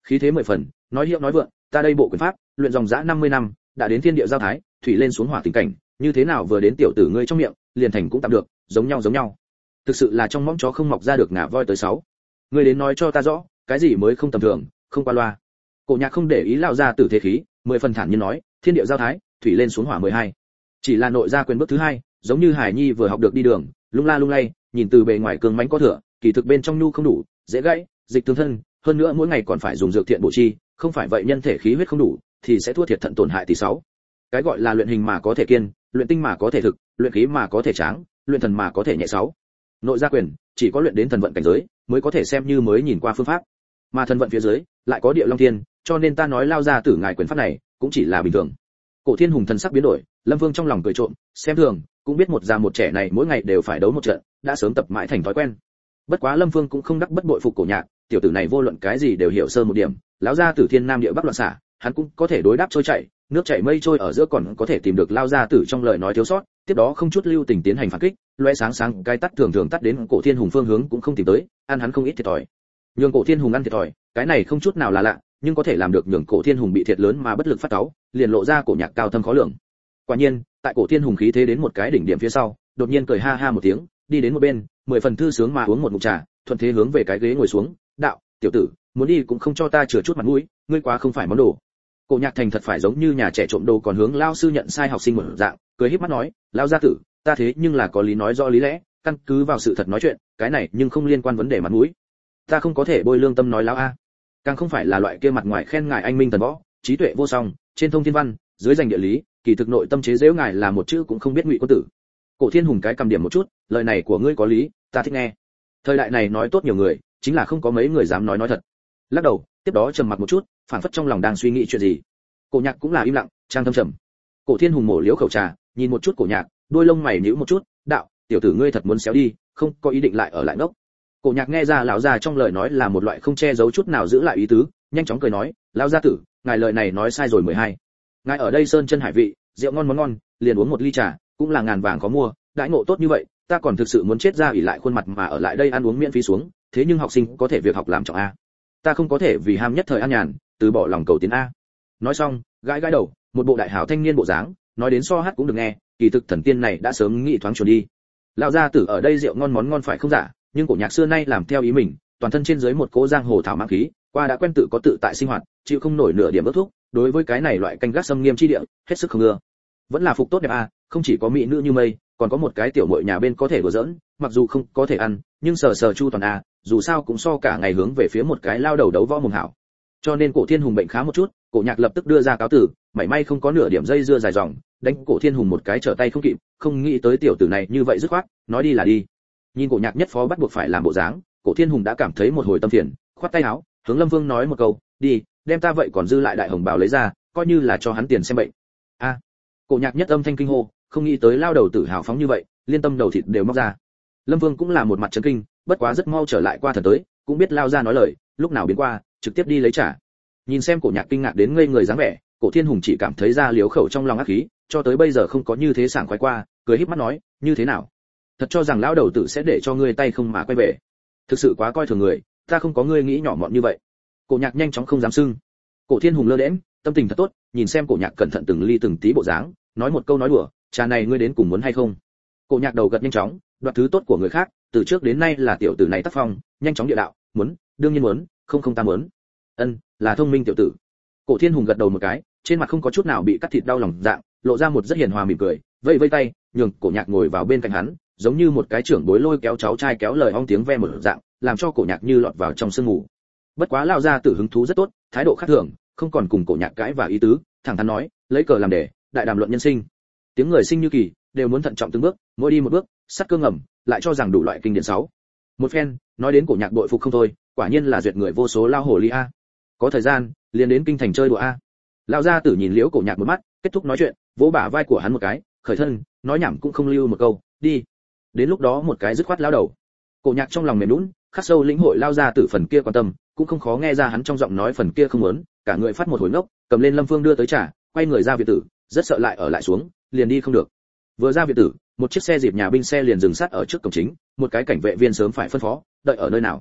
khí thế mười phần, nói hiệu nói vượng, ta đây bộ quyền pháp, luyện dòng dã năm mươi năm, đã đến thiên địa giao thái, thủy lên xuống hỏa tình cảnh, như thế nào vừa đến tiểu tử ngươi trong miệng, liền thành cũng tạm được, giống nhau giống nhau. Thực sự là trong mõm chó không mọc ra được ngả voi tới sáu. Ngươi đến nói cho ta rõ, cái gì mới không tầm thường, không qua loa. Cổ Nhạc không để ý lão gia tử thế khí, mười phần thản nhiên nói, thiên địa giao thái, thủy lên xuống hỏa mười hai. Chỉ là nội gia quyền bước thứ hai, giống như Hải Nhi vừa học được đi đường, lung la lung lay, nhìn từ bề ngoài cường mãnh có thừa, kỳ thực bên trong nhu không đủ, dễ gãy, dịch tương thân, hơn nữa mỗi ngày còn phải dùng dược thiện bổ chi, không phải vậy nhân thể khí huyết không đủ, thì sẽ thua thiệt thận tổn hại tỷ sáu. Cái gọi là luyện hình mà có thể kiên, luyện tinh mà có thể thực, luyện khí mà có thể tráng, luyện thần mà có thể nhẹ sáu. Nội gia quyền, chỉ có luyện đến thần vận cảnh giới, mới có thể xem như mới nhìn qua phương pháp. Mà thần vận phía dưới, lại có địa long thiên, cho nên ta nói lao ra tử ngài quyền pháp này, cũng chỉ là bình thường. Cổ Thiên Hùng thần sắc biến đổi, Lâm Vương trong lòng cười trộm, xem thường, cũng biết một già một trẻ này mỗi ngày đều phải đấu một trận, đã sớm tập mãi thành thói quen. Bất quá Lâm Vương cũng không đắc bất bội phục Cổ Nhạc, tiểu tử này vô luận cái gì đều hiểu sơ một điểm, lão gia tử thiên nam địa bắc loạn xạ, hắn cũng có thể đối đáp trôi chảy, nước chảy mây trôi ở giữa còn có thể tìm được lao gia tử trong lời nói thiếu sót, tiếp đó không chút lưu tình tiến hành phản kích, loé sáng sáng cái tắt thường thường tắt đến Cổ Thiên Hùng phương hướng cũng không tìm tới, ăn hắn không ít thiệt thòi. Nhường Cổ Thiên Hùng ăn thiệt thòi, cái này không chút nào là lạ, nhưng có thể làm được nhường Cổ Thiên Hùng bị thiệt lớn mà bất lực phát cáu, liền lộ ra Cổ Nhạc cao thâm khó lường. Quả nhiên, tại Cổ Thiên Hùng khí thế đến một cái đỉnh điểm phía sau, đột nhiên cười ha ha một tiếng, đi đến một bên, mười phần thư sướng mà uống một ngụm trà, thuận thế hướng về cái ghế ngồi xuống, đạo, tiểu tử, muốn đi cũng không cho ta chừa chút mặt mũi, ngươi quá không phải món đồ. Cổ Nhạc thành thật phải giống như nhà trẻ trộm đồ còn hướng lao sư nhận sai học sinh một dạng, cười híp mắt nói, lao gia tử, ta thế nhưng là có lý nói rõ lý lẽ, căn cứ vào sự thật nói chuyện, cái này nhưng không liên quan vấn đề mặt mũi. Ta không có thể bôi lương tâm nói láo a, càng không phải là loại kia mặt ngoài khen ngài anh minh thần võ, trí tuệ vô song, trên thông thiên văn, dưới danh địa lý, kỳ thực nội tâm chế giễu ngài là một chữ cũng không biết ngụy quân tử. Cổ Thiên Hùng cái cầm điểm một chút, lời này của ngươi có lý, ta thích nghe. Thời đại này nói tốt nhiều người, chính là không có mấy người dám nói nói thật. Lắc đầu, tiếp đó trầm mặc một chút, phảng phất trong lòng đang suy nghĩ chuyện gì. Cổ Nhạc cũng là im lặng, trang thâm trầm. Cổ Thiên Hùng mổ liếu khẩu trà, nhìn một chút Cổ Nhạc, đôi lông mày nhíu một chút, đạo, tiểu tử ngươi thật muốn xéo đi, không có ý định lại ở lại ngốc. Cổ Nhạc nghe ra lão già trong lời nói là một loại không che giấu chút nào giữ lại ý tứ, nhanh chóng cười nói, lão gia tử, ngài lời này nói sai rồi mười hai. Ngài ở đây sơn chân hải vị, rượu ngon món ngon, liền uống một ly trà, cũng là ngàn vàng có mua, đãi ngộ tốt như vậy, ta còn thực sự muốn chết ra ủy lại khuôn mặt mà ở lại đây ăn uống miễn phí xuống, thế nhưng học sinh có thể việc học làm trọng a. Ta không có thể vì ham nhất thời an nhàn, từ bỏ lòng cầu tiến a. Nói xong, gãi gãi đầu, một bộ đại hảo thanh niên bộ dáng, nói đến so hát cũng được nghe, kỳ thực thần tiên này đã sớm nghĩ thoáng chuẩn đi. Lão gia tử ở đây rượu ngon món ngon phải không giả, nhưng Cổ Nhạc xưa nay làm theo ý mình, toàn thân trên dưới một cỗ giang hồ thảo mang khí, qua đã quen tự có tự tại sinh hoạt, chịu không nổi nửa điểm ước thúc, đối với cái này loại canh gác xâm nghiêm chi địa, hết sức không ưa. Vẫn là phục tốt đẹp a, không chỉ có mỹ nữ như mây, còn có một cái tiểu muội nhà bên có thể đùa giỡn, mặc dù không có thể ăn, nhưng sờ sờ chu toàn a, dù sao cũng so cả ngày hướng về phía một cái lao đầu đấu võ mồm hảo. Cho nên Cổ Thiên Hùng bệnh khá một chút, Cổ Nhạc lập tức đưa ra cáo tử, mảy may không có nửa điểm dây dưa dài dòng, đánh Cổ Thiên Hùng một cái trở tay không kịp, không nghĩ tới tiểu tử này như vậy dứt khoát, nói đi là đi. Nhìn Cổ Nhạc nhất phó bắt buộc phải làm bộ dáng, Cổ Thiên Hùng đã cảm thấy một hồi tâm phiền, khoát tay áo, hướng Lâm Vương nói một câu, đi, đem ta vậy còn dư lại đại hồng bào lấy ra, coi như là cho hắn tiền xem bệnh. A. Cổ Nhạc nhất âm thanh kinh hô, không nghĩ tới lao đầu tử hào phóng như vậy, liên tâm đầu thịt đều móc ra. Lâm Vương cũng là một mặt chấn kinh, bất quá rất mau trở lại qua thần tới, cũng biết lao ra nói lời, lúc nào biến qua, trực tiếp đi lấy trả. Nhìn xem Cổ Nhạc kinh ngạc đến ngây người dáng vẻ, Cổ Thiên Hùng chỉ cảm thấy ra liếu khẩu trong lòng ác khí, cho tới bây giờ không có như thế sảng khoái qua, cười híp mắt nói, như thế nào? Thật cho rằng lão đầu tử sẽ để cho ngươi tay không mà quay về? Thực sự quá coi thường người, ta không có ngươi nghĩ nhỏ mọn như vậy. Cổ Nhạc nhanh chóng không dám sưng. Cổ Thiên Hùng lơ đễnh, tâm tình thật tốt, nhìn xem Cổ Nhạc cẩn thận từng ly từng tí bộ dáng, nói một câu nói đùa, trà này ngươi đến cùng muốn hay không? Cổ Nhạc đầu gật nhanh chóng, đoạt thứ tốt của người khác, từ trước đến nay là tiểu tử này tác phong, nhanh chóng địa đạo, muốn, đương nhiên muốn, không không ta muốn. Ân, là thông minh tiểu tử. Cổ Thiên Hùng gật đầu một cái, trên mặt không có chút nào bị cắt thịt đau lòng dạng, lộ ra một rất hiền hòa mỉm cười, vẫy vẫy tay, nhường Cổ Nhạc ngồi vào bên cạnh hắn, giống như một cái trưởng bối lôi kéo cháu trai kéo lời ong tiếng ve một dạng, làm cho Cổ Nhạc như lọt vào trong sương ngủ. Bất quá lao ra tử hứng thú rất tốt, thái độ khác thường, không còn cùng Cổ Nhạc cãi và ý tứ, thẳng thắn nói, lấy cờ làm đề, đại đàm luận nhân sinh. Tiếng người sinh như kỳ, đều muốn thận trọng từng bước, mỗi đi một bước, sắt cơ ngầm, lại cho rằng đủ loại kinh điển sáu. Một phen, nói đến Cổ Nhạc bội phục không thôi, quả nhiên là duyệt người vô số lao hồ ly a. Có thời gian, liền đến kinh thành chơi đùa a. Lão gia tử nhìn Liễu Cổ Nhạc một mắt, kết thúc nói chuyện, vỗ bả vai của hắn một cái, khởi thân, nói nhảm cũng không lưu một câu, đi. Đến lúc đó một cái dứt khoát lao đầu. Cổ Nhạc trong lòng mềm nhũn, khắc sâu lĩnh hội lao gia tử phần kia quan tâm, cũng không khó nghe ra hắn trong giọng nói phần kia không muốn, cả người phát một hồi ngốc, cầm lên Lâm Phương đưa tới trà, quay người ra viện tử, rất sợ lại ở lại xuống, liền đi không được. Vừa ra viện tử, một chiếc xe dịp nhà binh xe liền dừng sát ở trước cổng chính, một cái cảnh vệ viên sớm phải phân phó, đợi ở nơi nào.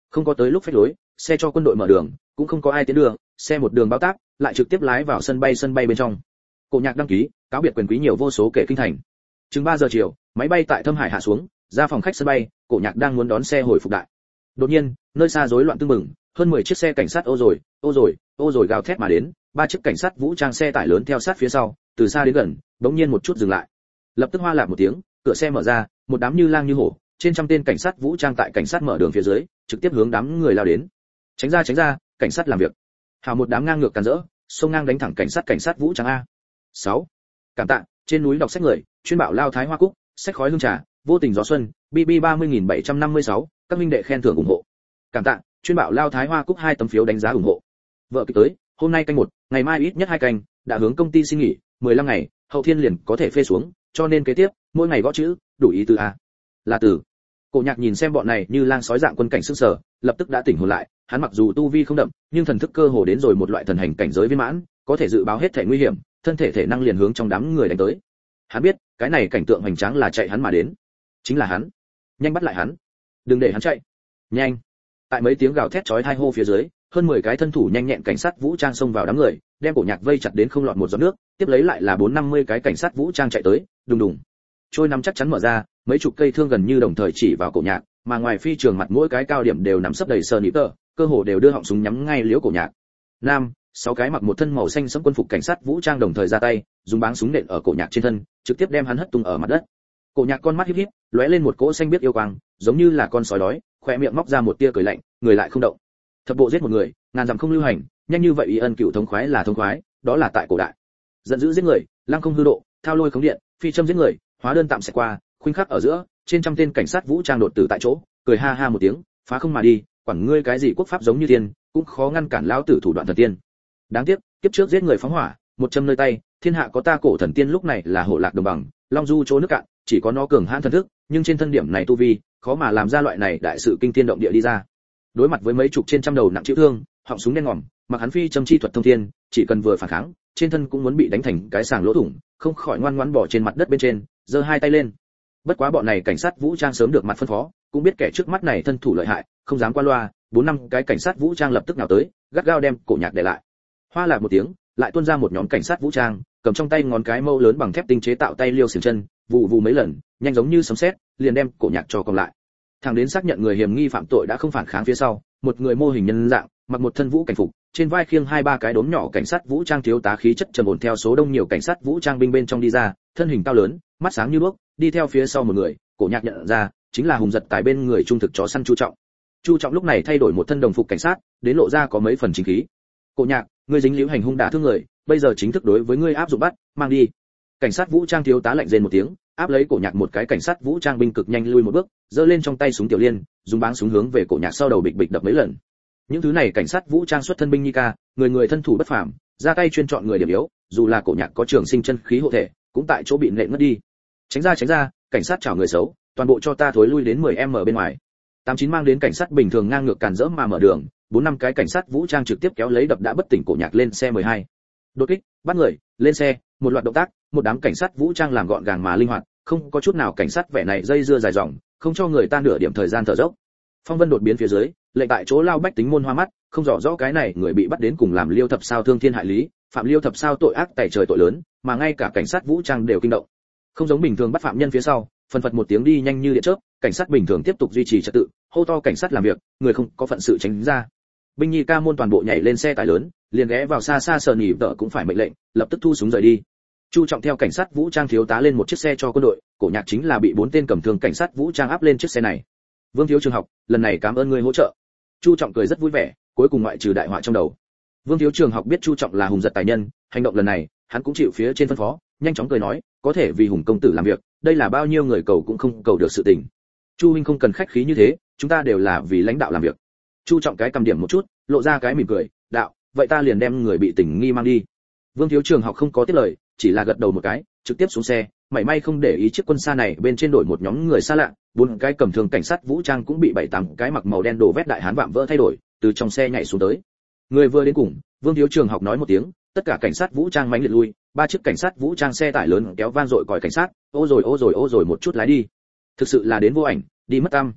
Không có tới lúc phách lối, xe cho quân đội mở đường, cũng không có ai tiến đường, xe một đường bao tác, lại trực tiếp lái vào sân bay sân bay bên trong. Cổ Nhạc đăng ký, cáo biệt quyền quý nhiều vô số kể kinh thành. Chừng ba giờ chiều, máy bay tại Thâm Hải hạ xuống, ra phòng khách sân bay, Cổ Nhạc đang muốn đón xe hồi phục đại. Đột nhiên, nơi xa rối loạn tương mừng, hơn mười chiếc xe cảnh sát ô rồi, ô rồi, ô rồi gào thét mà đến, ba chiếc cảnh sát vũ trang xe tải lớn theo sát phía sau, từ xa đến gần, bỗng nhiên một chút dừng lại. Lập tức hoa lạp một tiếng, cửa xe mở ra, một đám như lang như hổ, trên trăm tên cảnh sát vũ trang tại cảnh sát mở đường phía dưới, trực tiếp hướng đám người lao đến. Tránh ra tránh ra, cảnh sát làm việc. Hào một đám ngang ngược càn rỡ, xông ngang đánh thẳng cảnh sát cảnh sát vũ trang a. sáu. Cảm tạ, trên núi đọc sách người, chuyên bảo lao thái hoa cúc, sách khói hương trà, vô tình gió xuân, bê bê ba mươi nghìn bảy trăm năm mươi sáu, các minh đệ khen thưởng ủng hộ. Cảm tạ, chuyên bảo lao thái hoa cúc hai tấm phiếu đánh giá ủng hộ. Vợ kịch tới, hôm nay canh một, ngày mai ít nhất hai canh, đã hướng công ty xin nghỉ, mười lăm ngày, hậu thiên liền có thể phê xuống, cho nên kế tiếp, mỗi ngày gõ chữ, đủ ý từ a. Là từ. Cổ Nhạc nhìn xem bọn này như lang sói dạng quân cảnh sức sở, lập tức đã tỉnh hồn lại, hắn mặc dù tu vi không đậm, nhưng thần thức cơ hồ đến rồi một loại thần hành cảnh giới viên mãn, có thể dự báo hết thể nguy hiểm, thân thể thể năng liền hướng trong đám người đánh tới. Hắn biết, cái này cảnh tượng hoành tráng là chạy hắn mà đến, chính là hắn. Nhanh bắt lại hắn, đừng để hắn chạy. Nhanh. Tại mấy tiếng gào thét chói tai hô phía dưới, hơn mười cái thân thủ nhanh nhẹn cảnh sát vũ trang xông vào đám người, đem Cổ Nhạc vây chặt đến không lọt một giọt nước, tiếp lấy lại là bốn năm mươi cái cảnh sát vũ trang chạy tới, đùng đùng. Trôi nắm chắc chắn mở ra, mấy chục cây thương gần như đồng thời chỉ vào Cổ Nhạc, mà ngoài phi trường mặt mỗi cái cao điểm đều nằm sấp đầy sờ nịp tờ, cơ hồ đều đưa họng súng nhắm ngay liễu Cổ Nhạc. Nam, sáu cái mặc một thân màu xanh sẫm quân phục cảnh sát vũ trang đồng thời ra tay, dùng báng súng nện ở Cổ Nhạc trên thân, trực tiếp đem hắn hất tung ở mặt đất. Cổ Nhạc con mắt híp híp, lóe lên một cỗ xanh biết yêu quang, giống như là con sói đói, khóe miệng móc ra một tia cười lạnh, người lại không động. Thập bộ giết một người, ngàn dặm không lưu hành, nhanh như vậy ý ân cựu thống khoái là thống khoái, đó là tại cổ đại. Giận dữ giết người, lăng không hư độ, thao lôi khống điện, phi châm giết người, hóa đơn tạm sẽ qua, khuynh khắc ở giữa, trên trăm tên cảnh sát vũ trang đột tử tại chỗ, cười ha ha một tiếng, phá không mà đi, quản ngươi cái gì quốc pháp giống như tiên, cũng khó ngăn cản lão tử thủ đoạn thần tiên. Đáng tiếc, kiếp trước giết người phóng hỏa, một châm nơi tay, thiên hạ có ta cổ thần tiên lúc này là hộ lạc đồng bằng, long du chỗ nước cạn, chỉ có nó cường hãn thần thức, nhưng trên thân điểm này tu vi, khó mà làm ra loại này đại sự kinh thiên động địa đi ra. Đối mặt với mấy chục trên trăm đầu nặng chịu thương, họng súng đen ngòm, mặc hắn phi châm chi thuật thông thiên, chỉ cần vừa phản kháng, trên thân cũng muốn bị đánh thành cái sàng lỗ thủng, không khỏi ngoan ngoãn bỏ trên mặt đất bên trên, giơ hai tay lên. Bất quá bọn này cảnh sát vũ trang sớm được mặt phân phó, cũng biết kẻ trước mắt này thân thủ lợi hại, không dám qua loa, bốn năm cái cảnh sát vũ trang lập tức nào tới, gắt gao đem Cổ Nhạc để lại. Hoa lạc một tiếng, lại tuôn ra một nhóm cảnh sát vũ trang, cầm trong tay ngón cái mâu lớn bằng thép tinh chế tạo tay liêu xiềng chân, vụ vụ mấy lần, nhanh giống như sấm sét, liền đem Cổ Nhạc cho còn lại. Thằng đến xác nhận người hiểm nghi phạm tội đã không phản kháng phía sau, một người mô hình nhân dạng, mặc một thân vũ cảnh phục, trên vai khiêng hai ba cái đốm nhỏ cảnh sát vũ trang thiếu tá khí chất trầm ổn theo số đông nhiều cảnh sát vũ trang binh bên trong đi ra, thân hình cao lớn, mắt sáng như đuốc, đi theo phía sau một người, Cổ Nhạc nhận ra, chính là hùng giật tài bên người trung thực chó săn Chu Trọng. Chu Trọng lúc này thay đổi một thân đồng phục cảnh sát, đến lộ ra có mấy phần chính khí. Cổ Nhạc, ngươi dính líu hành hung đả thương người, bây giờ chính thức đối với ngươi áp dụng bắt, mang đi. Cảnh sát vũ trang thiếu tá lạnh rên một tiếng, áp lấy Cổ Nhạc một cái cảnh sát vũ trang binh cực nhanh lui một bước, giơ lên trong tay súng tiểu liên, dùng báng súng hướng về Cổ Nhạc sau đầu bịch bịch đập mấy lần. Những thứ này cảnh sát vũ trang xuất thân binh nhi ca, người người thân thủ bất phàm, ra tay chuyên chọn người điểm yếu, dù là Cổ Nhạc có trường sinh chân khí hộ thể, cũng tại chỗ bị nện mất đi. Tránh ra tránh ra, cảnh sát chảo người xấu, toàn bộ cho ta thối lui đến mười em bên ngoài. Tám chín mang đến cảnh sát bình thường ngang ngược cản rỡ mà mở đường, bốn năm cái cảnh sát vũ trang trực tiếp kéo lấy đập đã bất tỉnh Cổ Nhạc lên xe mười hai. Đột kích, bắt người, lên xe, một loạt động tác, một đám cảnh sát vũ trang làm gọn gàng mà linh hoạt, không có chút nào cảnh sát vẻ này dây dưa dài dòng, không cho người ta nửa điểm thời gian thở dốc. Phong vân đột biến phía dưới, lệnh tại chỗ lao bách tính môn hoa mắt, không rõ rõ cái này người bị bắt đến cùng làm liêu thập sao thương thiên hại lý, phạm liêu thập sao tội ác tày trời tội lớn, mà ngay cả cảnh sát vũ trang đều kinh động. Không giống bình thường bắt phạm nhân phía sau, phần phật một tiếng đi nhanh như điện chớp, cảnh sát bình thường tiếp tục duy trì trật tự, hô to cảnh sát làm việc, người không có phận sự tránh ra. Binh nhi ca môn toàn bộ nhảy lên xe tải lớn, liền ghé vào xa xa sờ nỉ vợ cũng phải mệnh lệnh, lập tức thu súng rời đi. Chu Trọng theo cảnh sát vũ trang thiếu tá lên một chiếc xe cho quân đội, Cổ Nhạc chính là bị bốn tên cầm thương cảnh sát vũ trang áp lên chiếc xe này. Vương thiếu trường học, lần này cảm ơn ngươi hỗ trợ. Chu Trọng cười rất vui vẻ, cuối cùng ngoại trừ đại họa trong đầu. Vương thiếu trường học biết Chu Trọng là hùng giật tài nhân, hành động lần này, hắn cũng chịu phía trên phân phó, nhanh chóng cười nói, có thể vì hùng công tử làm việc, đây là bao nhiêu người cầu cũng không cầu được sự tình. Chu huynh không cần khách khí như thế, chúng ta đều là vì lãnh đạo làm việc. Chu Trọng cái cầm điểm một chút, lộ ra cái mỉm cười, đạo, vậy ta liền đem người bị tình nghi mang đi. Vương thiếu trường học không có tiếp lời, chỉ là gật đầu một cái, trực tiếp xuống xe, mảy may không để ý chiếc quân xa này bên trên đổi một nhóm người xa lạ, bốn cái cầm thương cảnh sát vũ trang cũng bị bảy tám cái mặc màu đen đồ vét đại hán vạm vỡ thay đổi, từ trong xe nhảy xuống tới. Người vừa đến cùng, Vương thiếu trường học nói một tiếng, tất cả cảnh sát vũ trang mãnh liệt lui, ba chiếc cảnh sát vũ trang xe tải lớn kéo van dội còi cảnh sát, ô rồi ô rồi ô rồi một chút lái đi. Thực sự là đến vô ảnh, đi mất tăm.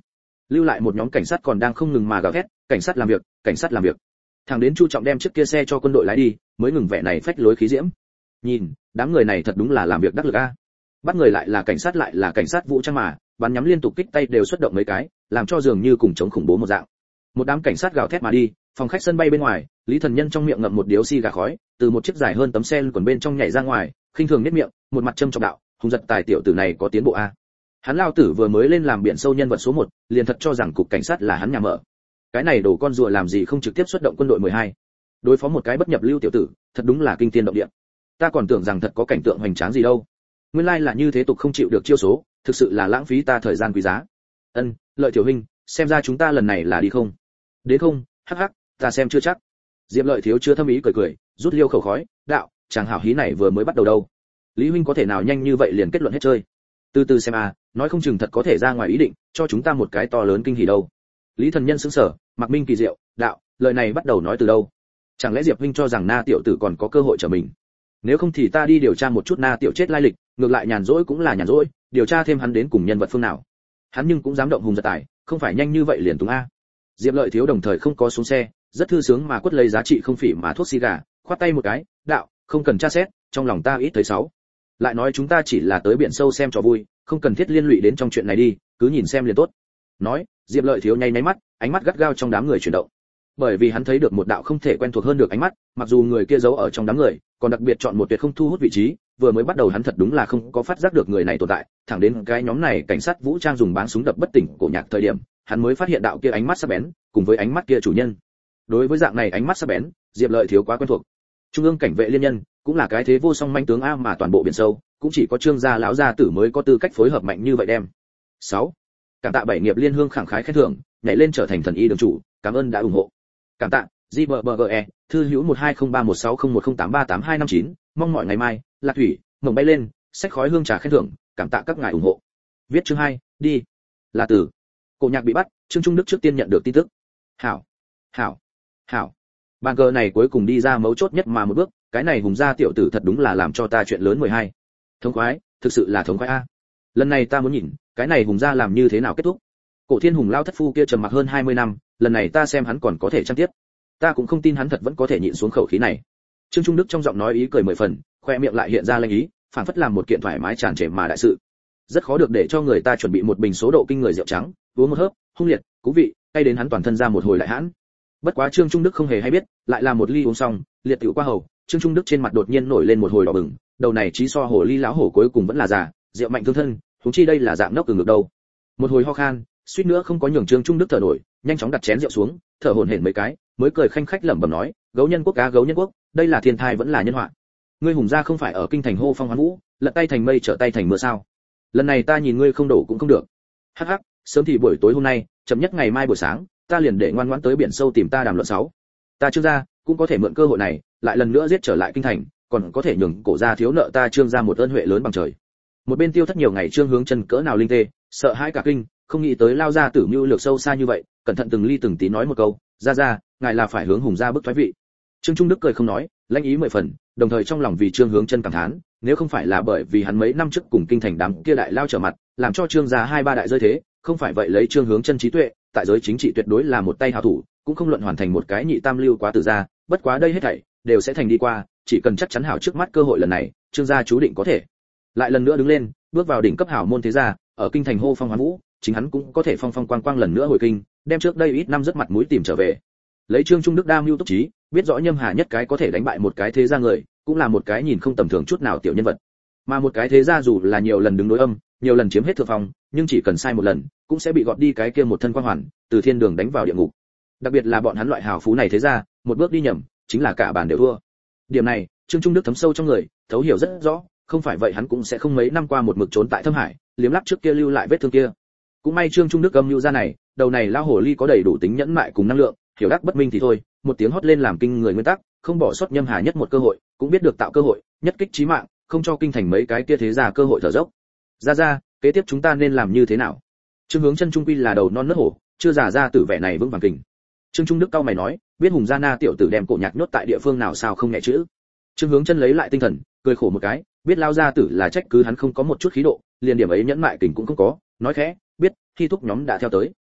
lưu lại một nhóm cảnh sát còn đang không ngừng mà gào thét, cảnh sát làm việc, cảnh sát làm việc. Thằng đến Chu Trọng đem chiếc kia xe cho quân đội lái đi, mới ngừng vẻ này phách lối khí diễm. Nhìn, đám người này thật đúng là làm việc đắc lực a. Bắt người lại là cảnh sát lại là cảnh sát vũ trang mà, bắn nhắm liên tục kích tay đều xuất động mấy cái, làm cho dường như cùng chống khủng bố một dạng. Một đám cảnh sát gào thét mà đi, phòng khách sân bay bên ngoài, Lý Thần Nhân trong miệng ngậm một điếu xì gà khói, từ một chiếc dài hơn tấm xe quần bên trong nhảy ra ngoài, khinh thường nhếch miệng, một mặt châm chọc đạo, Hùng Giật Tài tiểu tử này có tiến bộ a. Hắn lao tử vừa mới lên làm biển sâu nhân vật số một, liền thật cho rằng cục cảnh sát là hắn nhà mở. Cái này đổ con rùa làm gì không trực tiếp xuất động quân đội mười hai. Đối phó một cái bất nhập lưu tiểu tử, thật đúng là kinh thiên động địa. Ta còn tưởng rằng thật có cảnh tượng hoành tráng gì đâu. Nguyên lai là như thế tục không chịu được chiêu số, thực sự là lãng phí ta thời gian quý giá. Ân, Lợi tiểu huynh, xem ra chúng ta lần này là đi không? Đến không? Hắc hắc, ta xem chưa chắc. Diệp Lợi thiếu chưa thâm ý cười cười, rút liêu khẩu khói, đạo, chàng hảo hí này vừa mới bắt đầu đâu. Lý huynh có thể nào nhanh như vậy liền kết luận hết chơi? Từ từ xem à, nói không chừng thật có thể ra ngoài ý định, cho chúng ta một cái to lớn kinh hỉ đâu. Lý Thần Nhân sững sờ, Mạc Minh kỳ diệu, đạo, lời này bắt đầu nói từ đâu? Chẳng lẽ Diệp huynh cho rằng Na tiểu tử còn có cơ hội trở mình? Nếu không thì ta đi điều tra một chút Na tiểu chết lai lịch, ngược lại nhàn rỗi cũng là nhàn rỗi, điều tra thêm hắn đến cùng nhân vật phương nào. Hắn nhưng cũng dám động Hùng Giật Tài, không phải nhanh như vậy liền túng a. Diệp Lợi thiếu đồng thời không có xuống xe, rất thư sướng mà quất lấy giá trị không phỉ mà thuốc xì gà, khoát tay một cái, đạo, không cần tra xét, trong lòng ta ít thấy sáu. Lại nói chúng ta chỉ là tới biển sâu xem trò vui, không cần thiết liên lụy đến trong chuyện này đi, cứ nhìn xem liền tốt. Nói, Diệp Lợi thiếu nháy nháy mắt, ánh mắt gắt gao trong đám người chuyển động. Bởi vì hắn thấy được một đạo không thể quen thuộc hơn được ánh mắt, mặc dù người kia giấu ở trong đám người, còn đặc biệt chọn một tuyệt không thu hút vị trí, vừa mới bắt đầu hắn thật đúng là không có phát giác được người này tồn tại, thẳng đến cái nhóm này cảnh sát vũ trang dùng báng súng đập bất tỉnh cổ nhạc thời điểm, hắn mới phát hiện đạo kia ánh mắt sắc bén, cùng với ánh mắt kia chủ nhân. Đối với dạng này ánh mắt sắc bén, Diệp Lợi thiếu quá quen thuộc. Trung ương cảnh vệ liên nhân, cũng là cái thế vô song manh tướng a mà toàn bộ biển sâu, cũng chỉ có Trương gia lão gia tử mới có tư cách phối hợp mạnh như vậy đem. sáu. Cảm tạ bảy nghiệp liên hương khẳng khái khen thưởng, nhảy lên trở thành thần y đường chủ, cảm ơn đã ủng hộ. Cảm tạ gi bờ bờ e, thư hữu một hai không ba một sáu không một không tám ba tám hai năm chín, mong mọi ngày mai, Lạc Thủy, mộng bay lên, sách khói hương trà khen thưởng, cảm tạ các ngài ủng hộ. Viết chương hai, đi. Là từ. Cổ Nhạc bị bắt, Trương Trung Đức trước tiên nhận được tin tức. Hảo, hảo, hảo. Bàn cờ này cuối cùng đi ra mấu chốt nhất mà một bước, cái này Hùng gia tiểu tử thật đúng là làm cho ta chuyện lớn mười hai. Thống khoái, thực sự là thống khoái a. Lần này ta muốn nhìn, cái này Hùng gia làm như thế nào kết thúc. Cổ Thiên Hùng lao thất phu kia trầm mặc hơn hai mươi năm, lần này ta xem hắn còn có thể trang tiếp. Ta cũng không tin hắn thật vẫn có thể nhịn xuống khẩu khí này. Trương Trung Đức trong giọng nói ý cười mười phần, khoe miệng lại hiện ra lanh ý, phản phất làm một kiện thoải mái tràn trề mà đại sự. Rất khó được để cho người ta chuẩn bị một bình số độ kinh người rượu trắng, uống một hớp, hung liệt, cú vị, cay đến hắn toàn thân ra một hồi lại hãn. Bất quá Trương Trung Đức không hề hay biết, lại là một ly uống xong, liệt tiểu qua hầu, Trương Trung Đức trên mặt đột nhiên nổi lên một hồi đỏ bừng, đầu này chí so hồ ly lão hổ cuối cùng vẫn là già, rượu mạnh thương thân, huống chi đây là dạng nốc từ ngược đâu. Một hồi ho khan, suýt nữa không có nhường Trương Trung Đức thở nổi, nhanh chóng đặt chén rượu xuống, thở hổn hển mấy cái, mới cười khanh khách lẩm bẩm nói, gấu nhân quốc cá gấu nhân quốc, đây là thiên thai vẫn là nhân họa. Ngươi Hùng gia không phải ở kinh thành hô phong hoán vũ, lật tay thành mây trở tay thành mưa sao? Lần này ta nhìn ngươi không đổ cũng không được. Hắc hắc, sớm thì buổi tối hôm nay, chậm nhất ngày mai buổi sáng, ta liền để ngoan ngoãn tới biển sâu tìm ta đàm luận sáu. Ta Trương gia cũng có thể mượn cơ hội này, lại lần nữa giết trở lại kinh thành, còn có thể nhường cổ gia thiếu nợ ta Trương gia một ơn huệ lớn bằng trời. Một bên Tiêu Thất nhiều ngày Trương Hướng Chân cỡ nào linh tê, sợ hãi cả kinh, không nghĩ tới lao ra tử mưu lược sâu xa như vậy, cẩn thận từng ly từng tí nói một câu, "Gia gia, ngài là phải hướng Hùng gia bức thoái vị." Trương Trung Đức cười không nói, lãnh ý mười phần, đồng thời trong lòng vì Trương Hướng Chân cảm thán, nếu không phải là bởi vì hắn mấy năm trước cùng kinh thành đám kia đại lao trở mặt, làm cho Trương gia hai ba đại rơi thế, không phải vậy lấy Trương Hướng Chân trí tuệ, tại giới chính trị tuyệt đối là một tay hảo thủ, cũng không luận hoàn thành một cái nhị tam lưu quá tử gia, bất quá đây hết thảy đều sẽ thành đi qua, chỉ cần chắc chắn hảo trước mắt cơ hội lần này, Trương gia chú định có thể lại lần nữa đứng lên, bước vào đỉnh cấp hảo môn thế gia, ở kinh thành hô phong hoán vũ, chính hắn cũng có thể phong phong quang quang lần nữa hồi kinh, đem trước đây ít năm rất mặt mũi tìm trở về. Lấy Trương Trung Đức đa mưu túc trí, biết rõ Nhâm Hà nhất cái có thể đánh bại một cái thế gia người, cũng là một cái nhìn không tầm thường chút nào tiểu nhân vật. Mà một cái thế gia dù là nhiều lần đứng đối âm, nhiều lần chiếm hết thượng phong, nhưng chỉ cần sai một lần, cũng sẽ bị gọt đi cái kia một thân quang hoàn, từ thiên đường đánh vào địa ngục. Đặc biệt là bọn hắn loại hào phú này thế gia, một bước đi nhầm, chính là cả bàn đều thua. Điểm này, Trương Trung Đức thấm sâu trong người, thấu hiểu rất rõ, không phải vậy hắn cũng sẽ không mấy năm qua một mực trốn tại Thâm Hải, liếm lắp trước kia lưu lại vết thương kia. Cũng may Trương Trung Đức âm lưu ra này, đầu này lao hồ ly có đầy đủ tính nhẫn mại cùng năng lượng, hiểu đắc bất minh thì thôi, một tiếng hót lên làm kinh người nguyên tắc, không bỏ sót Nhâm Hà nhất một cơ hội, cũng biết được tạo cơ hội, nhất kích chí mạng, không cho kinh thành mấy cái kia thế gia cơ hội thở dốc. Ra ra, kế tiếp chúng ta nên làm như thế nào? Trương Hướng Chân trung quy là đầu non nớt hổ, chưa giả ra tử vẻ này vững vàng kình. Trương Trung Đức cao mày nói, biết Hùng gia na tiểu tử đem Cổ Nhạc nhốt tại địa phương nào sao không nhẹ chữ. Trương Hướng Chân lấy lại tinh thần, cười khổ một cái, biết lao gia tử là trách cứ hắn không có một chút khí độ, liền điểm ấy nhẫn mại kình cũng không có, nói khẽ, biết, khi thúc nhóm đã theo tới.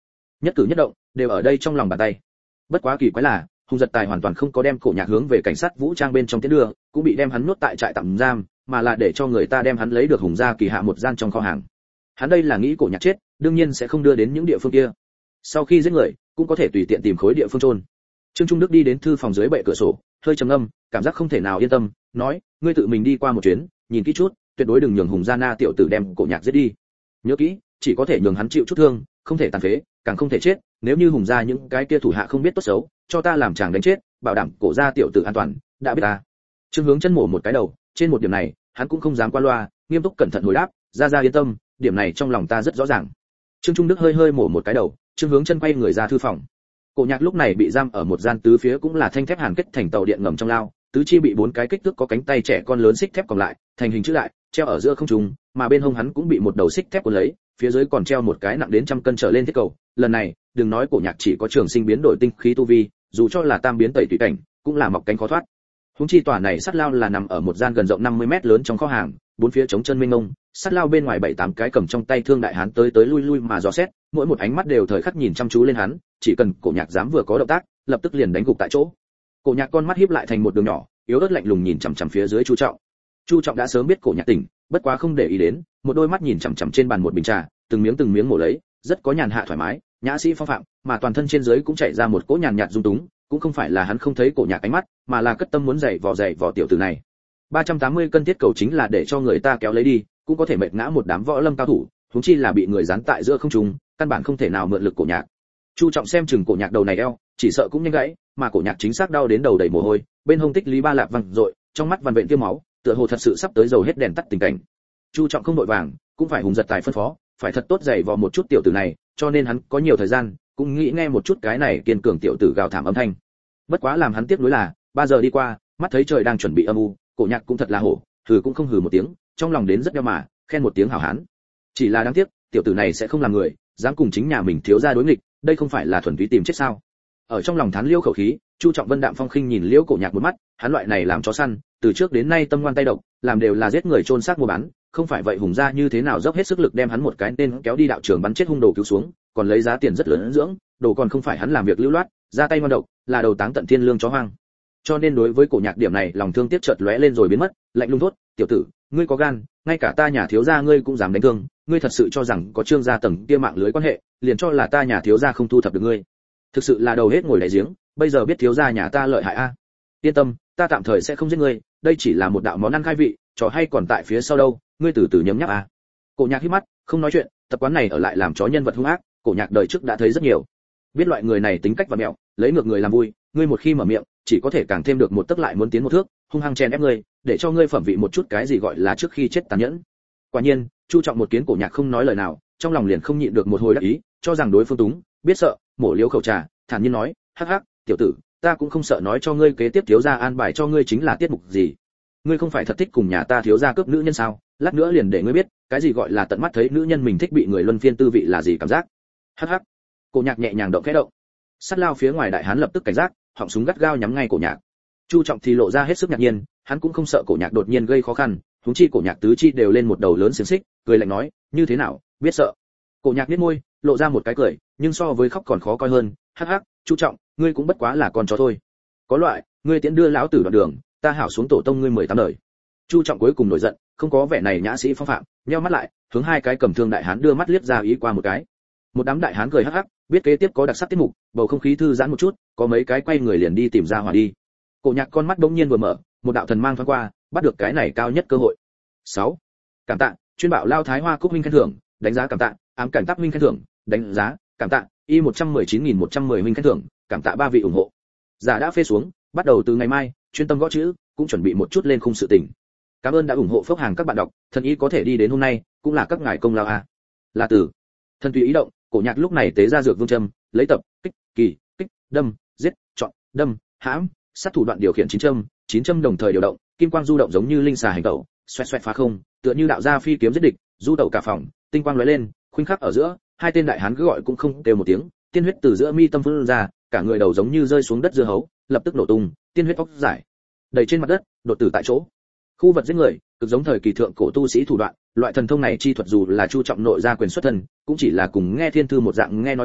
nhất cử nhất động đều ở đây trong lòng bàn tay. Bất quá kỳ quái là, Hùng Giật Tài hoàn toàn không có đem Cổ Nhạc hướng về cảnh sát vũ trang bên trong tiến đưa, cũng bị đem hắn nuốt tại trại tạm giam, mà là để cho người ta đem hắn lấy được Hùng gia kỳ hạ một gian trong kho hàng. Hắn đây là nghĩ Cổ Nhạc chết, đương nhiên sẽ không đưa đến những địa phương kia. Sau khi giết người, cũng có thể tùy tiện tìm khối địa phương chôn. Trương Trung Đức đi đến thư phòng dưới bệ cửa sổ, hơi trầm ngâm, cảm giác không thể nào yên tâm, nói, ngươi tự mình đi qua một chuyến, nhìn kỹ chút, tuyệt đối đừng nhường Hùng gia na tiểu tử đem Cổ Nhạc giết đi. Nhớ kỹ, chỉ có thể nhường hắn chịu chút thương, không thể tàn phế, càng không thể chết, nếu như Hùng gia những cái kia thủ hạ không biết tốt xấu, cho ta làm chàng đánh chết, bảo đảm Cổ gia tiểu tử an toàn, đã biết ta. Trương Hướng Chân mổ một cái đầu, trên một điểm này, hắn cũng không dám qua loa, nghiêm túc cẩn thận hồi đáp, gia gia yên tâm, điểm này trong lòng ta rất rõ ràng. Trương Trung Đức hơi hơi mổ một cái đầu, Trương Hướng Chân quay người ra thư phòng. Cổ Nhạc lúc này bị giam ở một gian tứ phía cũng là thanh thép hàn kết thành tàu điện ngầm trong lao, tứ chi bị bốn cái kích thước có cánh tay trẻ con lớn xích thép còn lại, thành hình chữ đại, treo ở giữa không trung, mà bên hông hắn cũng bị một đầu xích thép cuốn lấy, phía dưới còn treo một cái nặng đến trăm cân trở lên thiết cầu. Lần này, đừng nói Cổ Nhạc chỉ có trường sinh biến đổi tinh khí tu vi, dù cho là tam biến tẩy tùy cảnh, cũng là mọc cánh khó thoát. Húng chi tòa này sắt lao là nằm ở một gian gần rộng năm mươi mét lớn trong kho hàng, bốn phía chống chân mênh mông, sắt lao bên ngoài bảy tám cái cầm trong tay thương đại hán tới tới lui lui mà dò xét, mỗi một ánh mắt đều thời khắc nhìn chăm chú lên hắn, chỉ cần Cổ Nhạc dám vừa có động tác, lập tức liền đánh gục tại chỗ. Cổ Nhạc con mắt híp lại thành một đường nhỏ, yếu ớt lạnh lùng nhìn chằm chằm phía dưới Chu Trọng. Chu Trọng đã sớm biết Cổ Nhạc tỉnh, bất quá không để ý đến, một đôi mắt nhìn chằm chằm trên bàn một bình trà, từng miếng từng miếng mổ lấy, rất có nhàn hạ thoải mái, nhã sĩ phong phạm, mà toàn thân trên dưới cũng chảy ra một cỗ nhàn nhạt dung túng, cũng không phải là hắn không thấy Cổ Nhạc ánh mắt, mà là cất tâm muốn dạy vò dạy vò tiểu tử này. ba trăm tám mươi cân thiết cầu chính là để cho người ta kéo lấy đi, cũng có thể mệt ngã một đám võ lâm cao thủ, huống chi là bị người dán tại giữa không trung, căn bản không thể nào mượn lực Cổ Nhạc. Chu Trọng xem chừng Cổ Nhạc đầu này eo, chỉ sợ cũng nhanh gãy, mà Cổ Nhạc chính xác đau đến đầu đầy mồ hôi, bên hông tích lý ba lạp văng rội, trong mắt vằn vện tiêm máu, tựa hồ thật sự sắp tới dầu hết đèn tắt tình cảnh. Chu Trọng không đội vàng, cũng phải Hùng Giật Tài phân phó, phải thật tốt dạy vò một chút tiểu tử này, cho nên hắn có nhiều thời gian, cũng nghĩ nghe một chút cái này kiên cường tiểu tử gào thảm âm thanh. Bất quá làm hắn tiếc nuối là, ba giờ đi qua, mắt thấy trời đang chuẩn bị âm u, Cổ Nhạc cũng thật là hổ, hừ cũng không hừ một tiếng, trong lòng đến rất đeo mà, khen một tiếng hảo hán. Chỉ là đáng tiếc, tiểu tử này sẽ không làm người, dám cùng chính nhà mình thiếu gia đối nghịch, đây không phải là thuần túy tìm chết sao? Ở trong lòng thán liêu khẩu khí, Chu Trọng Vân đạm phong khinh nhìn Liễu Cổ Nhạc một mắt, hắn loại này làm chó săn, từ trước đến nay tâm ngoan tay độc, làm đều là giết người chôn xác mua bán, không phải vậy Hùng gia như thế nào dốc hết sức lực đem hắn một cái tên kéo đi đạo trường bắn chết hung đồ cứu xuống, còn lấy giá tiền rất lớn dưỡng, đồ còn không phải hắn làm việc lưu loát, ra tay ngoan độc, là đầu táng tận thiên lương chó hoang. Cho nên đối với Cổ Nhạc điểm này, lòng thương tiếc chợt lóe lên rồi biến mất, lạnh lùng thốt, "Tiểu tử, ngươi có gan, ngay cả ta nhà thiếu gia ngươi cũng dám đánh thương, ngươi thật sự cho rằng có Trương gia tầng kia mạng lưới quan hệ, liền cho là ta nhà thiếu gia không thu thập được ngươi. Thực sự là đầu hết ngồi đáy giếng, bây giờ biết thiếu gia nhà ta lợi hại a. Yên tâm, ta tạm thời sẽ không giết ngươi, đây chỉ là một đạo món ăn khai vị, trò hay còn tại phía sau đâu, ngươi từ từ nhấm nháp a." Cổ Nhạc hít mắt, không nói chuyện, tập quán này ở lại làm chó nhân vật hung ác, Cổ Nhạc đời trước đã thấy rất nhiều. Biết loại người này tính cách và mẹo, lấy ngược người làm vui, ngươi một khi mở miệng, chỉ có thể càng thêm được một tức lại muốn tiến một thước, hung hăng chen ép ngươi, để cho ngươi phẩm vị một chút cái gì gọi là trước khi chết tàn nhẫn. Quả nhiên, Chu Trọng một kiến Cổ Nhạc không nói lời nào, trong lòng liền không nhịn được một hồi đắc ý, cho rằng đối phương túng, biết sợ, mổ liếu khẩu trà, thản nhiên nói, hắc hắc, tiểu tử, ta cũng không sợ nói cho ngươi kế tiếp thiếu gia an bài cho ngươi chính là tiết mục gì. Ngươi không phải thật thích cùng nhà ta thiếu gia cướp nữ nhân sao? Lát nữa liền để ngươi biết, cái gì gọi là tận mắt thấy nữ nhân mình thích bị người luân phiên tư vị là gì cảm giác. Hắc hắc. Cổ Nhạc nhẹ nhàng động khẽ động. Sắt lao phía ngoài đại hán lập tức cảnh giác, họng súng gắt gao nhắm ngay Cổ Nhạc. Chu Trọng thì lộ ra hết sức ngạc nhiên, hắn cũng không sợ Cổ Nhạc đột nhiên gây khó khăn, huống chi Cổ Nhạc tứ chi đều lên một đầu lớn xiềng xích, cười lạnh nói, như thế nào, biết sợ? Cổ Nhạc nhếch môi, lộ ra một cái cười, nhưng so với khóc còn khó coi hơn, hắc hắc, Chu Trọng, ngươi cũng bất quá là con chó thôi. Có loại, ngươi tiễn đưa lão tử đoạn đường, ta hảo xuống tổ tông ngươi mười tám đời. Chu Trọng cuối cùng nổi giận, không có vẻ này nhã sĩ phong phạm, nheo mắt lại, hướng hai cái cầm thương đại hán đưa mắt liếc ra ý qua một cái. Một đám đại hán cười hắc hắc, biết kế tiếp có đặc sắc tiết mục, bầu không khí thư giãn một chút, có mấy cái quay người liền đi tìm ra hòa đi. Cổ Nhạc con mắt đống nhiên vừa mở, một đạo thần mang thoáng qua, bắt được cái này cao nhất cơ hội. sáu. Cảm tạ, chuyên bảo Lao Thái Hoa Cúc huynh khen thưởng, đánh giá cảm tạ, ám cảnh tác huynh khen thưởng, đánh giá, cảm tạ, y một trăm mười chín nghìn một trăm mười huynh khen thưởng, cảm tạ ba vị ủng hộ. Giả đã phê xuống, bắt đầu từ ngày mai, chuyên tâm gõ chữ, cũng chuẩn bị một chút lên khung sự tình. Cảm ơn đã ủng hộ phốc hàng các bạn đọc, thần y có thể đi đến hôm nay, cũng là các ngài công lao a. Là từ. Thần tùy ý động, Cổ Nhạc lúc này tế ra dược vương châm, lấy tập, kích, kỳ, kích, đâm, giết, chọn, đâm, hãm, sát thủ đoạn điều khiển chín châm, chín châm đồng thời điều động, kim quang du động giống như linh xà hành tẩu, xoẹt xoẹt phá không, tựa như đạo gia phi kiếm giết địch, du tẩu cả phòng, tinh quang lóe lên, khuynh khắc ở giữa, hai tên đại hán cứ gọi cũng không kêu một tiếng, tiên huyết từ giữa mi tâm phun ra, cả người đầu giống như rơi xuống đất dưa hấu, lập tức nổ tung, tiên huyết phốc giải, đầy trên mặt đất, đột tử tại chỗ. Khu vật giết người, cực giống thời kỳ thượng cổ tu sĩ thủ đoạn, loại thần thông này chi thuật dù là Chu Trọng nội gia quyền xuất thân, cũng chỉ là cùng nghe thiên thư một dạng nghe nói qua,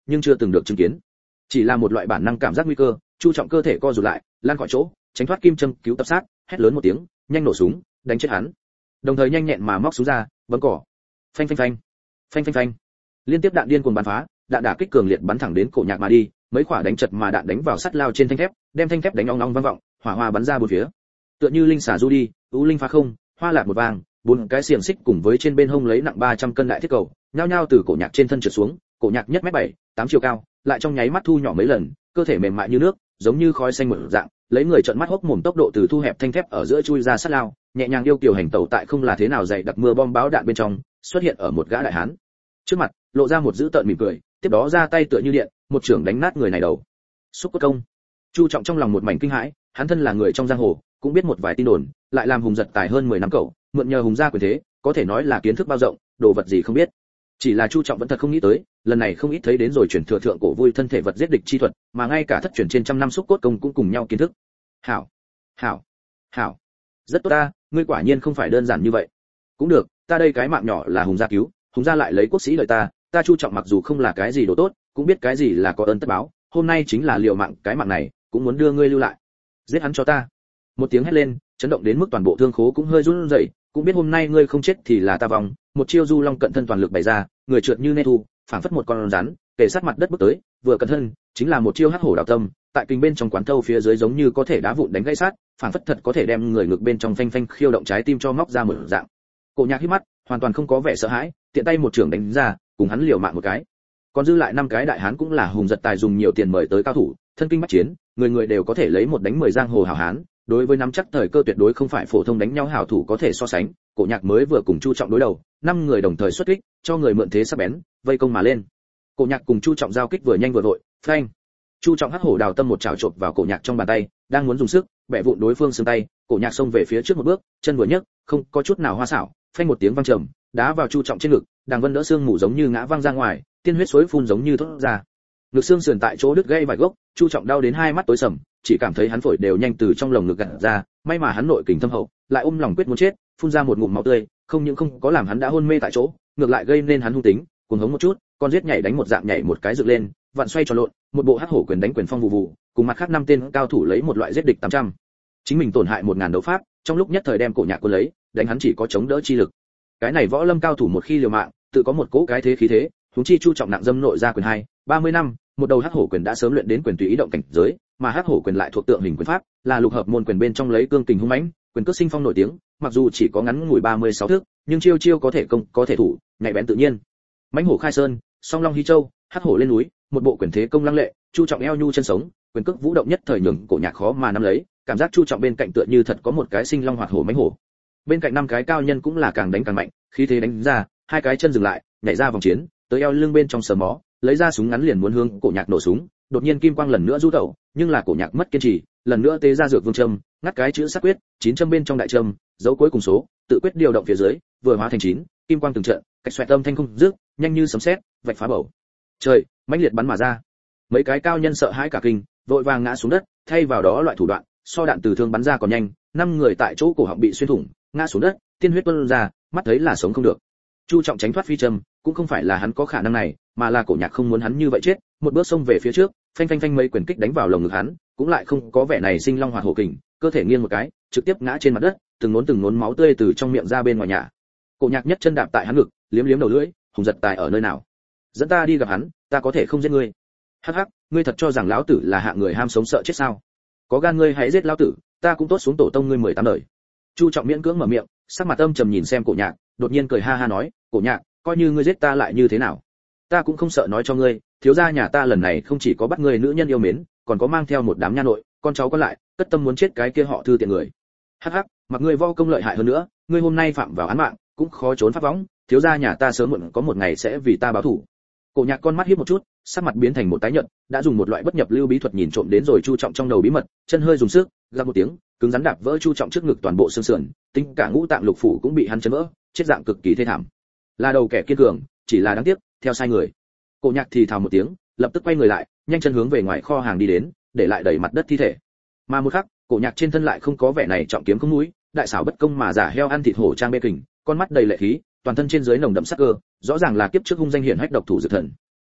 nhưng chưa từng được chứng kiến. Chỉ là một loại bản năng cảm giác nguy cơ, Chu Trọng cơ thể co rụt lại, lan khỏi chỗ, tránh thoát kim châm cứu tập sát, hét lớn một tiếng, nhanh nổ súng, đánh chết hắn. Đồng thời nhanh nhẹn mà móc súng ra, bấm cỏ. Phanh phanh phanh, phanh phanh phanh. Liên tiếp đạn điên cuồng bắn phá, đạn đả kích cường liệt bắn thẳng đến Cổ Nhạc mà đi, mấy quả đánh chật mà đạn đánh vào sắt lao trên thanh thép, đem thanh thép đánh ong ong vang vọng, hỏa hoa bắn ra bốn phía. Tựa như linh xà du đi, u linh phá không, hoa lạc một vàng, bốn cái xiềng xích cùng với trên bên hông lấy nặng ba trăm cân đại thiết cầu, nhao nhao từ Cổ Nhạc trên thân trượt xuống, Cổ Nhạc nhất mét bảy, tám chiều cao, lại trong nháy mắt thu nhỏ mấy lần, cơ thể mềm mại như nước, giống như khói xanh mở dạng, lấy người trợn mắt hốc mồm tốc độ từ thu hẹp thanh thép ở giữa chui ra sát lao, nhẹ nhàng yêu kiều hành tẩu tại không là thế nào dày đặc mưa bom báo đạn bên trong, xuất hiện ở một gã đại hán. Trước mặt, lộ ra một dữ tợn mỉm cười, tiếp đó ra tay tựa như điện, một trưởng đánh nát người này đầu. Xúc cốt công. Chu Trọng trong lòng một mảnh kinh hãi, hắn thân là người trong giang hồ, cũng biết một vài tin đồn, lại làm hùng giật tài hơn mười năm cậu, mượn nhờ hùng gia quyền thế, có thể nói là kiến thức bao rộng, đồ vật gì không biết. Chỉ là Chu Trọng vẫn thật không nghĩ tới, lần này không ít thấy đến rồi truyền thừa thượng cổ vui thân thể vật giết địch chi thuật, mà ngay cả thất truyền trên trăm năm xúc cốt công cũng cùng nhau kiến thức. Hảo, hảo, hảo, rất tốt ta, ngươi quả nhiên không phải đơn giản như vậy. Cũng được, ta đây cái mạng nhỏ là hùng gia cứu, hùng gia lại lấy quốc sĩ lợi ta, ta Chu Trọng mặc dù không là cái gì đồ tốt, cũng biết cái gì là có ơn tất báo, hôm nay chính là liều mạng cái mạng này, cũng muốn đưa ngươi lưu lại. Giết hắn cho ta. Một tiếng hét lên, chấn động đến mức toàn bộ thương khố cũng hơi run rẩy, cũng biết hôm nay ngươi không chết thì là ta vong, một chiêu du long cận thân toàn lực bày ra, người trượt như nê thu, phảng phất một con rắn, kề sát mặt đất bước tới, vừa cận thân, chính là một chiêu hắc hổ đào tâm, tại kinh bên trong quán thâu phía dưới giống như có thể đá vụn đánh gãy sát, phảng phất thật có thể đem người ngực bên trong phanh phanh khiêu động trái tim cho móc ra một dạng. Cổ Nhạc hít mắt, hoàn toàn không có vẻ sợ hãi, tiện tay một trường đánh ra, cùng hắn liều mạng một cái. Còn dư lại năm cái đại hán cũng là hùng giật tài dùng nhiều tiền mời tới cao thủ, thân kinh bách chiến, người người đều có thể lấy một đánh mười giang hồ hảo hán, đối với nắm chắc thời cơ tuyệt đối không phải phổ thông đánh nhau hảo thủ có thể so sánh. Cổ Nhạc mới vừa cùng Chu Trọng đối đầu, năm người đồng thời xuất kích, cho người mượn thế sắc bén, vây công mà lên. Cổ Nhạc cùng Chu Trọng giao kích vừa nhanh vừa vội, phanh. Chu Trọng hắc hổ đào tâm một chảo chộp vào Cổ Nhạc trong bàn tay, đang muốn dùng sức bẻ vụn đối phương xương tay, Cổ Nhạc xông về phía trước một bước, chân vừa nhấc, không có chút nào hoa xảo, phanh một tiếng vang trầm, đá vào Chu Trọng trên ngực, Đàng Vân đỡ xương mủ giống như ngã văng ra ngoài, tiên huyết suối phun giống như thoát ra. Ngực xương sườn tại chỗ đứt gãy vài gốc, Chu Trọng đau đến hai mắt tối sầm, chỉ cảm thấy hắn phổi đều nhanh từ trong lồng ngực gạt ra, may mà hắn nội kình thâm hậu, lại ôm lòng quyết muốn chết, phun ra một ngụm máu tươi, không những không có làm hắn đã hôn mê tại chỗ, ngược lại gây nên hắn hung tính, cuồng hống một chút, con giết nhảy đánh một dạng nhảy một cái dựng lên, vặn xoay tròn lộn, một bộ hắc hổ quyền đánh quyền phong vụ vụ, cùng mặt khác năm tên cao thủ lấy một loại giết địch tám trăm. Chính mình tổn hại một ngàn đấu pháp, trong lúc nhất thời đem Cổ Nhạc cuốn lấy, đánh hắn chỉ có chống đỡ chi lực. Cái này võ lâm cao thủ một khi liều mạng, tự có một cỗ cái thế khí thế, huống chi Chu Trọng nặng dâm nội ra quyền hai, ba mươi năm, một đầu hắc hổ quyền đã sớm luyện đến quyền tùy ý động cảnh giới, mà hắc hổ quyền lại thuộc tượng hình quyền pháp, là lục hợp môn quyền bên trong lấy cương kình hung mãnh, quyền cước sinh phong nổi tiếng, mặc dù chỉ có ngắn ngủi ba mươi sáu thước, nhưng chiêu chiêu có thể công, có thể thủ, nhạy bén tự nhiên. Mãnh hổ khai sơn, song long hí châu, hắc hổ lên núi, một bộ quyền thế công lăng lệ, Chu Trọng eo nhu chân sống, quyền cước vũ động nhất thời nhường Cổ Nhạc khó mà nắm lấy, cảm giác Chu Trọng bên cạnh tựa như thật có một cái sinh long hoạt hổ mãnh hổ. Bên cạnh năm cái cao nhân cũng là càng đánh càng mạnh, khí thế đánh ra, hai cái chân dừng lại, nhảy ra vòng chiến, tới eo lưng bên trong sờ mó, lấy ra súng ngắn liền muốn hướng Cổ Nhạc nổ súng, đột nhiên kim quang lần nữa du tẩu, nhưng là Cổ Nhạc mất kiên trì, lần nữa tế ra dược vương châm, ngắt cái chữ sát quyết, chín châm bên trong đại châm, dấu cuối cùng số, tự quyết điều động phía dưới, vừa hóa thành chín, kim quang từng trận, cách xoẹt âm thanh không dứt, nhanh như sấm sét, vạch phá bầu trời, mãnh liệt bắn mà ra. Mấy cái cao nhân sợ hãi cả kinh, vội vàng ngã xuống đất, thay vào đó loại thủ đoạn, so đạn từ thương bắn ra còn nhanh, năm người tại chỗ cổ họng bị xuyên thủng, ngã xuống đất, tiên huyết tuôn ra, mắt thấy là sống không được. Chu Trọng tránh thoát phi châm, cũng không phải là hắn có khả năng này, mà là Cổ Nhạc không muốn hắn như vậy chết, một bước xông về phía trước, phanh phanh phanh mấy quyền kích đánh vào lồng ngực hắn, cũng lại không có vẻ này sinh long hoạt hổ kình, cơ thể nghiêng một cái, trực tiếp ngã trên mặt đất, từng nốn từng nốn máu tươi từ trong miệng ra bên ngoài nhả. Cổ Nhạc nhất chân đạp tại hắn ngực, liếm liếm đầu lưỡi, hùng giật tài ở nơi nào? Dẫn ta đi gặp hắn, ta có thể không giết ngươi. Hắc hắc, ngươi thật cho rằng lão tử là hạng người ham sống sợ chết sao? Có gan ngươi hãy giết lão tử, ta cũng tốt xuống tổ tông ngươi mười tám đời. Chu Trọng miễn cưỡng mở miệng, sắc mặt âm trầm nhìn xem Cổ Nhạc, đột nhiên cười ha ha nói, Cổ Nhạc, coi như ngươi giết ta lại như thế nào? Ta cũng không sợ nói cho ngươi, thiếu gia nhà ta lần này không chỉ có bắt ngươi nữ nhân yêu mến, còn có mang theo một đám nha nội, con cháu con lại, cất tâm muốn chết cái kia họ Thư tiện người. Hắc hắc, mặc ngươi võ công lợi hại hơn nữa, ngươi hôm nay phạm vào án mạng, cũng khó trốn pháp võng, thiếu gia nhà ta sớm muộn có một ngày sẽ vì ta báo thù. Cổ Nhạc con mắt híp một chút, sắc mặt biến thành một tái nhợt, đã dùng một loại bất nhập lưu bí thuật nhìn trộm đến rồi Chu Trọng trong đầu bí mật, chân hơi dùng sức, ra một tiếng, cứng rắn đạp vỡ Chu Trọng trước ngực toàn bộ xương sườn, tính cả ngũ tạng lục phủ cũng bị hắn chấn vỡ, chết dạng cực kỳ thê thảm. Là đầu kẻ kiên cường, chỉ là đáng tiếc, theo sai người. Cổ Nhạc thì thào một tiếng, lập tức quay người lại, nhanh chân hướng về ngoài kho hàng đi đến, để lại đầy mặt đất thi thể. Mà một khắc, Cổ Nhạc trên thân lại không có vẻ này trọng kiếm không mũi, đại xảo bất công mà giả heo ăn thịt hổ trang bê kình, con mắt đầy lệ khí, toàn thân trên dưới nồng đậm sắc cơ, rõ ràng là kiếp trước hung danh hiển hách độc thủ dược thần.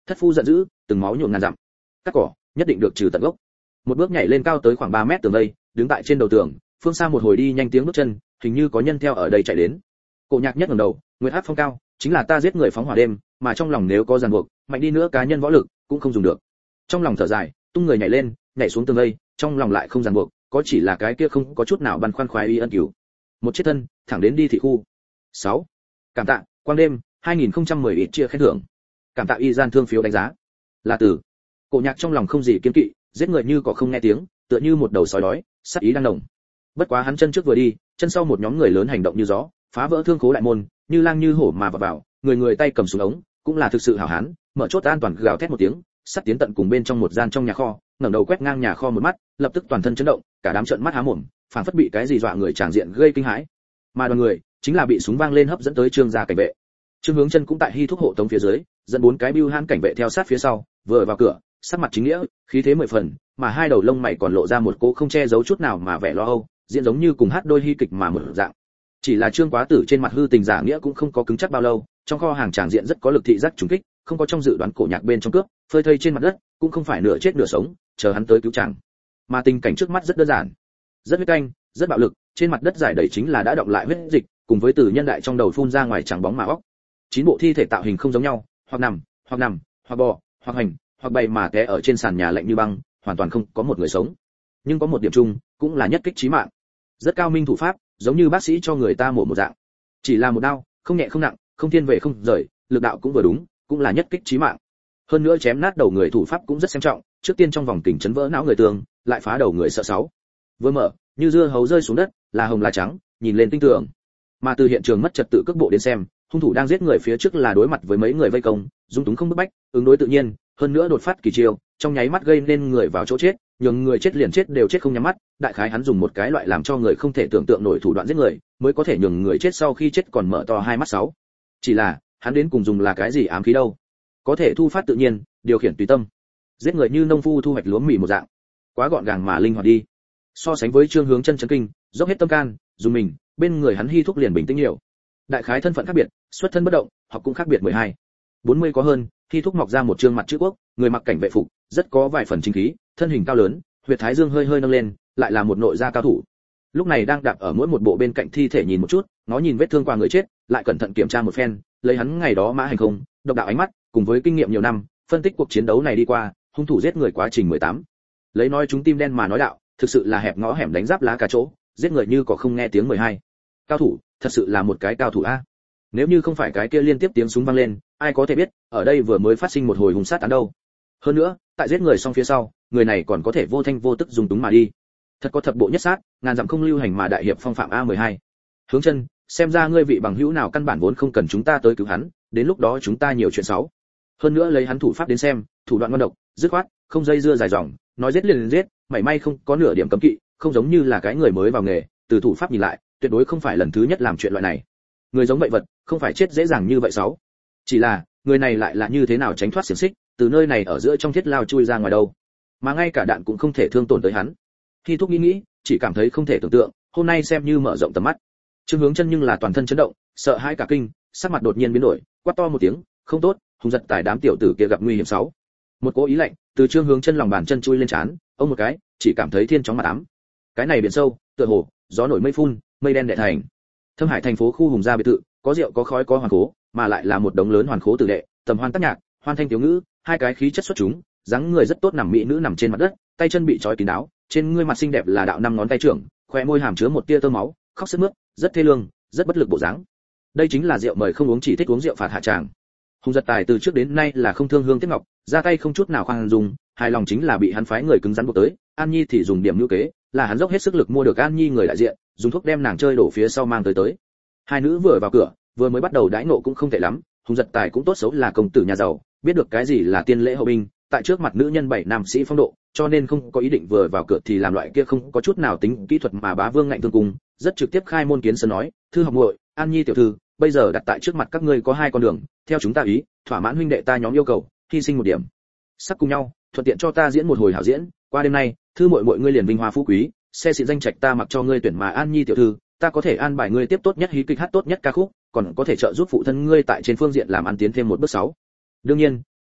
Thất phu giận dữ, từng máu nhuộm ngàn dặm. Cắt cỏ, nhất định được trừ tận gốc. Một bước nhảy lên cao tới khoảng ba mét tường vây, đứng tại trên đầu tường, phương xa một hồi đi nhanh tiếng bước chân, hình như có nhân theo ở đây chạy đến. Cổ Nhạc nhất ngẩng đầu, nguyệt áp phong cao, chính là ta giết người phóng hỏa đêm, mà trong lòng nếu có ràng buộc, mạnh đi nữa cá nhân võ lực cũng không dùng được. Trong lòng thở dài, tung người nhảy lên, nhảy xuống tường vây, trong lòng lại không ràng buộc, có chỉ là cái kia không có chút nào băn khoăn khoái y ân cứu. Một chết thân, thẳng đến đi thị khu. sáu. Cảm tạ, quang đêm, hai nghìn không trăm mười ít chia khen thưởng. Cảm tạ y gian thương phiếu đánh giá. Là từ. Cổ Nhạc trong lòng không gì kiên kỵ, giết người như có không nghe tiếng, tựa như một đầu sói đói, sát ý đang nồng. Bất quá hắn chân trước vừa đi, chân sau một nhóm người lớn hành động như gió, phá vỡ thương khố đại môn, như lang như hổ mà vào vào, người người tay cầm súng ống, cũng là thực sự hảo hán, mở chốt an toàn gào thét một tiếng, sắt tiến tận cùng bên trong một gian trong nhà kho, ngẩng đầu quét ngang nhà kho một mắt, lập tức toàn thân chấn động, cả đám trợn mắt há mồm, phảng phất bị cái gì dọa người tràng diện gây kinh hãi. Mà đoàn người, chính là bị súng vang lên hấp dẫn tới Trương gia cảnh vệ. Trương Hướng Chân cũng tại hy thúc hộ tống phía dưới, dẫn bốn cái bưu hãn cảnh vệ theo sát phía sau, vừa vào cửa, sắc mặt chính nghĩa, khí thế mười phần, mà hai đầu lông mày còn lộ ra một cỗ không che giấu chút nào mà vẻ lo âu, diễn giống như cùng hát đôi hy kịch mà một dạng. Chỉ là Trương Quá Tử trên mặt hư tình giả nghĩa cũng không có cứng chắc bao lâu, trong kho hàng tràng diện rất có lực thị giác trùng kích, không có trong dự đoán Cổ Nhạc bên trong cướp, phơi thây trên mặt đất, cũng không phải nửa chết nửa sống, chờ hắn tới cứu chàng. Mà tình cảnh trước mắt rất đơn giản, rất huyết canh, rất bạo lực, trên mặt đất giải đầy chính là đã động lại huyết dịch, cùng với từ nhân đại trong đầu phun ra ngoài trắng bóng mà óc. Chín bộ thi thể tạo hình không giống nhau, hoặc nằm, hoặc nằm, hoặc bò, hoặc hành, hoặc bày mà té ở trên sàn nhà lạnh như băng, hoàn toàn không có một người sống. Nhưng có một điểm chung, cũng là nhất kích chí mạng. Rất cao minh thủ pháp, giống như bác sĩ cho người ta mổ một dạng. Chỉ là một đao, không nhẹ không nặng, không thiên về không rời, lực đạo cũng vừa đúng, cũng là nhất kích chí mạng. Hơn nữa chém nát đầu người thủ pháp cũng rất xem trọng, trước tiên trong vòng kình chấn vỡ não người tường, lại phá đầu người sợ sáu. Vừa mở, như dưa hấu rơi xuống đất, là hồng là trắng, nhìn lên tinh tường. Mà từ hiện trường mất trật tự cước bộ đến xem, hung thủ đang giết người phía trước là đối mặt với mấy người vây công, dung túng không bức bách, ứng đối tự nhiên, hơn nữa đột phát kỳ chiêu, trong nháy mắt gây nên người vào chỗ chết, nhường người chết liền chết đều chết không nhắm mắt, đại khái hắn dùng một cái loại làm cho người không thể tưởng tượng nổi thủ đoạn giết người, mới có thể nhường người chết sau khi chết còn mở to hai mắt sáu. Chỉ là, hắn đến cùng dùng là cái gì ám khí đâu? Có thể thu phát tự nhiên, điều khiển tùy tâm. Giết người như nông phu thu hoạch lúa mì một dạng. Quá gọn gàng mà linh hoạt đi. So sánh với Trương Hướng Chân chấn kinh, dốc hết tâm can, dùng mình, bên người hắn hy thúc liền bình tĩnh nhiều. Đại khái thân phận khác biệt, xuất thân bất động, học cũng khác biệt mười hai. bốn mươi có hơn, hy thúc mọc ra một trương mặt chữ quốc, người mặc cảnh vệ phục, rất có vài phần chính khí, thân hình cao lớn, huyệt thái dương hơi hơi nâng lên, lại là một nội gia cao thủ. Lúc này đang đạp ở mỗi một bộ bên cạnh thi thể nhìn một chút, nó nhìn vết thương qua người chết, lại cẩn thận kiểm tra một phen, lấy hắn ngày đó mã hành không, độc đạo ánh mắt, cùng với kinh nghiệm nhiều năm, phân tích cuộc chiến đấu này đi qua, hung thủ giết người quá trình mười tám. Lấy nói chúng tim đen mà nói đạo, thực sự là hẹp ngõ hẻm đánh giáp lá cả chỗ, giết người như có không nghe tiếng mười hai. Cao thủ, thật sự là một cái cao thủ a. Nếu như không phải cái kia liên tiếp tiếng súng vang lên, ai có thể biết, ở đây vừa mới phát sinh một hồi hung sát án đâu. Hơn nữa, tại giết người xong phía sau, người này còn có thể vô thanh vô tức dùng túng mà đi. Thật có thập bộ nhất sát, ngàn dặm không lưu hành mà đại hiệp phong phạm a mười hai. Hướng Chân, xem ra ngươi vị bằng hữu nào căn bản vốn không cần chúng ta tới cứu hắn, đến lúc đó chúng ta nhiều chuyện xấu. Hơn nữa lấy hắn thủ pháp đến xem, thủ đoạn ngon độc, dứt khoát, không dây dưa dài dòng, nói giết liền liền giết, mảy may không có nửa điểm cấm kỵ, không giống như là cái người mới vào nghề, từ thủ pháp nhìn lại, tuyệt đối không phải lần thứ nhất làm chuyện loại này. Người giống vậy vật, không phải chết dễ dàng như vậy sáu. Chỉ là, người này lại là như thế nào tránh thoát xiềng xích, từ nơi này ở giữa trong thiết lao chui ra ngoài đâu, mà ngay cả đạn cũng không thể thương tổn tới hắn. Khi thúc nghĩ nghĩ, chỉ cảm thấy không thể tưởng tượng, hôm nay xem như mở rộng tầm mắt. Trương Hướng Chân nhưng là toàn thân chấn động, sợ hãi cả kinh, sắc mặt đột nhiên biến đổi, quát to một tiếng, không tốt, hùng giật tải đám tiểu tử kia gặp nguy hiểm sáu. Một cỗ ý lạnh từ Trương Hướng Chân lòng bàn chân chui lên trán, ông một cái, chỉ cảm thấy thiên chóng mặt ám. Cái này biển sâu, tựa hồ gió nổi mây phun, mây đen đè thành. Thâm Hải thành phố khu hùng gia biệt thự, có rượu có khói có hoàn khố, mà lại là một đống lớn hoàn khố tử đệ, tầm hoan tác nhạc, hoan thanh tiểu ngữ, hai cái khí chất xuất chúng, dáng người rất tốt nằm mỹ nữ nằm trên mặt đất, tay chân bị trói kín đáo, trên người mặt xinh đẹp là đạo năm ngón tay trưởng, khóe môi hàm chứa một tia tơ máu, khóc sướt mướt, rất thê lương, rất bất lực bộ dáng. Đây chính là rượu mời không uống chỉ thích uống rượu phạt hạ tràng. Hùng giật tài từ trước đến nay là không thương hương tiếc ngọc, ra tay không chút nào khoan dung, hài lòng chính là bị hắn phái người cứng rắn buộc tới, An Nhi thì dùng điểm lưu kế, là hắn dốc hết sức lực mua được An Nhi người đại diện, dùng thuốc đem nàng chơi đổ phía sau mang tới tới. Hai nữ vừa vào cửa, vừa mới bắt đầu đãi ngộ cũng không tệ lắm, Hùng giật tài cũng tốt xấu là công tử nhà giàu, biết được cái gì là tiên lễ hậu binh, tại trước mặt nữ nhân bảy nam sĩ phong độ, cho nên không có ý định vừa vào cửa thì làm loại kia không có chút nào tính kỹ thuật mà bá vương ngạnh thương cùng, rất trực tiếp khai môn kiến sơn nói, thư học muội, An Nhi tiểu thư, bây giờ đặt tại trước mặt các ngươi có hai con đường, theo chúng ta ý, thỏa mãn huynh đệ ta nhóm yêu cầu, hy sinh một điểm, sắc cùng nhau, thuận tiện cho ta diễn một hồi hảo diễn, qua đêm nay, thư muội muội ngươi liền vinh hoa phú quý, xe xịn danh trạch ta mặc cho ngươi tuyển mà An Nhi tiểu thư, ta có thể an bài ngươi tiếp tốt nhất hí kịch hát tốt nhất ca khúc, còn có thể trợ giúp phụ thân ngươi tại trên phương diện làm ăn tiến thêm một bước sáu. Đương nhiên,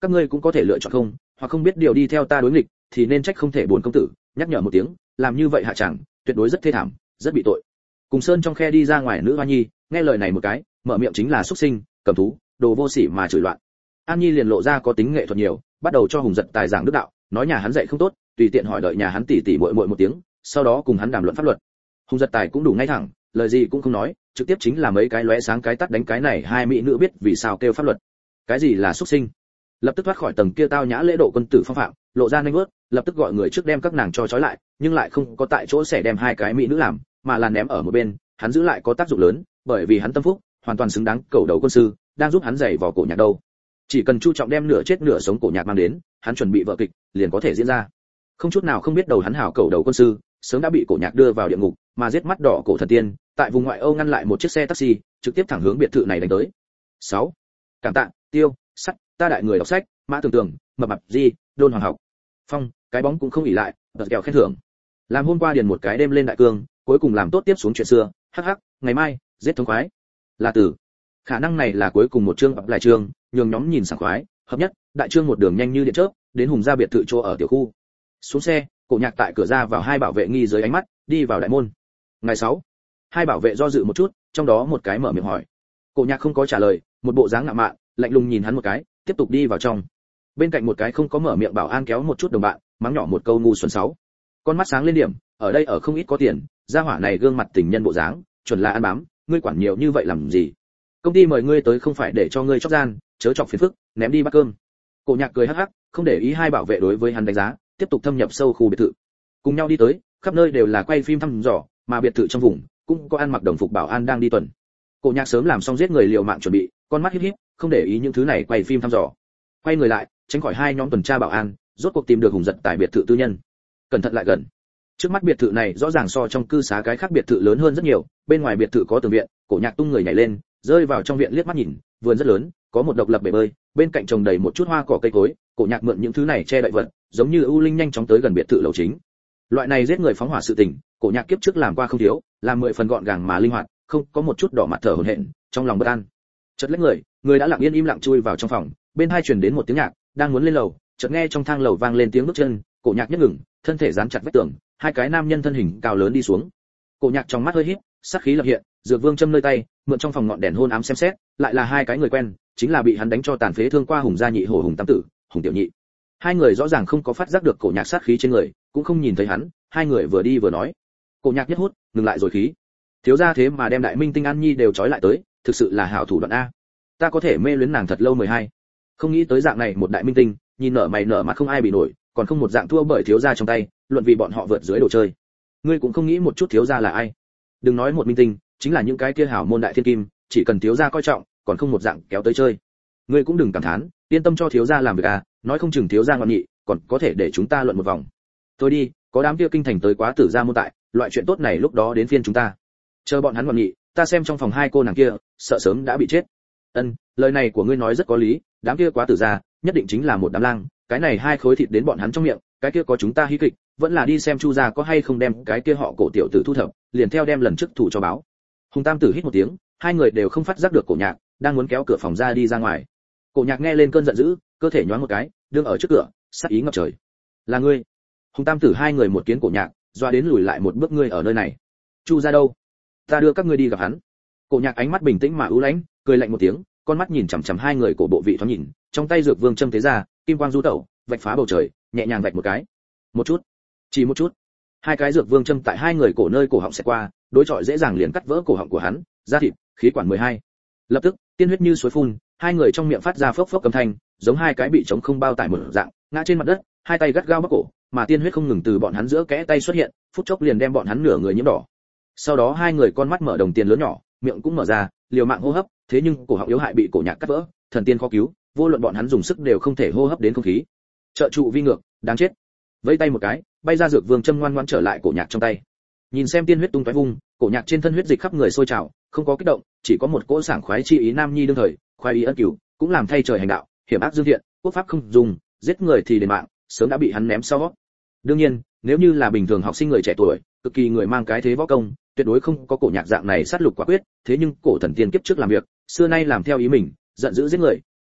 các ngươi cũng có thể lựa chọn không, hoặc không biết điều đi theo ta đối nghịch, thì nên trách không thể bốn công tử nhắc nhở một tiếng, làm như vậy hạ chẳng tuyệt đối rất thê thảm, rất bị tội. Cùng sơn trong khe đi ra ngoài nữ hoa nhi, nghe lời này một cái, mở miệng chính là xuất sinh, cầm thú, đồ vô sỉ mà chửi loạn. An Nhi liền lộ ra có tính nghệ thuật nhiều, bắt đầu cho Hùng Giật Tài giảng đức đạo, nói nhà hắn dạy không tốt, tùy tiện hỏi đợi nhà hắn tỉ tỉ muội muội một tiếng, sau đó cùng hắn đàm luận pháp luật. Hùng Giật Tài cũng đủ ngay thẳng, lời gì cũng không nói, trực tiếp chính là mấy cái lóe sáng cái tắt đánh cái này hai mỹ nữ biết vì sao kêu pháp luật. Cái gì là xuất sinh? Lập tức thoát khỏi tầng kia tao nhã lễ độ quân tử phong phạm, lộ ra nhanh bước, lập tức gọi người trước đem các nàng cho trói lại, nhưng lại không có tại chỗ sẽ đem hai cái mỹ nữ làm, mà là ném ở một bên, hắn giữ lại có tác dụng lớn, bởi vì hắn tâm phúc, hoàn toàn xứng đáng cầu đầu quân sư, đang giúp hắn giày vò cổ nhạc đâu. Chỉ cần chu trọng đem nửa chết nửa sống cổ nhạc mang đến, hắn chuẩn bị vở kịch, liền có thể diễn ra. Không chút nào không biết đầu hắn hảo cầu đầu quân sư, sớm đã bị cổ nhạc đưa vào địa ngục, mà giết mắt đỏ cổ thần tiên, tại vùng ngoại Âu ngăn lại một chiếc xe taxi, trực tiếp thẳng hướng biệt thự này đánh tới. sáu. Cảm tạ, Tiêu, Sắt, ta đại người đọc sách, Mã Tường Tường, Mập Mạp Di, Đôn Hoàng học. Phong, cái bóng cũng không ỉ lại, bật kẹo khen thưởng. Làm hôm qua điền một cái đêm lên đại cương, cuối cùng làm tốt tiếp xuống chuyện xưa, hắc hắc, ngày mai, giết thống khoái. Là tử. Khả năng này là cuối cùng một chương ập lại chương, nhường nhóm nhìn sảng khoái, hợp nhất, đại chương một đường nhanh như điện chớp, đến Hùng gia biệt thự chỗ ở tiểu khu. Xuống xe, cổ nhạc tại cửa ra vào hai bảo vệ nghi dưới ánh mắt, đi vào đại môn. Ngày sáu. Hai bảo vệ do dự một chút, trong đó một cái mở miệng hỏi. Cổ nhạc không có trả lời, một bộ dáng ngạo mạn, lạnh lùng nhìn hắn một cái, tiếp tục đi vào trong. Bên cạnh một cái không có mở miệng bảo an kéo một chút đồng bạn, mắng nhỏ một câu ngu xuẩn sáu. Con mắt sáng lên điểm, ở đây ở không ít có tiền, gia hỏa này gương mặt tình nhân bộ dáng, chuẩn là ăn bám, ngươi quản nhiều như vậy làm gì? Công ty mời ngươi tới không phải để cho ngươi chọc gian, chớ chọc phiền phức, ném đi bát cơm. Cổ nhạc cười hắc hắc, không để ý hai bảo vệ đối với hắn đánh giá, tiếp tục thâm nhập sâu khu biệt thự. Cùng nhau đi tới, khắp nơi đều là quay phim thăm dò, mà biệt thự trong vùng cũng có ăn mặc đồng phục bảo an đang đi tuần. Cổ nhạc sớm làm xong giết người liều mạng chuẩn bị, con mắt híp híp, không để ý những thứ này quay phim thăm dò. Quay người lại, tránh khỏi hai nhóm tuần tra bảo an, rốt cuộc tìm được Hùng Giật tại biệt thự tư nhân. Cẩn thận lại gần. Trước mắt biệt thự này rõ ràng so trong cư xá cái khác biệt thự lớn hơn rất nhiều, bên ngoài biệt thự có tường viện, cổ nhạc tung người nhảy lên, rơi vào trong viện liếc mắt nhìn, vườn rất lớn, có một độc lập bể bơi, bên cạnh trồng đầy một chút hoa cỏ cây cối, cổ nhạc mượn những thứ này che đậy vật, giống như ưu linh nhanh chóng tới gần biệt thự lầu chính. Loại này giết người phóng hỏa sự tình, cổ nhạc kiếp trước làm qua không thiếu, làm mười phần gọn gàng mà linh hoạt, không có một chút đỏ mặt thở hổn hển, trong lòng bất an. Chợt lấy người, người đã lặng yên im lặng chui vào trong phòng, bên hai truyền đến một tiếng nhạc, đang muốn lên lầu, chợt nghe trong thang lầu vang lên tiếng bước chân, cổ nhạc nhất ngừng, thân thể dán chặt vách tường, hai cái nam nhân thân hình cao lớn đi xuống. Cổ nhạc trong mắt hơi híp, sát khí lập hiện, dược vương châm nơi tay, mượn trong phòng ngọn đèn hôn ám xem xét, lại là hai cái người quen, chính là bị hắn đánh cho tàn phế thương qua Hùng gia nhị hổ Hùng tam tử, Hùng tiểu nhị. Hai người rõ ràng không có phát giác được cổ nhạc sát khí trên người, cũng không nhìn thấy hắn, hai người vừa đi vừa nói. Cổ nhạc nhất hút, ngừng lại rồi khí. Thiếu gia thế mà đem đại minh tinh An Nhi đều trói lại tới, thực sự là hảo thủ đoạn a. Ta có thể mê luyến nàng thật lâu mười hai. Không nghĩ tới dạng này một đại minh tinh, nhìn nở mày nở mặt không ai bị nổi, còn không một dạng thua bởi thiếu gia trong tay, luận vì bọn họ vượt dưới đồ chơi. Ngươi cũng không nghĩ một chút thiếu gia là ai? Đừng nói một minh tinh, chính là những cái kia hảo môn đại thiên kim, chỉ cần thiếu gia coi trọng, còn không một dạng kéo tới chơi. Ngươi cũng đừng cảm thán, yên tâm cho thiếu gia làm việc à, nói không chừng thiếu gia ngoan nghị, còn có thể để chúng ta luận một vòng. Thôi đi, có đám kia kinh thành tới quá tử gia môn tại, loại chuyện tốt này lúc đó đến phiên chúng ta. Chờ bọn hắn ngoan nghị, ta xem trong phòng hai cô nàng kia, sợ sớm đã bị chết. Ân, lời này của ngươi nói rất có lý, đám kia quá tử gia, nhất định chính là một đám lang, cái này hai khối thịt đến bọn hắn trong miệng, cái kia có chúng ta hí kịch, vẫn là đi xem Chu gia có hay không đem cái kia họ cổ tiểu tử thu thập, liền theo đem lần trước thủ cho báo. Hùng tam tử hít một tiếng, hai người đều không phát giác được cổ nhạc đang muốn kéo cửa phòng ra đi ra ngoài. Cổ nhạc nghe lên cơn giận dữ, cơ thể nhoáng một cái, đứng ở trước cửa, sát ý ngập trời. Là ngươi? Hùng tam tử hai người một kiến cổ nhạc, doa đến lùi lại một bước. Ngươi ở nơi này? Chu gia đâu? Ta đưa các ngươi đi gặp hắn. Cổ nhạc ánh mắt bình tĩnh mà ưu lãnh, cười lạnh một tiếng, con mắt nhìn chằm chằm hai người cổ bộ vị thoáng nhìn, trong tay dược vương châm thế ra, kim quang du tẩu, vạch phá bầu trời, nhẹ nhàng vạch một cái. Một chút, chỉ một chút. Hai cái dược vương châm tại hai người cổ nơi cổ họng sẽ qua, đối chọi dễ dàng liền cắt vỡ cổ họng của hắn, da thịt, khí quản mười hai. Lập tức, tiên huyết như suối phun, hai người trong miệng phát ra phốc phốc âm thanh, giống hai cái bị trống không bao tải một dạng, ngã trên mặt đất, hai tay gắt gao bóp cổ, mà tiên huyết không ngừng từ bọn hắn giữa kẽ tay xuất hiện, phút chốc liền đem bọn hắn nửa người nhiễm đỏ. Sau đó hai người con mắt mở đồng tiền lớn nhỏ, miệng cũng mở ra, liều mạng hô hấp, thế nhưng cổ họng yếu hại bị cổ nhạc cắt vỡ, thần tiên khó cứu, vô luận bọn hắn dùng sức đều không thể hô hấp đến không khí. Trợ trụ vi ngược, đáng chết. Vẫy tay một cái, bay ra dược vương châm ngoan ngoãn trở lại cổ nhạc trong tay. Nhìn xem tiên huyết tung tóe vung, cổ nhạc trên thân huyết dịch khắp người sôi trào, không có kích động, chỉ có một cỗ sảng khoái chi ý nam nhi đương thời, khoái ý ân cửu, cũng làm thay trời hành đạo, hiểm ác dương thiện, quốc pháp không dùng, giết người thì đền mạng, sớm đã bị hắn ném sau. Đương nhiên, nếu như là bình thường học sinh người trẻ tuổi, cực kỳ người mang cái thế võ công, tuyệt đối không có cổ nhạc dạng này sát lục quả quyết, thế nhưng cổ thần tiên kiếp trước làm việc, xưa nay làm theo ý mình, giận dữ giết người,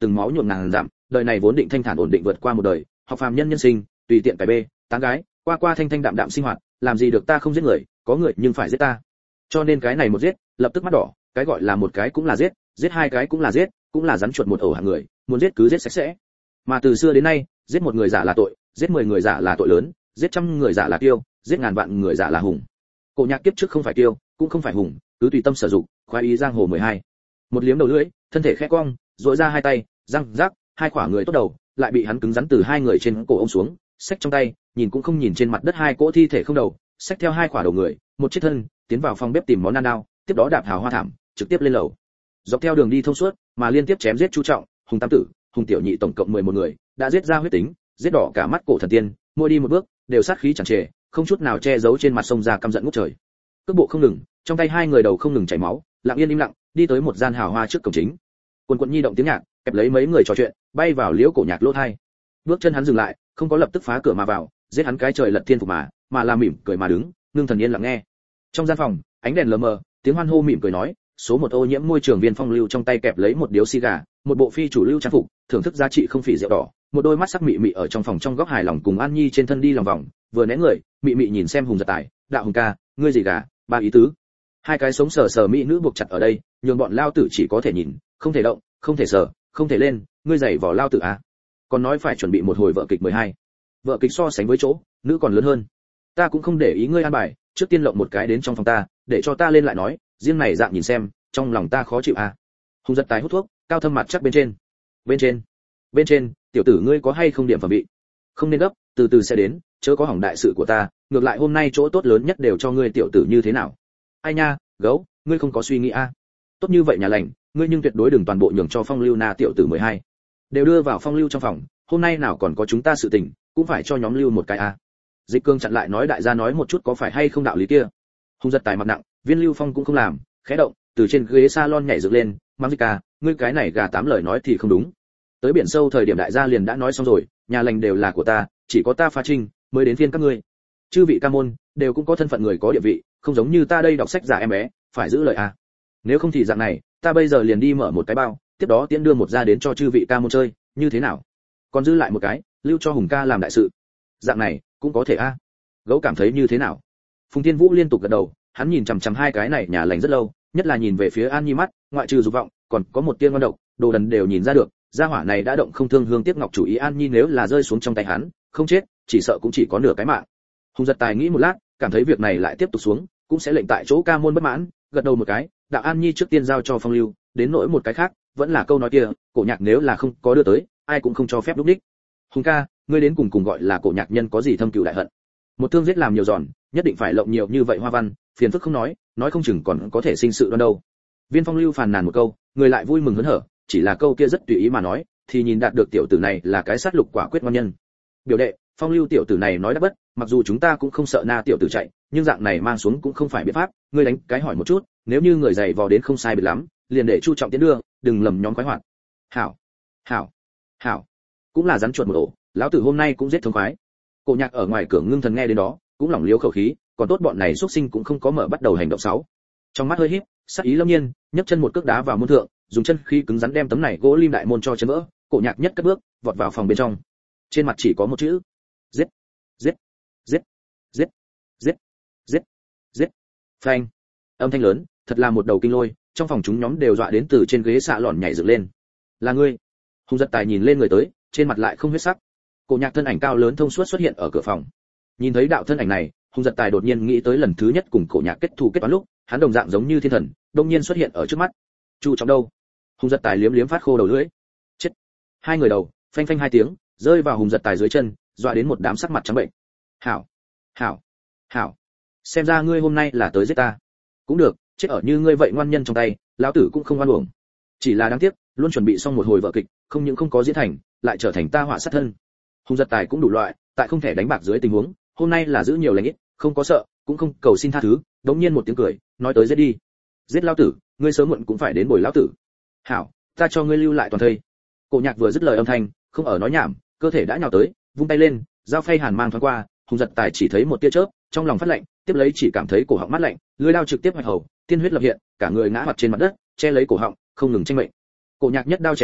từng máu nhuộm ngàn dặm, đời này vốn định thanh thản ổn định vượt qua một đời, học phàm nhân nhân sinh, tùy tiện cái bê, tán gái, qua qua thanh thanh đạm đạm sinh hoạt, làm gì được ta không giết người, có người nhưng phải giết ta. Cho nên cái này một giết, lập tức mắt đỏ, cái gọi là một cái cũng là giết, giết hai cái cũng là giết, cũng là rắn chuột một ổ hạng người, muốn giết cứ giết sạch sẽ. Mà từ xưa đến nay, giết một người giả là tội, giết mười người giả là tội lớn, giết trăm người giả là kiêu, giết ngàn vạn người giả là hùng. Cổ Nhạc kiếp trước không phải kiêu, cũng không phải hùng, cứ tùy tâm sử dụng, khoái ý giang hồ mười hai. Một liếm đầu lưỡi, thân thể khẽ cong, duỗi ra hai tay, răng rác, hai khỏa người tốt đầu, lại bị hắn cứng rắn từ hai người trên cổ ôm xuống, xách trong tay, nhìn cũng không nhìn trên mặt đất hai cỗ thi thể không đầu, xách theo hai khỏa đầu người, một chiếc thân, tiến vào phòng bếp tìm món ăn đao, tiếp đó đạp hào hoa thảm, trực tiếp lên lầu. Dọc theo đường đi thông suốt, mà liên tiếp chém giết Chu Trọng, Hùng Tam Tử, Hùng Tiểu Nhị tổng cộng mười một người, đã giết ra huyết tính, giết đỏ cả mắt cổ thần tiên, mỗi đi một bước, đều sát khí chẳng trề, không chút nào che giấu trên mặt sông ra căm giận ngút trời. Cước bộ không ngừng, trong tay hai người đầu không ngừng chảy máu, lặng yên im lặng, đi tới một gian hào hoa trước cổng chính. Quần quần nhi động tiếng nhạc, kẹp lấy mấy người trò chuyện, bay vào liễu Cổ Nhạc lỗ tai. Bước chân hắn dừng lại, không có lập tức phá cửa mà vào, giết hắn cái trời lật thiên phục mà, mà là mỉm cười mà đứng, ngưng thần yên lặng nghe. Trong gian phòng, ánh đèn lờ mờ, tiếng hoan hô mỉm cười nói, số một ô nhiễm môi trường Viên Phong Lưu trong tay kẹp lấy một điếu xì gà, một bộ phi chủ lưu trang phục, thưởng thức giá trị không phỉ rượu đỏ, một đôi mắt sắc mị mị ở trong phòng trong góc hài lòng cùng An Nhi trên thân đi lòng vòng, vừa né người, mị mị nhìn xem Hùng Giật Tài, đạo Hùng ca, ngươi gì gà, ba ý tứ. Hai cái sống sờ sờ mỹ nữ buộc chặt ở đây, nhường bọn lao tử chỉ có thể nhìn, không thể động, không thể sờ, không thể lên, ngươi giày vò lao tử à? Còn nói phải chuẩn bị một hồi vợ kịch mười hai. Vợ kịch so sánh với chỗ, nữ còn lớn hơn. Ta cũng không để ý ngươi an bài, trước tiên lộng một cái đến trong phòng ta, để cho ta lên lại nói, riêng này dạng nhìn xem, trong lòng ta khó chịu à? Hùng Giật Tài hút thuốc, cao thâm mặt chắc bên trên. Bên trên, bên trên, tiểu tử ngươi có hay không điểm phẩm vị? Không nên gấp, từ từ sẽ đến, chớ có hỏng đại sự của ta, ngược lại hôm nay chỗ tốt lớn nhất đều cho ngươi tiểu tử như thế nào? Ai nha, gấu, ngươi không có suy nghĩ à? Tốt như vậy nhà lành, ngươi nhưng tuyệt đối đừng toàn bộ nhường cho Phong Lưu na tiểu tử mười hai. Đều đưa vào Phong Lưu trong phòng, hôm nay nào còn có chúng ta sự tình, cũng phải cho nhóm Lưu một cái à? Dịch Cương chặn lại nói đại gia nói một chút có phải hay không đạo lý kia. Hùng Giật Tài mặt nặng, Viên Lưu Phong cũng không làm, khẽ động, từ trên ghế salon nhảy dựng lên, mắng Dịch ca, ngươi cái này gà tám lời nói thì không đúng. Tới biển sâu thời điểm đại gia liền đã nói xong rồi, nhà lành đều là của ta, chỉ có ta phá trinh mới đến phiên các ngươi. Chư vị ca môn đều cũng có thân phận người có địa vị, không giống như ta đây đọc sách giả em bé, phải giữ lời à. Nếu không thì dạng này, ta bây giờ liền đi mở một cái bao, tiếp đó tiễn đưa một ra đến cho chư vị ca môn chơi, như thế nào? Còn giữ lại một cái, lưu cho Hùng ca làm đại sự. Dạng này cũng có thể a. À. Gấu cảm thấy như thế nào? Phùng Thiên Vũ liên tục gật đầu, hắn nhìn chằm chằm hai cái này nhà lành rất lâu, nhất là nhìn về phía An Nhi mắt, ngoại trừ dục vọng, còn có một tia ngon độc, đồ đần đều nhìn ra được, gia hỏa này đã động không thương hương tiếc ngọc chủ ý. An Nhi nếu là rơi xuống trong tay hắn, không chết, chỉ sợ cũng chỉ có nửa cái mạng. Hùng Giật Tài nghĩ một lát, cảm thấy việc này lại tiếp tục xuống, cũng sẽ lệnh tại chỗ ca môn bất mãn, gật đầu một cái, đạo An Nhi trước tiên giao cho Phong Lưu, đến nỗi một cái khác, vẫn là câu nói kia, Cổ Nhạc nếu là không có đưa tới, ai cũng không cho phép lúc đích. Hùng ca, ngươi đến cùng cùng gọi là Cổ Nhạc nhân có gì thâm cừu đại hận? Một thương giết làm nhiều giòn, nhất định phải lộng nhiều như vậy hoa văn, phiền phức không nói, nói không chừng còn có thể sinh sự đoan đâu. Viên Phong Lưu phàn nàn một câu, người lại vui mừng hớn hở, chỉ là câu kia rất tùy ý mà nói, thì nhìn đạt được tiểu tử này là cái sát lục quả quyết ngon nhân. Biểu đệ, Phong Lưu tiểu tử này nói đã bất, mặc dù chúng ta cũng không sợ na tiểu tử chạy, nhưng dạng này mang xuống cũng không phải biện pháp, ngươi đánh cái hỏi một chút, nếu như người dày vò đến không sai biệt lắm, liền để Chu Trọng tiến đưa, đừng lầm nhóm khoái hoạt. Hảo, hảo, hảo, cũng là rắn chuột một ổ, lão tử hôm nay cũng giết thông khoái. Cổ Nhạc ở ngoài cửa ngưng thần nghe đến đó, cũng lỏng liếu khẩu khí, còn tốt bọn này xuất sinh cũng không có mở bắt đầu hành động xấu. Trong mắt hơi híp, sắc ý lâm nhiên, nhấc chân một cước đá vào môn thượng, dùng chân khí cứng rắn đem tấm này gỗ lim đại môn cho chấn vỡ. Cổ Nhạc nhất cất bước, vọt vào phòng bên trong. Trên mặt chỉ có một chữ: giết, giết, giết, giết, giết, giết, giết. Phanh! Âm thanh lớn, thật là một đầu kinh lôi, trong phòng chúng nhóm đều dọa đến từ trên ghế xạ lòn nhảy dựng lên. Là ngươi? Hùng Giật Tài nhìn lên người tới, trên mặt lại không huyết sắc. Cổ Nhạc thân ảnh cao lớn thông suốt xuất hiện ở cửa phòng. Nhìn thấy đạo thân ảnh này, Hùng Giật Tài đột nhiên nghĩ tới lần thứ nhất cùng Cổ Nhạc kết thù kết toán lúc, hắn đồng dạng giống như thiên thần, đột nhiên xuất hiện ở trước mắt. Chu Trọng đâu? Hùng Giật Tài liếm liếm phát khô đầu lưỡi. Chết! Hai người đầu, phanh phanh hai tiếng, rơi vào Hùng Giật Tài dưới chân, dọa đến một đám sắc mặt trắng bệnh. Hảo, hảo, hảo, xem ra ngươi hôm nay là tới giết ta. Cũng được, chết ở như ngươi vậy ngoan nhân trong tay, lão tử cũng không oan uổng. Chỉ là đáng tiếc, luôn chuẩn bị xong một hồi vở kịch, không những không có diễn thành, lại trở thành ta họa sát thân. Hùng Giật Tài cũng đủ loại, tại không thể đánh bạc dưới tình huống, hôm nay là giữ nhiều lành ít, không có sợ, cũng không cầu xin tha thứ, đống nhiên một tiếng cười, nói tới giết đi. Giết lão tử, ngươi sớm muộn cũng phải đến bồi lão tử. Hảo, ta cho ngươi lưu lại toàn thây. Cổ Nhạc vừa dứt lời âm thanh, không ở nói nhảm, cơ thể đã nhào tới, vung tay lên, dao phay hàn mang thoáng qua, Hùng Giật Tài chỉ thấy một tia chớp, trong lòng phát lạnh, tiếp lấy chỉ cảm thấy cổ họng mát lạnh, lưỡi dao trực tiếp hoạch hầu, tiên huyết lập hiện, cả người ngã mặt trên mặt đất, che lấy cổ họng, không ngừng tranh mệnh. Cổ Nhạc nhất đao chẻ ra,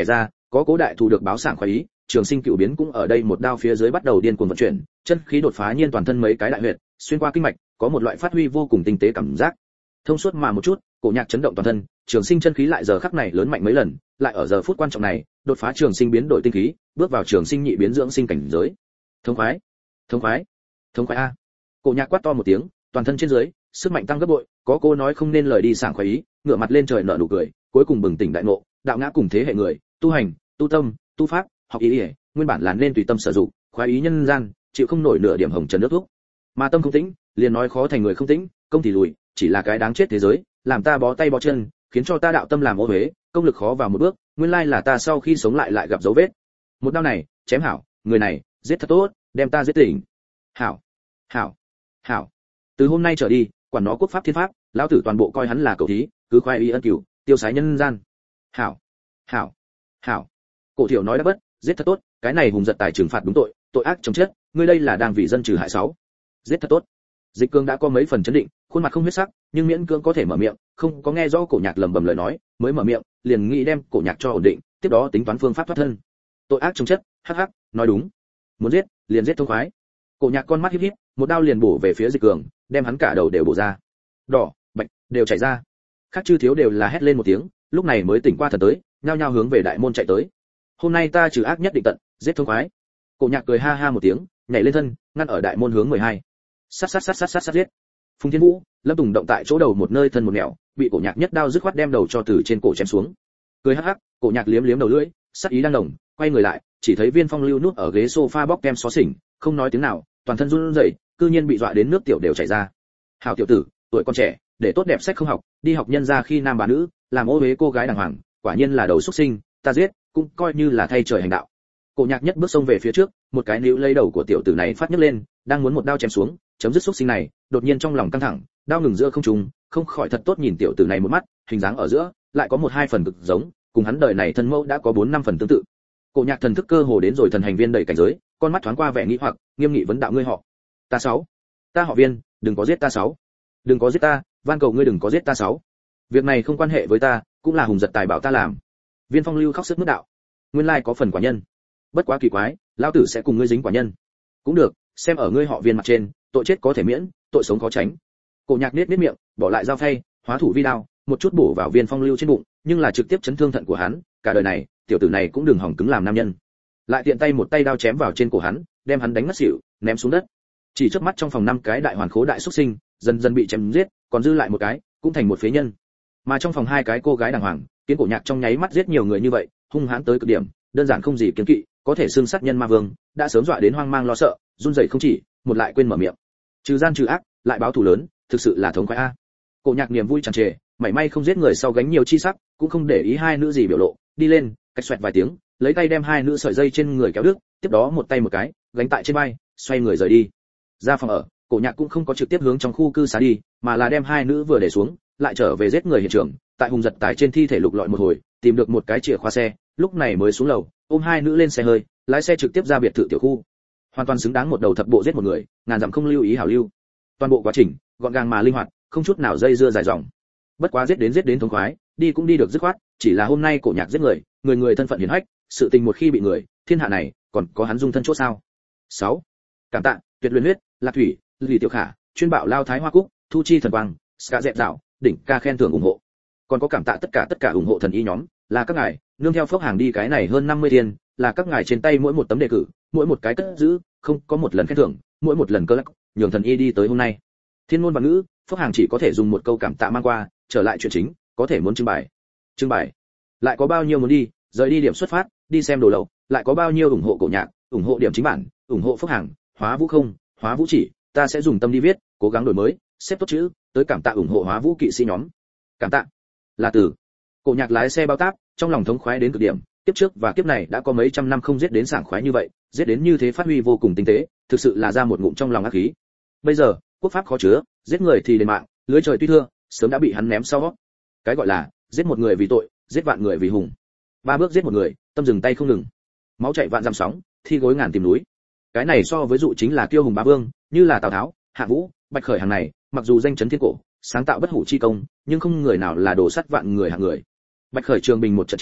có cố đại thù được báo sảng khoái ý, Trường Sinh Cựu Biến cũng ở đây một đao phía dưới bắt đầu điên cuồng vận chuyển, chân khí đột phá nhiên toàn thân mấy cái đại huyệt, xuyên qua kinh mạch, có một loại phát huy vô cùng tinh tế cảm giác. Thông suốt mà một chút, Cổ Nhạc chấn động toàn thân, Trường Sinh chân khí lại giờ khắc này lớn mạnh mấy lần, lại ở giờ phút quan trọng này, đột phá Trường Sinh biến đổi tinh khí, bước vào Trường Sinh nhị biến dưỡng sinh cảnh giới. Thông khoái, thông khoái, thông khoái a. Cổ Nhạc quát to một tiếng, toàn thân trên dưới, sức mạnh tăng gấp bội, có cô nói không nên lời đi sảng khoái ý, ngửa mặt lên trời nở nụ cười, cuối cùng bừng tỉnh đại ngộ, đạo ngã cùng thế hệ người, tu hành, tu tâm, tu pháp, học ý, ý nguyên bản là nên tùy tâm sử dụng, khoái ý nhân gian, chịu không nổi nửa điểm hồng trần nước thúc. Mà tâm không tĩnh, liền nói khó thành người không tĩnh, công thì lùi, chỉ là cái đáng chết thế giới, làm ta bó tay bó chân, khiến cho ta đạo tâm làm ô uế, công lực khó vào một bước, nguyên lai là ta sau khi sống lại lại gặp dấu vết. Một đao này, chém hảo, người này, giết thật tốt, đem ta giết tỉnh. Hảo, hảo, hảo. Từ hôm nay trở đi, quản nó quốc pháp thiên pháp, lão tử toàn bộ coi hắn là cầu thí, cứ khoái ý ân cửu, tiêu sái nhân gian. Hảo, hảo, hảo. Cổ Thiểu nói đã bất, giết thật tốt, cái này hùng giật tài trừng phạt đúng tội, tội ác chồng chết, ngươi đây là đang vì dân trừ hại sáu. Giết thật tốt. Dịch Cương đã có mấy phần chấn định, khuôn mặt không huyết sắc, nhưng miễn cưỡng có thể mở miệng, không có nghe rõ Cổ Nhạc lẩm bẩm lời nói, mới mở miệng, liền nghĩ đem Cổ Nhạc cho ổn định, tiếp đó tính toán phương pháp thoát thân. Tội ác chồng chất, hắc hắc, nói đúng. Muốn giết, liền giết thông khoái. Cổ Nhạc con mắt híp híp, một đao liền bổ về phía Dịch Cường, đem hắn cả đầu đều bổ ra. Đỏ, bạch đều chảy ra. Khác chư thiếu đều là hét lên một tiếng, lúc này mới tỉnh qua thần tới, nhao nhao hướng về đại môn chạy tới. Hôm nay ta trừ ác nhất định tận, giết thông khoái. Cổ Nhạc cười ha ha một tiếng, nhảy lên thân, ngăn ở đại môn hướng mười hai. Sát sát sát sát sát sát giết. Phùng Thiên Vũ, Lâm Tùng động tại chỗ đầu một nơi thân một nẻo, bị Cổ Nhạc nhất đao dứt khoát đem đầu cho từ trên cổ chém xuống. Cười hắc hắc, Cổ Nhạc liếm liếm đầu lưỡi, sát ý đang đồng, quay người lại, chỉ thấy Viên Phong Lưu núp ở ghế sofa bóc kem xó xỉnh, không nói tiếng nào, toàn thân run rẩy, cư nhiên bị dọa đến nước tiểu đều chảy ra. Hảo tiểu tử, tuổi còn trẻ, để tốt đẹp sách không học, đi học nhân gia khi nam bà nữ, làm ô uế cô gái đàng hoàng, quả nhiên là đầu xuất sinh, ta giết, cũng coi như là thay trời hành đạo. Cổ Nhạc nhất bước xông về phía trước, một cái níu lấy đầu của tiểu tử này phát nhấc lên, đang muốn một đao chém xuống, chấm dứt xuất sinh này, đột nhiên trong lòng căng thẳng, đao ngừng giữa không trung, không khỏi thật tốt nhìn tiểu tử này một mắt, hình dáng ở giữa, lại có một hai phần cực giống, cùng hắn đời này thân mẫu đã có bốn năm phần tương tự. Cổ Nhạc thần thức cơ hồ đến rồi thần hành viên đầy cảnh giới, con mắt thoáng qua vẻ nghĩ hoặc, nghiêm nghị vấn đạo ngươi họ. Ta sáu. Ta họ Viên, đừng có giết ta sáu. Đừng có giết ta, van cầu ngươi đừng có giết ta sáu. Việc này không quan hệ với ta, cũng là hùng giật tài bảo ta làm. Viên Phong Lưu khóc sướt mướt đạo. Nguyên lai có phần quả nhân. Bất quá kỳ quái, lão tử sẽ cùng ngươi dính quả nhân. Cũng được, xem ở ngươi họ Viên mặt trên, tội chết có thể miễn, tội sống khó tránh. Cổ Nhạc niết niết miệng, bỏ lại dao phay, hóa thủ vi đao, một chút bổ vào Viên Phong Lưu trên bụng, nhưng là trực tiếp chấn thương thận của hắn, cả đời này, tiểu tử này cũng đừng hỏng cứng làm nam nhân. Lại tiện tay một tay đao chém vào trên cổ hắn, đem hắn đánh ngất xỉu, ném xuống đất. Chỉ chớp mắt trong phòng năm cái đại hoàn khố đại xuất sinh, dần dần bị chém giết, còn dư lại một cái, cũng thành một phế nhân. Mà trong phòng hai cái cô gái đàng hoàng, Kiến Cổ Nhạc trong nháy mắt giết nhiều người như vậy, hung hãn tới cực điểm, đơn giản không gì kiêng kỵ, có thể xương sát nhân ma vương, đã sớm dọa đến hoang mang lo sợ, run rẩy không chỉ, một lại quên mở miệng. Trừ gian trừ ác, lại báo thù lớn, thực sự là thống khoái a. Cổ Nhạc niềm vui tràn trề, mảy may không giết người sau gánh nhiều chi sắc, cũng không để ý hai nữ gì biểu lộ, đi lên, cách xoẹt vài tiếng, lấy tay đem hai nữ sợi dây trên người kéo đứt, tiếp đó một tay một cái, gánh tại trên vai, xoay người rời đi. Ra phòng ở, Cổ Nhạc cũng không có trực tiếp hướng trong khu cư xá đi, mà là đem hai nữ vừa để xuống, lại trở về giết người hiện trường, tại hùng giật tài trên thi thể lục lọi một hồi, tìm được một cái chìa khóa xe, lúc này mới xuống lầu, ôm hai nữ lên xe hơi, lái xe trực tiếp ra biệt thự tiểu khu. Hoàn toàn xứng đáng một đầu thập bộ giết một người, ngàn dặm không lưu ý hảo lưu. Toàn bộ quá trình, gọn gàng mà linh hoạt, không chút nào dây dưa dài dòng. Bất quá giết đến giết đến thống khoái, đi cũng đi được dứt khoát, chỉ là hôm nay Cổ Nhạc giết người, người người thân phận hiển hách, sự tình một khi bị người, thiên hạ này, còn có hắn dung thân chỗ sao? sáu. Cảm tạ, Tuyệt Luyện Huyết, Lạc Thủy, Lý Tiểu Khả, chuyên bảo Lao Thái Hoa Cúc, Thu Chi Thần Quang, Ska Dẹp Dạo, đỉnh ca khen thưởng ủng hộ. Còn có cảm tạ tất cả tất cả ủng hộ thần y nhóm, là các ngài, nương theo phốc hàng đi cái này hơn năm mươi tiền, là các ngài trên tay mỗi một tấm đề cử, mỗi một cái cất giữ, không có một lần khen thưởng, mỗi một lần cơ lắc, nhường thần y đi tới hôm nay. Thiên ngôn và ngữ, phốc hàng chỉ có thể dùng một câu cảm tạ mang qua, trở lại chuyện chính, có thể muốn trưng bày. Trưng bày. Lại có bao nhiêu muốn đi, rời đi điểm xuất phát, đi xem đồ lậu, lại có bao nhiêu ủng hộ Cổ Nhạc, ủng hộ điểm chính bản, ủng hộ phốc hàng, hóa vũ không, hóa vũ chỉ, ta sẽ dùng tâm đi viết, cố gắng đổi mới, xếp tốt chữ, tới cảm tạ ủng hộ hóa vũ kỵ sĩ nhóm. Cảm tạ. Là từ. Cổ Nhạc lái xe bao táp, trong lòng thống khoái đến cực điểm, kiếp trước và kiếp này đã có mấy trăm năm không giết đến sảng khoái như vậy, giết đến như thế phát huy vô cùng tinh tế, thực sự là ra một ngụm trong lòng ác khí. Bây giờ, quốc pháp khó chứa, giết người thì đền mạng, lưới trời tuy thưa, sớm đã bị hắn ném sau. Cái gọi là, giết một người vì tội, giết vạn người vì hùng. Ba bước giết một người, tâm dừng tay không ngừng. Máu chảy vạn dặm sóng, thi gối ngàn tìm núi. Cái này so với dụ chính là kiêu hùng bá vương, như là Tào Tháo, Hạ Vũ, Bạch Khởi hàng này, mặc dù danh chấn thiên cổ, sáng tạo bất hủ chi công, nhưng không người nào là đồ sắt vạn người hạng người. Bạch Khởi Trường Bình một trận chiến,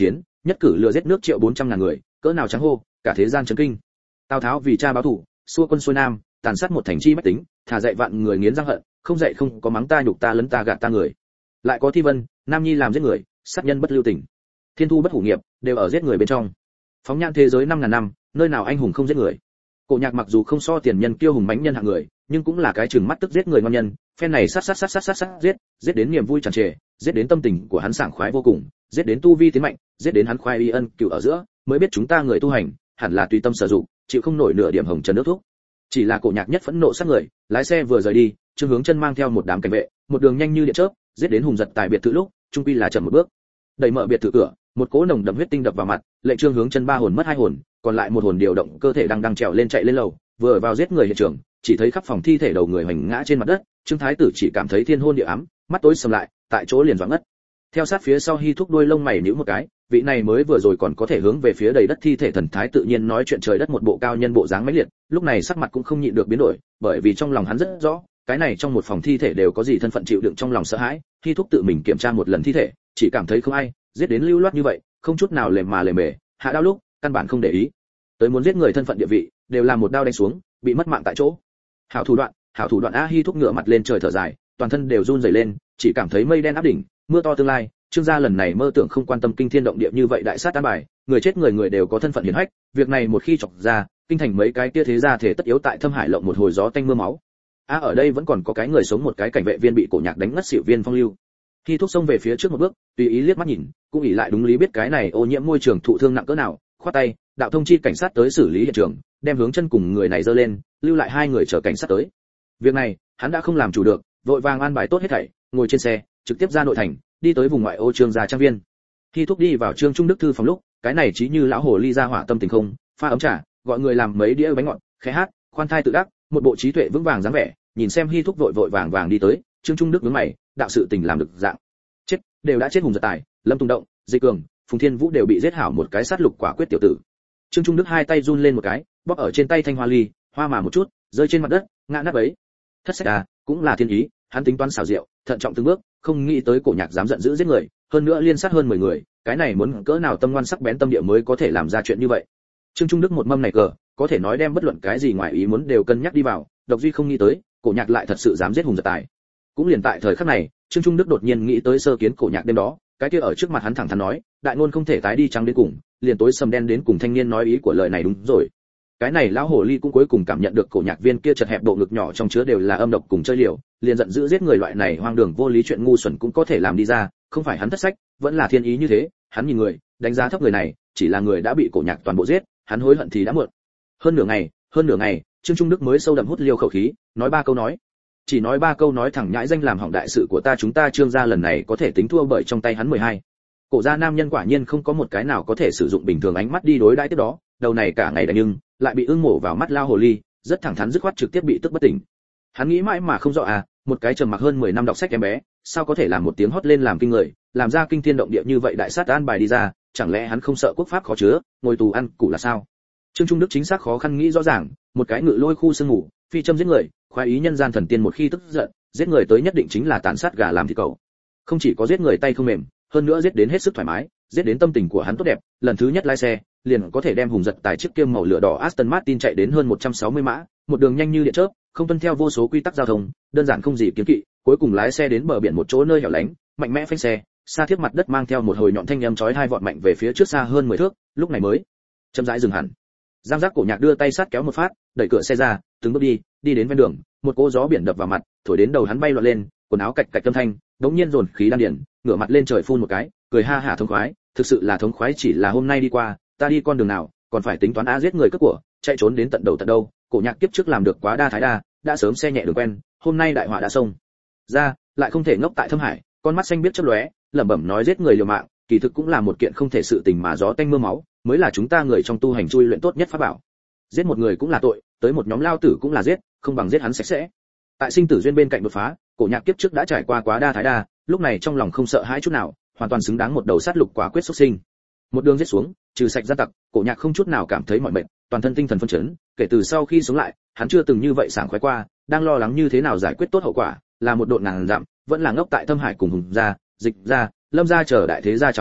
nhất cử lừa giết nước triệu bốn trăm ngàn người, cỡ nào trắng hô, cả thế gian chấn kinh. Tào Tháo vì cha báo thù, xua quân xuôi nam, tàn sát một thành chi bách tính, thả dạy vạn người nghiến răng hận, không dạy không có mắng ta nhục ta lấn ta gạt ta người. Lại có thi vân, Nam Nhi làm giết người, sát nhân bất lưu tình. Thiên thu bất hủ nghiệp, đều ở giết người bên trong. Phóng nhãn thế giới năm ngàn năm, nơi nào anh hùng không giết người. Cổ Nhạc mặc dù không so tiền nhân kiêu hùng mãnh nhân hạng người, nhưng cũng là cái chừng mắt tức giết người ngon nhân, phen này sát sát sát sát sát sát giết, giết đến niềm vui tràn trề, giết đến tâm tình của hắn sảng khoái vô cùng, giết đến tu vi tiến mạnh, giết đến hắn khoái y ân cựu ở giữa, mới biết chúng ta người tu hành, hẳn là tùy tâm sử dụng, chịu không nổi nửa điểm hồng trần nước thuốc. Chỉ là Cổ Nhạc nhất phẫn nộ sát người, lái xe vừa rời đi, Trương Hướng Chân mang theo một đám cảnh vệ, một đường nhanh như điện chớp, giết đến hùng giật tại biệt thự lúc, trung quy là chậm một bước. Đẩy mở biệt thự cửa, một cỗ nồng đậm huyết tinh đập vào mặt, lệnh Trương Hướng Chân ba hồn mất hai hồn, còn lại một hồn điều động cơ thể đang đang trèo lên chạy lên lầu, vừa vào giết người hiện trường, chỉ thấy khắp phòng thi thể đầu người hoành ngã trên mặt đất, Trương Thái tử chỉ cảm thấy thiên hôn địa ám, mắt tối sầm lại, tại chỗ liền doãn ngất. Theo sát phía sau Hi Thúc đuôi lông mày nhíu một cái, vị này mới vừa rồi còn có thể hướng về phía đầy đất thi thể thần thái tự nhiên nói chuyện trời đất một bộ cao nhân bộ dáng mãnh liệt, lúc này sắc mặt cũng không nhịn được biến đổi, bởi vì trong lòng hắn rất rõ, cái này trong một phòng thi thể đều có gì thân phận chịu đựng trong lòng sợ hãi. Hi Thúc tự mình kiểm tra một lần thi thể, chỉ cảm thấy không ai, giết đến lưu loát như vậy, không chút nào lề mà lề mề, hạ đao lúc, căn bản không để ý. Tới muốn giết người thân phận địa vị, đều là một đao đánh xuống, bị mất mạng tại chỗ. Hảo thủ đoạn, hảo thủ đoạn a. Hi Thúc ngửa mặt lên trời thở dài, toàn thân đều run rẩy lên, chỉ cảm thấy mây đen áp đỉnh, mưa to tương lai. Trương gia lần này mơ tưởng không quan tâm kinh thiên động địa như vậy đại sát an bài, người chết người người đều có thân phận hiển hách, việc này một khi chọc ra, kinh thành mấy cái kia thế gia thể tất yếu tại Thâm Hải lộng một hồi gió tanh mưa máu. A ở đây vẫn còn có cái người sống một cái cảnh vệ viên bị Cổ Nhạc đánh ngất xỉu Viên Phong Lưu. Khi thúc xông về phía trước một bước, tùy ý liếc mắt nhìn, cũng ỷ lại đúng lý biết cái này ô nhiễm môi trường thụ thương nặng cỡ nào, khoát tay, đạo thông chi cảnh sát tới xử lý hiện trường, đem Hướng Chân cùng người này giơ lên, lưu lại hai người chờ cảnh sát tới. Việc này, hắn đã không làm chủ được, vội vàng an bài tốt hết thảy, ngồi trên xe, trực tiếp ra nội thành, đi tới vùng ngoại ô Trương gia trang viên. Khi thúc đi vào Trương Trung Đức thư phòng lúc, cái này chí như lão hồ ly ra hỏa tâm tình không, pha ấm trà, gọi người làm mấy đĩa bánh ngọt, khẽ hát, khoan thai tự đắc, một bộ trí tuệ vững vàng dáng vẻ, nhìn xem Hi thúc vội vội vàng vàng đi tới, Trương Trung Đức nhướng mày, đạo sự tình làm được dạng. Chết, đều đã chết Hùng Giật Tài, Lâm Tùng Động, Dịch Cường, Phùng Thiên Vũ đều bị giết hảo một cái sát lục quả quyết tiểu tử. Trương Trung Đức hai tay run lên một cái, bóp ở trên tay thanh hoa ly, hoa mà một chút, rơi trên mặt đất, ngã nát bấy. Thất sách à, cũng là thiên ý, hắn tính toán xảo diệu, thận trọng từng bước, không nghĩ tới Cổ Nhạc dám giận dữ giết người, hơn nữa liên sát hơn mười người, cái này muốn cỡ nào tâm ngoan sắc bén tâm địa mới có thể làm ra chuyện như vậy. Trương Trung Đức một mâm này cờ, có thể nói đem bất luận cái gì ngoài ý muốn đều cân nhắc đi vào, độc duy không nghĩ tới, Cổ Nhạc lại thật sự dám giết Hùng Giật Tài. Cũng liền tại thời khắc này, Trương Trung Đức đột nhiên nghĩ tới sơ kiến Cổ Nhạc đêm đó, cái kia ở trước mặt hắn thẳng thắn nói, đại ngôn không thể tái đi trắng đến cùng, liền tối sầm đen đến cùng thanh niên nói ý của lời này đúng rồi. Cái này lão hồ ly cũng cuối cùng cảm nhận được Cổ Nhạc viên kia chật hẹp bộ ngực nhỏ trong chứa đều là âm độc cùng chơi liều, liền giận dữ giết người loại này hoang đường vô lý chuyện ngu xuẩn cũng có thể làm đi ra, không phải hắn thất sách, vẫn là thiên ý như thế, hắn nhìn người, đánh giá thấp người này, chỉ là người đã bị Cổ Nhạc toàn bộ giết, hắn hối hận thì đã muộn. Hơn nửa ngày, hơn nửa ngày, Trương Trung Đức mới sâu đậm hút liêu khẩu khí, nói ba câu nói. Chỉ nói ba câu nói thẳng nhãi danh làm hỏng đại sự của ta, chúng ta Trương gia lần này có thể tính thua bởi trong tay hắn mười hai. Cổ gia nam nhân quả nhiên không có một cái nào có thể sử dụng bình thường ánh mắt đi đối đãi tiếp đó, đầu này cả ngày đánh nhưng lại bị ương mổ vào mắt lao hồ ly, rất thẳng thắn dứt khoát trực tiếp bị tức bất tỉnh. Hắn nghĩ mãi mà không rõ à, một cái trầm mặc hơn mười năm đọc sách em bé, sao có thể làm một tiếng hót lên làm kinh người, làm ra kinh thiên động địa như vậy đại sát an bài đi ra, chẳng lẽ hắn không sợ quốc pháp khó chứa, ngồi tù ăn củ là sao? Trương Trung Đức chính xác khó khăn nghĩ rõ ràng, một cái ngự lôi khu sương ngủ, phi châm giết người, khoái ý nhân gian thần tiên một khi tức giận, giết người tới nhất định chính là tàn sát gà làm thịt cẩu. Không chỉ có giết người tay không mềm, hơn nữa giết đến hết sức thoải mái, giết đến tâm tình của hắn tốt đẹp, lần thứ nhất lái xe, liền có thể đem Hùng Giật Tài chiếc kiêm màu lửa đỏ Aston Martin chạy đến hơn một trăm sáu mươi mã, một đường nhanh như điện chớp, không tuân theo vô số quy tắc giao thông, đơn giản không gì kiến kỵ, cuối cùng lái xe đến bờ biển một chỗ nơi hẻo lánh, mạnh mẽ phanh xe, xa thiết mặt đất mang theo một hồi nhọn thanh âm chói tai vọt mạnh về phía trước xa hơn mười thước, lúc này mới chậm rãi dừng hẳn. Giang Giác Cổ Nhạc đưa tay sát kéo một phát, đẩy cửa xe ra, từng bước đi, đi đến ven đường, một cỗ gió biển đập vào mặt, thổi đến đầu hắn bay loạn lên, quần áo cạch cạch âm thanh, đống nhiên dồn khí đan điển, ngửa mặt lên trời phun một cái, cười ha hả thống khoái, thực sự là thống khoái, chỉ là hôm nay đi qua, ta đi con đường nào, còn phải tính toán á giết người cướp của, chạy trốn đến tận đầu tận đâu, Cổ Nhạc kiếp trước làm được quá đa thái đa, đã sớm xe nhẹ đường quen, hôm nay đại họa đã xông ra, lại không thể ngốc tại Thâm Hải, con mắt xanh biết chớp lóe, lẩm bẩm nói giết người liều mạng, kỳ thực cũng là một kiện không thể sự tình mà gió tanh mưa máu, mới là chúng ta người trong tu hành chui luyện tốt nhất pháp bảo. Giết một người cũng là tội, tới một nhóm lao tử cũng là giết, không bằng giết hắn sạch sẽ. Tại sinh tử duyên bên cạnh đột phá, Cổ Nhạc kiếp trước đã trải qua quá đa thái đa, lúc này trong lòng không sợ hãi chút nào, hoàn toàn xứng đáng một đầu sát lục quả quyết xuất sinh. Một đường giết xuống, trừ sạch gian tặc, Cổ Nhạc không chút nào cảm thấy mỏi mệt, toàn thân tinh thần phấn chấn, kể từ sau khi sống lại, hắn chưa từng như vậy sảng khoái qua, đang lo lắng như thế nào giải quyết tốt hậu quả, là một độn ngàn dặm, vẫn là ngốc tại Thâm Hải cùng Hùng gia, Dịch gia, Lâm gia chờ đại thế gia chào hỏi,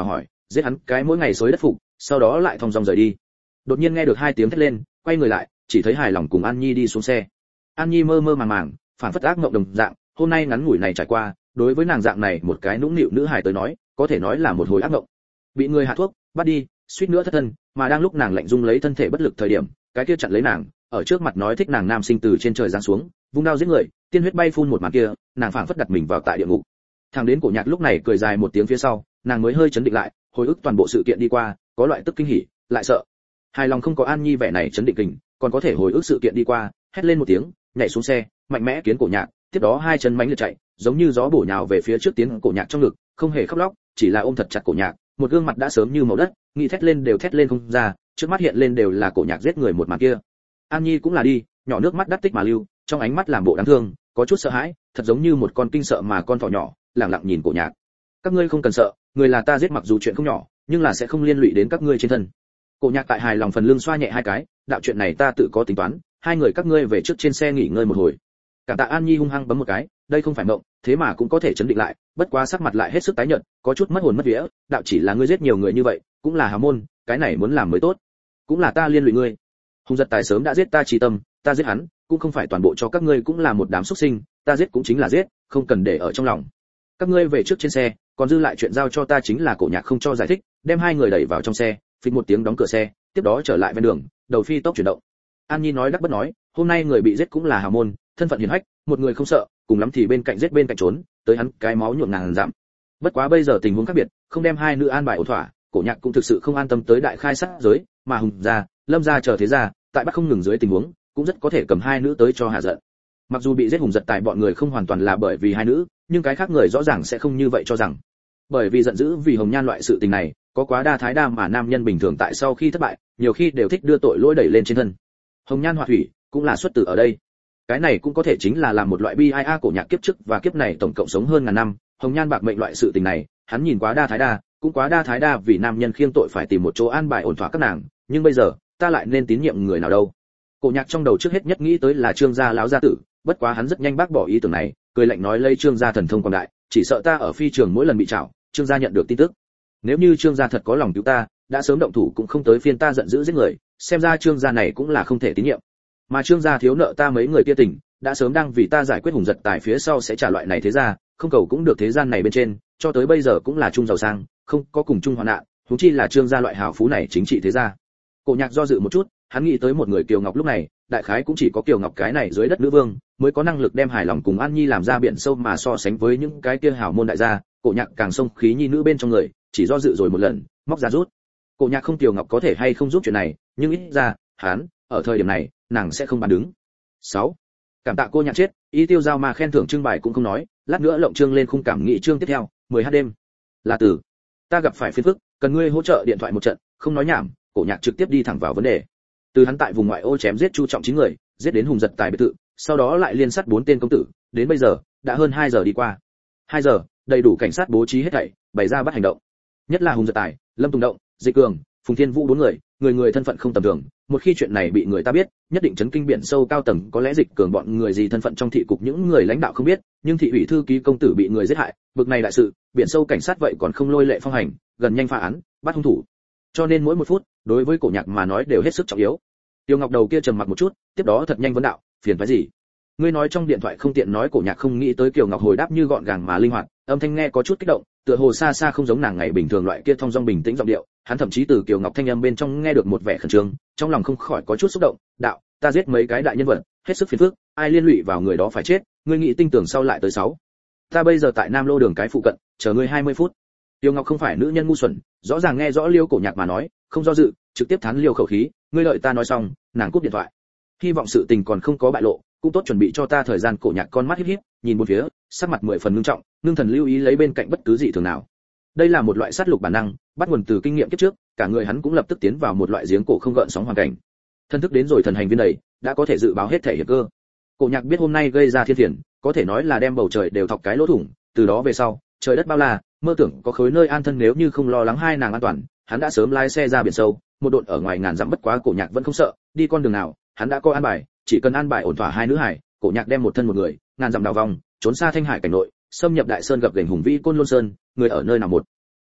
giết hắn cái mỗi ngày xối đất phục, sau đó lại thong dong rời đi. Đột nhiên nghe được hai tiếng thét lên, quay người lại, chỉ thấy Hài Lòng cùng An Nhi đi xuống xe. An Nhi mơ mơ màng màng, phản phất ác mộng đồng dạng, hôm nay ngắn ngủi này trải qua, đối với nàng dạng này một cái nũng nịu nữ hài tới nói, có thể nói là một hồi ác mộng. Bị người hạ thuốc, bắt đi, suýt nữa thất thân, mà đang lúc nàng lạnh rung lấy thân thể bất lực thời điểm, cái kia chặn lấy nàng, ở trước mặt nói thích nàng nam sinh từ trên trời giáng xuống, vung đao giết người, tiên huyết bay phun một màn kia, nàng phảng phất đặt mình vào tại địa ngục. Thằng đến Cổ Nhạc lúc này cười dài một tiếng phía sau, nàng mới hơi chấn định lại, hồi ức toàn bộ sự kiện đi qua, có loại tức kinh hỉ, lại sợ. Hài Lòng không có An Nhi vẻ này chấn định kình, còn có thể hồi ức sự kiện đi qua, hét lên một tiếng, nhảy xuống xe, mạnh mẽ kiến Cổ Nhạc, tiếp đó hai chân mãnh liệt chạy, giống như gió bổ nhào về phía trước tiến Cổ Nhạc trong ngực, không hề khóc lóc, chỉ là ôm thật chặt Cổ Nhạc, một gương mặt đã sớm như màu đất, nghĩ thét lên đều thét lên không ra, trước mắt hiện lên đều là Cổ Nhạc giết người một màn kia. An Nhi cũng là đi, nhỏ nước mắt đắt tích mà lưu, trong ánh mắt làm bộ đáng thương, có chút sợ hãi, thật giống như một con kinh sợ mà con thỏ nhỏ, lặng lặng nhìn Cổ Nhạc. Các ngươi không cần sợ, người là ta giết mặc dù chuyện không nhỏ, nhưng là sẽ không liên lụy đến các ngươi trên thân. Cổ Nhạc tại Hài Lòng phần lưng xoa nhẹ hai cái, đạo chuyện này ta tự có tính toán, hai người các ngươi về trước trên xe nghỉ ngơi một hồi. Cảm tạ An Nhi hung hăng bấm một cái, đây không phải mộng, thế mà cũng có thể chấn định lại, bất quá sắc mặt lại hết sức tái nhợt, có chút mất hồn mất vía, đạo chỉ là ngươi giết nhiều người như vậy, cũng là hào môn, cái này muốn làm mới tốt, cũng là ta liên lụy ngươi. Hùng Giật Tài sớm đã giết ta trí tâm, ta giết hắn, cũng không phải toàn bộ cho các ngươi cũng là một đám xuất sinh, ta giết cũng chính là giết, không cần để ở trong lòng. Các ngươi về trước trên xe, còn dư lại chuyện giao cho ta chính là Cổ Nhạc không cho giải thích, đem hai người đẩy vào trong xe, phịch một tiếng đóng cửa xe, tiếp đó trở lại ven đường, đầu phi tốc chuyển động. An Nhi nói đắc bất nói, hôm nay người bị giết cũng là hào môn, thân phận hiển hách, một người không sợ, cùng lắm thì bên cạnh giết bên cạnh trốn, tới hắn cái máu nhuộm ngàn dặm. Bất quá bây giờ tình huống khác biệt, không đem hai nữ an bài ổn thỏa, Cổ Nhạc cũng thực sự không an tâm tới đại khai sát giới, mà Hùng gia, Lâm gia chờ thế gia, tại bắt không ngừng dưới tình huống, cũng rất có thể cầm hai nữ tới cho hạ giận. Mặc dù bị giết Hùng Giật Tài bọn người không hoàn toàn là bởi vì hai nữ, nhưng cái khác người rõ ràng sẽ không như vậy cho rằng. Bởi vì giận dữ vì Hồng Nhan loại sự tình này, có quá đa thái đa mà nam nhân bình thường tại sau khi thất bại, nhiều khi đều thích đưa tội lỗi đẩy lên trên thân. Hồng Nhan hỏa thủy, cũng là xuất từ ở đây. Cái này cũng có thể chính là làm một loại bi ai a Cổ Nhạc kiếp trước và kiếp này tổng cộng sống hơn ngàn năm, Hồng Nhan bạc mệnh loại sự tình này, hắn nhìn quá đa thái đa, cũng quá đa thái đa vì nam nhân khiêng tội phải tìm một chỗ an bài ổn thỏa các nàng, nhưng bây giờ, ta lại nên tín nhiệm người nào đâu? Cổ Nhạc trong đầu trước hết nhất nghĩ tới là Trương gia lão gia tử, bất quá hắn rất nhanh bác bỏ ý tưởng này, cười lạnh nói lấy Trương gia thần thông quảng đại, chỉ sợ ta ở phi trường mỗi lần bị trảo, Trương gia nhận được tin tức. Nếu như Trương gia thật có lòng cứu ta, đã sớm động thủ cũng không tới phiên ta giận dữ giết người, xem ra Trương gia này cũng là không thể tín nhiệm. Mà Trương gia thiếu nợ ta mấy người kia tình, đã sớm đang vì ta giải quyết Hùng Giật Tài phía sau sẽ trả loại này thế gia, không cầu cũng được thế gian này bên trên, cho tới bây giờ cũng là chung giàu sang, không có cùng chung hoạn nạn, huống chi là Trương gia loại hào phú này chính trị thế gia. Cổ Nhạc do dự một chút, hắn nghĩ tới một người Kiều Ngọc lúc này, đại khái cũng chỉ có Kiều Ngọc cái này dưới đất nữ vương, mới có năng lực đem Hài Lòng cùng An Nhi làm ra biển sâu mà so sánh với những cái kia hảo môn đại gia, Cổ Nhạc càng xông khí nhi nữ bên trong người, chỉ do dự rồi một lần, móc ra rút. Cổ Nhạc không Kiều Ngọc có thể hay không giúp chuyện này, nhưng ít ra, hắn, ở thời điểm này, nàng sẽ không bán đứng. sáu. Cảm tạ cô Nhạc chết, ý tiêu giao mà khen thưởng trưng bày cũng không nói, lát nữa lộng trương lên khung cảm nghị trương tiếp theo, mười h đêm. Là từ, ta gặp phải phiền phức, cần ngươi hỗ trợ điện thoại một trận, không nói nhảm, Cổ Nhạc trực tiếp đi thẳng vào vấn đề. Từ hắn tại vùng ngoại ô chém giết Chu Trọng chín người, giết đến Hùng Giật Tài biệt thự, sau đó lại liên sát bốn tên công tử, đến bây giờ, đã hơn hai giờ đi qua. hai giờ, đầy đủ cảnh sát bố trí hết thảy, bày ra bắt hành động. Nhất là Hùng Giật Tài, Lâm Tùng Động, Dịch Cường, Phùng Thiên Vũ bốn người, người người thân phận không tầm thường, một khi chuyện này bị người ta biết, nhất định chấn kinh biển sâu cao tầng, có lẽ Dịch Cường bọn người gì thân phận trong thị cục những người lãnh đạo không biết, nhưng thị ủy thư ký công tử bị người giết hại, bực này đại sự, biển sâu cảnh sát vậy còn không lôi lệ phong hành, gần nhanh phá án, bắt hung thủ. Cho nên mỗi một phút, đối với Cổ Nhạc mà nói đều hết sức trọng yếu. Tiêu Ngọc đầu kia trầm mặc một chút, tiếp đó thật nhanh vấn đạo, phiền phức gì? Ngươi nói trong điện thoại không tiện nói. Cổ Nhạc không nghĩ tới Kiều Ngọc hồi đáp như gọn gàng mà linh hoạt, âm thanh nghe có chút kích động, tựa hồ xa xa không giống nàng ngày bình thường loại kia thong dong bình tĩnh giọng điệu, hắn thậm chí từ Kiều Ngọc thanh âm bên trong nghe được một vẻ khẩn trương, trong lòng không khỏi có chút xúc động, đạo, ta giết mấy cái đại nhân vật, hết sức phiền phức, ai liên lụy vào người đó phải chết, ngươi nghĩ tinh tưởng sau lại tới sáu. Ta bây giờ tại Nam Lô đường cái phụ cận, chờ ngươi hai mươi phút. Tiêu Ngọc không phải nữ nhân ngu xuẩn, rõ ràng nghe rõ Liêu Cổ Nhạc mà nói, không do dự, trực tiếp thán Liêu khẩu khí, ngươi đợi ta nói xong, nàng cúp điện thoại. Hy vọng sự tình còn không có bại lộ, cũng tốt chuẩn bị cho ta thời gian. Cổ Nhạc con mắt híp híp, nhìn bốn phía, sắc mặt mười phần ngưng trọng, ngưng thần lưu ý lấy bên cạnh bất cứ gì thường nào. Đây là một loại sát lục bản năng, bắt nguồn từ kinh nghiệm kiếp trước, cả người hắn cũng lập tức tiến vào một loại giếng cổ không gợn sóng hoàn cảnh. Thân thức đến rồi thần hành viên đầy, đã có thể dự báo hết thể hiểm cơ. Cổ Nhạc biết hôm nay gây ra thiên thiền, có thể nói là đem bầu trời đều thọc cái lỗ thủng, từ đó về sau, trời đất bao la, mơ tưởng có khối nơi an thân, nếu như không lo lắng hai nàng an toàn, hắn đã sớm lái xe ra biển sâu, một độn ở ngoài ngàn dặm. Bất quá Cổ Nhạc vẫn không sợ, đi con đường nào, hắn đã có an bài, chỉ cần an bài ổn thỏa hai nữ hải, Cổ Nhạc đem một thân một người, ngàn dặm đào vòng, trốn xa Thanh Hải cảnh nội, xâm nhập Đại Sơn gặp gành hùng vĩ Côn Lôn Sơn, người ở nơi nào một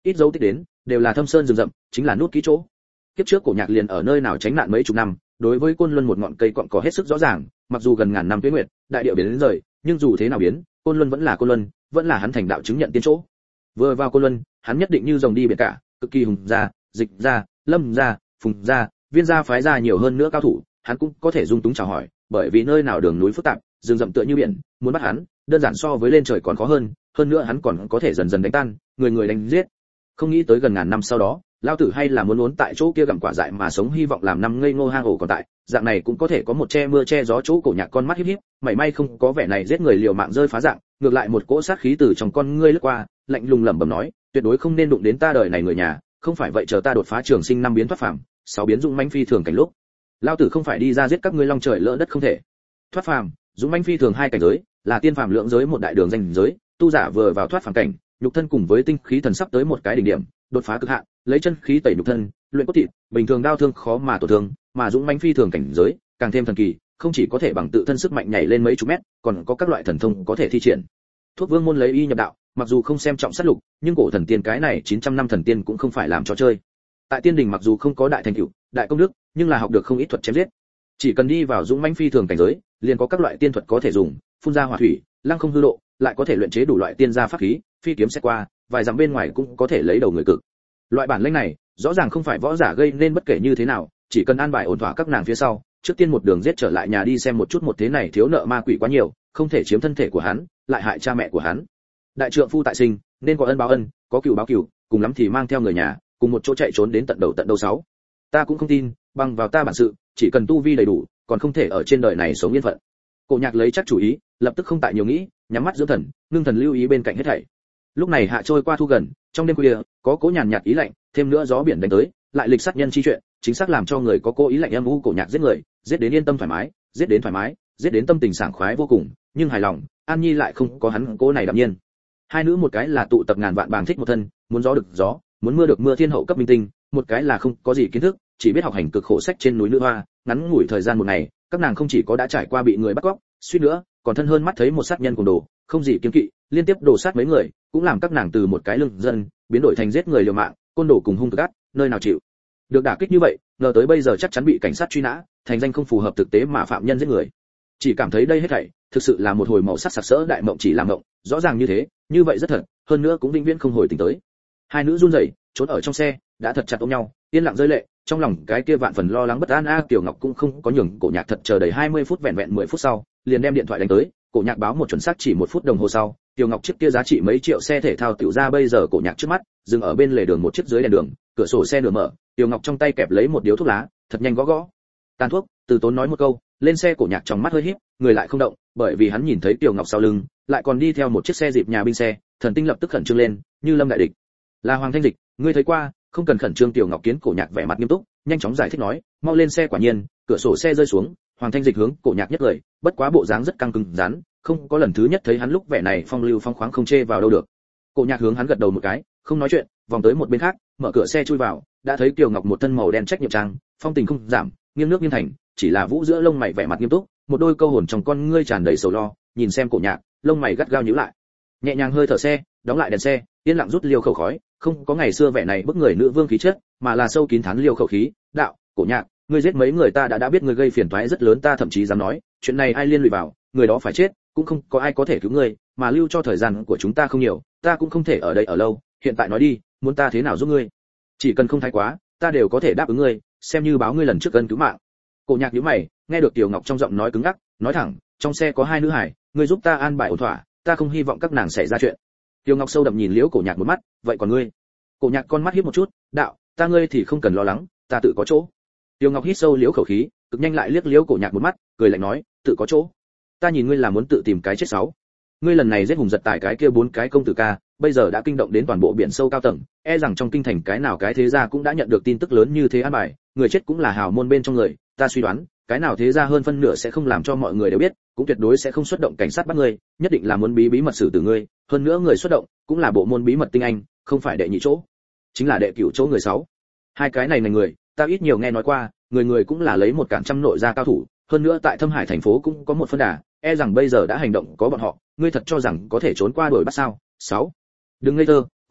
ít dấu tích đến đều là thâm sơn rừng rậm, chính là nút ký chỗ. Kiếp trước Cổ Nhạc liền ở nơi nào tránh nạn mấy chục năm, đối với Côn Luân một ngọn cây cọn cỏ hết sức rõ ràng, mặc dù gần ngàn năm tuế nguyệt, đại địa biến đến rời, nhưng dù thế nào biến, Côn Luân vẫn là Côn Luân, vẫn là hắn thành đạo chứng nhận tiên chỗ. Vừa vào Côn Luân, hắn nhất định như rồng đi biển cả, cực kỳ hùng gia, dịch gia, lâm gia, phùng gia, viên gia phái gia nhiều hơn nữa cao thủ, hắn cũng có thể dung túng chào hỏi, bởi vì nơi nào đường núi phức tạp, rừng rậm tựa như biển, muốn bắt hắn, đơn giản so với lên trời còn khó hơn, hơn nữa hắn còn có thể dần dần đánh tan, người người đánh giết. Không nghĩ tới gần ngàn năm sau đó, lao tử hay là muốn muốn tại chỗ kia gặm quả dại mà sống, hy vọng làm năm ngây ngô hang ổ còn tại, dạng này cũng có thể có một che mưa che gió chỗ. Cổ Nhạc con mắt híp híp, mảy may không có vẻ này giết người liều mạng rơi phá dạng, ngược lại một cỗ sát khí từ trong con ngươi lướt qua, lạnh lùng lẩm bẩm nói, tuyệt đối không nên đụng đến ta đời này người nhà, không phải vậy chờ ta đột phá trường sinh năm biến thoát phàm, sáu biến dũng mãnh phi thường cảnh lúc, lao tử không phải đi ra giết các ngươi long trời lỡ đất không thể. Thoát phàm, dũng mãnh phi thường hai cảnh giới, là tiên phàm lượng giới một đại đường danh giới, tu giả vừa vào thoát phàm cảnh, nhục thân cùng với tinh khí thần sắp tới một cái đỉnh điểm, đột phá cực hạn, lấy chân khí tẩy nhục thân, luyện cốt thịt, bình thường đau thương khó mà tổn thương, mà dũng mãnh phi thường cảnh giới, càng thêm thần kỳ, không chỉ có thể bằng tự thân sức mạnh nhảy lên mấy chục mét, còn có các loại thần thông có thể thi triển. Thuốc Vương môn lấy y nhập đạo, mặc dù không xem trọng sát lục, nhưng cổ thần tiên cái này chín trăm năm thần tiên cũng không phải làm trò chơi. Tại tiên đình mặc dù không có đại thành tựu, đại công đức, nhưng là học được không ít thuật chém giết. Chỉ cần đi vào dũng mãnh phi thường cảnh giới, liền có các loại tiên thuật có thể dùng, phun ra hỏa thủy, lăng không hư độ, lại có thể luyện chế đủ loại tiên gia pháp khí, phi kiếm xét qua, vài dặm bên ngoài cũng có thể lấy đầu người cực. Loại bản lĩnh này, rõ ràng không phải võ giả gây nên bất kể như thế nào, chỉ cần an bài ổn thỏa các nàng phía sau, trước tiên một đường giết trở lại nhà đi xem một chút một thế này thiếu nợ ma quỷ quá nhiều, không thể chiếm thân thể của hắn, lại hại cha mẹ của hắn. Đại trượng phu tại sinh, nên có ân báo ân, có cừu báo cừu, cùng lắm thì mang theo người nhà, cùng một chỗ chạy trốn đến tận đầu tận đâu sáu. Ta cũng không tin, bằng vào ta bản sự, chỉ cần tu vi đầy đủ, còn không thể ở trên đời này sống yên phận. Cổ Nhạc lấy chắc chủ ý, lập tức không tại nhiều nghĩ, nhắm mắt dưỡng thần, ngưng thần lưu ý bên cạnh hết thảy. Lúc này hạ trôi qua thu gần, trong đêm khuya, có cố nhàn nhạt ý lạnh, thêm nữa gió biển đánh tới, lại lịch sát nhân chi chuyện, chính xác làm cho người có cố ý lạnh âm u. Cổ Nhạc giết người, giết đến yên tâm thoải mái, giết đến thoải mái, giết đến tâm tình sảng khoái vô cùng, nhưng hài lòng, An Nhi lại không có hắn cố này đạm nhiên. Hai nữ một cái là tụ tập ngàn vạn bàng thích một thân, muốn gió được gió, muốn mưa được mưa thiên hậu cấp minh tinh, một cái là không có gì kiến thức, chỉ biết học hành cực khổ sách trên núi nữ hoa, ngắn ngủi thời gian một ngày, các nàng không chỉ có đã trải qua bị người bắt cóc, suýt nữa còn thân hơn mắt thấy một sát nhân cùng đồ, không gì kiêng kỵ, liên tiếp đổ sát mấy người, cũng làm các nàng từ một cái lương dân biến đổi thành giết người liều mạng, côn đồ cùng hung cực ác, nơi nào chịu được đả kích như vậy, ngờ tới bây giờ chắc chắn bị cảnh sát truy nã, thành danh không phù hợp thực tế mà phạm nhân giết người. Chỉ cảm thấy đây hết thảy thực sự là một hồi màu sắc sặc sỡ đại mộng, chỉ là mộng, rõ ràng như thế, như vậy rất thật, hơn nữa cũng vĩnh viễn không hồi tỉnh tới. Hai nữ run rẩy, trốn ở trong xe, đã thật chặt ôm nhau, yên lặng rơi lệ, trong lòng cái kia vạn phần lo lắng bất an. A Tiểu Ngọc cũng không có nhường Cổ Nhạc thật chờ đầy hai mươi phút, vẹn vẹn mười phút sau, liền đem điện thoại đánh tới. Cổ Nhạc báo một chuẩn xác chỉ một phút đồng hồ sau, Tiểu Ngọc chiếc kia giá trị mấy triệu xe thể thao tiểu ra bây giờ Cổ Nhạc trước mắt, dừng ở bên lề đường một chiếc dưới đèn đường, cửa sổ xe nửa mở, Tiểu Ngọc trong tay kẹp lấy một điếu thuốc lá, thật nhanh gõ gõ. Tàn thuốc, Từ Tốn nói một câu, lên xe. Cổ Nhạc trong mắt hơi híp, người lại không động, bởi vì hắn nhìn thấy Tiểu Ngọc sau lưng, lại còn đi theo một chiếc xe dịp nhà binh xe, thần tinh lập tức khẩn trương lên, như lâm đại địch. Là Hoàng Thanh Dịch, ngươi thấy qua, không cần khẩn trương. Tiểu Ngọc kiến Cổ Nhạc vẻ mặt nghiêm túc, nhanh chóng giải thích nói, mau lên xe. Quả nhiên, cửa sổ xe rơi xuống, Hoàng Thanh Dịch hướng Cổ Nhạc nhất lời, bất quá bộ dáng rất căng cứng rắn, không có lần thứ nhất thấy hắn lúc vẻ này phong lưu phong khoáng không chê vào đâu được. Cổ Nhạc hướng hắn gật đầu một cái, không nói chuyện, vòng tới một bên khác, mở cửa xe chui vào, đã thấy Tiểu Ngọc một thân màu đen trách nhiệm trang, phong tình không giảm, nghiêng nước nghiêng thành, chỉ là vũ giữa lông mày vẻ mặt nghiêm túc, một đôi câu hồn trong con ngươi tràn đầy sầu lo, nhìn xem Cổ Nhạc, lông mày gắt gao nhíu lại. Nhẹ nhàng hơi thở xe, đóng lại đèn xe, yên lặng rút liêu khẩu khói, không có ngày xưa vẻ này bức người nữ vương khí chất, mà là sâu kín thán liêu khẩu khí, đạo, Cổ Nhạc, ngươi giết mấy người ta đã đã biết ngươi gây phiền toái rất lớn, ta thậm chí dám nói, chuyện này ai liên lụy vào, người đó phải chết, cũng không có ai có thể cứu ngươi, mà lưu cho thời gian của chúng ta không nhiều, ta cũng không thể ở đây ở lâu, hiện tại nói đi, muốn ta thế nào giúp ngươi? Chỉ cần không thái quá, ta đều có thể đáp ứng ngươi, xem như báo ngươi lần trước ân cứu mạng. Cổ Nhạc nhíu mày, nghe được Tiểu Ngọc trong giọng nói cứng ngắc, nói thẳng, trong xe có hai nữ hải, ngươi giúp ta an bài ổn thỏa, ta không hy vọng các nàng xảy ra chuyện. Tiểu Ngọc sâu đậm nhìn Liễu Cổ Nhạc một mắt, vậy còn ngươi? Cổ Nhạc con mắt híp một chút, đạo, ta ngươi thì không cần lo lắng, ta tự có chỗ. Tiểu Ngọc hít sâu liễu khẩu khí, cực nhanh lại liếc Liễu Cổ Nhạc một mắt, cười lạnh nói, tự có chỗ? Ta nhìn ngươi là muốn tự tìm cái chết sáu. Ngươi lần này giết hùng giật tài cái kia bốn cái công tử ca, bây giờ đã kinh động đến toàn bộ biển sâu cao tầng, e rằng trong kinh thành cái nào cái thế gia cũng đã nhận được tin tức lớn như thế an bài, người chết cũng là hào môn bên trong người, ta suy đoán, cái nào thế gia hơn phân nửa sẽ không làm cho mọi người đều biết, cũng tuyệt đối sẽ không xuất động cảnh sát bắt ngươi, nhất định là muốn bí bí mật xử tử ngươi, hơn nữa người xuất động cũng là bộ môn bí mật tinh anh, không phải đệ nhị chỗ, chính là đệ cửu chỗ người sáu. Hai cái này này người, ta ít nhiều nghe nói qua, người người cũng là lấy một cản trăm nội gia cao thủ, hơn nữa tại Thâm Hải thành phố cũng có một phân đà, e rằng bây giờ đã hành động có bọn họ, ngươi thật cho rằng có thể trốn qua đuổi bắt sao? Sáu. Đừng ngây thơ, Cổ Nhạc,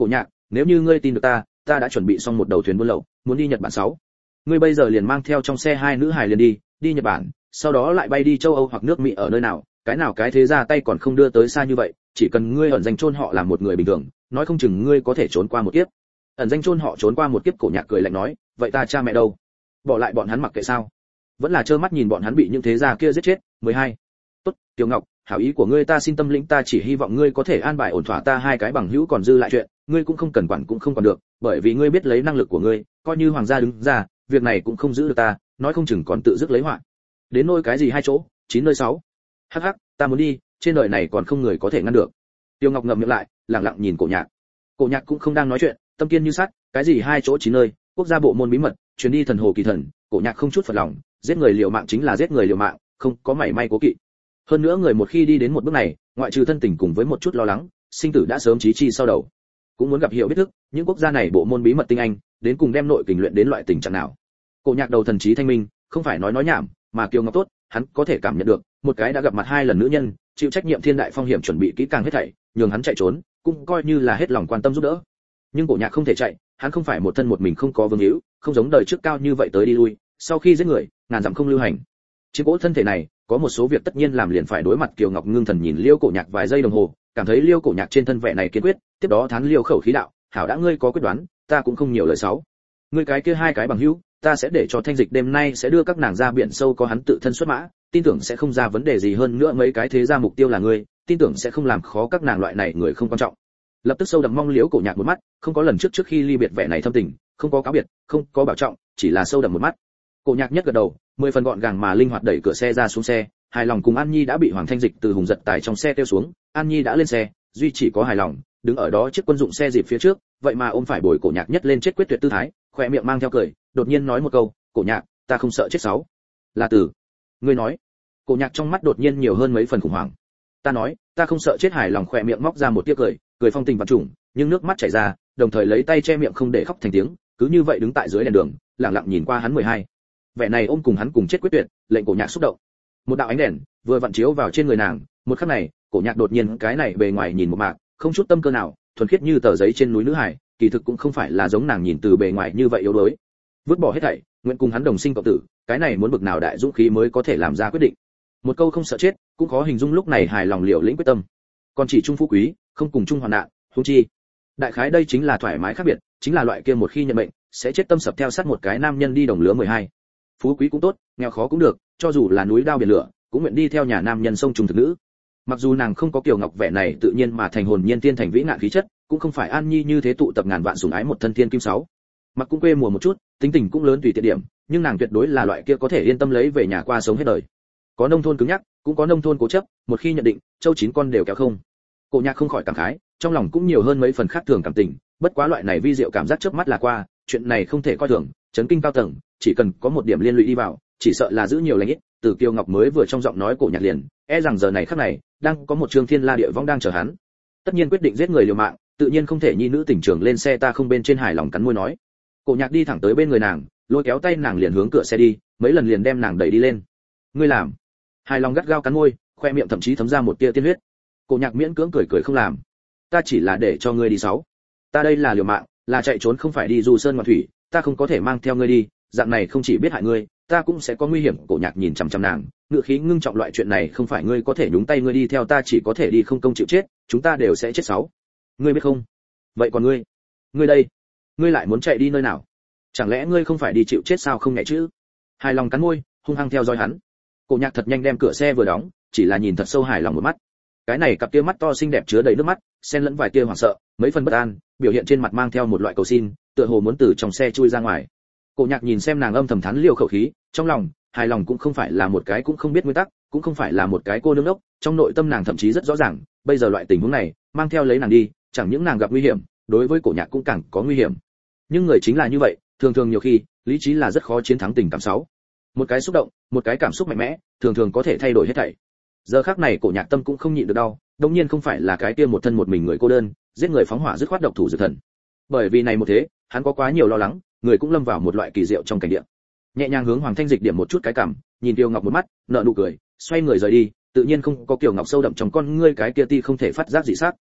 nếu như ngươi tin được ta, ta đã chuẩn bị xong một đầu thuyền buôn lậu, muốn đi Nhật Bản sáu. Ngươi bây giờ liền mang theo trong xe hai nữ hài liền đi, đi Nhật Bản, sau đó lại bay đi châu Âu hoặc nước Mỹ ở nơi nào, cái nào cái thế ra tay còn không đưa tới xa như vậy, chỉ cần ngươi ẩn danh chôn họ làm một người bình thường, nói không chừng ngươi có thể trốn qua một kiếp. Ẩn danh chôn họ trốn qua một kiếp, Cổ Nhạc cười lạnh nói, vậy ta cha mẹ đâu? Bỏ lại bọn hắn mặc kệ sao? Vẫn là trơ mắt nhìn bọn hắn bị những thế gia kia giết chết. mười hai. Tốt, Tiểu Ngọc, hảo ý của ngươi ta xin tâm lĩnh, ta chỉ hy vọng ngươi có thể an bài ổn thỏa ta hai cái bằng hữu còn dư lại chuyện, ngươi cũng không cần quản cũng không còn được, bởi vì ngươi biết lấy năng lực của ngươi, coi như hoàng gia đứng ra, việc này cũng không giữ được ta, nói không chừng còn tự dứt lấy họa. Đến nỗi cái gì hai chỗ, chín nơi sáu. Hắc hắc, ta muốn đi, trên đời này còn không người có thể ngăn được. Tiêu Ngọc ngậm miệng lại, lặng lặng nhìn Cổ Nhạc. Cổ Nhạc cũng không đang nói chuyện, tâm kiên như sắt, cái gì hai chỗ chín nơi, quốc gia bộ môn bí mật, chuyến đi thần hồ kỳ thần, Cổ Nhạc không chút phật lòng, giết người liều mạng chính là giết người liều mạng, không có mảy may cố kỵ. Hơn nữa người một khi đi đến một bước này, ngoại trừ thân tình cùng với một chút lo lắng, sinh tử đã sớm chí chi sau đầu. Cũng muốn gặp hiểu biết thức, những quốc gia này bộ môn bí mật tinh anh, đến cùng đem nội kình luyện đến loại tình trạng nào. Cổ Nhạc đầu thần trí thanh minh, không phải nói nói nhảm, mà Kiều Ngọc tốt, hắn có thể cảm nhận được, một cái đã gặp mặt hai lần nữ nhân, chịu trách nhiệm thiên đại phong hiểm chuẩn bị kỹ càng hết thảy, nhường hắn chạy trốn, cũng coi như là hết lòng quan tâm giúp đỡ. Nhưng Cổ Nhạc không thể chạy, hắn không phải một thân một mình không có vương hữu, không giống đời trước cao như vậy tới đi lui, sau khi giết người, ngàn dặm không lưu hành. Chiếc cỗ thân thể này, có một số việc tất nhiên làm liền phải đối mặt. Kiều Ngọc ngưng thần nhìn Liêu Cổ Nhạc vài giây đồng hồ, cảm thấy Liêu Cổ Nhạc trên thân vẻ này kiên quyết, tiếp đó thán Liêu khẩu khí đạo, hảo đã ngươi có quyết đoán, ta cũng không nhiều lời sáu. Ngươi cái kia hai cái bằng hữu, ta sẽ để cho Thanh Dịch đêm nay sẽ đưa các nàng ra biển sâu, có hắn tự thân xuất mã, tin tưởng sẽ không ra vấn đề gì, hơn nữa mấy cái thế gia mục tiêu là ngươi, tin tưởng sẽ không làm khó các nàng, loại này người không quan trọng. Lập tức sâu đậm mong Liêu Cổ Nhạc một mắt, không có lần trước trước khi ly biệt vẻ này thâm tình, không có cáo biệt, không có bảo trọng, chỉ là sâu đậm một mắt. Cổ Nhạc nhất gật đầu, mười phần gọn gàng mà linh hoạt đẩy cửa xe ra xuống xe, hài lòng cùng An Nhi đã bị Hoàng Thanh Dịch từ Hùng Giật Tài trong xe tiêu xuống, An Nhi đã lên xe, duy chỉ có hài lòng, đứng ở đó chiếc quân dụng xe dịp phía trước, vậy mà ôm phải bồi Cổ Nhạc nhất lên chết quyết tuyệt tư thái, khỏe miệng mang theo cười, đột nhiên nói một câu, Cổ Nhạc, ta không sợ chết sáu. Là từ ngươi nói. Cổ Nhạc trong mắt đột nhiên nhiều hơn mấy phần khủng hoảng. Ta nói, ta không sợ chết, hài lòng khỏe miệng móc ra một tia cười, cười phong tình vạn trùng, nhưng nước mắt chảy ra, đồng thời lấy tay che miệng không để khóc thành tiếng, cứ như vậy đứng tại dưới đèn đường, lặng lặng nhìn qua hắn mười hai. Vẻ này ôm cùng hắn cùng chết quyết tuyệt, lệnh Cổ Nhạc xúc động. Một đạo ánh đèn vừa vặn chiếu vào trên người nàng, một khắc này, Cổ Nhạc đột nhiên cái này bề ngoài nhìn một mạc, không chút tâm cơ nào, thuần khiết như tờ giấy trên núi nữ hải, kỳ thực cũng không phải là giống nàng nhìn từ bề ngoài như vậy yếu đuối. Vứt bỏ hết thảy, nguyện cùng hắn đồng sinh cộng tử, cái này muốn bực nào đại dũng khí mới có thể làm ra quyết định. Một câu không sợ chết, cũng khó hình dung lúc này hài lòng liều lĩnh quyết tâm. Còn chỉ trung phú quý, không cùng chung hoạn nạn, huống chi. Đại khái đây chính là thoải mái khác biệt, chính là loại kia một khi nhận mệnh, sẽ chết tâm sập theo sát một cái nam nhân đi đồng lứa mười hai. Phú quý cũng tốt, nghèo khó cũng được, cho dù là núi đao biển lửa, cũng nguyện đi theo nhà nam nhân sông trùng thực nữ. Mặc dù nàng không có Kiều Ngọc vẻ này tự nhiên mà thành hồn nhiên tiên thành vĩ ngạn khí chất, cũng không phải An Nhi như thế tụ tập ngàn vạn sủng ái một thân thiên kim sáu. Mặc cũng quê mùa một chút, tính tình cũng lớn tùy tiện điểm, nhưng nàng tuyệt đối là loại kia có thể yên tâm lấy về nhà qua sống hết đời. Có nông thôn cứng nhắc, cũng có nông thôn cố chấp, một khi nhận định, châu chín con đều kéo không. Cổ Nhạc không khỏi cảm khái, trong lòng cũng nhiều hơn mấy phần khác thường cảm tình, bất quá loại này vi diệu cảm giác chớp mắt là qua, chuyện này không thể coi thường, chấn kinh cao tầng, chỉ cần có một điểm liên lụy đi vào, chỉ sợ là giữ nhiều lành ít. Từ Kiều Ngọc mới vừa trong giọng nói Cổ Nhạc liền, e rằng giờ này khắc này, đang có một trương thiên la địa vong đang chờ hắn. Tất nhiên quyết định giết người liều mạng, tự nhiên không thể nhi nữ tình trường lên xe, ta không bên trên hài lòng cắn môi nói. Cổ Nhạc đi thẳng tới bên người nàng, lôi kéo tay nàng liền hướng cửa xe đi, mấy lần liền đem nàng đẩy đi lên. Ngươi làm? Hài lòng gắt gao cắn môi, khoe miệng thậm chí thấm ra một tia tiên huyết. Cổ Nhạc miễn cưỡng cười cười không làm. Ta chỉ là để cho ngươi đi sáu. Ta đây là liều mạng, là chạy trốn không phải đi du sơn ngoạn thủy, ta không có thể mang theo ngươi đi, dạng này không chỉ biết hại ngươi, ta cũng sẽ có nguy hiểm. Cổ Nhạc nhìn chằm chằm nàng, ngựa khí ngưng trọng, loại chuyện này không phải ngươi có thể nhúng tay, ngươi đi theo ta chỉ có thể đi không công chịu chết, chúng ta đều sẽ chết sáu. Ngươi biết không? Vậy còn ngươi? Ngươi đây, ngươi lại muốn chạy đi nơi nào? Chẳng lẽ ngươi không phải đi chịu chết sao, không nhẹ chứ? Hài lòng cắn môi, hung hăng theo dõi hắn. Cổ Nhạc thật nhanh đem cửa xe vừa đóng, chỉ là nhìn thật sâu hài lòng một mắt. Cái này cặp tia mắt to xinh đẹp chứa đầy nước mắt, xen lẫn vài tia hoảng sợ, mấy phần bất an, biểu hiện trên mặt mang theo một loại cầu xin, tựa hồ muốn từ trong xe chui ra ngoài. Cổ Nhạc nhìn xem nàng âm thầm thán liều khẩu khí, trong lòng, hài lòng cũng không phải là một cái cũng không biết nguyên tắc, cũng không phải là một cái cô nương đốc, trong nội tâm nàng thậm chí rất rõ ràng, bây giờ loại tình huống này, mang theo lấy nàng đi, chẳng những nàng gặp nguy hiểm, đối với Cổ Nhạc cũng càng có nguy hiểm. Nhưng người chính là như vậy, thường thường nhiều khi, lý trí là rất khó chiến thắng tình cảm sáu. Một cái xúc động, một cái cảm xúc mạnh mẽ, thường thường có thể thay đổi hết thảy. Giờ khắc này Cổ Nhạc tâm cũng không nhịn được đau, đương nhiên không phải là cái kia một thân một mình người cô đơn, giết người phóng hỏa dứt khoát độc thủ dược thần. Bởi vì này một thế, hắn có quá nhiều lo lắng, người cũng lâm vào một loại kỳ diệu trong cảnh địa. Nhẹ nhàng hướng Hoàng Thanh Dịch điểm một chút cái cằm, nhìn Kiều Ngọc một mắt, nở nụ cười, xoay người rời đi, tự nhiên không có Kiều Ngọc sâu đậm trong con ngươi cái kia ti không thể phát giác dị sắc.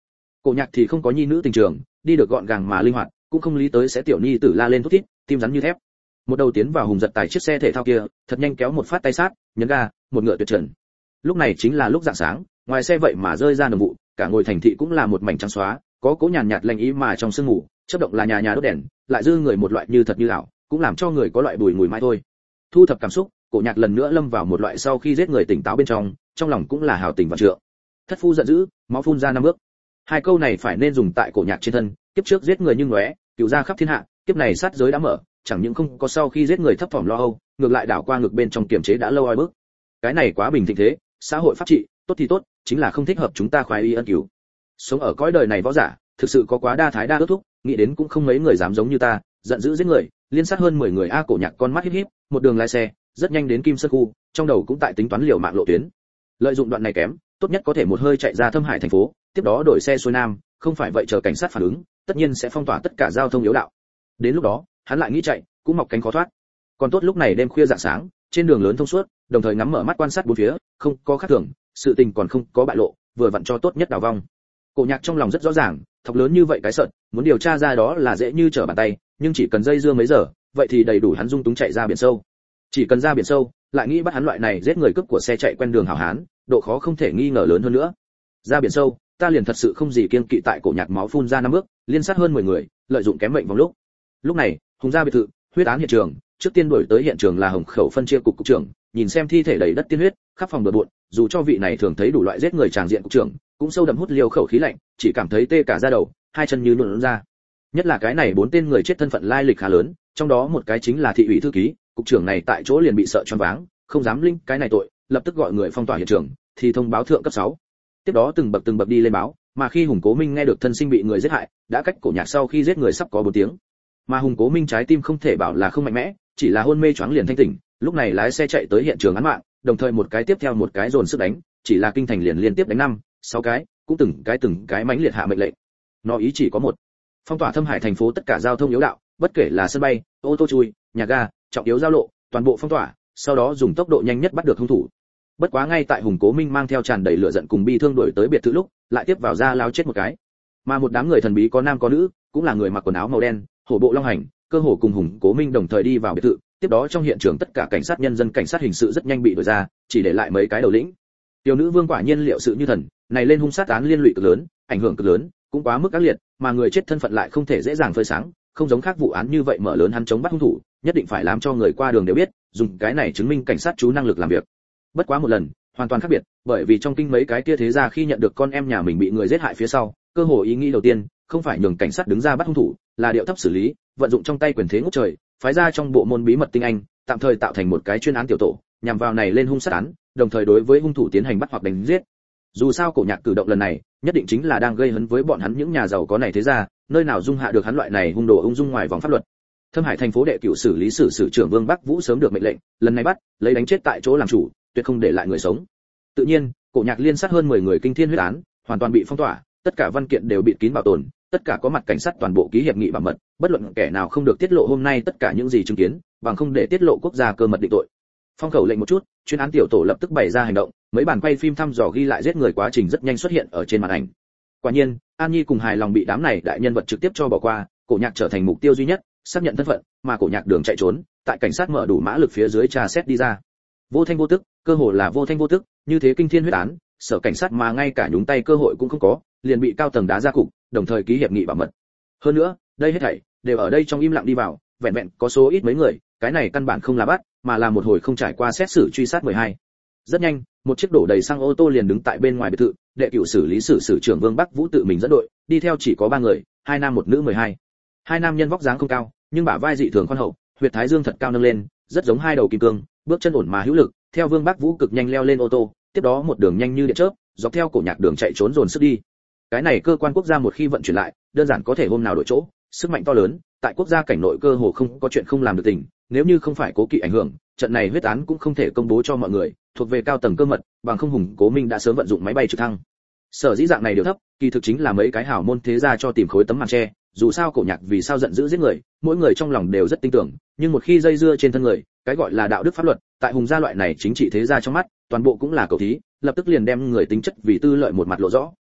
Cổ Nhạc thì không có nhi nữ tình trường, đi được gọn gàng mà linh hoạt, cũng không lý tới sẽ tiểu nhi tử la lên thút thít, tim rắn như thép. Một đầu tiến vào Hùng giật tài chiếc xe thể thao kia, thật nhanh kéo một phát tay sát, nhấn ga, một ngựa tuyệt trần. Lúc này chính là lúc rạng sáng, ngoài xe vậy mà rơi ra nồng vụ, cả ngồi thành thị cũng là một mảnh trắng xóa, có cỗ nhàn nhạt lạnh ý mà trong sương mù, chớp động là nhà nhà đốt đèn, lại dư người một loại như thật như ảo, cũng làm cho người có loại bùi mùi mai thôi. Thu thập cảm xúc, Cổ Nhạc lần nữa lâm vào một loại sau khi giết người tỉnh táo bên trong, trong lòng cũng là hào tình vạn trượng. Thất phu giận dữ, máu phun ra năm bước. Hai câu này phải nên dùng tại Cổ Nhạc trên thân, kiếp trước giết người như ngóe, cửu gia khắp thiên hạ, kiếp này sát giới đã mở, chẳng những không có sau khi giết người thấp thỏm lo âu, ngược lại đảo qua ngược bên trong kiềm chế đã lâu oi bức. Cái này quá bình thịnh thế, xã hội pháp trị, tốt thì tốt, chính là không thích hợp chúng ta khoái y ân cứu. Sống ở cõi đời này võ giả, thực sự có quá đa thái đa ước thúc, nghĩ đến cũng không mấy người dám giống như ta, giận dữ giết người, liên sát hơn mười người. A Cổ Nhạc con mắt híp híp, một đường lái xe, rất nhanh đến Kim Sơn khu, trong đầu cũng tại tính toán liều mạng lộ tuyến. Lợi dụng đoạn này kém, tốt nhất có thể một hơi chạy ra Thâm Hải thành phố, tiếp đó đổi xe xuôi nam, không phải vậy chờ cảnh sát phản ứng, tất nhiên sẽ phong tỏa tất cả giao thông yếu đạo. Đến lúc đó, hắn lại nghĩ chạy, cũng mọc cánh khó thoát. Còn tốt lúc này đêm khuya rạng sáng, trên đường lớn thông suốt, đồng thời ngắm mở mắt quan sát bốn phía, không có khác thường, sự tình còn không có bại lộ, vừa vặn cho tốt nhất đào vong. Cổ Nhạc trong lòng rất rõ ràng, thọc lớn như vậy cái sợn, muốn điều tra ra đó là dễ như trở bàn tay, nhưng chỉ cần dây dưa mấy giờ, vậy thì đầy đủ hắn dung túng chạy ra biển sâu. Chỉ cần ra biển sâu, lại nghĩ bắt hắn loại này giết người cướp của xe chạy quen đường hảo hán, độ khó không thể nghi ngờ lớn hơn nữa. Ra biển sâu, ta liền thật sự không gì kiêng kỵ tại Cổ Nhạc máu phun ra năm bước, liên sát hơn mười người, lợi dụng kém mệnh vòng lúc. Lúc này, Hùng gia biệt thự, huyết án hiện trường, trước tiên đuổi tới hiện trường là Hồng Khẩu phân chia cục cục trưởng, nhìn xem thi thể đầy đất tiên huyết, khắp phòng bừa bộn, dù cho vị này thường thấy đủ loại giết người tràng diện cục trưởng, cũng sâu đậm hút liều khẩu khí lạnh, chỉ cảm thấy tê cả da đầu, hai chân như nhũn ra. Nhất là cái này bốn tên người chết thân phận lai lịch khá lớn, trong đó một cái chính là thị ủy thư ký, cục trưởng này tại chỗ liền bị sợ choáng váng, không dám linh cái này tội, lập tức gọi người phong tỏa hiện trường, thì thông báo thượng cấp sáu. Tiếp đó từng bậc từng bậc đi lên báo, mà khi Hùng Cố Minh nghe được thân sinh bị người giết hại, đã cách Cổ Nhạc sau khi giết người sắp có bốn tiếng. Mà Hùng Cố Minh trái tim không thể bảo là không mạnh mẽ, chỉ là hôn mê choáng liền thanh tỉnh, lúc này lái xe chạy tới hiện trường án mạng, đồng thời một cái tiếp theo một cái dồn sức đánh, chỉ là kinh thành liền liên tiếp đánh năm, sáu cái, cũng từng cái từng cái mãnh liệt hạ mệnh lệnh. Nó ý chỉ có một, phong tỏa Thâm Hải thành phố tất cả giao thông yếu đạo, bất kể là sân bay, ô tô chui, nhà ga, trọng yếu giao lộ, toàn bộ phong tỏa, sau đó dùng tốc độ nhanh nhất bắt được hung thủ. Bất quá ngay tại Hùng Cố Minh mang theo tràn đầy lửa giận cùng bi thương đuổi tới biệt thự lúc, lại tiếp vào ra lao chết một cái. Mà một đám người thần bí có nam có nữ, cũng là người mặc quần áo màu đen, hổ bộ long hành, cơ hồ cùng Hùng Cố Minh đồng thời đi vào biệt thự, tiếp đó trong hiện trường tất cả cảnh sát nhân dân cảnh sát hình sự rất nhanh bị đuổi ra, chỉ để lại mấy cái đầu lĩnh. Tiểu nữ vương quả nhiên liệu sự như thần, này lên hung sát án liên lụy cực lớn, ảnh hưởng cực lớn, cũng quá mức ác liệt, mà người chết thân phận lại không thể dễ dàng phơi sáng, không giống khác vụ án như vậy mở lớn hắn chống bắt hung thủ, nhất định phải làm cho người qua đường đều biết, dùng cái này chứng minh cảnh sát chú năng lực làm việc. Bất quá một lần, hoàn toàn khác biệt, bởi vì trong kinh mấy cái kia thế gia khi nhận được con em nhà mình bị người giết hại phía sau, cơ hội ý nghĩ đầu tiên, không phải nhường cảnh sát đứng ra bắt hung thủ, là điệu thấp xử lý, vận dụng trong tay quyền thế ngút trời, phái ra trong bộ môn bí mật tinh anh, tạm thời tạo thành một cái chuyên án tiểu tổ, nhằm vào này lên hung sát án, đồng thời đối với hung thủ tiến hành bắt hoặc đánh giết. Dù sao Cổ Nhạc cử động lần này, nhất định chính là đang gây hấn với bọn hắn những nhà giàu có này thế gia, nơi nào dung hạ được hắn loại này hung đồ ung dung ngoài vòng pháp luật. Thâm Hải thành phố đệ cửu xử lý sử sử trưởng Vương Bắc Vũ sớm được mệnh lệnh, lần này bắt, lấy đánh chết tại chỗ làm chủ, tuyệt không để lại người sống. Tự nhiên, Cổ Nhạc liên sát hơn mười người kinh thiên huyết án, hoàn toàn bị phong tỏa, tất cả văn kiện đều bị kín bảo tồn, tất cả có mặt cảnh sát toàn bộ ký hiệp nghị bảo mật, bất luận kẻ nào không được tiết lộ hôm nay tất cả những gì chứng kiến, bằng không để tiết lộ quốc gia cơ mật định tội. Phong khẩu lệnh một chút, chuyên án tiểu tổ lập tức bày ra hành động, mấy bản quay phim thăm dò ghi lại giết người quá trình rất nhanh xuất hiện ở trên màn ảnh. Quả nhiên, An Nhi cùng hài lòng bị đám này đại nhân vật trực tiếp cho bỏ qua, Cổ Nhạc trở thành mục tiêu duy nhất, xác nhận thân phận, mà Cổ Nhạc đường chạy trốn, tại cảnh sát mở đủ mã lực phía dưới tra xét đi ra. Vô thanh vô tức, cơ hội là vô thanh vô tức, như thế kinh thiên huyết án, sở cảnh sát mà ngay cả nhúng tay cơ hội cũng không có, liền bị cao tầng đá ra cục, đồng thời ký hiệp nghị bảo mật. Hơn nữa, đây hết thảy đều ở đây trong im lặng đi vào, vẹn vẹn có số ít mấy người, cái này căn bản không là bắt, mà là một hồi không trải qua xét xử truy sát mười hai. Rất nhanh, một chiếc đổ đầy xăng ô tô liền đứng tại bên ngoài biệt thự, đệ cửu xử lý sử sử trưởng Vương Bắc Vũ tự mình dẫn đội, đi theo chỉ có ba người, hai nam một nữ mười hai. Hai nam nhân vóc dáng không cao, nhưng bả vai dị thường khoan hậu, huyệt thái dương thật cao nâng lên, rất giống hai đầu kim cương, bước chân ổn mà hữu lực, theo Vương Bắc Vũ cực nhanh leo lên ô tô, tiếp đó một đường nhanh như điện chớp, dọc theo Cổ Nhạc đường chạy trốn dồn sức đi. Cái này cơ quan quốc gia một khi vận chuyển lại, đơn giản có thể hôm nào đổi chỗ, sức mạnh to lớn, tại quốc gia cảnh nội cơ hồ không có chuyện không làm được tình, nếu như không phải cố kỵ ảnh hưởng, trận này huyết án cũng không thể công bố cho mọi người, thuộc về cao tầng cơ mật, bằng không Hùng Cố Minh đã sớm vận dụng máy bay trực thăng. Sở dĩ dạng này điều thấp, kỳ thực chính là mấy cái hảo môn thế gia cho tìm khối tấm màn che, dù sao Cổ Nhạc vì sao giận dữ giết người, mỗi người trong lòng đều rất tin tưởng, nhưng một khi dây dưa trên thân người, cái gọi là đạo đức pháp luật, tại Hùng gia loại này chính trị thế gia trong mắt, toàn bộ cũng là cầu thí, lập tức liền đem người tính chất vì tư lợi một mặt lộ rõ.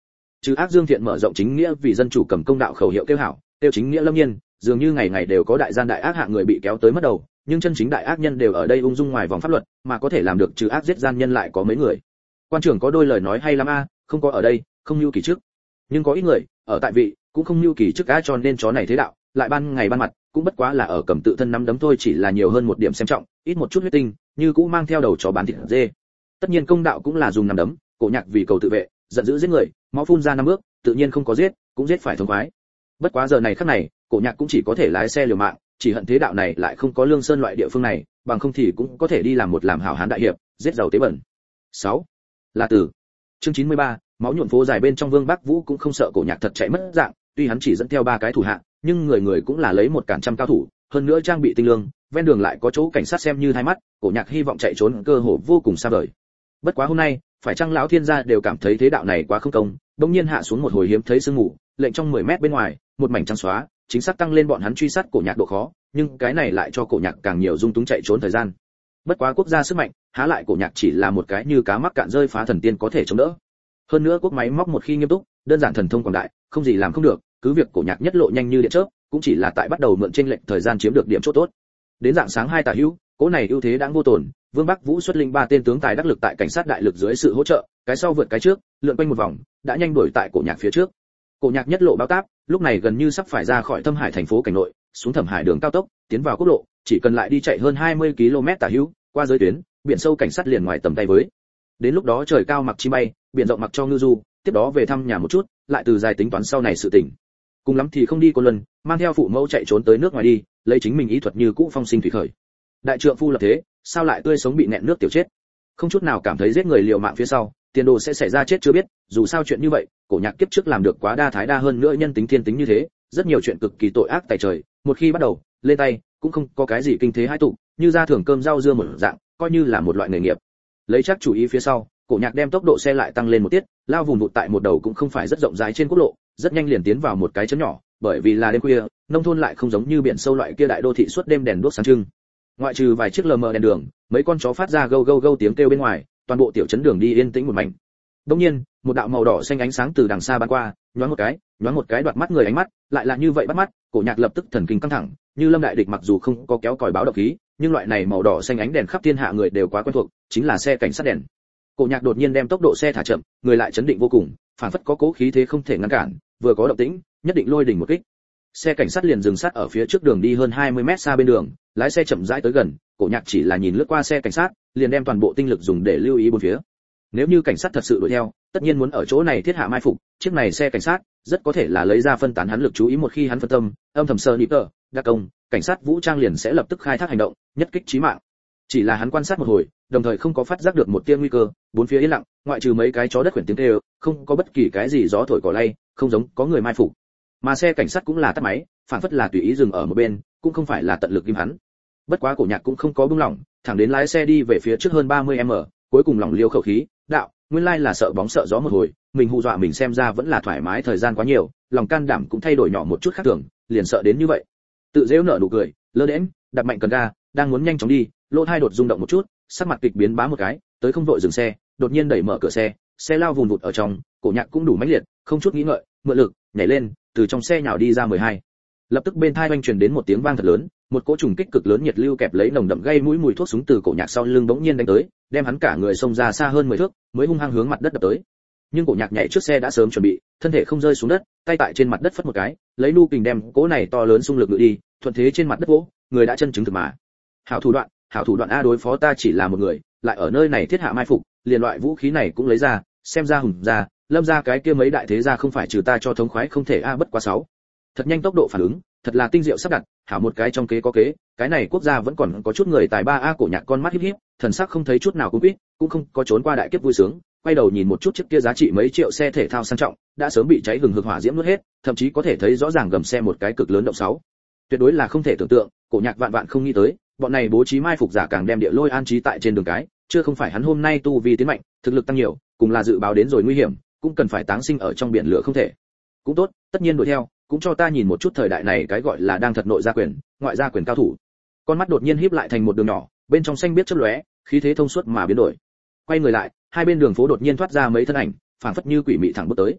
Trừ ác dương thiện mở rộng chính nghĩa vì dân chủ cầm công đạo khẩu hiệu kêu hảo, tiêu chính nghĩa lâm nhiên, dường như ngày ngày đều có đại gian đại ác hạng người bị kéo tới mất đầu, nhưng chân chính đại ác nhân đều ở đây ung dung ngoài vòng pháp luật, mà có thể làm được trừ ác giết gian nhân lại có mấy người. Quan trưởng có đôi lời nói hay lắm a, không có ở đây, không lưu kỳ trước. Nhưng có ít người, ở tại vị, cũng không lưu kỳ trước á, cho nên chó này thế đạo, lại ban ngày ban mặt, cũng bất quá là ở cầm tự thân nắm đấm thôi, chỉ là nhiều hơn một điểm xem trọng, ít một chút huyết tinh, như cũng mang theo đầu chó bán thịt dê. Tất nhiên công đạo cũng là dùng nắm đấm, Cổ Nhạc vì cầu tự vệ, giận dữ giết người, máu phun ra năm bước, tự nhiên không có giết, cũng giết phải thống khoái. Bất quá giờ này khắc này, Cổ Nhạc cũng chỉ có thể lái xe liều mạng, chỉ hận thế đạo này lại không có Lương Sơn loại địa phương này, bằng không thì cũng có thể đi làm một làm hảo hán đại hiệp, giết giàu tế bẩn. sáu. Là Tử. Chương chín mươi ba, máu nhuộm phố dài bên trong Vương Bắc Vũ cũng không sợ Cổ Nhạc thật chạy mất dạng, tuy hắn chỉ dẫn theo ba cái thủ hạ, nhưng người người cũng là lấy một cản trăm cao thủ, hơn nữa trang bị tinh lương, ven đường lại có chỗ cảnh sát xem như hai mắt, Cổ Nhạc hy vọng chạy trốn cơ hội vô cùng xa vời. Bất quá hôm nay, phải chăng lão thiên gia đều cảm thấy thế đạo này quá không công, đột nhiên hạ xuống một hồi hiếm thấy sương mù, lệnh trong mười mét bên ngoài, một mảnh trắng xóa, chính xác tăng lên bọn hắn truy sát Cổ Nhạc độ khó, nhưng cái này lại cho Cổ Nhạc càng nhiều dung túng chạy trốn thời gian. Bất quá quốc gia sức mạnh, há lại Cổ Nhạc chỉ là một cái như cá mắc cạn rơi phá thần tiên có thể chống đỡ. Hơn nữa quốc máy móc một khi nghiêm túc, đơn giản thần thông quảng đại, không gì làm không được, cứ việc Cổ Nhạc nhất lộ nhanh như điện chớp, cũng chỉ là tại bắt đầu mượn chênh lệch thời gian chiếm được điểm chỗ tốt. Đến dạng sáng hai tả hữu, cỗ này ưu thế đã vô tổn, Vương Bắc Vũ xuất linh ba tên tướng tài đắc lực tại cảnh sát đại lực dưới sự hỗ trợ, cái sau vượt cái trước, lượn quanh một vòng, đã nhanh đuổi tại Cổ Nhạc phía trước. Cổ Nhạc nhất lộ báo táp, lúc này gần như sắp phải ra khỏi Thâm Hải thành phố cảnh nội, xuống Thẩm Hải đường cao tốc, tiến vào quốc lộ, chỉ cần lại đi chạy hơn hai mươi ki lô mét tả hữu, qua giới tuyến, biển sâu cảnh sát liền ngoài tầm tay với. Đến lúc đó trời cao mặc chim bay, biển rộng mặc cho ngư du, tiếp đó về thăm nhà một chút, lại từ dài tính toán sau này sự tình. Cùng lắm thì không đi Côn Luân, mang theo phụ mẫu chạy trốn tới nước ngoài đi, lấy chính mình ý thuật như cũ phong sinh thủy khởi. Đại trượng phu lập thế, sao lại tươi sống bị nẹn nước tiểu chết? Không chút nào cảm thấy giết người liều mạng phía sau, tiền đồ sẽ xảy ra chết chưa biết, dù sao chuyện như vậy, Cổ Nhạc kiếp trước làm được quá đa thái đa hơn nữa nhân tính thiên tính như thế, rất nhiều chuyện cực kỳ tội ác tại trời, một khi bắt đầu lên tay, cũng không có cái gì kinh thế hai tụ, như ra thưởng cơm rau dưa một dạng, coi như là một loại nghề nghiệp. Lấy chắc chủ ý phía sau, Cổ Nhạc đem tốc độ xe lại tăng lên một tiết, lao vùng vụt tại một đầu cũng không phải rất rộng rãi trên quốc lộ, rất nhanh liền tiến vào một cái trấn nhỏ, bởi vì là đêm khuya, nông thôn lại không giống như biển sâu loại kia đại đô thị suốt đêm đèn đuốc sáng trưng. Ngoại trừ vài chiếc lờ mờ đèn đường, mấy con chó phát ra gâu gâu gâu tiếng kêu bên ngoài, toàn bộ tiểu trấn đường đi yên tĩnh một mảnh. Đột nhiên, một đạo màu đỏ xanh ánh sáng từ đằng xa bắn qua, nhoáng một cái, nhoáng một cái đoạt mắt người ánh mắt, lại là như vậy bắt mắt, Cổ Nhạc lập tức thần kinh căng thẳng, như lâm đại địch mặc dù không có kéo còi báo động khí, nhưng loại này màu đỏ xanh ánh đèn khắp thiên hạ người đều quá quen thuộc, chính là xe cảnh sát đèn. Cổ Nhạc đột nhiên đem tốc độ xe thả chậm, người lại chấn định vô cùng, phản phất có cố khí thế không thể ngăn cản, vừa có động tĩnh, nhất định lôi đỉnh một kích. Xe cảnh sát liền dừng sát ở phía trước đường đi hơn hai mươi mét xa bên đường, lái xe chậm rãi tới gần, Cổ Nhạc chỉ là nhìn lướt qua xe cảnh sát, liền đem toàn bộ tinh lực dùng để lưu ý bốn phía. Nếu như cảnh sát thật sự đuổi theo, tất nhiên muốn ở chỗ này thiết hạ mai phục, chiếc này xe cảnh sát rất có thể là lấy ra phân tán hắn lực chú ý, một khi hắn phân tâm, âm thầm sơ nhị tờ, đặc công, cảnh sát vũ trang liền sẽ lập tức khai thác hành động, nhất kích chí mạng. Chỉ là hắn quan sát một hồi, đồng thời không có phát giác được một tia nguy cơ, bốn phía yên lặng, ngoại trừ mấy cái chó đất khuyển tiếng kêu, không có bất kỳ cái gì gió thổi cỏ lay, không giống có người mai phục. Mà xe cảnh sát cũng là tắt máy, phản phất là tùy ý dừng ở một bên, cũng không phải là tận lực ghim hắn. Bất quá Cổ Nhạc cũng không có buông lỏng, thẳng đến lái xe đi về phía trước hơn ba mươi mét, cuối cùng lỏng liêu khẩu khí, đạo, nguyên lai là sợ bóng sợ gió một hồi, mình hù dọa mình xem ra vẫn là thoải mái, thời gian quá nhiều, lòng can đảm cũng thay đổi nhỏ một chút khác thường, liền sợ đến như vậy. Tự giễu nở nụ cười, lơ đễnh, đạp mạnh cần ga, đang muốn nhanh chóng đi, lỗ tai đột rung động một chút, sắc mặt kịch biến bá một cái, tới không vội dừng xe, đột nhiên đẩy mở cửa xe, xe lao vùn vụt ở trong, Cổ Nhạc cũng đủ mãnh liệt, không chút nghĩ ngợi, mượn lực, nhảy lên, từ trong xe nhào đi ra mười hai. Lập tức bên tai oanh truyền đến một tiếng vang thật lớn, một cỗ trùng kích cực lớn nhiệt lưu kẹp lấy nồng đậm gây mũi mùi thuốc súng từ Cổ Nhạc sau lưng bỗng nhiên đánh tới, đem hắn cả người xông ra xa hơn mười thước, mới hung hăng hướng mặt đất đập tới. Nhưng Cổ Nhạc nhảy trước xe đã sớm chuẩn bị, thân thể không rơi xuống đất, tay tại trên mặt đất phất một cái, lấy nu kình đem cỗ này to lớn xung lực ngự đi, thuận thế trên mặt đất vỗ, người đã chân chứng thực mà. Hảo thủ đoạn, hảo thủ đoạn a, đối phó ta chỉ là một người, lại ở nơi này thiết hạ mai phục, liền loại vũ khí này cũng lấy ra, xem ra hùng ra, lâm ra cái kia mấy đại thế gia không phải trừ ta cho thống khoái không thể a, bất quá sáu. Thật nhanh tốc độ phản ứng, thật là tinh diệu sắp đặt, hảo một cái trong kế có kế, cái này quốc gia vẫn còn có chút người tài ba a. Cổ Nhạc con mắt híp híp, thần sắc không thấy chút nào cuống quýt, cũng không có trốn qua đại kiếp vui sướng, quay đầu nhìn một chút chiếc kia giá trị mấy triệu xe thể thao sang trọng, đã sớm bị cháy hừng hực hỏa diễm nuốt hết, thậm chí có thể thấy rõ ràng gầm xe một cái cực lớn động sáu. Tuyệt đối là không thể tưởng tượng, Cổ Nhạc vạn vạn không nghĩ tới, bọn này bố trí mai phục giả càng đem địa lôi an trí tại trên đường cái, chưa không phải hắn hôm nay tu vi tiến mạnh, thực lực tăng nhiều, cùng là dự báo đến rồi nguy hiểm, cũng cần phải táng sinh ở trong biển lửa không thể. Cũng tốt, tất nhiên đuổi theo, cũng cho ta nhìn một chút thời đại này cái gọi là đang thật nội gia quyền, ngoại gia quyền cao thủ. Con mắt đột nhiên híp lại thành một đường nhỏ, bên trong xanh biết chớp lóe, khí thế thông suốt mà biến đổi. Quay người lại, hai bên đường phố đột nhiên thoát ra mấy thân ảnh, phảng phất như quỷ mị thẳng bước tới.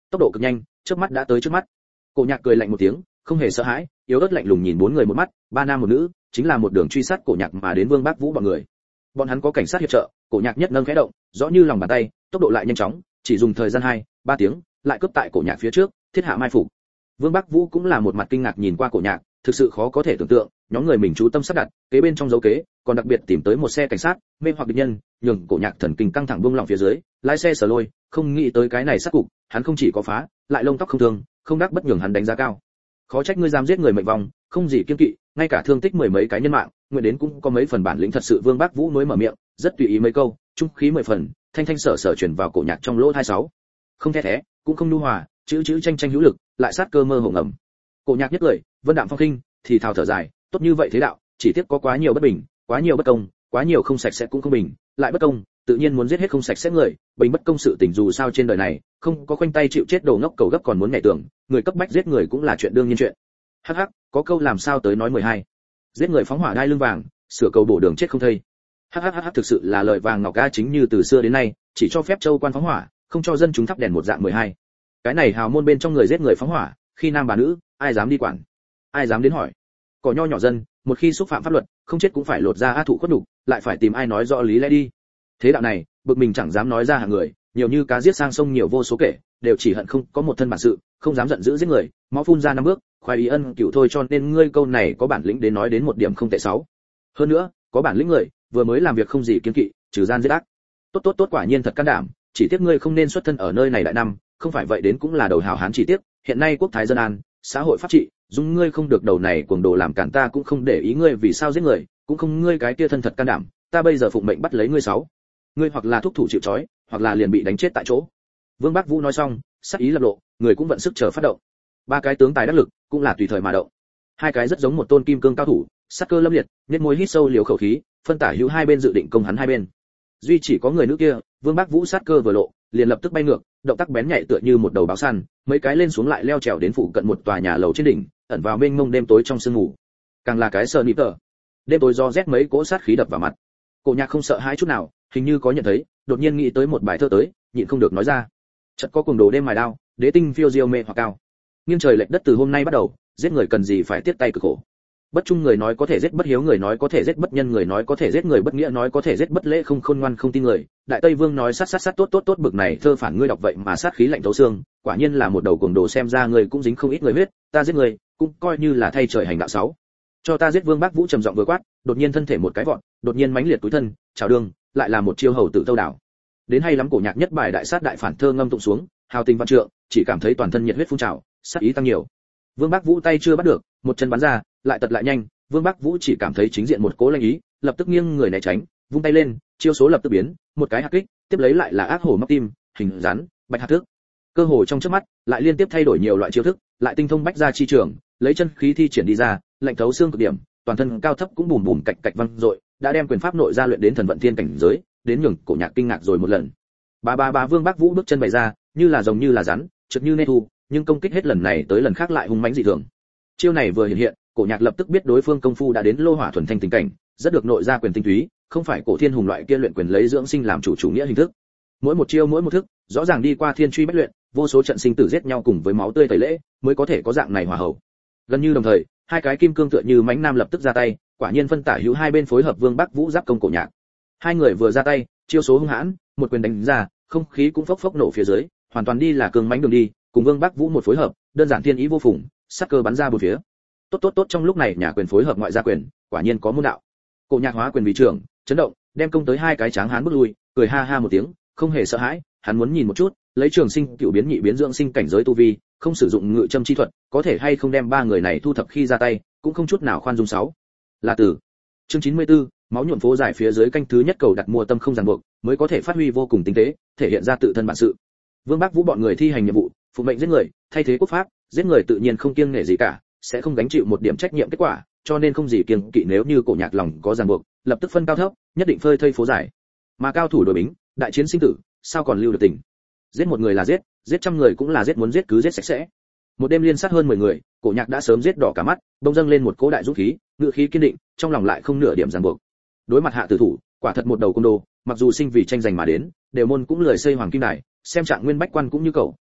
tốc độ cực nhanh, chớp mắt đã tới trước mắt. Cổ Nhạc cười lạnh một tiếng, không hề sợ hãi, yếu ớt lạnh lùng nhìn bốn người một mắt, ba nam một nữ, chính là một đường truy sát Cổ Nhạc mà đến Vương Bác Vũ bọn người. Bọn hắn có cảnh sát hiệp trợ, Cổ Nhạc nhất nâng khẽ động, rõ như lòng bàn tay, tốc độ lại nhanh chóng, chỉ dùng thời gian hai, ba tiếng, lại cướp tại Cổ Nhạc phía trước, thiết hạ mai phục. Vương Bác Vũ cũng là một mặt kinh ngạc nhìn qua Cổ Nhạc, thực sự khó có thể tưởng tượng, nhóm người mình chú tâm sắp đặt, kế bên trong dấu kế, còn đặc biệt tìm tới một xe cảnh sát, mê hoặc địch nhân, nhường Cổ Nhạc thần kinh căng thẳng buông lỏng phía dưới, lái xe sờ lôi, không nghĩ tới cái này sát cục, hắn không chỉ có phá, lại lông tóc không thương, không đắc bất nhường hắn đánh giá cao. Khó trách ngươi dám giết người mệnh vong, không gì kiêng kỵ, ngay cả thương tích mười mấy cái nhân mạng, nguyện đến cũng có mấy phần bản lĩnh thật sự. Vương Bác Vũ nói mở miệng, rất tùy ý mấy câu, trung khí mười phần, thanh thanh sở sở truyền vào Cổ Nhạc trong lỗ tai sáu. Không the thé, cũng không nhu hòa, chữ chữ tranh tranh hữu lực, lại sát cơ mơ hồ ngầm. Cổ Nhạc nhất lời, vân đạm phong khinh, thì thào thở dài, tốt như vậy thế đạo, chỉ tiếc có quá nhiều bất bình, quá nhiều bất công, quá nhiều không sạch sẽ cũng không bình, lại bất công, tự nhiên muốn giết hết không sạch sẽ người, bình bất công sự tình dù sao trên đời này, không có khoanh tay chịu chết đồ ngốc cầu gấp còn muốn nhảy tưởng, người cấp bách giết người cũng là chuyện đương nhiên chuyện. Hắc hắc, có câu làm sao tới nói mười hai. Giết người phóng hỏa đai lưng vàng, sửa cầu bổ đường chết không thây. Hắc hắc hắc thực sự là lời vàng ngọc ga chính như từ xưa đến nay, chỉ cho phép châu quan phóng hỏa, không cho dân chúng thắp đèn một dạng mười hai. Cái này hào môn bên trong người giết người phóng hỏa, khi nam bà nữ, ai dám đi quản? Ai dám đến hỏi? Cỏ nho nhỏ dân, một khi xúc phạm pháp luật, không chết cũng phải lột ra a thụ khuất nhục, lại phải tìm ai nói rõ lý lẽ đi. Thế đạo này, bực mình chẳng dám nói ra hàng người, nhiều như cá giết sang sông nhiều vô số kể, đều chỉ hận không có một thân bản sự, không dám giận dữ giết người, máu phun ra năm bước, khoái ý ân cửu thôi, cho nên ngươi câu này có bản lĩnh đến nói đến một điểm không tệ sáu. Hơn nữa, có bản lĩnh người, vừa mới làm việc không gì kiêng kỵ, trừ gian giết ác. Tốt tốt tốt quả nhiên thật can đảm, chỉ tiếc ngươi không nên xuất thân ở nơi này đại năm, không phải vậy đến cũng là đầu hào hán chỉ tiếc, hiện nay quốc thái dân an, xã hội pháp trị, dung ngươi không được đầu này cuồng đồ làm cản ta cũng không để ý ngươi vì sao giết người, cũng không ngươi cái kia thân thật can đảm, ta bây giờ phụng mệnh bắt lấy ngươi sáu. Ngươi hoặc là thúc thủ chịu trói, hoặc là liền bị đánh chết tại chỗ. Vương Bác Vũ nói xong, sắc ý lập lộ, người cũng vận sức chờ phát động. Ba cái tướng tài đắc lực, cũng là tùy thời mà động. Hai cái rất giống một tôn kim cương cao thủ, sắc cơ lâm liệt, nhếch môi hít sâu liều khẩu khí, phân tả hữu hai bên dự định công hắn hai bên. Duy chỉ có người nữ kia, Vương Bác Vũ sát cơ vừa lộ, liền lập tức bay ngược, động tác bén nhạy tựa như một đầu báo săn, mấy cái lên xuống lại leo trèo đến phụ cận một tòa nhà lầu trên đỉnh, ẩn vào mênh mông đêm tối trong sương ngủ. Càng là cái sờ nịp tờ. Đêm tối do rét mấy cỗ sát khí đập vào mặt. Cổ Nhạc không sợ hãi chút nào, hình như có nhận thấy, đột nhiên nghĩ tới một bài thơ tới, nhịn không được nói ra. Chợt có cuồng đồ đêm mài đao, đế tinh phiêu diêu mê hoặc cao. Nghiêng trời lệch đất từ hôm nay bắt đầu, giết người cần gì phải tiếc tay cực khổ. Bất trung người nói có thể giết bất hiếu, người nói có thể giết bất nhân, người nói có thể giết người bất nghĩa, nói có thể giết bất lễ, không khôn ngoan không tin người. Đại Tây Vương nói sát sát sát tốt tốt tốt, bực này thơ phản ngươi đọc vậy mà sát khí lạnh thấu xương, quả nhiên là một đầu cuồng đồ, xem ra người cũng dính không ít người huyết, ta giết người, cũng coi như là thay trời hành đạo sáu. Cho ta giết. Vương Bác Vũ trầm giọng vừa quát, đột nhiên thân thể một cái vọt, đột nhiên mãnh liệt túi thân, chào đường, lại là một chiêu hầu tử tâu đảo. Đến hay lắm, Cổ Nhạc nhất bài đại sát đại phản thơ ngâm tụng xuống, hào tình văn trượng, chỉ cảm thấy toàn thân nhiệt huyết phun trào, sát ý tăng nhiều. Vương Bác Vũ tay chưa bắt được, một chân bắn ra, lại tật lại nhanh, Vương Bác Vũ chỉ cảm thấy chính diện một cố lanh ý, lập tức nghiêng người né tránh, vung tay lên, chiêu số lập tức biến, một cái hắc kích, tiếp lấy lại là ác hổ móc tim, hình rắn, bạch hạt thức. Cơ hồ trong chớp mắt, lại liên tiếp thay đổi nhiều loại chiêu thức, lại tinh thông bách ra chi trường, lấy chân khí thi triển đi ra, lạnh thấu xương cực điểm, toàn thân cao thấp cũng bùm bùm cạch cạch vang dội, đã đem quyền pháp nội ra luyện đến thần vận thiên cảnh giới, đến nhường Cổ Nhạc kinh ngạc rồi một lần. Ba ba ba Vương Bác Vũ bước chân bày ra, như là rồng như là rắn, trực như nê thu, nhưng công kích hết lần này tới lần khác lại hung mãnh dị thường. Chiêu này vừa hiện hiện, Cổ Nhạc lập tức biết đối phương công phu đã đến lô hỏa thuần thanh tình cảnh, rất được nội ra quyền tinh túy, không phải Cổ Thiên Hùng loại kia luyện quyền lấy dưỡng sinh làm chủ chủ nghĩa hình thức. Mỗi một chiêu mỗi một thức, rõ ràng đi qua thiên truy bách luyện, vô số trận sinh tử giết nhau cùng với máu tươi tẩy lễ, mới có thể có dạng này hòa hậu. Gần như đồng thời, hai cái kim cương tựa như mãnh nam lập tức ra tay, quả nhiên phân tả hữu hai bên phối hợp, Vương Bác Vũ giáp công Cổ Nhạc. Hai người vừa ra tay, chiêu số hung hãn, một quyền đánh ra, không khí cũng phốc phốc nổ phía dưới, hoàn toàn đi là cường mãnh đường đi, cùng Vương Bác Vũ một phối hợp, đơn giản thiên ý vô phùng, sắc cơ bắn ra bốn phía. Tốt tốt tốt, trong lúc này nhà quyền phối hợp ngoại gia quyền, quả nhiên có môn đạo. Cổ Nhạc hóa quyền vì trưởng, chấn động, đem công tới hai cái tráng hán bước lui, cười ha ha một tiếng, không hề sợ hãi, hắn muốn nhìn một chút, lấy trường sinh cựu biến nhị biến dưỡng sinh cảnh giới tu vi, không sử dụng ngự châm chi thuật, có thể hay không đem ba người này thu thập khi ra tay, cũng không chút nào khoan dung sáu. Là tử. Chương chín mươi tư, máu nhuộm phố dài phía dưới canh thứ nhất, cầu đặt mua tâm không ràng buộc, mới có thể phát huy vô cùng tinh tế, thể hiện ra tự thân bản sự. Vương Bác Vũ bọn người thi hành nhiệm vụ, phụ mệnh giết người, thay thế quốc pháp, giết người tự nhiên không kiêng nể gì cả, sẽ không gánh chịu một điểm trách nhiệm kết quả, cho nên không gì kiêng kỵ, nếu như Cổ Nhạc lòng có ràng buộc, lập tức phân cao thấp, nhất định phơi thây phố dài. Mà cao thủ đối bính, đại chiến sinh tử, sao còn lưu được tình. Giết một người là giết, giết trăm người cũng là giết, muốn giết cứ giết sạch sẽ. Một đêm liên sát hơn mười người, Cổ Nhạc đã sớm giết đỏ cả mắt, bỗng dâng lên một cỗ đại dũng khí, ngự khí kiên định, trong lòng lại không nửa điểm ràng buộc. Đối mặt hạ tử thủ, quả thật một đầu côn đồ, mặc dù sinh vì tranh giành mà đến, đều môn cũng lười xây hoàng kim đài, xem trạng nguyên bách quan cũng như cậu,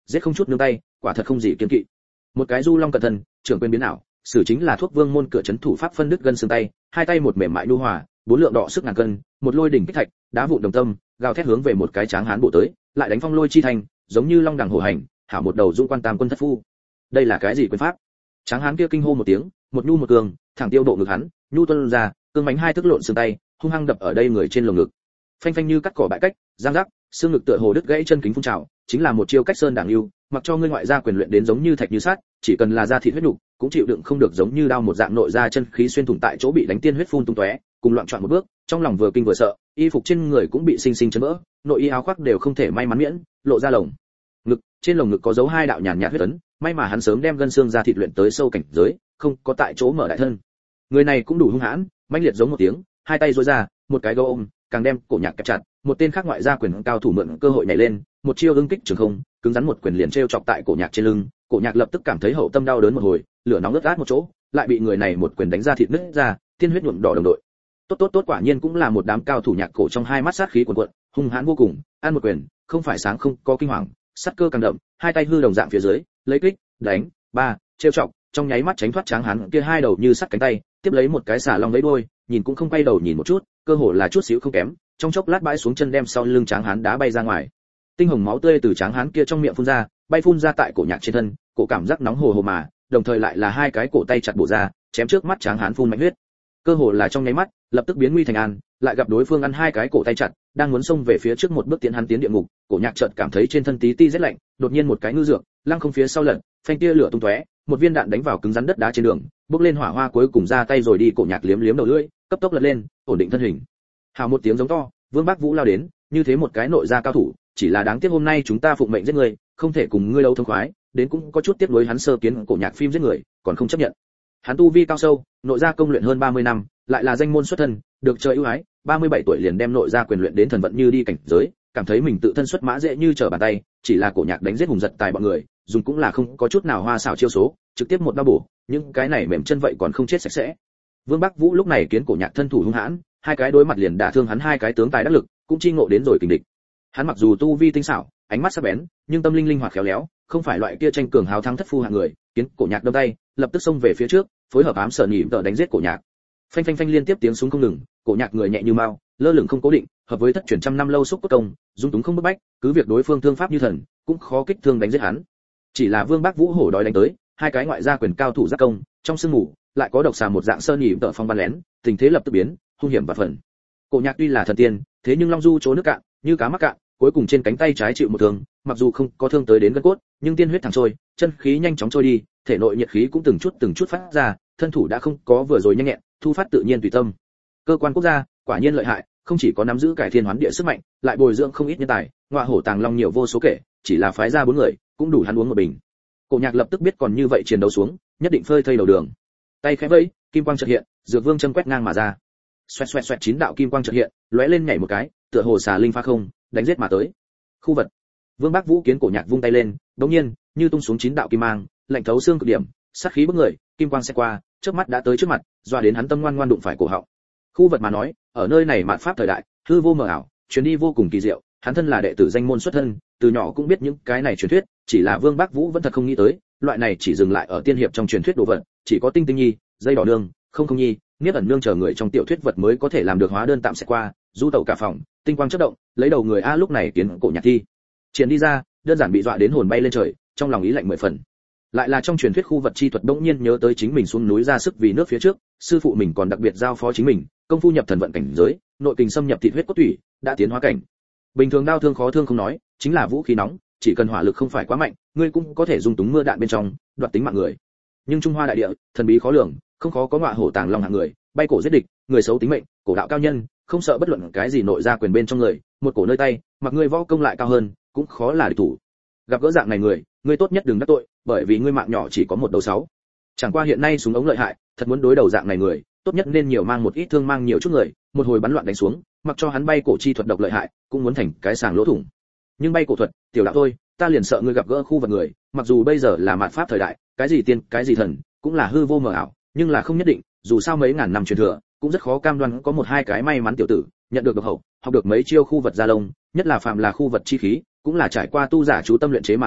giết không chút nương tay, quả thật không gì kiêng kỵ. Một cái du long cận thân, trưởng quyền biến ảo, sử chính là thuốc vương môn cửa chấn thủ pháp phân đứt gân xương tay, hai tay một mềm mại nhu hòa, bốn lượng đọ sức ngàn cân, một lôi đỉnh kích thạch, đá vụn đồng tâm, gào thét hướng về một cái tráng hán bổ tới, lại đánh phong lôi chi thành, giống như long đằng hổ hành, hảo một đầu dung quan tam quân thất phu. Đây là cái gì quyền pháp? Tráng hán kia kinh hô một tiếng, một nhu một cường, thẳng tiêu độ ngực hắn, nhu tuân ra, cương bánh hai thức lộn xương tay, hung hăng đập ở đây người trên lồng ngực. Phanh phanh như cắt cỏ bại cách, giang rắc, xương ngực tựa hồ đứt gãy chân kính phun trào, chính là một chiêu cách sơn đảng lưu, mặc cho ngươi ngoại gia quyền luyện đến giống như thạch như sắt, chỉ cần là da thịt huyết nục, cũng chịu đựng không được giống như đao một dạng nội ra chân khí xuyên thủng tại chỗ bị đánh tiên huyết phun tung tóe, cùng loạn trọn một bước, trong lòng vừa kinh vừa sợ, y phục trên người cũng bị sinh sinh chấn vỡ, nội y áo khoác đều không thể may mắn miễn, lộ ra lồng ngực, trên lồng ngực có dấu hai đạo nhàn nhạt huyết ấn, may mà hắn sớm đem gân xương da thịt luyện tới sâu cảnh giới, không có tại chỗ mở đại thân. Người này cũng đủ hung hãn, mãnh liệt giống một tiếng, hai tay duỗi ra, một cái gấu ôm, càng đem cổ nhạc kẹp chặt, một tên khác ngoại gia quyền cao thủ mượn cơ hội nhảy lên, một chiêu ứng kích trường không, cứng rắn một quyền liền treo chọc tại cổ nhạc trên lưng, cổ nhạc lập tức cảm thấy hậu tâm đau đớn một hồi, lửa nóng ướt át một chỗ, lại bị người này một quyền đánh ra thịt nứt ra, tiên huyết nhuộm đỏ đồng đội. Tốt tốt tốt, quả nhiên cũng là một đám cao thủ nhạc cổ, trong hai mắt sát khí cuồn cuộn, hung hãn vô cùng, ăn một quyền, không phải sáng không có kinh hoàng, sát cơ càng đậm, hai tay hư đồng dạng phía dưới, lấy kích, đánh, ba, treo chọc, trong nháy mắt tránh thoát tráng hán kia hai đầu như sắt cánh tay, tiếp lấy một cái xả long lấy đuôi, nhìn cũng không quay đầu nhìn một chút, cơ hồ là chút xíu không kém, trong chốc lát bãi xuống chân đem sau lưng tráng hán đá bay ra ngoài. Tinh hồng máu tươi từ tráng hán kia trong miệng phun ra, bay phun ra tại cổ nhạc trên thân, cổ cảm giác nóng hồ hồ mà, đồng thời lại là hai cái cổ tay chặt bổ ra, chém trước mắt tráng hán phun mạnh huyết. Cơ hồ là trong nháy mắt, lập tức biến nguy thành an, lại gặp đối phương ăn hai cái cổ tay chặt, đang muốn xông về phía trước một bước tiến hắn tiến địa ngục, cổ nhạc chợt cảm thấy trên thân tí ti rét lạnh, đột nhiên một cái ngư dược, lăng không phía sau lật, phanh tia lửa tung tóe, một viên đạn đánh vào cứng rắn đất đá trên đường, bốc lên hỏa hoa cuối cùng ra tay rồi đi, cổ nhạc liếm liếm đầu lưỡi, cấp tốc lật lên, ổn định thân hình. Hào một tiếng giống to, Vương Bác Vũ lao đến, như thế một cái nội gia cao thủ, chỉ là đáng tiếc hôm nay chúng ta phụng mệnh giết người, không thể cùng ngươi lâu thông khoái, đến cũng có chút tiếc nuối hắn sơ kiến cổ nhạc phim giết người, còn không chấp nhận. Hắn tu vi cao sâu, nội gia công luyện hơn ba mươi năm, lại là danh môn xuất thân, được trời ưu ái, ba mươi bảy tuổi liền đem nội gia quyền luyện đến thần vận như đi cảnh giới, cảm thấy mình tự thân xuất mã dễ như trở bàn tay, chỉ là cổ nhạc đánh giết hùng giật tài bọn người, dùng cũng là không có chút nào hoa xảo chiêu số, trực tiếp một đao bổ, những cái này mềm chân vậy còn không chết sạch sẽ. Vương Bắc Vũ lúc này kiến cổ nhạc thân thủ hung hãn, hai cái đối mặt liền đả thương hắn hai cái tướng tài đắc lực, cũng chi ngộ đến rồi kình địch. Hắn mặc dù tu vi tinh xảo, ánh mắt sắc bén, nhưng tâm linh linh hoạt khéo léo, không phải loại kia tranh cường hào thắng thất phu hạng người, kiến cổ nhạc đâm tay, lập tức xông về phía trước, phối hợp ám sở nhị tợ đánh giết cổ nhạc. Phanh phanh phanh liên tiếp tiếng súng không ngừng, cổ nhạc người nhẹ như mao, lơ lửng không cố định, hợp với thất truyền trăm năm lâu xúc cốt công, dung túng không bức bách, cứ việc đối phương thương pháp như thần, cũng khó kích thương đánh giết hắn. Chỉ là Vương Bác Vũ hổ đói đánh tới, hai cái ngoại gia quyền cao thủ giác công, trong sương mù lại có độc xà một dạng sơn nhị tợ phong bắn lén, tình thế lập tức biến, hung hiểm và phần. Cổ nhạc tuy là thần tiên, thế nhưng long du chỗ nước cạn, như cá mắc cạn, cuối cùng trên cánh tay trái chịu một thương, mặc dù không có thương tới đến gân cốt, nhưng tiên huyết thẳng trôi, chân khí nhanh chóng trôi đi, thể nội nhiệt khí cũng từng chút từng chút phát ra, thân thủ đã không có vừa rồi nhanh nhẹn, thu phát tự nhiên tùy tâm. Cơ quan quốc gia, quả nhiên lợi hại, không chỉ có nắm giữ cải thiên hoán địa sức mạnh, lại bồi dưỡng không ít nhân tài, ngọa hổ tàng long nhiều vô số kể, chỉ là phái ra bốn người, cũng đủ hắn uống một bình. Cổ nhạc lập tức biết còn như vậy chiến đấu xuống, nhất định phơi thây đầu đường. Tay khẽ vẫy, kim quang chợt hiện, dược vương châm quét ngang mà ra. Xoẹt xoẹt xoẹt chín đạo kim quang chợt hiện, lóe lên nhảy một cái, tựa hồ xà linh phá không, đánh giết mà tới. Khu vật. Vương Bác Vũ kiến cổ nhạc vung tay lên, đột nhiên, như tung xuống chín đạo kim mang, lạnh thấu xương cực điểm, sát khí bức người, kim quang sẽ qua, trước mắt đã tới trước mặt, doa đến hắn tâm ngoan ngoan đụng phải cổ họng. Khu vật mà nói, ở nơi này mạt pháp thời đại, hư vô mờ ảo, chuyến đi vô cùng kỳ diệu, hắn thân là đệ tử danh môn xuất thân, từ nhỏ cũng biết những cái này truyền thuyết, chỉ là Vương Bác Vũ vẫn thật không nghĩ tới, loại này chỉ dừng lại ở tiên hiệp trong truyền thuyết đồ vật, chỉ có Tinh Tinh Nhi, Dây Đỏ Nương, Không Không Nhi, Niết ẩn nương chờ người trong tiểu thuyết vật mới có thể làm được hóa đơn tạm sẽ qua, du tẩu cả phòng, tinh quang chớp động, lấy đầu người a lúc này kiến cổ nhạc thi triển đi ra, đơn giản bị dọa đến hồn bay lên trời, trong lòng ý lạnh mười phần. Lại là trong truyền thuyết khu vật chi thuật, bỗng nhiên nhớ tới chính mình xuống núi ra sức vì nước phía trước, sư phụ mình còn đặc biệt giao phó chính mình, công phu nhập thần vận cảnh giới, nội kình xâm nhập thịt huyết cốt tủy, đã tiến hóa cảnh. Bình thường đao thương khó thương không nói, chính là vũ khí nóng, chỉ cần hỏa lực không phải quá mạnh, ngươi cũng có thể dùng túng mưa đạn bên trong, đoạt tính mạng người. Nhưng Trung Hoa đại địa, thần bí khó lường, không khó có ngọa hổ tàng long hạng người, bay cổ giết địch, người xấu tính mệnh, cổ đạo cao nhân, không sợ bất luận cái gì nội ra quyền bên trong người, một cổ nơi tay, mặc ngươi võ công lại cao hơn, cũng khó là địch thủ. Gặp gỡ dạng này người, ngươi tốt nhất đừng đắc tội, bởi vì ngươi mạng nhỏ chỉ có một đầu sáu. Chẳng qua hiện nay súng ống lợi hại, thật muốn đối đầu dạng này người, tốt nhất nên nhiều mang một ít thương mang nhiều chút người, một hồi bắn loạn đánh xuống, mặc cho hắn bay cổ chi thuật độc lợi hại, cũng muốn thành cái sàng lỗ thủng. Nhưng bay cổ thuật, tiểu đạo thôi, ta liền sợ ngươi gặp gỡ khu vật người, mặc dù bây giờ là mạt pháp thời đại, cái gì tiên, cái gì thần, cũng là hư vô mờ ảo, nhưng là không nhất định, dù sao mấy ngàn năm truyền thừa, cũng rất khó cam đoan có một hai cái may mắn tiểu tử, nhận được độc hậu, học được mấy chiêu khu vật gia lông, nhất là phạm là khu vật chi khí, cũng là trải qua tu giả chú tâm luyện chế mà thành,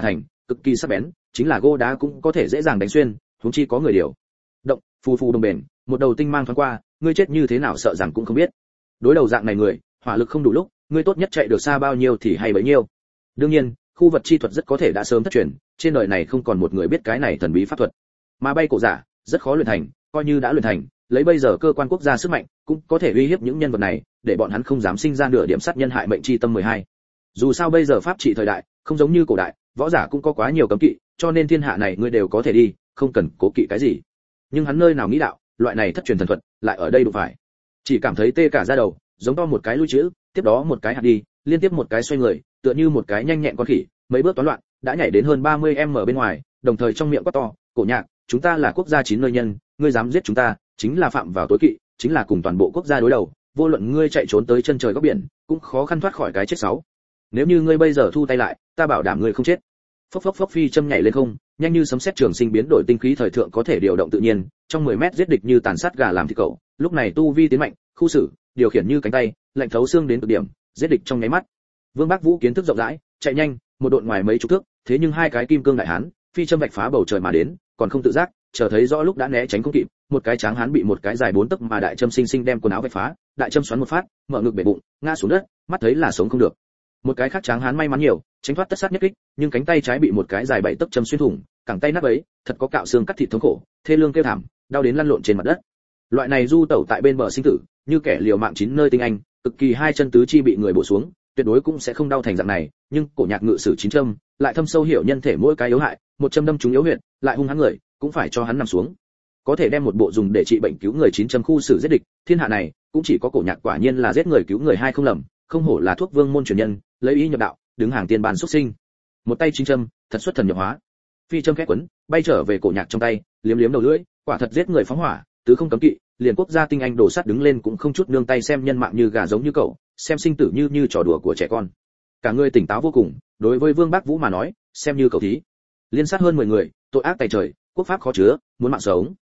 cực kỳ sắc bén, chính là gô đá cũng có thể dễ dàng đánh xuyên, huống chi có người điều động, phù phù đồng bền, một đầu tinh mang thoáng qua, ngươi chết như thế nào sợ rằng cũng không biết. Đối đầu dạng này người, hỏa lực không đủ lúc, ngươi tốt nhất chạy được xa bao nhiêu thì hay bấy nhiêu. Đương nhiên, khu vật chi thuật rất có thể đã sớm thất truyền, trên đời này không còn một người biết cái này thần bí pháp thuật. Mà bay cổ giả, rất khó luyện thành, coi như đã luyện thành, lấy bây giờ cơ quan quốc gia sức mạnh, cũng có thể uy hiếp những nhân vật này, để bọn hắn không dám sinh ra nửa điểm sát nhân hại mệnh chi tâm mười hai. Dù sao bây giờ pháp trị thời đại, không giống như cổ đại, võ giả cũng có quá nhiều cấm kỵ, cho nên thiên hạ này ngươi đều có thể đi, không cần cố kỵ cái gì. Nhưng hắn nơi nào nghĩ đạo, loại này thất truyền thần thuật, lại ở đây đủ phải. Chỉ cảm thấy tê cả da đầu, giống to một cái lui chữ, tiếp đó một cái hạt đi, liên tiếp một cái xoay người, tựa như một cái nhanh nhẹn con khỉ, mấy bước toán loạn, đã nhảy đến hơn ba mươi mét bên ngoài, đồng thời trong miệng quát to, "Cổ Nhạc, chúng ta là quốc gia chín nơi nhân, ngươi dám giết chúng ta, chính là phạm vào tối kỵ, chính là cùng toàn bộ quốc gia đối đầu, vô luận ngươi chạy trốn tới chân trời góc biển, cũng khó khăn thoát khỏi cái chết sáu. Nếu như ngươi bây giờ thu tay lại, ta bảo đảm ngươi không chết." Phốc phốc phốc phi châm nhảy lên không, nhanh như sấm sét trường sinh biến đổi tinh khí thời thượng có thể điều động tự nhiên, trong mười mét giết địch như tàn sát gà làm thịt cậu, lúc này tu vi tiến mạnh, khu xử, điều khiển như cánh tay, lạnh thấu xương đến cực điểm, giết địch trong nháy mắt. Vương Bác Vũ kiến thức rộng rãi, chạy nhanh, một độn ngoài mấy chục thước, thế nhưng hai cái kim cương đại hán, phi châm vạch phá bầu trời mà đến, còn không tự giác, chờ thấy rõ lúc đã né tránh không kịp, một cái tráng hán bị một cái dài bốn tấc mà đại châm sinh sinh đem quần áo vạch phá, đại châm xoắn một phát, mở ngực bể bụng, ngã xuống đất, mắt thấy là sống không được. Một cái khác tráng hán may mắn nhiều, tránh thoát tất sát nhất kích, nhưng cánh tay trái bị một cái dài bảy tấc châm xuyên thủng, cẳng tay nát bấy, thật có cạo xương cắt thịt thống khổ, thê lương kêu thảm, đau đến lăn lộn trên mặt đất. Loại này du tẩu tại bên bờ sinh tử, như kẻ liều mạng chín nơi tinh anh, cực kỳ hai chân tứ chi bị người bổ xuống, tuyệt đối cũng sẽ không đau thành dạng này, nhưng cổ Nhạc ngự sử chín châm, lại thâm sâu hiểu nhân thể mỗi cái yếu hại, một châm đâm trúng yếu huyệt, lại hung hãn người, cũng phải cho hắn nằm xuống. Có thể đem một bộ dùng để trị bệnh cứu người chín châm khu xử giết địch, thiên hạ này cũng chỉ có cổ Nhạc quả nhiên là giết người cứu người hai không lầm, không hổ là thuốc vương môn truyền nhân, lấy ý nhập đạo, đứng hàng tiên bàn xuất sinh. Một tay chín châm, thật xuất thần nhập hóa. Phi châm khẽ quấn, bay trở về cổ Nhạc trong tay, liếm liếm đầu lưỡi, quả thật giết người phóng hỏa, tứ không cấm kỵ, liền quốc gia tinh anh đổ sát đứng lên cũng không chút nương tay xem nhân mạng như gà giống như cậu, xem sinh tử như như trò đùa của trẻ con. Cả người tỉnh táo vô cùng, đối với Vương Bác Vũ mà nói, xem như cầu thí. Liên sát hơn mười người, tội ác tày trời, quốc pháp khó chứa, muốn mạng sống.